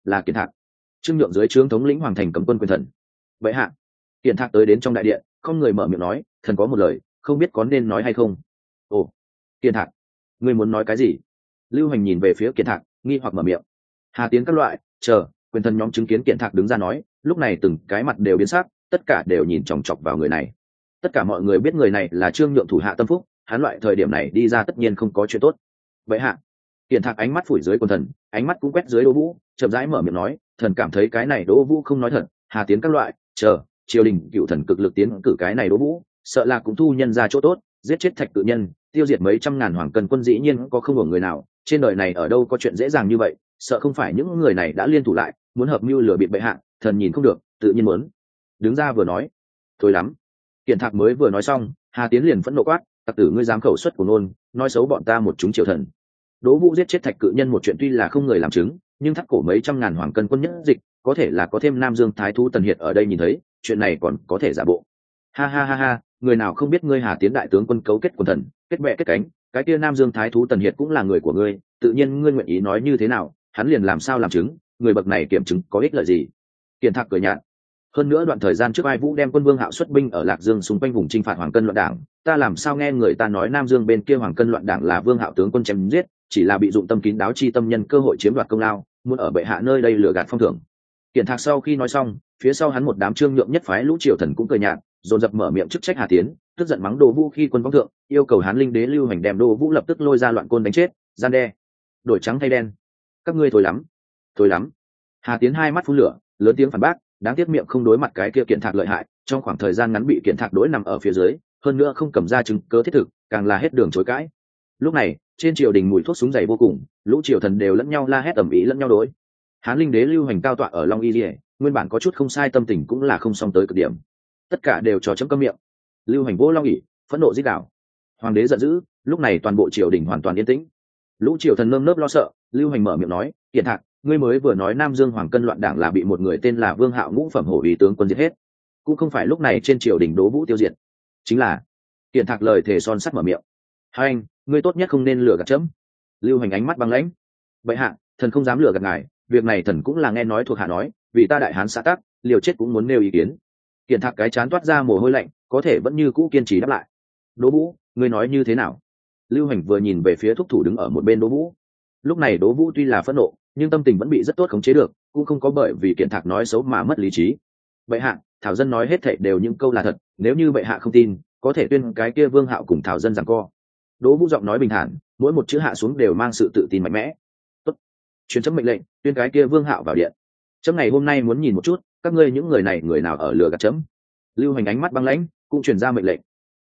là Kiền Thạc. Trương Nhượng dưới trướng thống lĩnh hoàng thành cấm quân quyền thần. Vậy hạ. Kiền Thạc tới đến trong đại điện, không người mở miệng nói, thần có một lời, không biết có nên nói hay không. Ồ, Kiền Thạc, ngươi muốn nói cái gì? Lưu Hành nhìn về phía Kiền Thạc, nghi hoặc mở miệng. Hà Tiến các loại, chờ, quyền thần nhóm chứng kiến Kiền Thạc đứng ra nói, lúc này từng cái mặt đều biến sắc, tất cả đều nhìn chòng chọc vào người này. Tất cả mọi người biết người này là Trương Nhượng thủ hạ tâm phúc, hắn loại thời điểm này đi ra tất nhiên không có chuyện tốt. Vậy hạ. Kiền Thạc ánh mắt phủi dưới quân thần, ánh mắt cũng quét dưới Đỗ Vũ, chậm rãi mở miệng nói, thần cảm thấy cái này Đỗ Vũ không nói thật, Hà Tiến các loại, chờ, triều đình cựu thần cực lực tiến cử cái này Đỗ Vũ, sợ là cũng thu nhân ra chỗ tốt, giết chết Thạch Tự Nhân, tiêu diệt mấy trăm ngàn hoàng cân quân, dĩ nhiên có không hưởng người nào, trên đời này ở đâu có chuyện dễ dàng như vậy, sợ không phải những người này đã liên thủ lại, muốn hợp mưu lừa bịp bệ hạ, thần nhìn không được, tự nhiên muốn đứng ra vừa nói. Thôi lắm. Kiền Thạc mới vừa nói xong, Hà Tiến liền phẫn nộ quát, tặc tử ngươi dám khẩu xuất của nôn, nói xấu bọn ta một chúng triều thần. Đỗ Vũ giết chết Thạch Cự Nhân một chuyện tuy là không người làm chứng, nhưng thắt cổ mấy trăm ngàn hoàng cân quân nhất dịch, có thể là có thêm Nam Dương Thái Thú Tần Hiệt ở đây nhìn thấy, chuyện này còn có thể giả bộ. Ha ha ha ha, người nào không biết ngươi Hà Tiến đại tướng quân cấu kết quần thần, kết bè kết cánh, cái kia Nam Dương Thái Thú Tần Hiệt cũng là người của ngươi, tự nhiên ngươi nguyện ý nói như thế nào, hắn liền làm sao làm chứng, người bậc này kiểm chứng có ích lợi gì? Kiền Thạc cười nhạt. Hơn nữa đoạn thời gian trước Ai Vũ đem quân Vương Hạo xuất binh ở Lạc Dương xung quanh vùng chinh phạt Hoàng Cân loạn đảng, ta làm sao nghe người ta nói Nam Dương bên kia Hoàng Cân loạn đảng là Vương Hạo tướng quân chém giết, chỉ là bị dụng tâm kín đáo chi tâm nhân cơ hội chiếm đoạt công lao, muốn ở bệ hạ nơi đây lừa gạt phong thưởng. Kiền Thạc sau khi nói xong, phía sau hắn một đám Trương Nhượng nhất phái lũ triều thần cũng cười nhạt, dồn dập mở miệng chức trách Hà Tiến, tức giận mắng Đỗ Vũ khi quân vong thượng, yêu cầu Hán Linh đế Lưu Hành đem Đỗ Vũ lập tức lôi ra loạn côn đánh chết, gian đe, đổi trắng thay đen. Các ngươi thôi lắm, thôi lắm. Hà Tiến hai mắt phun lửa, lớn tiếng phản bác, đáng tiếc miệng không đối mặt cái kia Kiền Thạc lợi hại, trong khoảng thời gian ngắn bị Kiền Thạc đối nằm ở phía dưới, hơn nữa không cầm ra chứng cớ thiết thực, càng là hết đường chối cãi. Lúc này, trên triều đình mùi thuốc súng dày vô cùng, lũ triều thần đều lẫn nhau la hét ầm ĩ lẫn nhau đối. Hán Linh đế Lưu Hành cao tọa ở Long Y Liễu, nguyên bản có chút không sai tâm tình cũng là không xong tới cực điểm. Tất cả đều cho chấm câm miệng. Lưu Hành vỗ Long ỷ, phẫn nộ rít gào. Hoàng đế giận dữ, lúc này toàn bộ triều đình hoàn toàn yên tĩnh. Lũ triều thần nơm nớp lo sợ, Lưu Hành mở miệng nói, Kiền Thạc, ngươi mới vừa nói Nam Dương Hoàng Cân loạn đảng là bị một người tên là Vương Hạo ngũ phẩm hổ uy tướng quân giết hết, cũng không phải lúc này trên triều đình Đỗ Vũ tiêu diệt, chính là. Kiền Thạc lời thề son sắt mở miệng. Hai anh, ngươi tốt nhất không nên lừa gạt chấm. Lưu Hành ánh mắt băng lãnh. Bệ hạ, thần không dám lừa gạt ngài, việc này thần cũng là nghe nói thuộc hạ nói, vì ta đại hán xã tắc, liều chết cũng muốn nêu ý kiến. Kiền Thạc cái chán toát ra mồ hôi lạnh, có thể vẫn như cũ kiên trì đáp lại. Đỗ Vũ, ngươi nói như thế nào? Lưu Hành vừa nhìn về phía thúc thủ đứng ở một bên Đỗ Vũ. Lúc này Đỗ Vũ tuy là phẫn nộ, nhưng tâm tình vẫn bị rất tốt khống chế được, cũng không có bởi vì Kiền Thạc nói xấu mà mất lý trí. Bệ hạ, Thảo dân nói hết thảy đều những câu là thật, nếu như bệ hạ không tin, có thể tuyên cái kia Vương Hạo cùng Thảo dân giằng co. Đỗ Vũ giọng nói bình thản, mỗi một chữ hạ xuống đều mang sự tự tin mạnh mẽ. Tốt, truyền chấm mệnh lệnh, tuyên cái kia Vương Hạo vào điện. Chấm ngày hôm nay muốn nhìn một chút, các ngươi những người này người nào ở lừa gạt chấm. Lưu Hành ánh mắt băng lãnh, cũng truyền ra mệnh lệnh.